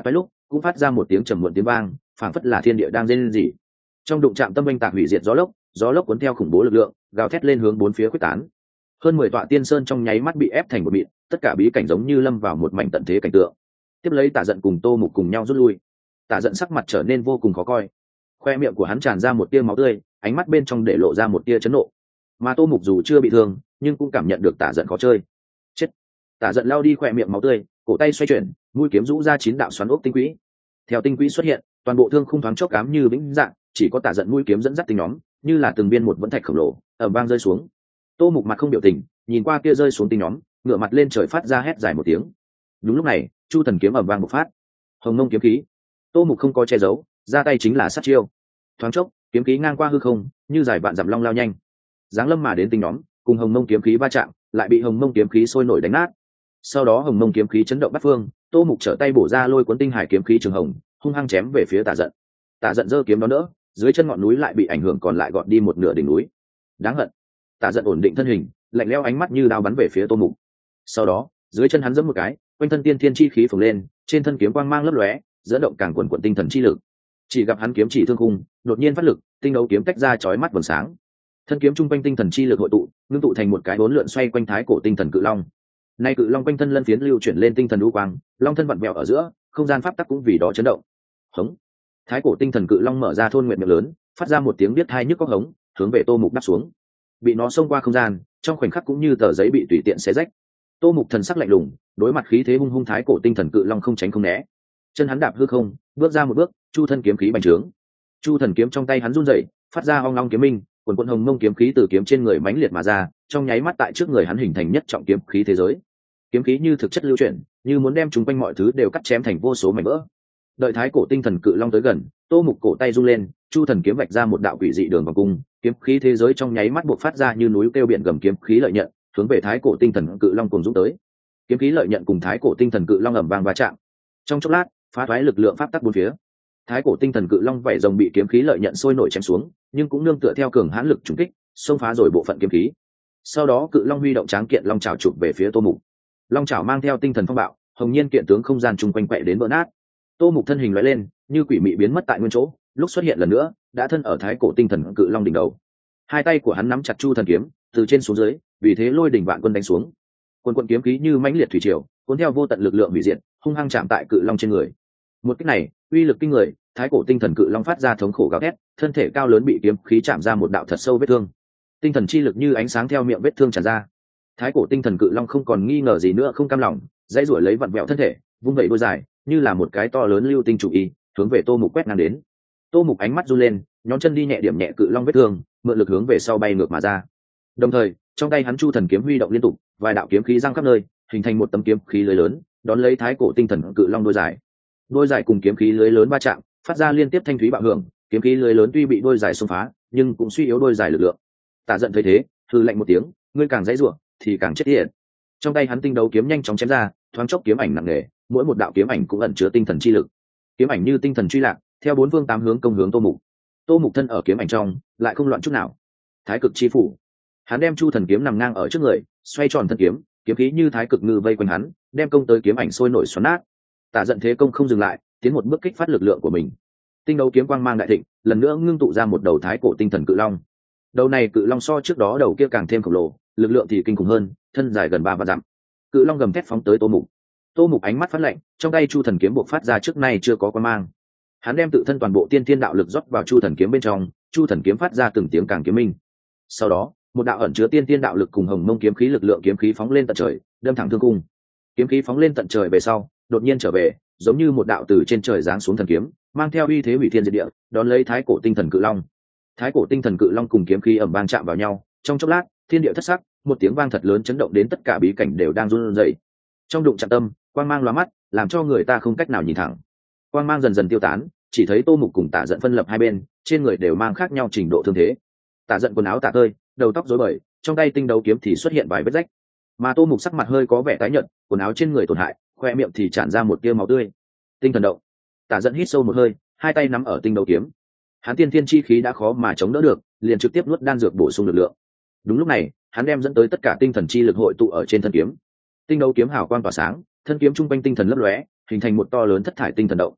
cũng phát ra một tiếng trầm muộn tiếng vang, phảng phất là thiên địa đang rên rỉ. Trong đụng chạm tâm oanh tạc hủy diệt gió lốc cuốn theo khủng bố lực lượng, gào thét lên hướng bốn phía quyết tán. Hơn 10 tọa tiên sơn trong nháy mắt bị ép thành một mịn, tất cả bí cảnh giống như lâm vào một mảnh tận thế cảnh tượng. Tiếp lấy Tả Giận cùng Tô Mục cùng nhau rút lui. Tả Giận sắc mặt trở nên vô cùng khó coi, khoe miệng của hắn tràn ra một tia máu tươi, ánh mắt bên trong để lộ ra một tia chấn nộ. Mà Tô Mục dù chưa bị thương, nhưng cũng cảm nhận được Tả Giận khó chơi. Chết! Tả Giận lao đi khoe miệng máu tươi, cổ tay xoay chuyển, mũi kiếm rũ ra 9 đạo xoắn ốc tinh quỹ. Theo tinh quỹ xuất hiện, toàn bộ thương khung thoáng chốc ám như vĩnh dạng, chỉ có Tả Giận mũi kiếm dẫn dắt tinh nhóm, như là từng viên một vẫn thạch khổng lồ, ầm vang rơi xuống. Tô Mục mặt không biểu tình, nhìn qua kia rơi xuống tinh nhóm, ngửa mặt lên trời phát ra hét dài một tiếng. Đúng lúc này, Chu Thần kiếm ầm vang bộc phát. Hồng Mông kiếm khí. Tô Mục không có che giấu, ra tay chính là sát chiêu. Thoáng chốc, kiếm khí ngang qua hư không, như dài vạn dặm long lao nhanh. Giáng lâm mà đến tinh nhóm, cùng Hồng Mông kiếm khí va chạm, lại bị Hồng Mông kiếm khí sôi nổi đánh nát. Sau đó Hồng Mông kiếm khí chấn động bát phương, Tô Mục trở tay bổ ra lôi cuốn tinh hải kiếm khí trường hồng, hung hăng chém về phía Tả Giận. Tả Giận giơ kiếm đó đỡ, dưới chân ngọn núi lại bị ảnh hưởng còn lại gọt đi một nửa đỉnh núi. Đáng hận. Tả Giận ổn định thân hình, lạnh lẽo ánh mắt như đao bắn về phía Tô Mục. Sau đó, dưới chân hắn giẫm một cái, quanh thân tiên thiên chi khí phồng lên, trên thân kiếm quang mang lấp lóe, dẫn động càng quần quần tinh thần chi lực. Chỉ gặp hắn kiếm chỉ thương khung, đột nhiên phát lực, tinh đấu kiếm tách ra chói mắt vầng sáng. Thân kiếm trung quanh tinh thần chi lực hội tụ, ngưng tụ thành một cái bốn lượn xoay quanh thái cổ tinh thần cự long. Nay cự long quanh thân lân phiến lưu chuyển lên tinh thần u quang, long thân vặn vẹo ở giữa, không gian pháp tắc cũng vì đó chấn động. Hống! Thái cổ tinh thần cự long mở ra thôn nguyện miệng lớn, phát ra một tiếng biết hai nhức óc hống, hướng về Tô Mục đáp xuống. Bị nó xông qua không gian, trong khoảnh khắc cũng như tờ giấy bị tùy tiện xé rách. Tô Mục thần sắc lạnh lùng, đối mặt khí thế hung hung thái cổ tinh thần cự long không tránh không né. Chân hắn đạp hư không, bước ra một bước, chu thân kiếm khí bành trướng. Chu thần kiếm trong tay hắn run rẩy, phát ra ong ong kiếm minh, quần quần hồng mông kiếm khí từ kiếm trên người mãnh liệt mà ra, trong nháy mắt tại trước người hắn hình thành nhất trọng kiếm khí thế giới. Kiếm khí như thực chất lưu chuyển, như muốn đem chúng quanh mọi thứ đều cắt chém thành vô số mảnh vỡ. Đợi thái cổ tinh thần cự long tới gần, Tô Mục cổ tay rung lên, chu thần kiếm vạch ra một đạo quỷ dị đường vòng cung, kiếm khí thế giới trong nháy mắt buộc phát ra như núi kêu biển gầm kiếm khí lợi nhận, hướng về thái cổ tinh thần cự long cùng dũng tới. Kiếm khí lợi nhận cùng thái cổ tinh thần cự long ầm vang va chạm. Trong chốc lát, phá thoái lực lượng pháp tắc bốn phía. Thái cổ tinh thần cự long vảy rồng bị kiếm khí lợi nhận sôi nổi chém xuống, nhưng cũng nương tựa theo cường hãn lực trùng kích, xông phá rồi bộ phận kiếm khí. Sau đó cự long huy động tráng kiện long chảo chụp về phía Tô Mục. Long chảo mang theo tinh thần phong bạo, hồng nhiên kiện tướng không gian chung quanh quẹ đến vỡ nát. Tô Mục thân hình lóe lên, như quỷ mị biến mất tại nguyên chỗ, lúc xuất hiện lần nữa, đã thân ở thái cổ tinh thần cự long đỉnh đầu. Hai tay của hắn nắm chặt chu thần kiếm, từ trên xuống dưới, vì thế lôi đỉnh vạn quân đánh xuống. Quân quận kiếm khí như mãnh liệt thủy triều, cuốn theo vô tận lực lượng hủy diệt, hung hăng chạm tại cự long trên người. Một kích này, uy lực kinh người, thái cổ tinh thần cự long phát ra thống khổ gào thét, thân thể cao lớn bị kiếm khí chạm ra một đạo thật sâu vết thương. Tinh thần chi lực như ánh sáng theo miệng vết thương tràn ra. Thái cổ tinh thần cự long không còn nghi ngờ gì nữa, không cam lòng, dãy rủa lấy vặn vẹo thân thể, vung vẩy đôi dài, như là một cái to lớn lưu tinh chủ y, hướng về Tô Mục quét ngang đến. Tô Mục ánh mắt run lên, nhón chân đi nhẹ điểm nhẹ cự long vết thương, mượn lực hướng về sau bay ngược mà ra. Đồng thời, trong tay hắn chu thần kiếm huy động liên tục, vài đạo kiếm khí giăng khắp nơi, hình thành một tấm kiếm khí lưới lớn, đón lấy thái cổ tinh thần cự long đôi dài. Đôi dài cùng kiếm khí lưới lớn va chạm, phát ra liên tiếp thanh thúy bạo hưởng, kiếm khí lưới lớn tuy bị đôi dài xông phá, nhưng cũng suy yếu đôi dài lực lượng. Tả Giận thấy thế, hừ lạnh một tiếng, ngươi càng dãy rủa thì càng chết tiệt. Trong tay hắn tinh đấu kiếm nhanh chóng chém ra, thoáng chốc kiếm ảnh nặng nề, mỗi một đạo kiếm ảnh cũng ẩn chứa tinh thần chi lực. Kiếm ảnh như tinh thần truy lạc, theo bốn phương tám hướng công hướng Tô Mục. Tô Mục thân ở kiếm ảnh trong, lại không loạn chút nào. Thái cực chi phủ, hắn đem chu thần kiếm nằm ngang ở trước người, xoay tròn thân kiếm, kiếm khí như thái cực ngư vây quanh hắn, đem công tới kiếm ảnh sôi nổi xoắn nát. Tả Giận thế công không dừng lại, tiến một bước kích phát lực lượng của mình. Tinh đấu kiếm quang mang đại thịnh, lần nữa ngưng tụ ra một đầu thái cổ tinh thần cự long. Đầu này cự long so trước đó đầu kia càng thêm khổng lồ, lực lượng thì kinh khủng hơn, thân dài gần 3 vạn dặm. Cự long gầm thét phóng tới Tô Mục. Tô Mục ánh mắt phát lạnh, trong tay chu thần kiếm buộc phát ra trước nay chưa có quang mang. Hắn đem tự thân toàn bộ tiên thiên đạo lực rót vào chu thần kiếm bên trong, chu thần kiếm phát ra từng tiếng càng kiếm minh. Sau đó, một đạo ẩn chứa tiên thiên đạo lực cùng hồng mông kiếm khí lực lượng kiếm khí phóng lên tận trời, đâm thẳng thương cung. Kiếm khí phóng lên tận trời về sau, đột nhiên trở về, giống như một đạo từ trên trời giáng xuống thần kiếm, mang theo uy thế hủy thiên diệt địa, đón lấy thái cổ tinh thần cự long. Thái cổ tinh thần cự long cùng kiếm khí ầm vang chạm vào nhau, trong chốc lát, thiên địa thất sắc, một tiếng vang thật lớn chấn động đến tất cả bí cảnh đều đang run rẩy. Trong đụng chạm tâm, quang mang lóa mắt, làm cho người ta không cách nào nhìn thẳng. Quang mang dần dần tiêu tán, chỉ thấy Tô Mục cùng Tả Giận phân lập hai bên, trên người đều mang khác nhau trình độ thương thế. Tả Giận quần áo tả tơi, đầu tóc rối bời, trong tay tinh đấu kiếm thì xuất hiện vài vết rách. Mà Tô Mục sắc mặt hơi có vẻ tái nhợt, quần áo trên người tổn hại, khoe miệng thì tràn ra một tia máu tươi. Tinh thần động. Tả Giận hít sâu một hơi, hai tay nắm ở tinh đấu kiếm. Hắn tiên thiên chi khí đã khó mà chống đỡ được, liền trực tiếp nuốt đan dược bổ sung lực lượng. Đúng lúc này, hắn đem dẫn tới tất cả tinh thần chi lực hội tụ ở trên thân kiếm. Tinh đấu kiếm hào quang tỏa sáng, thân kiếm trung quanh tinh thần lấp lóe, hình thành một to lớn thất thải tinh thần động.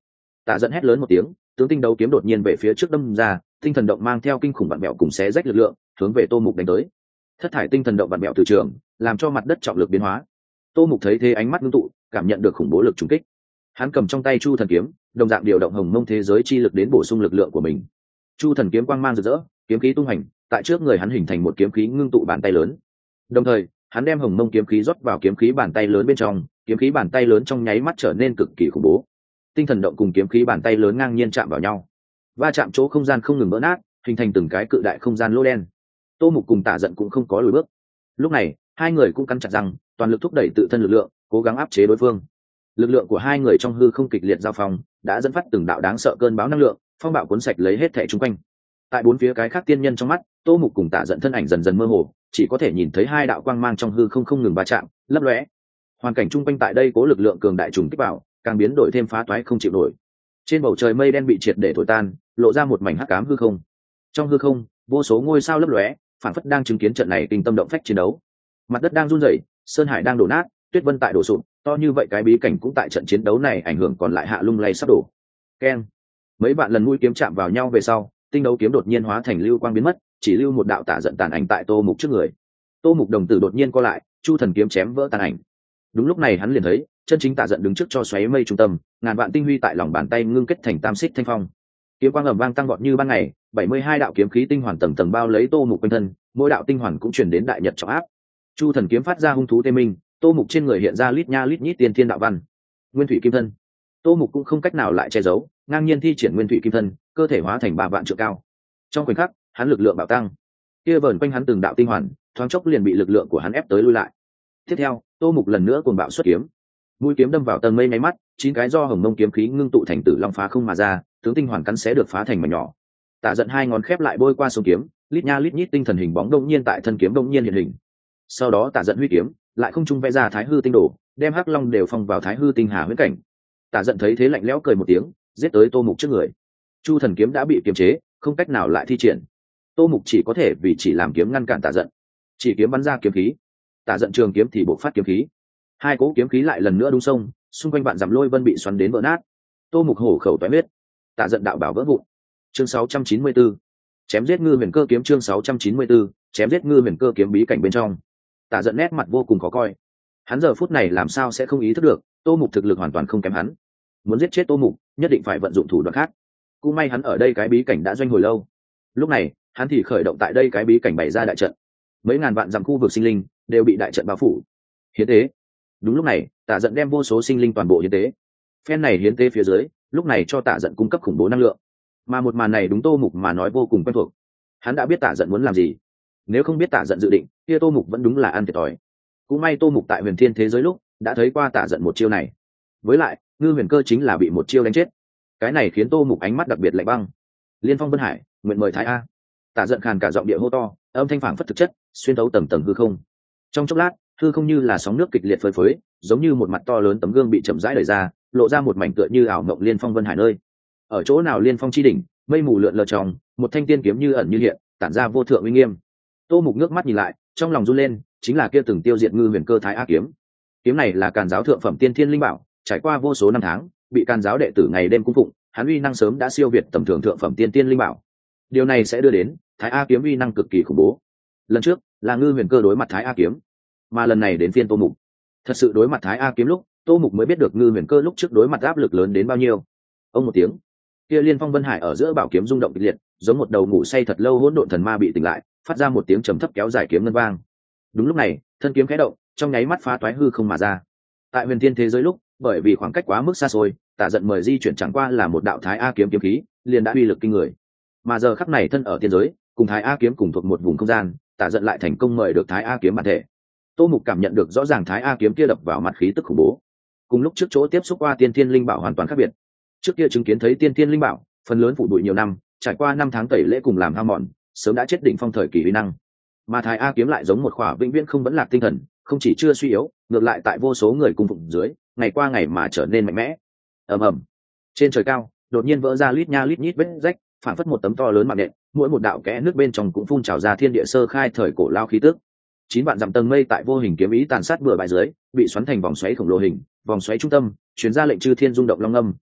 Tả Giận hét lớn một tiếng, tướng tinh đấu kiếm đột nhiên về phía trước đâm ra, tinh thần động mang theo kinh khủng vặn vẹo cùng xé rách lực lượng, hướng về Tô Mục đánh tới. Thất thải tinh thần động vặn vẹo từ trường, làm cho mặt đất trọng lực biến hóa. Tô Mục thấy thế ánh mắt ngưng tụ, cảm nhận được khủng bố lực trùng kích. Hắn cầm trong tay Chu Thần kiếm, đồng dạng điều động hồng mông thế giới chi lực đến bổ sung lực lượng của mình. Chu Thần kiếm quang mang rực rỡ, kiếm khí tung hành, tại trước người hắn hình thành một kiếm khí ngưng tụ bàn tay lớn. Đồng thời, hắn đem hồng mông kiếm khí rót vào kiếm khí bàn tay lớn bên trong, kiếm khí bàn tay lớn trong nháy mắt trở nên cực kỳ khủng bố. Tinh thần động cùng kiếm khí bàn tay lớn ngang nhiên chạm vào nhau, va chạm chỗ không gian không ngừng vỡ nát, hình thành từng cái cự đại không gian lỗ đen. Tô Mục cùng Tả Giận cũng không có lùi bước. Lúc này, hai người cũng cắn chặt răng, toàn lực thúc đẩy tự thân lực lượng, cố gắng áp chế đối phương. Lực lượng của hai người trong hư không kịch liệt giao phong, đã dẫn phát từng đạo đáng sợ cơn bão năng lượng, phong bạo cuốn sạch lấy hết thảy xung quanh. Tại bốn phía cái khác tiên nhân trong mắt, Tô Mục cùng Tả Giận thân ảnh dần dần mơ hồ, chỉ có thể nhìn thấy hai đạo quang mang trong hư không ngừng va chạm, lấp lóe. Hoàn cảnh chung quanh tại đây cố lực lượng cường đại trùng kích vào, càng biến đổi thêm phá toái không chịu nổi. Trên bầu trời mây đen bị triệt để thổi tan, lộ ra một mảnh hắc ám hư không. Trong hư không, vô số ngôi sao lấp lóe, phản phất đang chứng kiến trận này kinh tâm động phách chiến đấu. Mặt đất đang run rẩy, sơn hải đang đổ nát, tuyết vân tại đổ sụp, to như vậy cái bí cảnh cũng tại trận chiến đấu này ảnh hưởng còn lại hạ lung lay sắp đổ. Keng. Mấy bạn lần mũi kiếm chạm vào nhau về sau, tinh đấu kiếm đột nhiên hóa thành lưu quang biến mất, chỉ lưu một đạo Tả Giận tàn ảnh tại Tô Mục trước người. Tô Mục đồng tử đột nhiên co lại, Chu Thần kiếm chém vỡ tàn ảnh. Đúng lúc này hắn liền thấy, chân chính Tả Giận đứng trước cho xoáy mây trung tâm, ngàn vạn tinh huy tại lòng bàn tay ngưng kết thành tam xích thanh phong. Kiếm quang ầm vang tăng vọt như ban ngày, 72 đạo kiếm khí tinh hoàn tầng tầng bao lấy Tô Mục quanh thân, mỗi đạo tinh hoàn cũng truyền đến đại nhật trọng áp. Chu Thần kiếm phát ra hung thú tê minh, Tô Mục trên người hiện ra lít nha lít nhít tiên thiên đạo văn. Nguyên thủy kim thân. Tô Mục cũng không cách nào lại che giấu, ngang nhiên thi triển nguyên thủy kim thân, cơ thể hóa thành 3 vạn trượng cao. Trong khoảnh khắc, hắn lực lượng bạo tăng. Kia vờn quanh hắn từng đạo tinh hoàn, thoáng chốc liền bị lực lượng của hắn ép tới lui lại. Tiếp theo, Tô Mục lần nữa cuồng bạo xuất kiếm. Mũi kiếm đâm vào tầng mây nháy mắt, 9 cái do hồng mông kiếm khí ngưng tụ thành tử long phá không mà ra, tướng tinh hoàn cắn xé được phá thành mảnh nhỏ. Tả Giận hai ngón khép lại bôi qua sông kiếm, lít nha lít nhít tinh thần hình bóng đông nhiên tại thân kiếm đông nhiên hiện hình. Sau đó Tả Giận huy kiếm, lại không trung vẽ ra thái hư tinh đồ, đem hắc long đều phong vào thái hư tinh hà huyễn cảnh. Tả Giận thấy thế lạnh lẽo cười một tiếng, giết tới Tô Mục trước người. Chu Thần kiếm đã bị kiềm chế, không cách nào lại thi triển. Tô Mục chỉ có thể vì chỉ làm kiếm ngăn cản Tả Giận. Chỉ kiếm bắn ra kiếm khí, Tả Giận trường kiếm thì bộc phát kiếm khí. Hai cỗ kiếm khí lại lần nữa đung sông, xung quanh vạn dặm lôi vân bị xoắn đến vỡ nát. Tô Mục hổ khẩu toái huyết, Tả Giận đạo bảo vỡ vụn. Chương 694. Chém giết Ngư Huyền Cơ kiếm chương 694, chém giết Ngư Huyền Cơ kiếm bí cảnh bên trong. Tả Giận nét mặt vô cùng khó coi. Hắn giờ phút này làm sao sẽ không ý thức được, Tô Mục thực lực hoàn toàn không kém hắn. Muốn giết chết Tô Mục, nhất định phải vận dụng thủ đoạn khác. Cũng may hắn ở đây cái bí cảnh đã doanh hồi lâu. Lúc này, hắn thì khởi động tại đây cái bí cảnh bày ra đại trận. Mấy ngàn vạn dặm khu vực sinh linh đều bị đại trận bao phủ. Hiến tế. Đúng lúc này, Tả Giận đem vô số sinh linh toàn bộ hiến tế. Phen này hiến tế phía dưới, lúc này cho Tả Giận cung cấp khủng bố năng lượng. Mà một màn này đúng Tô Mục mà nói vô cùng quen thuộc. Hắn đã biết Tả Giận muốn làm gì. Nếu không biết Tả Giận dự định, kia Tô Mục vẫn đúng là ăn thiệt thòi. Cũng may Tô Mục tại Huyền Thiên thế giới lúc đã thấy qua Tả Giận một chiêu này. Với lại, Ngư Huyền Cơ chính là bị một chiêu đánh chết. Cái này khiến Tô Mục ánh mắt đặc biệt lạnh băng. Liên Phong Vân Hải, nguyện mời Thái A. Tả Giận khàn cả giọng địa hô to, âm thanh phảng phất thực chất, xuyên thấu tầng tầng hư không. Trong chốc lát, hư không như là sóng nước kịch liệt phơi phới, giống như một mặt to lớn tấm gương bị chậm rãi đẩy ra, lộ ra một mảnh tựa như ảo mộng Liên Phong Vân Hải nơi. Ở chỗ nào Liên Phong chi đỉnh, mây mù lượn lờ trong, một thanh tiên kiếm như ẩn như hiện, tản ra vô thượng uy nghiêm. Tô Mục ngước mắt nhìn lại, trong lòng run lên, chính là kia từng tiêu diệt Ngư Huyền Cơ Thái A kiếm. Kiếm này là Càn giáo thượng phẩm tiên thiên linh bảo, trải qua vô số năm tháng, bị Càn giáo đệ tử ngày đêm cung phụng, hắn uy năng sớm đã siêu việt tầm thường thượng phẩm tiên thiên linh bảo. Điều này sẽ đưa đến Thái A kiếm uy năng cực kỳ khủng bố. Lần trước là Ngư Huyền Cơ đối mặt Thái A kiếm, mà lần này đến phiên Tô Mục. Thật sự đối mặt Thái A kiếm lúc, Tô Mục mới biết được Ngư Huyền Cơ lúc trước đối mặt áp lực lớn đến bao nhiêu. Ông một tiếng, kia Liên Phong Vân Hải ở giữa bảo kiếm rung động kịch liệt, giống một đầu ngủ say thật lâu hỗn độn thần ma bị tỉnh lại, phát ra một tiếng trầm thấp kéo dài kiếm ngân vang. Đúng lúc này, thân kiếm khẽ động, trong nháy mắt phá toái hư không mà ra. Tại Huyền Thiên thế giới lúc, bởi vì khoảng cách quá mức xa xôi, Tả Giận mời di chuyển chẳng qua là một đạo Thái A kiếm kiếm khí, liền đã uy lực kinh người. Mà giờ khắc này thân ở tiên giới, cùng Thái A kiếm cùng thuộc một vùng không gian, Tả Giận lại thành công mời được Thái A kiếm bản thể. Tô Mục cảm nhận được rõ ràng Thái A kiếm kia đập vào mặt khí tức khủng bố, cùng lúc trước chỗ tiếp xúc qua tiên thiên linh bảo hoàn toàn khác biệt. Trước kia chứng kiến thấy tiên thiên linh bảo, phần lớn phủ bụi nhiều năm, trải qua năm tháng tẩy lễ cùng làm hao mòn, sớm đã chết đỉnh phong thời kỳ uy năng. Mà Thái A kiếm lại giống một khỏa vĩnh viễn không vẫn lạc tinh thần, không chỉ chưa suy yếu, ngược lại tại vô số người cung phụng dưới, ngày qua ngày mà trở nên mạnh mẽ. Ầm ầm. Trên trời cao, đột nhiên vỡ ra lít nha lít nhít vết rách, phản phất một tấm to lớn mạng nện, mỗi một đạo kẽ nước bên trong cũng phun trào ra thiên địa sơ khai thời cổ lao khí tức. 9 vạn dặm tầng mây tại vô hình kiếm ý tàn sát bừa bãi dưới, bị xoắn thành vòng xoáy khổng lồ hình, vòng xoáy trung tâm, truyền ra lệnh chư thiên rung động long âm,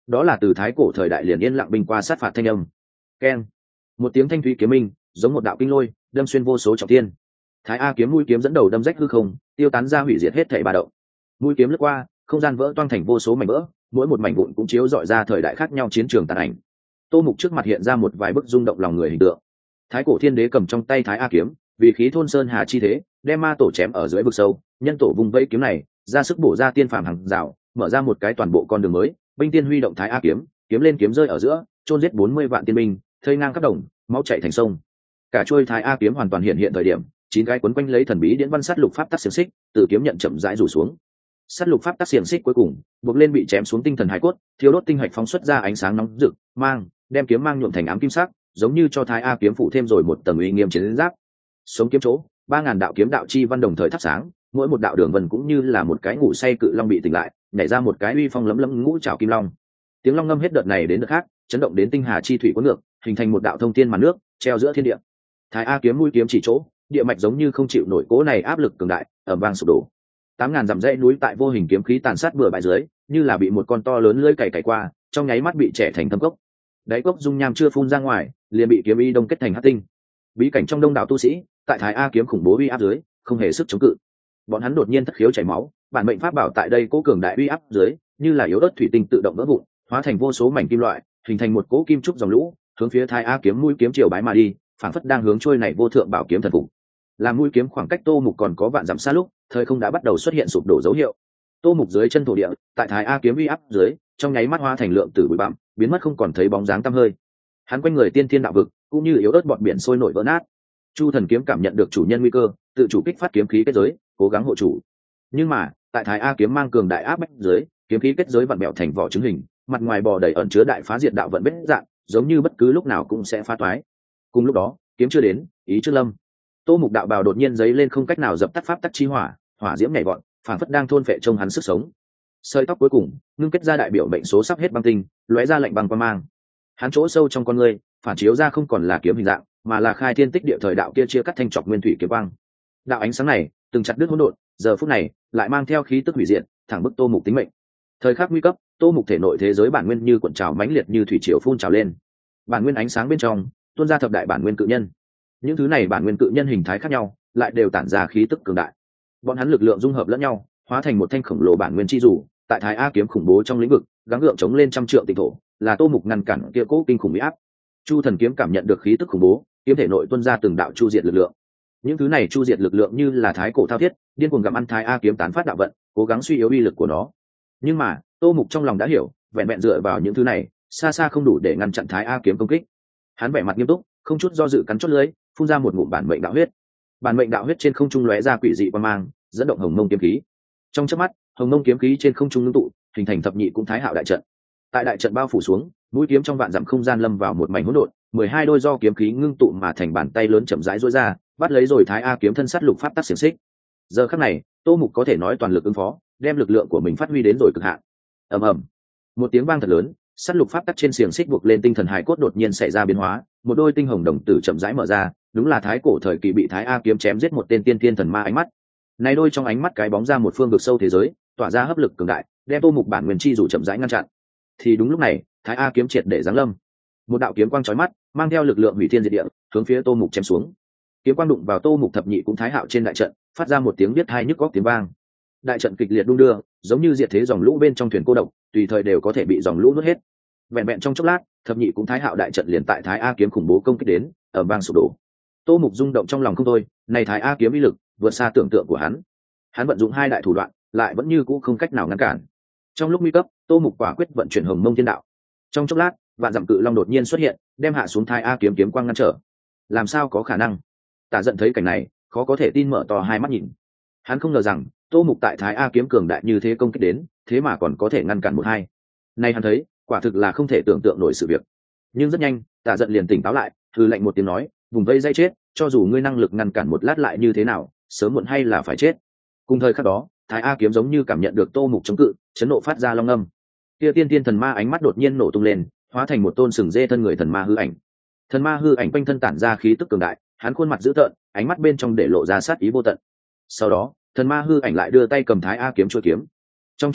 đó là từ thái cổ thời đại liền yên lặng binh qua sát phạt thanh âm. Keng, một tiếng thanh thúy kiếm minh giống một đạo kinh lôi đâm xuyên vô số trọng thiên. Thái A kiếm mũi kiếm dẫn đầu đâm rách hư không, tiêu tán ra hủy diệt hết thảy ba động. Mũi kiếm lướt qua, không gian vỡ toang thành vô số mảnh vỡ, mỗi một mảnh vụn cũng chiếu rọi ra thời đại khác nhau chiến trường tàn ảnh. Tô Mục trước mặt hiện ra một vài bức rung động lòng người hình tượng. Thái cổ thiên đế cầm trong tay Thái A kiếm, vì khí thôn sơn hà chi thế, đem ma tổ chém ở dưới vực sâu, nhân tổ vùng vẫy kiếm này, ra sức bổ ra tiên phàm hàng rào, mở ra một cái toàn bộ con đường mới. Binh tiên huy động Thái A kiếm, kiếm lên kiếm rơi ở giữa, chôn giết 40 vạn tiên binh, thây ngang khắp đồng, máu chảy thành sông. Cả chuôi Thái A kiếm hoàn toàn hiện thời điểm, 9 cái quấn quanh lấy thần bí điển văn sát lục pháp tắc xiềng xích, từ kiếm nhận chậm rãi rủ xuống. Sát lục pháp tắc xiềng xích cuối cùng buộc lên bị chém xuống tinh thần hải cốt, thiếu đốt tinh hạch phóng xuất ra ánh sáng nóng rực, đem kiếm mang nhuộm thành ám kim sắc, giống như cho Thái A kiếm phụ thêm rồi một tầng uy nghiêm chiến giáp. Sống kiếm chỗ, 3000 đạo kiếm đạo chi văn đồng thời thắp sáng, mỗi một đạo đường vân cũng như là một cái ngủ say cự long bị tỉnh lại, nhảy ra một cái uy phong lấm lấm ngũ trảo kim long. Tiếng long ngâm hết đợt này đến đợt khác, chấn động đến tinh hà chi thủy cuốn ngược, hình thành một đạo thông thiên màn nước, treo giữa thiên địa. Thái A kiếm mũi kiếm chỉ chỗ, địa mạch giống như không chịu nổi cố này áp lực cường đại, ầm vang sụp đổ. 8000 dặm dãy núi tại vô hình kiếm khí tàn sát bừa bãi dưới, như là bị một con to lớn lưỡi cày qua, trong nháy mắt bị trẻ thành thâm cốc. Đáy cốc dung nham chưa phun ra ngoài, liền bị kiếm y đông kết thành hắc tinh. Bí cảnh trong đông đảo tu sĩ, tại Thái A kiếm khủng bố uy áp dưới, không hề sức chống cự. Bọn hắn đột nhiên thất khiếu chảy máu, bản mệnh pháp bảo tại đây cố cường đại uy áp dưới, như là yếu ớt thủy tinh tự động vỡ vụn, hóa thành vô số mảnh kim loại, hình thành một cỗ kim trúc dòng lũ, hướng phía Thái A kiếm mũi kiếm triều bái mà đi, phảng phất đang hướng trôi này vô thượng bảo kiếm thần phục. Làm mũi kiếm khoảng cách Tô Mục còn có vạn dặm xa lúc, thời không đã bắt đầu xuất hiện sụp đổ dấu hiệu. Tô Mục dưới chân thổ địa, tại Thái A kiếm uy áp dưới, trong nháy mắt hóa thành lượng tử bụi bặm, biến mất không còn thấy bóng dáng tăm hơi. Hắn quanh người tiên thiên đạo vực, cũng như yếu ớt bọt biển sôi nổi vỡ nát. Chu Thần kiếm cảm nhận được chủ nhân nguy cơ, tự chủ kích phát kiếm khí kết giới, cố gắng hộ chủ. Nhưng mà, tại Thái A kiếm mang cường đại áp bách dưới, kiếm khí kết giới vặn bẹo thành vỏ trứng hình, mặt ngoài bò đầy ẩn chứa đại phá diệt đạo vận vết dạn, giống như bất cứ lúc nào cũng sẽ phá toái. Cùng lúc đó, kiếm chưa đến, ý chưa lâm. Tô Mục đạo bào đột nhiên giấy lên không cách nào dập tắt pháp tắc chi hỏa, hỏa diễm nhảy vọt, phảng phất đang thôn phệ trong hắn sức sống. Sợi tóc cuối cùng, ngưng kết ra đại biểu mệnh số sắp hết băng tinh, lóe ra lạnh băng quang mang. Hắn chỗ sâu trong con người, phản chiếu ra không còn là kiếm hình dạng, mà là khai thiên tích địa thời đạo kia chia cắt thanh trọc nguyên thủy kiếm quang. Đạo ánh sáng này, từng chặt đứt hỗn độn, giờ phút này, lại mang theo khí tức hủy diệt, thẳng bức Tô Mục tính mệnh. Thời khắc nguy cấp, Tô Mục thể nội thế giới bản nguyên như cuộn trào mãnh liệt như thủy triều phun trào lên. Bản nguyên ánh sáng bên trong, tuôn ra thập đại bản nguyên cự nhân. Những thứ này bản nguyên cự nhân hình thái khác nhau, lại đều tản ra khí tức cường đại. Bọn hắn lực lượng dung hợp lẫn nhau, hóa thành một thanh khổng lồ bản nguyên chi dù, tại Thái A kiếm khủng bố trong lĩnh vực, gắng gượng chống lên trăm trượng tịnh thổ, là Tô Mục ngăn cản kia cố kinh khủng uy áp. Chu Thần kiếm cảm nhận được khí tức khủng bố, kiếm thể nội tuôn ra từng đạo chu diệt lực lượng. Những thứ này chu diệt lực lượng như là thái cổ thao thiết, điên cuồng gặm ăn Thái A kiếm tán phát đạo vận, cố gắng suy yếu uy lực của nó. Nhưng mà, Tô Mục trong lòng đã hiểu, vẹn vẹn dựa vào những thứ này, xa xa không đủ để ngăn chặn Thái A kiếm công kích. Hắn vẻ mặt nghiêm túc, không chút do dự cắn chốt lưỡi, phun ra một ngụm bản mệnh đạo huyết. Bản mệnh đạo huyết trên không trung lóe ra quỷ dị quang mang, dẫn động hồng mông kiếm khí. Trong chớp mắt, hồng mông kiếm khí trên không trung ngưng tụ, hình thành thập nhị cũng thái hạo đại trận. Tại đại trận bao phủ xuống, mũi kiếm trong vạn dặm không gian lâm vào một mảnh hỗn độn, 12 đôi do kiếm khí ngưng tụ mà thành bàn tay lớn chậm rãi duỗi ra, bắt lấy rồi Thái A kiếm thân sát lục pháp tắc xiềng xích. Giờ khắc này, Tô Mục có thể nói toàn lực ứng phó, đem lực lượng của mình phát huy đến rồi cực hạn. Ầm ầm, một tiếng vang thật lớn, sát lục pháp tắc trên xiềng xích buộc lên tinh thần hải cốt đột nhiên xảy ra biến hóa, một đôi tinh hồng đồng tử chậm rãi mở ra, đúng là thái cổ thời kỳ bị Thái A kiếm chém giết một tên tiên thiên thần ma ánh mắt. Này đôi trong ánh mắt cái bóng ra một phương vực sâu thế giới, tỏa ra hấp lực cường đại, đem Tô Mục bản nguyên chi dù chậm rãi ngăn chặn. Thì đúng lúc này, Thái A kiếm triệt để giáng lâm. Một đạo kiếm quang chói mắt, mang theo lực lượng hủy thiên diệt địa, hướng phía Tô Mục chém xuống. Kiếm quang đụng vào Tô Mục thập nhị cũng thái hạo trên đại trận, phát ra một tiếng biết hai nhức góc tiếng vang. Đại trận kịch liệt đung đưa, giống như diệt thế dòng lũ bên trong thuyền cô độc, tùy thời đều có thể bị dòng lũ nuốt hết. Vẹn vẹn trong chốc lát, thập nhị cũng thái hạo đại trận liền tại Thái A kiếm khủng bố công kích đến, ở vang sụp đổ. Tô Mục rung động trong lòng không thôi, này Thái A kiếm uy lực vượt xa tưởng tượng của hắn. Hắn vận dụng hai đại thủ đoạn, lại vẫn như cũ không cách nào ngăn cản. Trong lúc nguy cấp, Tô Mục quả quyết vận chuyển hồng mông thiên đạo. Trong chốc lát, vạn dặm cự long đột nhiên xuất hiện, đem hạ xuống Thái A kiếm kiếm quang ngăn trở. Làm sao có khả năng? Tả Giận thấy cảnh này, khó có thể tin mở to hai mắt nhìn. Hắn không ngờ rằng Tô Mục tại Thái A kiếm cường đại như thế công kích đến, thế mà còn có thể ngăn cản một hai. Nay hắn thấy, quả thực là không thể tưởng tượng nổi sự việc. Nhưng rất nhanh, Tả Giận liền tỉnh táo lại, hừ lạnh một tiếng nói, vùng vây dây chết, cho dù ngươi năng lực ngăn cản một lát lại như thế nào, sớm muộn hay là phải chết. Cùng thời khắc đó, Thái A kiếm giống như cảm nhận được Tô Mục chống cự, chấn nộ phát ra long âm. Kia tiên tiên thần ma ánh mắt đột nhiên nổ tung lên, hóa thành một tôn sừng dê thân người thần ma hư ảnh. Thần ma hư ảnh quanh thân tản ra khí tức cường đại, hắn khuôn mặt dữ tợn, ánh mắt bên trong để lộ ra sát ý vô tận. Sau đó, thần ma hư ảnh lại đưa tay cầm Thái A kiếm chuôi kiếm. Trong chốc lát,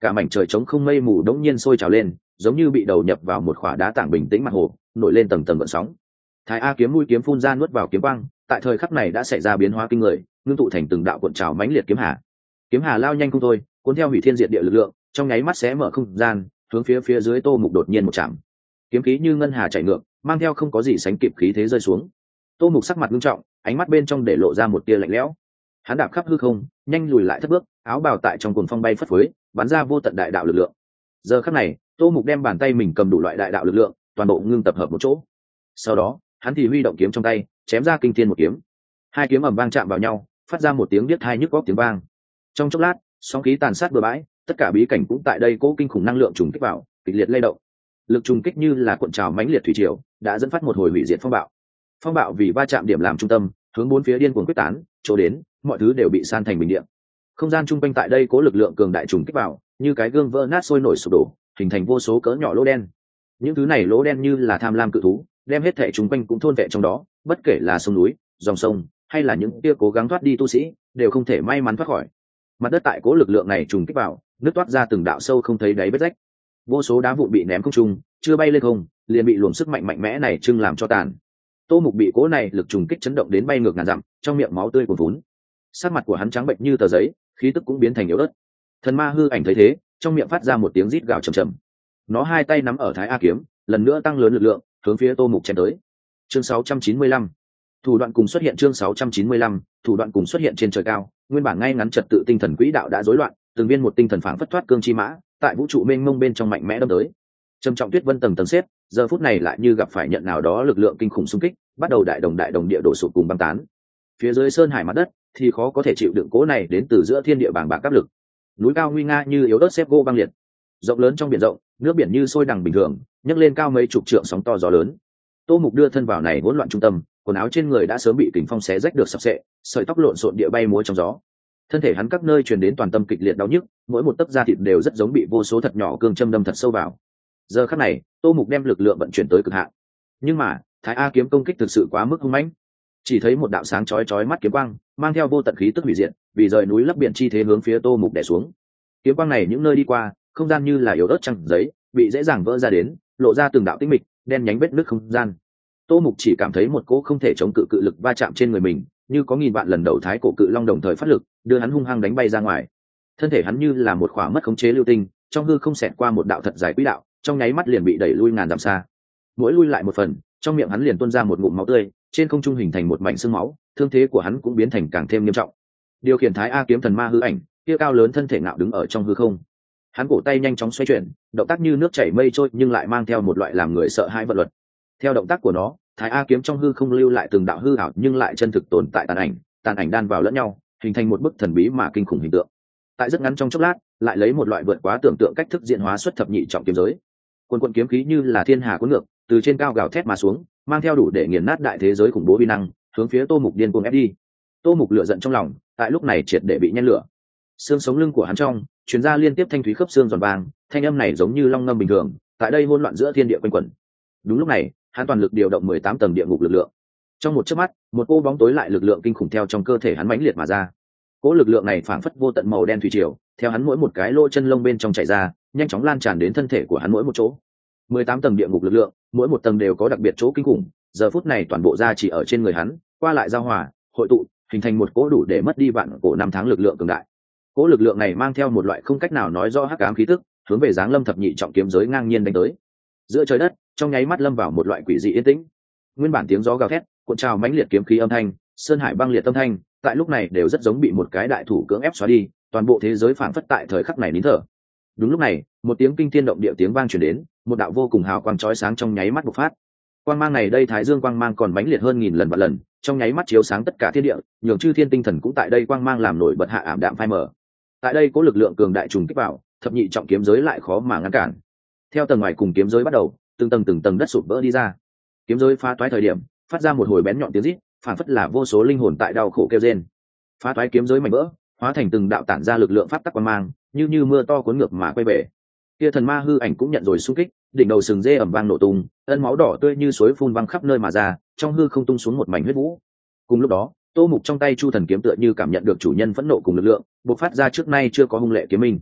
cả mảnh trời trống không mây mù đống nhiên sôi trào lên, giống như bị đầu nhập vào một khỏa đá tảng bình tĩnh mặt hồ, nổi lên tầng tầng gợn sóng. Thái A kiếm mũi kiếm phun ra nuốt vào kiếm quang, tại thời khắc này đã xảy ra biến hóa kinh người, ngưng tụ thành từng đạo cuộn trào mãnh liệt kiếm hà. Kiếm hà lao nhanh không thôi, cuốn theo hủy thiên diệt địa lực lượng, trong nháy mắt xé mở không gian, hướng phía dưới Tô Mục đột nhiên một chạm. Kiếm khí như ngân hà chảy ngược, mang theo không có gì sánh kịp khí thế rơi xuống. Tô Mục sắc mặt nghiêm trọng, ánh mắt bên trong để lộ ra một tia lạnh lẽo. Hắn đạp khắp hư không, nhanh lùi lại thất bước, áo bào tại trong cuồng phong bay phất phới, bắn ra vô tận đại đạo lực lượng. Giờ khắc này, Tô Mục đem bàn tay mình cầm đủ loại đại đạo lực lượng, toàn bộ ngưng tập hợp một chỗ. Sau đó, hắn thì huy động kiếm trong tay, chém ra kinh thiên một kiếm. Hai kiếm ầm vang chạm vào nhau, phát ra một tiếng điếc tai nhức óc tiếng vang. Trong chốc lát, sóng khí tàn sát bừa bãi, tất cả bí cảnh cũng tại đây cố kinh khủng năng lượng trùng kích vào, kịch liệt lay động. Lực trùng kích như là cuộn trào mãnh liệt thủy triều, đã dẫn phát một hồi hủy diệt phong bạo. Phong bạo vì va chạm điểm làm trung tâm, hướng bốn phía điên cuồng quyết tán, chỗ đến, mọi thứ đều bị san thành bình địa. Không gian trung quanh tại đây cố lực lượng cường đại trùng kích vào, như cái gương vỡ nát sôi nổi sụp đổ, hình thành vô số cỡ nhỏ lỗ đen. Những thứ này lỗ đen như là tham lam cự thú, đem hết thảy trung quanh cũng thôn vệ trong đó, bất kể là sông núi, dòng sông, hay là những kia cố gắng thoát đi tu sĩ, đều không thể may mắn thoát khỏi. Mặt đất tại cố lực lượng này trùng kích vào, nứt toát ra từng đạo sâu không thấy đáy vết rách. Vô số đá vụn bị ném không trung, chưa bay lên không, liền bị luồng sức mạnh mạnh mẽ này trưng làm cho tàn. Tô Mục bị cố này lực trùng kích chấn động đến bay ngược ngàn dặm, trong miệng máu tươi cuồn vún. Sắc mặt của hắn trắng bệnh như tờ giấy, khí tức cũng biến thành yếu ớt. Thần ma hư ảnh thấy thế, trong miệng phát ra một tiếng rít gào trầm trầm. Nó hai tay nắm ở Thái A kiếm, lần nữa tăng lớn lực lượng, hướng phía Tô Mục chém tới. Chương 695. Thủ đoạn cùng xuất hiện chương 695, thủ đoạn cùng xuất hiện trên trời cao, nguyên bản ngay ngắn trật tự tinh thần quỹ đạo đã rối loạn, từng viên một tinh thần phảng phất thoát cương chi mã, tại vũ trụ mênh mông bên trong mạnh mẽ đâm tới. Trầm trọng tuyết vân tầng tầng xếp, giờ phút này lại như gặp phải nhận nào đó lực lượng kinh khủng xung kích, bắt đầu đại đồng địa đổ sụp cùng băng tán. Phía dưới sơn hải mặt đất thì khó có thể chịu đựng cố này đến từ giữa thiên địa bàng bạc áp lực. Núi cao nguy nga như yếu ớt xếp gỗ băng liệt, rộng lớn trong biển rộng, nước biển như sôi đằng bình thường, nhấc lên cao mấy chục trượng sóng to gió lớn. Tô Mục đưa thân vào này hỗn loạn trung tâm, quần áo trên người đã sớm bị kình phong xé rách được sập sệ, sợi tóc lộn xộn địa bay múa trong gió. Thân thể hắn các nơi truyền đến toàn tâm kịch liệt đau nhức, mỗi một tấc da thịt đều rất giống bị vô số thật nhỏ cương châm đâm thật sâu vào. Giờ khắc này, Tô Mục đem lực lượng vận chuyển tới cực hạn. Nhưng mà, Thái A kiếm công kích thực sự quá mức hung mãnh. Chỉ thấy một đạo sáng chói mắt kiếm quang, mang theo vô tận khí tức hủy diệt, vì rời núi lấp biển chi thế hướng phía Tô Mục đè xuống. Kiếm quang này những nơi đi qua, không gian như là yếu ớt trăng giấy, bị dễ dàng vỡ ra đến, lộ ra từng đạo tĩnh mịch, đen nhánh vết nứt không gian. Tô Mục chỉ cảm thấy một cỗ không thể chống cự cự lực va chạm trên người mình, như có nghìn vạn lần đầu thái cổ cự long đồng thời phát lực, đưa hắn hung hăng đánh bay ra ngoài. Thân thể hắn như là một khỏa mất khống chế lưu tinh, trong hư không xẹt qua một đạo thật dài quỹ đạo, trong nháy mắt liền bị đẩy lui ngàn dặm xa. Mỗi lui lại một phần, trong miệng hắn liền tuôn ra một ngụm máu tươi, trên không trung hình thành một mảnh xương máu, thương thế của hắn cũng biến thành càng thêm nghiêm trọng. Điều khiển Thái A kiếm thần ma hư ảnh, kia cao lớn thân thể ngạo đứng ở trong hư không. Hắn cổ tay nhanh chóng xoay chuyển, động tác như nước chảy mây trôi nhưng lại mang theo một loại làm người sợ hãi vận luật. Theo động tác của nó, Thái A kiếm trong hư không lưu lại từng đạo hư ảo nhưng lại chân thực tồn tại tàn ảnh đan vào lẫn nhau, hình thành một bức thần bí mà kinh khủng hình tượng. Tại rất ngắn trong chốc lát, lại lấy một loại vượt quá tưởng tượng cách thức diễn hóa xuất thập nhị trọng kiếm giới. Quân kiếm khí như là thiên hà cuốn ngược, từ trên cao gào thét mà xuống, mang theo đủ để nghiền nát đại thế giới khủng bố uy năng, hướng phía Tô Mục điên cuồng ép đi. Tô Mục lửa giận trong lòng, tại lúc này triệt để bị nhen lửa. Xương sống lưng của hắn trong truyền ra liên tiếp thanh thúy khớp xương giòn vàng, thanh âm này giống như long ngâm bình thường, tại đây hỗn loạn giữa thiên địa quanh quẩn. Đúng lúc này, hắn toàn lực điều động 18 tầng địa ngục lực lượng. Trong một chớp mắt, một cô bóng tối lại lực lượng kinh khủng theo trong cơ thể hắn mãnh liệt mà ra. Cỗ lực lượng này phảng phất vô tận màu đen thủy triều, theo hắn mỗi một cái lỗ chân lông bên trong chảy ra, nhanh chóng lan tràn đến thân thể của hắn mỗi một chỗ. 18 tầng địa ngục lực lượng, mỗi một tầng đều có đặc biệt chỗ kinh khủng, giờ phút này toàn bộ ra chỉ ở trên người hắn, qua lại giao hòa, hội tụ, hình thành một cỗ đủ để mất đi vạn cổ năm tháng lực lượng cường đại. Cỗ lực lượng này mang theo một loại không cách nào nói rõ hắc ám khí tức, hướng về giáng lâm thập nhị trọng kiếm giới ngang nhiên đánh tới. Giữa trời đất, trong nháy mắt lâm vào một loại quỷ dị yên tĩnh. Nguyên bản tiếng gió gào thét, cuộn trào mãnh liệt kiếm khí âm thanh, sơn hải băng liệt âm thanh, tại lúc này đều rất giống bị một cái đại thủ cưỡng ép xóa đi, toàn bộ thế giới phảng phất tại thời khắc này nín thở. Đúng lúc này, một tiếng kinh thiên động địa tiếng vang truyền đến, một đạo vô cùng hào quang chói sáng trong nháy mắt bộc phát. Quang mang này đây thái dương quang mang còn mãnh liệt hơn nghìn lần vạn lần, trong nháy mắt chiếu sáng tất cả thiên địa, nhường chư thiên tinh thần cũng tại đây quang mang làm nổi bật hạ ảm đạm phai mờ. Tại đây có lực lượng cường đại trùng kích vào, thập nhị trọng kiếm giới lại khó mà ngăn cản. Theo tầng ngoài cùng kiếm giới bắt đầu, từng tầng đất sụp vỡ đi ra. Kiếm giới phá toái thời điểm, phát ra một hồi bén nhọn tiếng rít, phản phất là vô số linh hồn tại đau khổ kêu rên. Phá toái kiếm giới mảnh vỡ, hóa thành từng đạo tản ra lực lượng pháp tắc quang mang, như mưa to cuốn ngược mà quay về. Kia thần ma hư ảnh cũng nhận rồi xung kích, đỉnh đầu sừng dê ầm vang nổ tung, ân máu đỏ tươi như suối phun văng khắp nơi mà ra, trong hư không tung xuống một mảnh huyết vũ. Cùng lúc đó, Tô Mục trong tay Chu Thần kiếm tựa như cảm nhận được chủ nhân phẫn nộ cùng lực lượng, bộc phát ra trước nay chưa có hung lệ kiếm minh.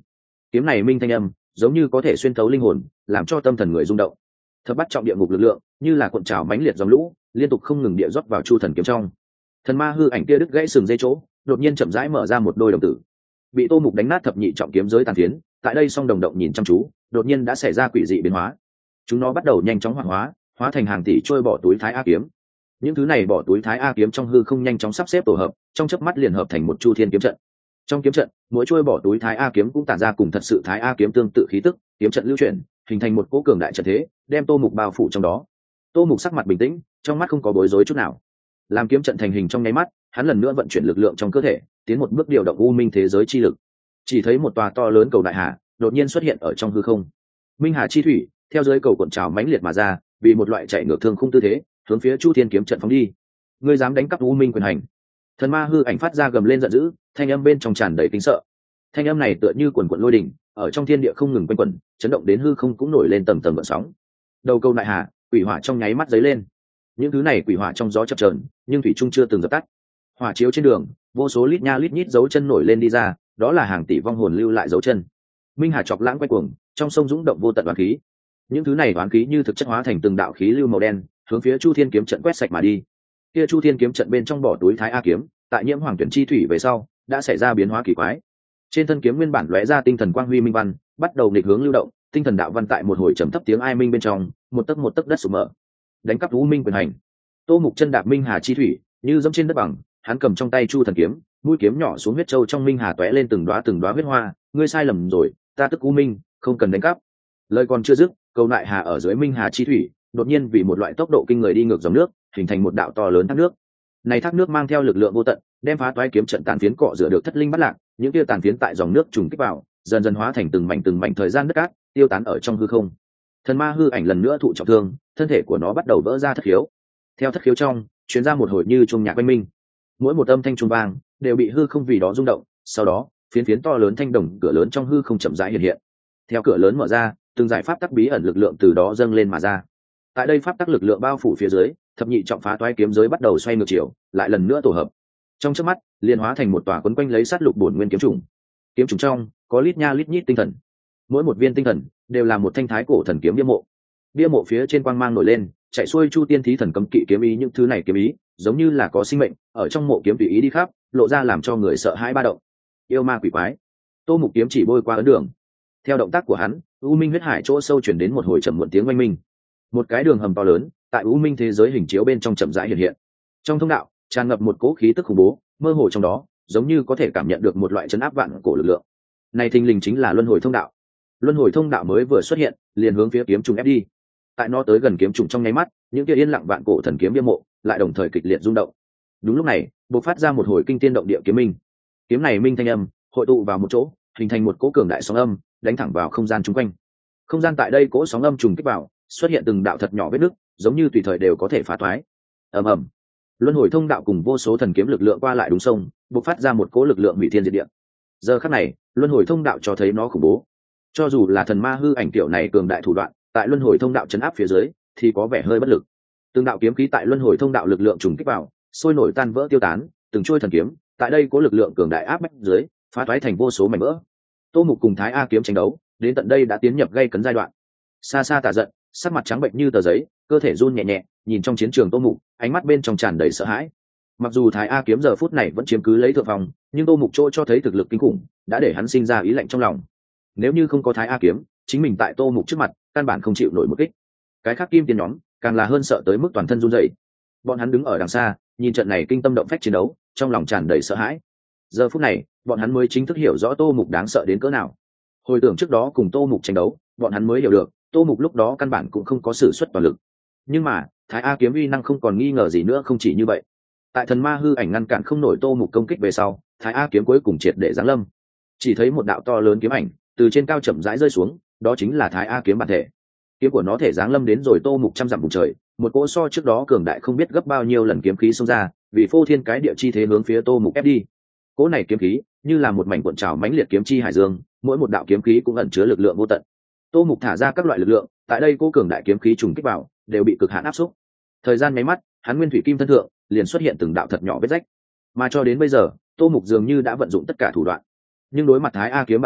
kiếm này minh thanh âm giống như có thể xuyên thấu linh hồn, làm cho tâm thần người rung động. Thập bắt trọng địa ngục lực lượng như là cuộn trào mãnh liệt dòng lũ, liên tục không ngừng địa rót vào chu thần kiếm trong. Thần ma hư ảnh kia đứt gãy sừng dây chỗ, đột nhiên chậm rãi mở ra một đôi đồng tử. Bị Tô Mục đánh nát thập nhị trọng kiếm giới tàn phiến, tại đây song đồng động nhìn chăm chú, đột nhiên đã xảy ra quỷ dị biến hóa. Chúng nó bắt đầu nhanh chóng hoạt hóa thành hàng tỷ trôi bỏ túi thái a kiếm. Những thứ này bỏ túi thái a kiếm trong hư không nhanh chóng sắp xếp tổ hợp, trong chớp mắt liền hợp thành một chu thiên kiếm trận. Trong kiếm trận, mỗi trôi bỏ túi thái a kiếm cũng tản ra cùng thật sự thái a kiếm tương tự khí tức, kiếm trận lưu chuyển, hình thành một cỗ cường đại trận thế, đem Tô Mục bao phủ trong đó. Tô Mục sắc mặt bình tĩnh, trong mắt không có bối rối chút nào. Làm kiếm trận thành hình trong nháy mắt, hắn lần nữa vận chuyển lực lượng trong cơ thể, tiến một bước điều động u minh thế giới chi lực. Chỉ thấy một tòa to lớn cầu đại hà đột nhiên xuất hiện ở trong hư không. Minh hà chi thủy theo dưới cầu cuộn trào mãnh liệt mà ra, vì một loại chạy ngược thương khung tư thế, hướng phía Chu Thiên kiếm trận phóng đi. Ngươi dám đánh cắp u minh quyền hành? Thần ma hư ảnh phát ra gầm lên giận dữ, thanh âm bên trong tràn đầy kinh sợ. Thanh âm này tựa như quần quần lôi đỉnh, ở trong thiên địa không ngừng quanh quẩn, chấn động đến hư không cũng nổi lên tầng tầng gợn sóng. Đầu cầu đại hà, quỷ hỏa trong nháy mắt dấy lên. Những thứ này quỷ hỏa trong gió chập chờn, nhưng thủy trung chưa từng dập tắt. Hỏa chiếu trên đường, vô số lít nha lít nhít dấu chân nổi lên đi ra, đó là hàng tỷ vong hồn lưu lại dấu chân. Minh hà chọc lãng quay cuồng, trong sông dũng động vô tận oán khí. Những thứ này oán khí như thực chất hóa thành từng đạo khí lưu màu đen, hướng phía Chu Thiên kiếm trận quét sạch mà đi. Kia Chu Thiên kiếm trận bên trong bỏ túi thái a kiếm, tại nhiễm hoàng tuyển chi thủy về sau, đã xảy ra biến hóa kỳ quái. Trên thân kiếm nguyên bản lóe ra tinh thần quang huy minh văn, bắt đầu nghịch hướng lưu động, tinh thần đạo văn tại một hồi trầm thấp tiếng ai minh bên trong, một tấc đất sụp mở. Đánh cắp u minh quyền hành. Tô Mục chân đạp minh hà chi thủy, như dẫm trên đất bằng, hắn cầm trong tay chu thần kiếm, mũi kiếm nhỏ xuống huyết châu trong minh hà tóe lên từng đóa huyết hoa. Ngươi sai lầm rồi, ta tức u minh, không cần đánh cắp. Lời còn chưa dứt, cầu nại hà ở dưới minh hà chi thủy, đột nhiên vì một loại tốc độ kinh người đi ngược dòng nước, hình thành một đạo to lớn thác nước. Này thác nước mang theo lực lượng vô tận, đem phá toái kiếm trận tàn phiến cọ rửa được thất linh bắt lạc, những kia tàn phiến tại dòng nước trùng kích vào, dần dần hóa thành từng mảnh thời gian đất cát, tiêu tán ở trong hư không. Thần ma hư ảnh lần nữa thụ trọng thương, thân thể của nó bắt đầu vỡ ra thất khiếu. Theo thất khiếu trong, truyền ra một hồi như chuông nhạc oanh minh. Mỗi một âm thanh trung vang đều bị hư không vì đó rung động, sau đó, phiến to lớn thanh đồng cửa lớn trong hư không chậm rãi hiện hiện. Theo cửa lớn mở ra, từng giải pháp tắc bí ẩn lực lượng từ đó dâng lên mà ra. Tại đây pháp tắc lực lượng bao phủ phía dưới, thập nhị trọng phá toái kiếm giới bắt đầu xoay ngược chiều, lại lần nữa tổ hợp. Trong chớp mắt, liền hóa thành một tòa quấn quanh lấy sát lục bổn nguyên kiếm trùng. Kiếm trùng trong có lít nha lít nhít tinh thần, mỗi một viên tinh thần đều là một thanh thái cổ thần kiếm bia mộ. Bia mộ phía trên quang mang nổi lên, chạy xuôi chu tiên thí thần cấm kỵ kiếm ý, những thứ này kiếm ý giống như là có sinh mệnh, ở trong mộ kiếm tùy ý đi khắp, lộ ra làm cho người sợ hãi ba động. Yêu ma quỷ quái. Tô Mục kiếm chỉ bôi qua ấn đường. Theo động tác của hắn, u minh huyết hải chỗ sâu chuyển đến một hồi trầm muộn tiếng oanh minh. Một cái đường hầm to lớn tại u minh thế giới hình chiếu bên trong chậm rãi hiện hiện. Trong thông đạo tràn ngập một cỗ khí tức khủng bố, mơ hồ trong đó giống như có thể cảm nhận được một loại chấn áp vạn cổ lực lượng. Này thình lình chính là luân hồi thông đạo. Luân hồi thông đạo mới vừa xuất hiện, liền hướng phía kiếm trùng ép đi. Tại nó tới gần kiếm trùng trong nháy mắt, những kia yên lặng vạn cổ thần kiếm bia mộ lại đồng thời kịch liệt rung động. Đúng lúc này, bộc phát ra một hồi kinh thiên động địa kiếm minh. Kiếm này minh thanh âm hội tụ vào một chỗ, hình thành một cỗ cường đại sóng âm, đánh thẳng vào không gian chung quanh. Không gian tại đây cỗ sóng âm trùng kích vào, xuất hiện từng đạo thật nhỏ vết nứt, giống như tùy thời đều có thể phá toái. Ầm ầm. Luân hồi thông đạo cùng vô số thần kiếm lực lượng qua lại đúng sông, bộc phát ra một cỗ lực lượng hủy thiên diệt địa. Giờ khắc này, luân hồi thông đạo cho thấy nó khủng bố. Cho dù là thần ma hư ảnh tiểu này cường đại thủ đoạn, tại luân hồi thông đạo chấn áp phía dưới, thì có vẻ hơi bất lực. Từng đạo kiếm khí tại luân hồi thông đạo lực lượng trùng kích vào, sôi nổi tan vỡ tiêu tán, từng trôi thần kiếm, tại đây có lực lượng cường đại áp bách dưới, phá toái thành vô số mảnh vỡ. Tô Mục cùng Thái A kiếm tranh đấu, đến tận đây đã tiến nhập gây cấn giai đoạn. Xa xa Tả Giận, sắc mặt trắng bệnh như tờ giấy, cơ thể run nhẹ nhẹ, nhìn trong chiến trường Tô Mục, ánh mắt bên trong tràn đầy sợ hãi. Mặc dù Thái A kiếm giờ phút này vẫn chiếm cứ lấy thượng phòng, nhưng Tô Mục chỗ cho thấy thực lực kinh khủng, đã để hắn sinh ra ý lạnh trong lòng. Nếu như không có Thái A kiếm, chính mình tại Tô Mục trước mặt, căn bản không chịu nổi một kích. Cái khác kim tiền nhóm, càng là hơn sợ tới mức toàn thân run rẩy. Bọn hắn đứng ở đằng xa, nhìn trận này kinh tâm động phách chiến đấu, trong lòng tràn đầy sợ hãi. Giờ phút này, bọn hắn mới chính thức hiểu rõ Tô Mục đáng sợ đến cỡ nào. Hồi tưởng trước đó cùng Tô Mục tranh đấu, bọn hắn mới hiểu được, Tô Mục lúc đó căn bản cũng không có sử xuất toàn lực. Nhưng mà, Thái A kiếm uy năng không còn nghi ngờ gì nữa, không chỉ như vậy. Tại thần ma hư ảnh ngăn cản không nổi Tô Mục công kích về sau, Thái A kiếm cuối cùng triệt để giáng lâm. Chỉ thấy một đạo to lớn kiếm ảnh từ trên cao chậm rãi rơi xuống, đó chính là Thái A kiếm bản thể. Kiếm của nó thể giáng lâm đến rồi Tô Mục trăm dặm vùng trời, một cỗ so trước đó cường đại không biết gấp bao nhiêu lần kiếm khí xông ra, vì phô thiên cái địa chi thế hướng phía Tô Mục ép đi. Cỗ này kiếm khí như là một mảnh cuộn trào mãnh liệt kiếm chi hải dương, mỗi một đạo kiếm khí cũng ẩn chứa lực lượng vô tận. Tô Mục thả ra các loại lực lượng, tại đây cỗ cường đại kiếm khí trùng kích vào, đều bị cực hạn áp xúc. Thời gian nháy mắt, hắn nguyên thủy kim thân thượng liền xuất hiện từng đạo thật nhỏ vết rách. Mà cho đến bây giờ, Tô Mục dường như đã vận dụng tất cả thủ đoạn, nhưng đối mặt Thái A kiếm bản thể,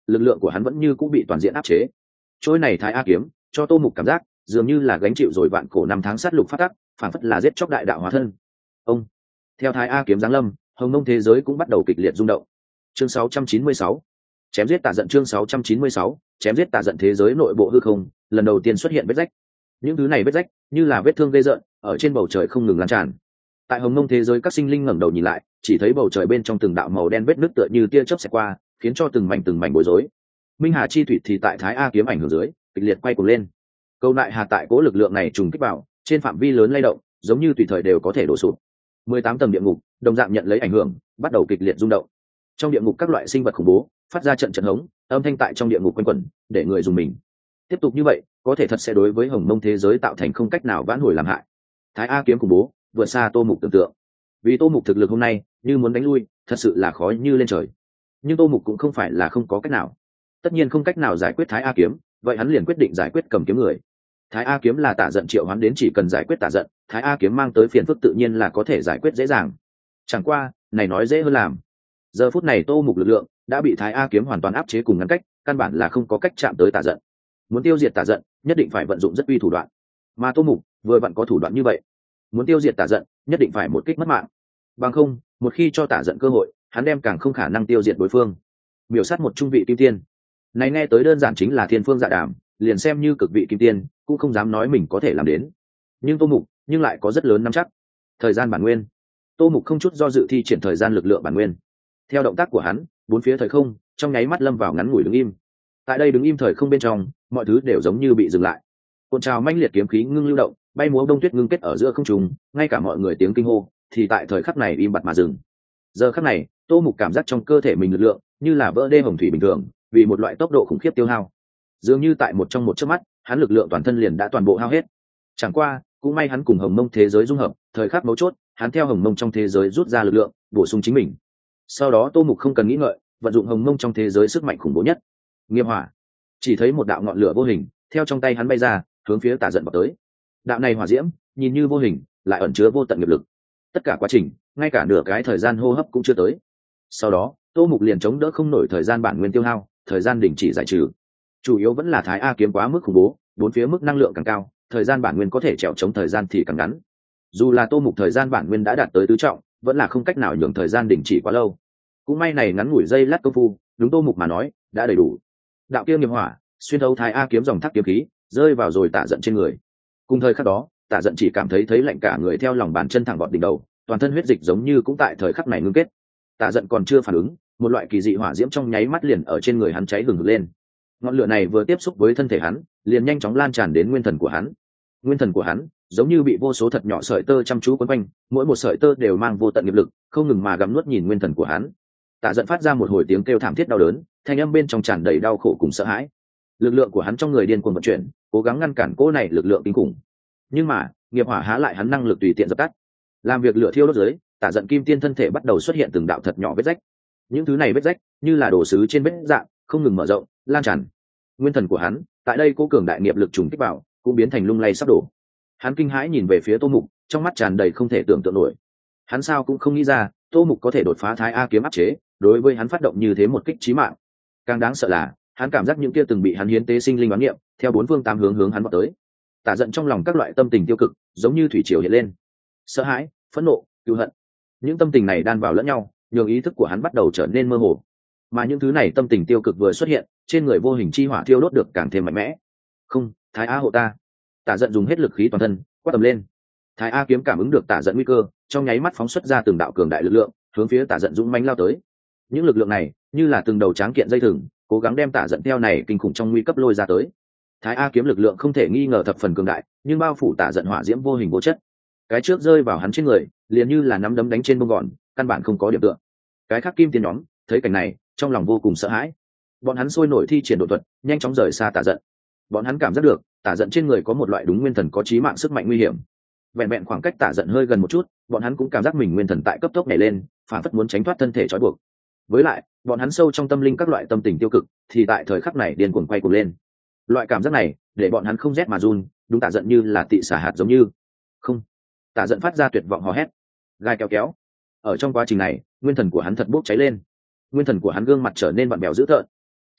lực lượng của hắn vẫn như cũng bị toàn diện áp chế. Trôi này Thái A kiếm cho Tô Mục cảm giác dường như là gánh chịu rồi vạn cổ năm tháng sát lục phát tắc, phản phất là giết chóc đại đạo hóa thân. Ông theo Thái A kiếm giáng lâm, hồng mông thế giới cũng bắt đầu kịch liệt rung động. Chương 696, chém giết Tả Giận. Chương 696, chém giết Tả Giận. Thế giới nội bộ hư không lần đầu tiên xuất hiện vết rách. Những thứ này vết rách như là vết thương ghê rợn ở trên bầu trời không ngừng lan tràn. Tại hồng mông thế giới, các sinh linh ngẩng đầu nhìn lại, chỉ thấy bầu trời bên trong từng đạo màu đen vết nứt tựa như tia chớp xẹt qua, khiến cho từng mảnh bối rối. Minh Hà chi thủy thì tại Thái A kiếm ảnh hưởng dưới kịch liệt quay cuồng lên. Câu lại hà tại cố lực lượng này trùng kích vào, trên phạm vi lớn lay động, giống như tùy thời đều có thể đổ sụp. 18 tầng địa ngục đồng dạng nhận lấy ảnh hưởng, bắt đầu kịch liệt rung động. Trong địa ngục các loại sinh vật khủng bố phát ra trận hống, âm thanh tại trong địa ngục quanh quẩn, để người dùng mình. Tiếp tục như vậy, có thể thật sẽ đối với hồng mông thế giới tạo thành không cách nào vãn hồi làm hại. Thái A kiếm khủng bố vượt xa Tô Mục tưởng tượng. Vì Tô Mục thực lực hôm nay như muốn đánh lui, thật sự là khó như lên trời. Nhưng Tô Mục cũng không phải là không có cách nào. Tất nhiên không cách nào giải quyết Thái A kiếm, vậy hắn liền quyết định giải quyết cầm kiếm người. Thái A kiếm là Tả Giận triệu hoán đến, chỉ cần giải quyết Tả Giận, Thái A kiếm mang tới phiền phức tự nhiên là có thể giải quyết dễ dàng. Chẳng qua, này nói dễ hơn làm. Giờ phút này Tô Mục lực lượng đã bị Thái A kiếm hoàn toàn áp chế cùng ngăn cách, căn bản là không có cách chạm tới Tả Giận. Muốn tiêu diệt Tả Giận, nhất định phải vận dụng rất uy thủ đoạn. Mà Tô Mục vừa vặn có thủ đoạn như vậy. Muốn tiêu diệt Tả Giận, nhất định phải một kích mất mạng. Bằng không, một khi cho Tả Giận cơ hội, hắn đem càng không khả năng tiêu diệt đối phương. Miểu sát một trung vị kim tiên. Này nghe tới đơn giản chính là thiên phương dạ đàm, liền xem như cực vị kim tiên cũng không dám nói mình có thể làm đến. Nhưng Tô Mục nhưng lại có rất lớn nắm chắc. Thời gian bản nguyên. Tô Mục không chút do dự thi triển thời gian lực lượng bản nguyên. Theo động tác của hắn, bốn phía thời không trong nháy mắt lâm vào ngắn ngủi đứng im. Tại đây đứng im thời không bên trong, mọi thứ đều giống như bị dừng lại. Cuộn trào mãnh liệt kiếm khí ngưng lưu động, bay múa đông tuyết ngưng kết ở giữa không trung, ngay cả mọi người tiếng kinh hô thì tại thời khắc này im bặt mà dừng. Giờ khắc này, Tô Mục cảm giác trong cơ thể mình lực lượng như là vỡ đê hồng thủy bình thường, vì một loại tốc độ khủng khiếp tiêu hao. Dường như tại một chớp mắt, hắn lực lượng toàn thân liền đã toàn bộ hao hết. Chẳng qua, cũng may hắn cùng hồng mông thế giới dung hợp, thời khắc mấu chốt, hắn theo hồng mông trong thế giới rút ra lực lượng, bổ sung chính mình. Sau đó Tô Mục không cần nghĩ ngợi, vận dụng hồng mông trong thế giới sức mạnh khủng bố nhất, nghiệp hỏa. Chỉ thấy một đạo ngọn lửa vô hình theo trong tay hắn bay ra, hướng phía Tả Giận vào tới. Đạo này hỏa diễm nhìn như vô hình, lại ẩn chứa vô tận nghiệp lực. Tất cả quá trình, ngay cả nửa cái thời gian hô hấp cũng chưa tới. Sau đó, Tô Mục liền chống đỡ không nổi thời gian bản nguyên tiêu hao, thời gian đình chỉ giải trừ. Chủ yếu vẫn là Thái A kiếm quá mức khủng bố, bốn phía mức năng lượng càng cao, thời gian bản nguyên có thể trèo chống thời gian thì càng ngắn. Dù là Tô Mục thời gian bản nguyên đã đạt tới tứ trọng, vẫn là không cách nào nhường thời gian đình chỉ quá lâu. Cũng may này ngắn ngủi giây lát công phu, đúng Tô Mục mà nói, đã đầy đủ. Đạo kia nghiệp hỏa xuyên thấu Thái A kiếm dòng thác kiếm khí, rơi vào rồi Tả Giận trên người. Cùng thời khắc đó, Tả Giận chỉ cảm thấy lạnh cả người, theo lòng bàn chân thẳng vọt đỉnh đầu, toàn thân huyết dịch giống như cũng tại thời khắc này ngưng kết. Tả Giận còn chưa phản ứng, một loại kỳ dị hỏa diễm trong nháy mắt liền ở trên người hắn cháy hừng hực lên. Ngọn lửa này vừa tiếp xúc với thân thể hắn, liền nhanh chóng lan tràn đến nguyên thần của hắn. Nguyên thần của hắn giống như bị vô số thật nhỏ sợi tơ chăm chú quấn quanh, mỗi một sợi tơ đều mang vô tận nghiệp lực, không ngừng mà gặm nuốt nhìn nguyên thần của hắn. Tả Giận phát ra một hồi tiếng kêu thảm thiết đau đớn, thanh âm bên trong tràn đầy đau khổ cùng sợ hãi. Lực lượng của hắn trong người điên cuồng vận chuyển, cố gắng ngăn cản cỗ này lực lượng kinh khủng. Nhưng mà, nghiệp hỏa há lại hắn năng lực tùy tiện dập tắt. Làm việc lửa thiêu đốt dưới, Tả Giận kim tiên thân thể bắt đầu xuất hiện từng đạo thật nhỏ vết rách. Những thứ này vết rách như là đồ sứ trên vết dạng, không ngừng mở rộng, lan tràn. Nguyên thần của hắn tại đây cố cường đại nghiệp lực trùng kích vào, cũng biến thành lung lay sắp đổ. Hắn kinh hãi nhìn về phía Tô Mục, trong mắt tràn đầy không thể tưởng tượng nổi. Hắn sao cũng không nghĩ ra, Tô Mục có thể đột phá Thái A kiếm áp chế, đối với hắn phát động như thế một kích chí mạng. Càng đáng sợ là, hắn cảm giác những kia từng bị hắn hiến tế sinh linh đoán niệm, theo bốn phương tám hướng hắn vọt tới. Tả Giận trong lòng các loại tâm tình tiêu cực, giống như thủy triều hiện lên. Sợ hãi, phẫn nộ, cừu hận. Những tâm tình này đan vào lẫn nhau, nhường ý thức của hắn bắt đầu trở nên mơ hồ. Mà những thứ này tâm tình tiêu cực vừa xuất hiện, trên người vô hình chi hỏa thiêu đốt được càng thêm mạnh mẽ. Không, Thái A hộ ta! Tả Giận dùng hết lực khí toàn thân, quát tầm lên. Thái A kiếm cảm ứng được Tả Giận nguy cơ, trong nháy mắt phóng xuất ra từng đạo cường đại lực lượng, hướng phía Tả Giận dũng mãnh lao tới. Những lực lượng này như là từng đầu tráng kiện dây thừng, cố gắng đem Tả Giận theo này kinh khủng trong nguy cấp lôi ra tới. Thái A kiếm lực lượng không thể nghi ngờ thập phần cường đại, nhưng bao phủ Tả Giận hỏa diễm vô hình vô chất. Cái trước rơi vào hắn trên người, liền như là nắm đấm đánh trên bông gòn, căn bản không có điểm tựa. Cái khác kim tiên nhóm thấy cảnh này, trong lòng vô cùng sợ hãi. Bọn hắn sôi nổi thi triển độ thuật, nhanh chóng rời xa Tả Giận. Bọn hắn cảm giác được, Tả Giận trên người có một loại đúng nguyên thần có chí mạng sức mạnh nguy hiểm. Vẹn vẹn khoảng cách Tả Giận hơi gần một chút, bọn hắn cũng cảm giác mình nguyên thần tại cấp tốc nhảy lên, phản phất muốn tránh thoát thân thể trói buộc. Với lại, bọn hắn sâu trong tâm linh các loại tâm tình tiêu cực, thì tại thời khắc này điên cuồng quay cuồng lên. Loại cảm giác này, để bọn hắn không rét mà run, đúng Tả Giận như là tị xả hạt giống như. Không. Tả Giận phát ra tuyệt vọng hò hét. Gai kéo kéo. Ở trong quá trình này, nguyên thần của hắn thật bốc cháy lên. Nguyên thần của hắn gương mặt trở nên vặn vẹo dữ tợn.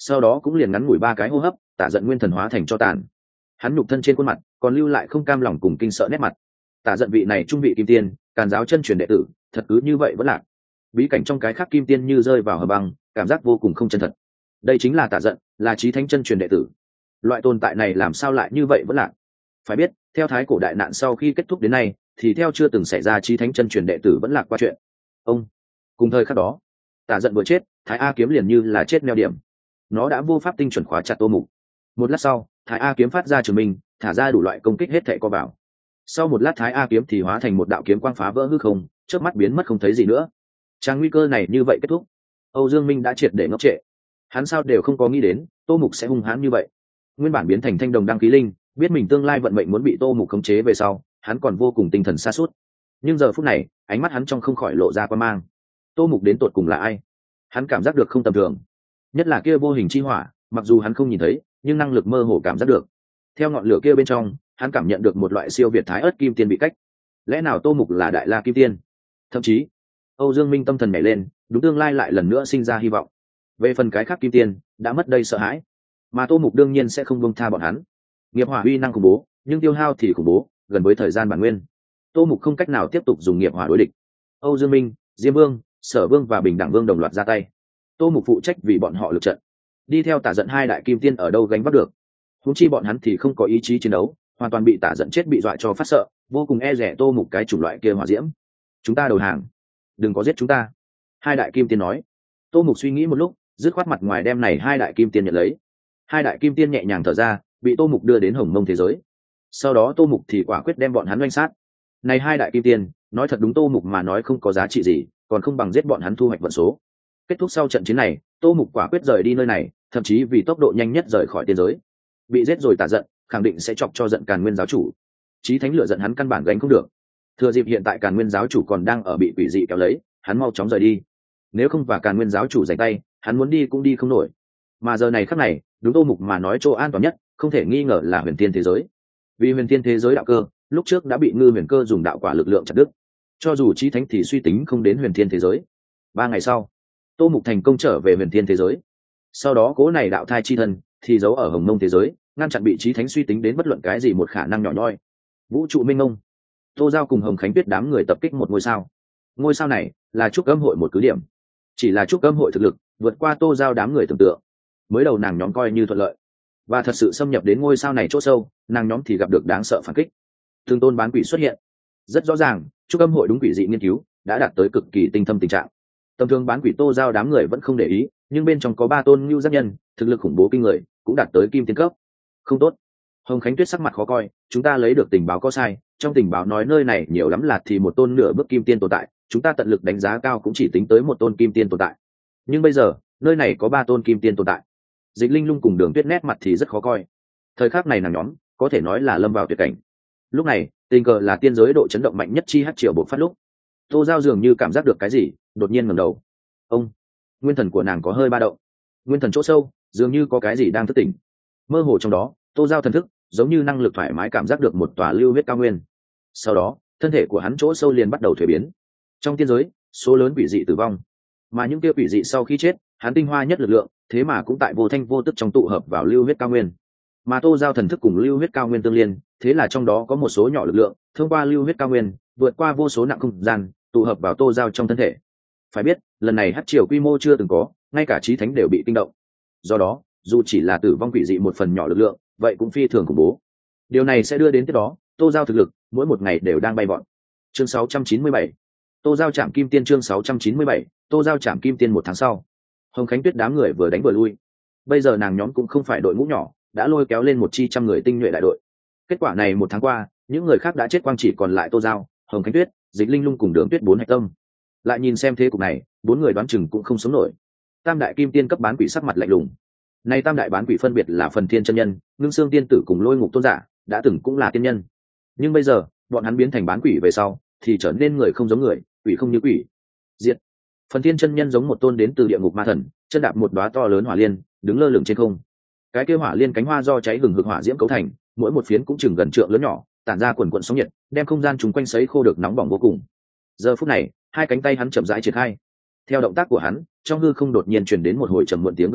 sau đó cũng liền ngắn ngủi 3 cái hô hấp, Tả Giận nguyên thần hóa thành cho tàn. Hắn nhục thân trên khuôn mặt còn lưu lại không cam lòng cùng kinh sợ nét mặt. Tả Giận vị này trung vị kim tiên, Càn giáo chân truyền đệ tử, thật cứ như vậy vẫn lạc. Bí cảnh trong cái khác kim tiên như rơi vào hầm băng, cảm giác vô cùng không chân thật. Đây chính là Tả Giận, là chí thánh chân truyền đệ tử. Loại tồn tại này làm sao lại như vậy vẫn lạc? Phải biết, theo thái cổ đại nạn sau khi kết thúc đến nay, thì theo chưa từng xảy ra chí thánh chân truyền đệ tử vẫn lạc qua chuyện. Ông cùng thời khắc đó, Tả Giận vừa chết, Thái A kiếm liền như là chết neo điểm. Nó đã vô pháp tinh chuẩn khóa chặt Tô Mục. Một lát sau, Thái A kiếm phát ra trường mình, thả ra đủ loại công kích hết thảy co vào. Sau một lát Thái A kiếm thì hóa thành một đạo kiếm quang phá vỡ hư không, chớp mắt biến mất không thấy gì nữa. Trang nguy cơ này như vậy kết thúc. Âu Dương Minh đã triệt để ngốc trệ. Hắn sao đều không có nghĩ đến, Tô Mục sẽ hung hãn như vậy. Nguyên bản biến thành thanh đồng đăng ký linh, biết mình tương lai vận mệnh muốn bị Tô Mục khống chế về sau, hắn còn vô cùng tinh thần sa sút. Nhưng giờ phút này, ánh mắt hắn trong không khỏi lộ ra quan mang. Tô Mục đến tột cùng là ai? Hắn cảm giác được không tầm thường. Nhất là kia vô hình chi hỏa, mặc dù hắn không nhìn thấy, nhưng năng lực mơ hồ cảm giác được. Theo ngọn lửa kia bên trong, hắn cảm nhận được một loại siêu việt thái ớt kim tiên bị cách. Lẽ nào Tô Mục là đại la kim tiên? Thậm chí, Âu Dương Minh tâm thần nhảy lên, đúng tương lai lại lần nữa sinh ra hy vọng. Về phần cái khác kim tiên, đã mất đây sợ hãi, mà Tô Mục đương nhiên sẽ không buông tha bọn hắn. Nghiệp hỏa uy năng khủng bố, nhưng tiêu hao thì khủng bố, gần với thời gian bản nguyên. Tô Mục không cách nào tiếp tục dùng nghiệp hỏa đối địch. Âu Dương Minh, Diêm Vương, Sở Vương và Bình Đẳng Vương đồng loạt ra tay. Tô Mục phụ trách vì bọn họ lực trận. Đi theo Tả Giận hai đại kim tiên ở đâu gánh vác được. Huống chi bọn hắn thì không có ý chí chiến đấu, hoàn toàn bị Tả Giận chết bị dọa cho phát sợ, vô cùng e dè Tô Mục cái chủng loại kia hỏa diễm. Chúng ta đầu hàng, đừng có giết chúng ta. Hai đại kim tiên nói. Tô Mục suy nghĩ một lúc, dứt khoát mặt ngoài đem này hai đại kim tiên nhận lấy. Hai đại kim tiên nhẹ nhàng thở ra, bị Tô Mục đưa đến Hồng Mông thế giới. Sau đó Tô Mục thì quả quyết đem bọn hắn oanh sát. Này hai đại kim tiên, nói thật đúng Tô Mục mà nói không có giá trị gì, còn không bằng giết bọn hắn thu hoạch vận số. Kết thúc sau trận chiến này, Tô Mục quả quyết rời đi nơi này, thậm chí vì tốc độ nhanh nhất rời khỏi tiên giới. Bị giết rồi Tả Giận, khẳng định sẽ chọc cho giận Càn Nguyên giáo chủ. Chí thánh lựa giận hắn căn bản gánh không được. Thừa dịp hiện tại Càn Nguyên giáo chủ còn đang ở bị quỷ dị kéo lấy, hắn mau chóng rời đi. Nếu không và Càn Nguyên giáo chủ giành tay, hắn muốn đi cũng đi không nổi. Mà giờ này khắc này, đúng Tô Mục mà nói chỗ an toàn nhất, không thể nghi ngờ là huyền thiên thế giới. Vì huyền thiên thế giới đạo cơ, lúc trước đã bị Ngư Huyền Cơ dùng đạo quả lực lượng chặt đứt. Cho dù chí thánh thì suy tính không đến huyền thiên thế giới. 3 ngày sau, Tô Mục thành công trở về huyền thiên thế giới. Sau đó cố này đạo thai chi thân thì giấu ở Hồng Mông thế giới, ngăn chặn bị chí thánh suy tính đến bất luận cái gì một khả năng nhỏ nhoi. Vũ trụ minh mông, Tô Giao cùng Hồng Khánh Tuyết đám người tập kích một ngôi sao. Ngôi sao này là Trúc Âm hội một cứ điểm. Chỉ là Trúc Âm hội thực lực vượt qua Tô Giao đám người tưởng tượng. Mới đầu nàng nhóm coi như thuận lợi, và thật sự xâm nhập đến ngôi sao này chỗ sâu, nàng nhóm thì gặp được đáng sợ phản kích. Từng tôn bán quỷ xuất hiện. Rất rõ ràng, Trúc Âm hội đúng quỷ dị nghiên cứu đã đạt tới cực kỳ tinh thâm tình trạng. Tầm thường bán quỷ Tô Giao đám người vẫn không để ý, nhưng bên trong có 3 tôn ngưu giác nhân, thực lực khủng bố kinh người, cũng đạt tới kim tiên cấp. Không tốt. Hồng Khánh Tuyết sắc mặt khó coi, chúng ta lấy được tình báo có sai, trong tình báo nói nơi này nhiều lắm là thì một tôn nửa bước kim tiên tồn tại, chúng ta tận lực đánh giá cao cũng chỉ tính tới một tôn kim tiên tồn tại. Nhưng bây giờ, nơi này có 3 tôn kim tiên tồn tại. Dịch Linh Lung cùng Đường Tuyết nét mặt thì rất khó coi. Thời khắc này nàng nhóm có thể nói là lâm vào tuyệt cảnh. Lúc này, tình cờ là tiên giới độ chấn động mạnh nhất chi hắc triều bộc phát lúc. Tô Giao dường như cảm giác được cái gì, đột nhiên ngẩng đầu. Ông, nguyên thần của nàng có hơi ba động. Nguyên thần chỗ sâu, dường như có cái gì đang thức tỉnh. Mơ hồ trong đó, Tô Giao thần thức giống như năng lực thoải mái cảm giác được một tòa lưu huyết cao nguyên. Sau đó, thân thể của hắn chỗ sâu liền bắt đầu thuế biến. Trong tiên giới, số lớn quỷ dị tử vong, mà những kia quỷ dị sau khi chết, hắn tinh hoa nhất lực lượng, thế mà cũng tại vô thanh vô tức trong tụ hợp vào lưu huyết cao nguyên. Mà Tô Giao thần thức cùng lưu huyết cao nguyên tương liên, thế là trong đó có một số nhỏ lực lượng, thông qua lưu huyết cao nguyên, vượt qua vô số nặng không gian, tụ hợp vào Tô Giao trong thân thể. Phải biết, lần này hắc triều quy mô chưa từng có, ngay cả chí thánh đều bị kinh động. Do đó, dù chỉ là tử vong quỷ dị một phần nhỏ lực lượng, vậy cũng phi thường khủng bố. Điều này sẽ đưa đến tiếp đó, Tô Giao thực lực mỗi một ngày đều đang bay vọt. Chương 697, Tô Giao chạm kim tiên. Chương 697, Tô Giao chạm kim tiên. 1 tháng sau, Hồng Khánh Tuyết đám người vừa đánh vừa lui. Bây giờ nàng nhóm cũng không phải đội ngũ nhỏ, đã lôi kéo lên 100 người tinh nhuệ đại đội. Kết quả này 1 tháng qua, những người khác đã chết quang, chỉ còn lại Tô Giao, Hồng Khánh Tuyết, Dịch Linh Lung cùng Đường Tuyết 4 hạch tâm. Lại nhìn xem thế cục này, 4 người đoán chừng cũng không sống nổi. Tam đại kim tiên cấp bán quỷ sắc mặt lạnh lùng. Này tam đại bán quỷ phân biệt là Phần Thiên chân nhân, Ngưng Xương tiên tử cùng Lôi Ngục tôn giả, đã từng cũng là tiên nhân. Nhưng bây giờ, bọn hắn biến thành bán quỷ về sau, thì trở nên người không giống người, quỷ không như quỷ. Diệt. Phần Thiên chân nhân giống một tôn đến từ địa ngục ma thần, chân đạp một đóa to lớn hỏa liên, đứng lơ lửng trên không. Cái kia hỏa liên cánh hoa do cháy hừng hực hỏa diễm cấu thành, mỗi một phiến cũng chừng gần trượng lớn nhỏ, tản ra quần quần sóng nhiệt, đem không gian chúng quanh sấy khô được nóng bỏng vô cùng. Giờ phút này, hai cánh tay hắn chậm rãi triển khai. Theo động tác của hắn, trong hư không đột nhiên truyền đến một hồi trầm muộn tiếng gầm gừ,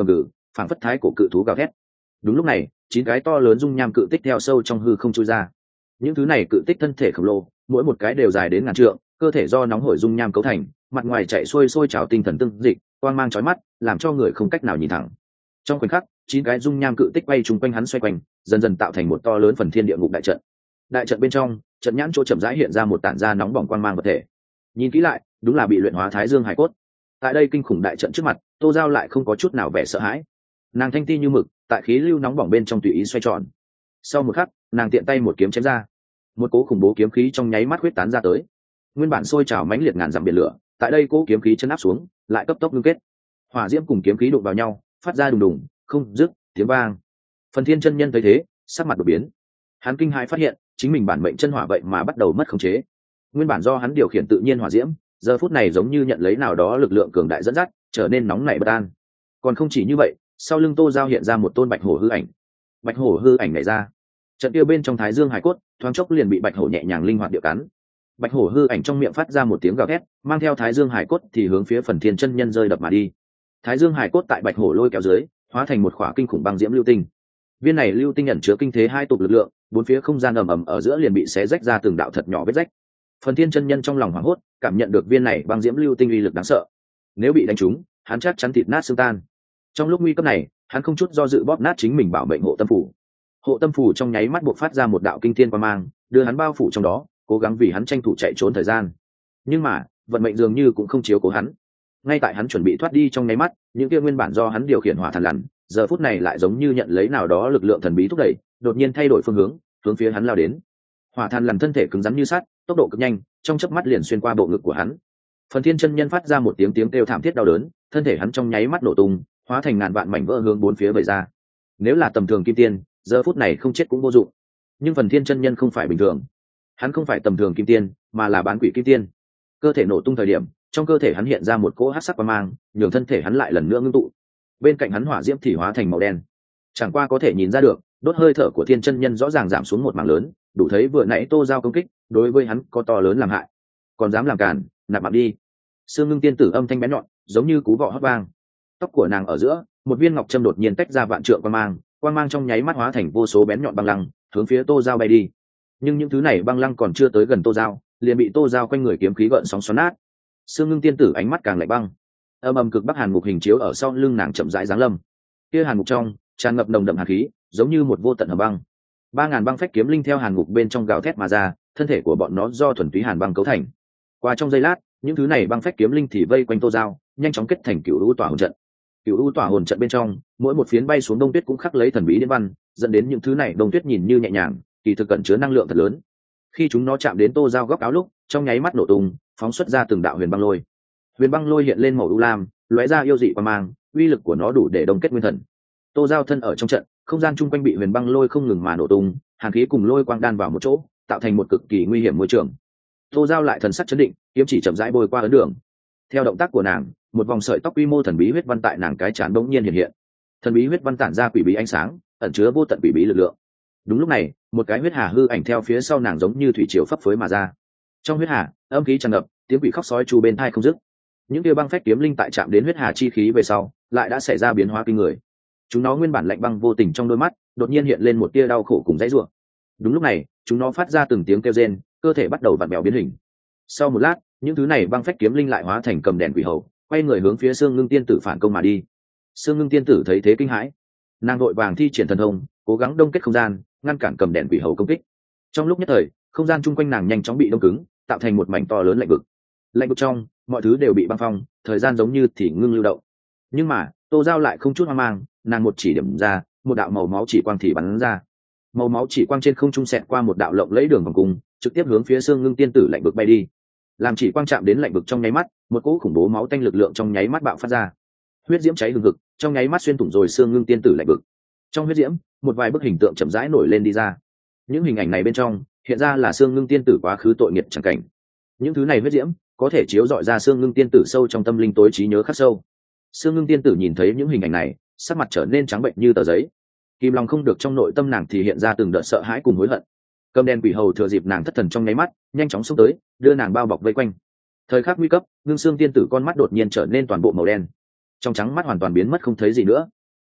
phảng phất thái cổ cự thú gào thét. Đúng lúc này 9 cái to lớn dung nham cự tích theo sâu trong hư không chui ra. Những thứ này cự tích thân thể khổng lồ, mỗi một cái đều dài đến ngàn trượng, cơ thể do nóng hổi dung nham cấu thành, mặt ngoài chạy xuôi sôi trào tinh thần tương dịch, quang mang chói mắt, làm cho người không cách nào nhìn thẳng. Trong khoảnh khắc 9 cái dung nham cự tích bay chung quanh hắn xoay quanh, dần dần tạo thành một to lớn phần thiên địa ngục đại trận. Đại trận bên trong, trận nhãn chỗ chậm rãi hiện ra một tản ra nóng bỏng quang mang vật thể. Nhìn kỹ lại, đúng là bị luyện hóa Thái Dương hải cốt. Tại đây kinh khủng đại trận trước mặt, Tô Giao lại không có chút nào vẻ sợ hãi. Nàng thanh ti như mực, tại khí lưu nóng bỏng bên trong tùy ý xoay tròn. Sau một khắc, nàng tiện tay một kiếm chém ra. Một cỗ khủng bố kiếm khí trong nháy mắt huyết tán ra tới. Nguyên bản sôi trào mãnh liệt ngàn dặm biển lửa, tại đây cỗ kiếm khí chấn áp xuống, lại cấp tốc ngưng kết. Hỏa diễm cùng kiếm khí đụng vào nhau, phát ra đùng đùng, không dứt tiếng vang. Phần Thiên chân nhân thấy thế, sắc mặt đột biến. Hắn kinh hãi phát hiện, chính mình bản mệnh chân hỏa vậy mà bắt đầu mất khống chế. Nguyên bản do hắn điều khiển tự nhiên hỏa diễm, giờ phút này giống như nhận lấy nào đó lực lượng cường đại dẫn dắt, trở nên nóng nảy bất an. Còn không chỉ như vậy, sau lưng Tô Giao hiện ra một tôn bạch hổ hư ảnh. Bạch hổ hư ảnh nhảy ra, trận tiêu bên trong Thái Dương hải cốt, thoáng chốc liền bị bạch hổ nhẹ nhàng linh hoạt điệu cắn. Bạch hổ hư ảnh trong miệng phát ra một tiếng gào thét, mang theo Thái Dương hải cốt thì hướng phía Phần Thiên chân nhân rơi đập mà đi. Thái Dương hải cốt tại bạch hổ lôi kéo dưới, hóa thành một khỏa kinh khủng băng diễm lưu tinh. Viên này lưu tinh ẩn chứa kinh thế hai tục lực lượng, bốn phía không gian ầm ầm ở giữa liền bị xé rách ra từng đạo thật nhỏ vết rách. Phần Thiên chân nhân trong lòng hoảng hốt, cảm nhận được viên này băng diễm lưu tinh uy lực đáng sợ. Nếu bị đánh trúng, hắn chắc chắn thịt nát xương tan. Trong lúc nguy cấp này, hắn không chút do dự bóp nát chính mình bảo mệnh hộ tâm phủ. Hộ tâm phủ trong nháy mắt buộc phát ra một đạo kinh thiên quang mang, đưa hắn bao phủ trong đó, cố gắng vì hắn tranh thủ chạy trốn thời gian. Nhưng mà vận mệnh dường như cũng không chiếu cố hắn. Ngay tại hắn chuẩn bị thoát đi trong nháy mắt, những kia nguyên bản do hắn điều khiển hỏa thần lằn, giờ phút này lại giống như nhận lấy nào đó lực lượng thần bí thúc đẩy, đột nhiên thay đổi phương hướng phía hắn lao đến. Hỏa thần lằn thân thể cứng rắn như sắt, tốc độ cực nhanh, trong chớp mắt liền xuyên qua bộ ngực của hắn. Phần Thiên chân nhân phát ra một tiếng kêu thảm thiết đau đớn, thân thể hắn trong nháy mắt nổ tung, hóa thành ngàn vạn mảnh vỡ hướng bốn phía vẩy ra. Nếu là tầm thường kim tiên, giờ phút này không chết cũng vô dụng. Nhưng Phần Thiên chân nhân không phải bình thường, hắn không phải tầm thường kim tiên, mà là bán quỷ kim tiên. Cơ thể nổ tung thời điểm, trong cơ thể hắn hiện ra một cỗ hắc sắc quang mang, nhường thân thể hắn lại lần nữa ngưng tụ. Bên cạnh hắn hỏa diễm thì hóa thành màu đen. Chẳng qua có thể nhìn ra được, đốt hơi thở của Thiên chân nhân rõ ràng giảm xuống một mảng lớn, đủ thấy vừa nãy Tô Giao công kích đối với hắn có to lớn làm hại. Còn dám làm cản, nạp mạng đi. Sương Ngưng tiên tử âm thanh bén nhọn, giống như cú vọ hót vang. Tóc của nàng ở giữa, một viên ngọc trâm đột nhiên tách ra vạn trượng quang mang trong nháy mắt hóa thành vô số bén nhọn băng lăng, hướng phía Tô Giao bay đi. Nhưng những thứ này băng lăng còn chưa tới gần Tô Giao, liền bị Tô Giao quanh người kiếm khí gợn sóng xoắn nát. Sương Ngưng tiên tử ánh mắt càng lạnh băng. Âm ầm cực bắc hàn ngục hình chiếu ở sau lưng nàng chậm rãi giáng lâm. Kia hàn ngục trong tràn ngập nồng đậm hàn khí, giống như một vô tận hầm băng. 3000 băng phách kiếm linh theo hàn ngục bên trong gào thét mà ra, thân thể của bọn nó do thuần túy hàn băng cấu thành. Qua trong giây lát, những thứ này băng phách kiếm linh thì vây quanh Tô Giao, nhanh chóng kết thành cựu u tỏa hồn trận. Cựu u tỏa hồn trận bên trong, mỗi một phiến bay xuống đông tuyết cũng khắc lấy thần bí điên văn, dẫn đến những thứ này đông tuyết nhìn như nhẹ nhàng, kỳ thực cẩn chứa năng lượng thật lớn. Khi chúng nó chạm đến Tô Giao góc áo lúc, trong nháy mắt nổ tung, phóng xuất ra từng đạo huyền băng lôi. Huyền băng lôi hiện lên màu u lam, lóe ra yêu dị qua mang, uy lực của nó đủ để đông kết nguyên thần. Tô Giao thân ở trong trận, không gian chung quanh bị huyền băng lôi không ngừng mà nổ tung, hàn khí cùng lôi quang đan vào một chỗ, tạo thành một cực kỳ nguy hiểm môi trường. Tô Giao lại thần sắc chấn định, kiếm chỉ chậm rãi bôi qua ấn đường. Theo động tác của nàng, một vòng sợi tóc quy mô thần bí huyết văn tại nàng cái trán bỗng nhiên hiện hiện. Thần bí huyết văn tản ra quỷ bí ánh sáng, ẩn chứa vô tận quỷ bí lực lượng. Đúng lúc này, một cái huyết hà hư ảnh theo phía sau nàng giống như thủy triều phấp phới mà ra. Trong huyết hà, âm khí tràn ngập, tiếng quỷ khóc sói chu bên tai không dứt. Những kia băng phách kiếm linh tại chạm đến huyết hà chi khí về sau, lại đã xảy ra biến hóa kinh người. Chúng nó nguyên bản lạnh băng vô tình trong đôi mắt, đột nhiên hiện lên một tia đau khổ cùng dãy rủa. Đúng lúc này, chúng nó phát ra từng tiếng kêu rên, cơ thể bắt đầu vặn vẹo biến hình. Sau một lát, những thứ này băng phách kiếm linh lại hóa thành cầm đèn quỷ hầu, quay người hướng phía Sương Ngưng tiên tử phản công mà đi. Sương Ngưng tiên tử thấy thế kinh hãi, nàng vội vàng thi triển thần thông, cố gắng đông kết không gian, ngăn cản cầm đèn quỷ hầu công kích. Trong lúc nhất thời, không gian chung quanh nàng nhanh chóng bị đông cứng, tạo thành một mảnh to lớn lạnh vực. Lạnh vực trong, mọi thứ đều bị băng phong, thời gian giống như thì ngưng lưu động. Nhưng mà Tô Giao lại không chút hoang mang, nàng một chỉ điểm ra, một đạo màu máu chỉ quang thì bắn ra. Màu máu chỉ quang trên không trung xẹt qua một đạo lộng lẫy đường vòng cung, trực tiếp hướng phía Sương Ngưng tiên tử lạnh vực bay đi. Làm chỉ quang chạm đến lạnh vực trong nháy mắt, một cỗ khủng bố máu tanh lực lượng trong nháy mắt bạo phát ra. Huyết diễm cháy hừng hực, trong nháy mắt xuyên thủng rồi Sương Ngưng tiên tử lạnh vực. Trong huyết diễm, một vài bức hình tượng chậm rãi nổi lên đi ra. Những hình ảnh này bên trong, hiện ra là Sương Ngưng tiên tử quá khứ tội nghiệp chẳng cảnh. Những thứ này huyết diễm có thể chiếu rọi ra Sương Ngưng tiên tử sâu trong tâm linh tối trí nhớ khắc sâu. Sương Ngưng tiên tử nhìn thấy những hình ảnh này, sắc mặt trở nên trắng bệnh như tờ giấy. Kìm lòng không được trong nội tâm nàng thì hiện ra từng đợt sợ hãi cùng hối hận. Cầm đen quỷ hầu thừa dịp nàng thất thần trong nháy mắt, nhanh chóng xông tới, đưa nàng bao bọc vây quanh. Thời khắc nguy cấp, Ngưng Xương tiên tử con mắt đột nhiên trở nên toàn bộ màu đen, trong trắng mắt hoàn toàn biến mất không thấy gì nữa.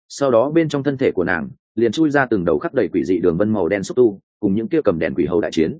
sau đó bên trong thân thể của nàng liền chui ra từng đầu khắc đầy quỷ dị đường vân màu đen xúc tu cùng những kia cầm đèn quỷ hầu đại chiến.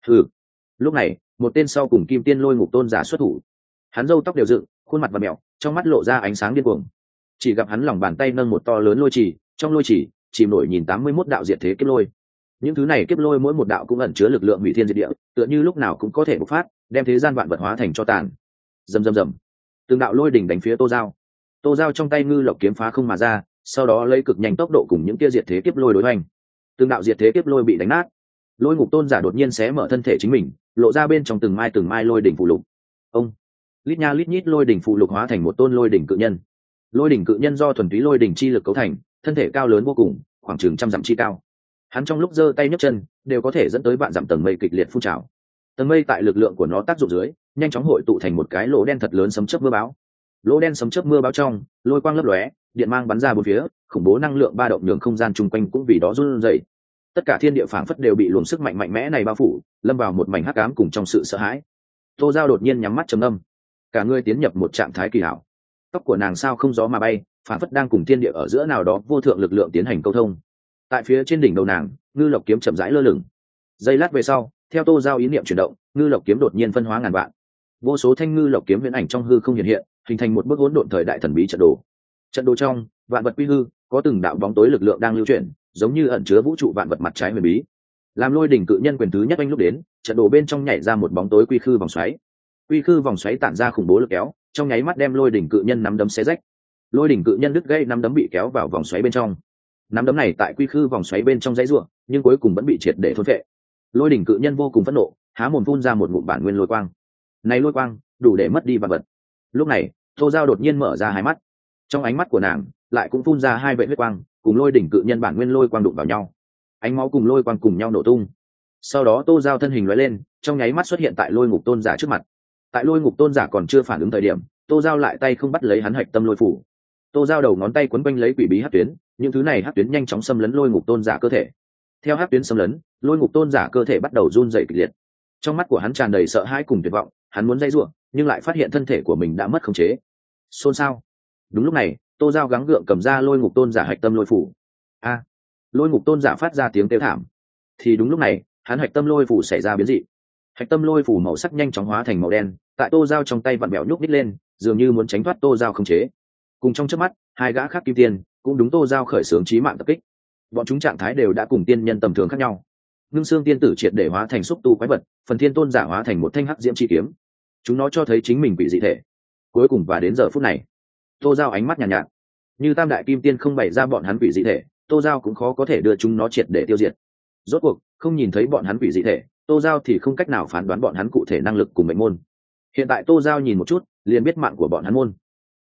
Lúc này một tên sau cùng kim tiên lôi ngục tôn giả xuất thủ. Hắn râu tóc đều dựng, khuôn mặt và mẹo, trong mắt lộ ra ánh sáng điên cuồng. Chỉ gặp hắn lòng bàn tay nâng một to lớn lôi chỉ, trong lôi chỉ chìm nổi nhìn 81 đạo diệt thế kiếp lôi. Những thứ này kiếp lôi mỗi một đạo cũng ẩn chứa lực lượng hủy thiên diệt địa, tựa như lúc nào cũng có thể bộc phát, đem thế gian vạn vật hóa thành cho tàn. Rầm rầm rầm. Từng đạo lôi đỉnh đánh phía Tô Giao. Tô Giao trong tay ngư lộc kiếm phá không mà ra, sau đó lấy cực nhanh tốc độ cùng những kia diệt thế kiếp lôi đối hoành. Từng đạo diệt thế kiếp lôi bị đánh nát. Lôi ngục tôn giả đột nhiên xé mở thân thể chính mình, lộ ra bên trong từng mai lôi đỉnh phụ lục. Ông lít nha lít nhít lôi đỉnh phụ lục hóa thành một tôn lôi đỉnh cự nhân. Lôi đỉnh cự nhân do thuần túy lôi đỉnh chi lực cấu thành, thân thể cao lớn vô cùng, khoảng chừng 100 dặm chi cao. Hắn trong lúc giơ tay nhấc chân đều có thể dẫn tới vạn dặm tầng mây kịch liệt phun trào. Tầng mây tại lực lượng của nó tác dụng dưới nhanh chóng hội tụ thành một cái lỗ đen thật lớn sấm chớp mưa bão. Lỗ đen sấm chớp mưa bão trong lôi quang lấp lóe, điện mang bắn ra bốn phía, khủng bố năng lượng ba động nhường không gian chung quanh cũng vì đó run rẩy. Tất cả thiên địa phảng phất đều bị luồng sức mạnh mạnh mẽ này bao phủ, lâm vào một mảnh hắc ám cùng trong sự sợ hãi. Tô Giao đột nhiên nhắm mắt trầm ngâm, cả người tiến nhập một trạng thái kỳ hảo. Tóc của nàng sao không gió mà bay, phảng phất đang cùng thiên địa ở giữa nào đó vô thượng lực lượng tiến hành câu thông. Tại phía trên đỉnh đầu nàng, ngư lộc kiếm chậm rãi lơ lửng. Giây lát về sau, theo Tô Giao ý niệm chuyển động, ngư lộc kiếm đột nhiên phân hóa ngàn vạn. Vô số thanh ngư lộc kiếm viễn ảnh trong hư không hiện hiện, hình thành một bức hỗn độn thời đại thần bí trận đồ. Trận đồ trong, vạn vật quy hư, có từng đạo bóng tối lực lượng đang lưu chuyển, giống như ẩn chứa vũ trụ vạn vật mặt trái huyền bí. Làm lôi đỉnh cự nhân quyền thứ nhất anh lúc đến, trận đồ bên trong nhảy ra một bóng tối quy khư vòng xoáy. Quy khư vòng xoáy tản ra khủng bố lực kéo, trong nháy mắt đem lôi đỉnh cự nhân nắm đấm xé rách. Lôi đỉnh cự nhân đứt gãy nắm đấm bị kéo vào vòng xoáy bên trong. Nắm đấm này tại quy khư vòng xoáy bên trong dãy rủa, nhưng cuối cùng vẫn bị triệt để thôn phệ. Lôi đỉnh cự nhân vô cùng phẫn nộ, há mồm phun ra một ngụm bản nguyên lôi quang. Này lôi quang, đủ để mất đi vạn vật. Lúc này, Tô Giao đột nhiên mở ra hai mắt. Trong ánh mắt của nàng, lại cũng phun ra hai vệt huyết quang, cùng lôi đỉnh cự nhân bản nguyên lôi quang đụng vào nhau. Ánh máu cùng lôi quang cùng nhau nổ tung. Sau đó Tô Giao thân hình lóe lên, trong nháy mắt xuất hiện tại lôi ngục tôn giả trước mặt. Tại lôi ngục tôn giả còn chưa phản ứng thời điểm, Tô Giao lại tay không bắt lấy hắn hạch tâm lôi phủ. Tô Giao đầu ngón tay quấn quanh lấy quỷ bí hắc tuyến, những thứ này hắc tuyến nhanh chóng xâm lấn lôi ngục tôn giả cơ thể. Theo hắc tuyến xâm lấn, lôi ngục tôn giả cơ thể bắt đầu run rẩy kịch liệt. Trong mắt của hắn tràn đầy sợ hãi cùng tuyệt vọng, hắn muốn dây rủa, nhưng lại phát hiện thân thể của mình đã mất khống chế. Xôn xao. Đúng lúc này, Tô Giao gắng gượng cầm ra lôi ngục tôn giả hạch tâm lôi phủ. Lôi ngục tôn giả phát ra tiếng kêu thảm. Thì đúng lúc này, hắn hạch tâm lôi phủ xảy ra biến dị. Hạch tâm lôi phủ màu sắc nhanh chóng hóa thành màu đen, tại Tô Giao trong tay vặn bẹo nhúc nhích lên, dường như muốn tránh thoát Tô Giao khống chế. Cùng trong chớp mắt, hai gã khác kim tiên cũng đúng Tô Giao khởi xướng chí mạng tập kích. Bọn chúng trạng thái đều đã cùng tiên nhân tầm thường khác nhau. Ngưng xương tiên tử triệt để hóa thành xúc tu quái vật, phần thiên tôn giả hóa thành một thanh hắc diễm chi kiếm. Chúng nó cho thấy chính mình bị dị thể. Cuối cùng và đến giờ phút này, Tô Giao ánh mắt nhàn nhạt, như tam đại kim tiên không bày ra bọn hắn bị dị thể, Tô Giao cũng khó có thể đưa chúng nó triệt để tiêu diệt. Rốt cuộc không nhìn thấy bọn hắn bị dị thể, Tô Giao thì không cách nào phán đoán bọn hắn cụ thể năng lực cùng mệnh môn. Hiện tại Tô Giao nhìn một chút, liền biết mạng của bọn hắn môn.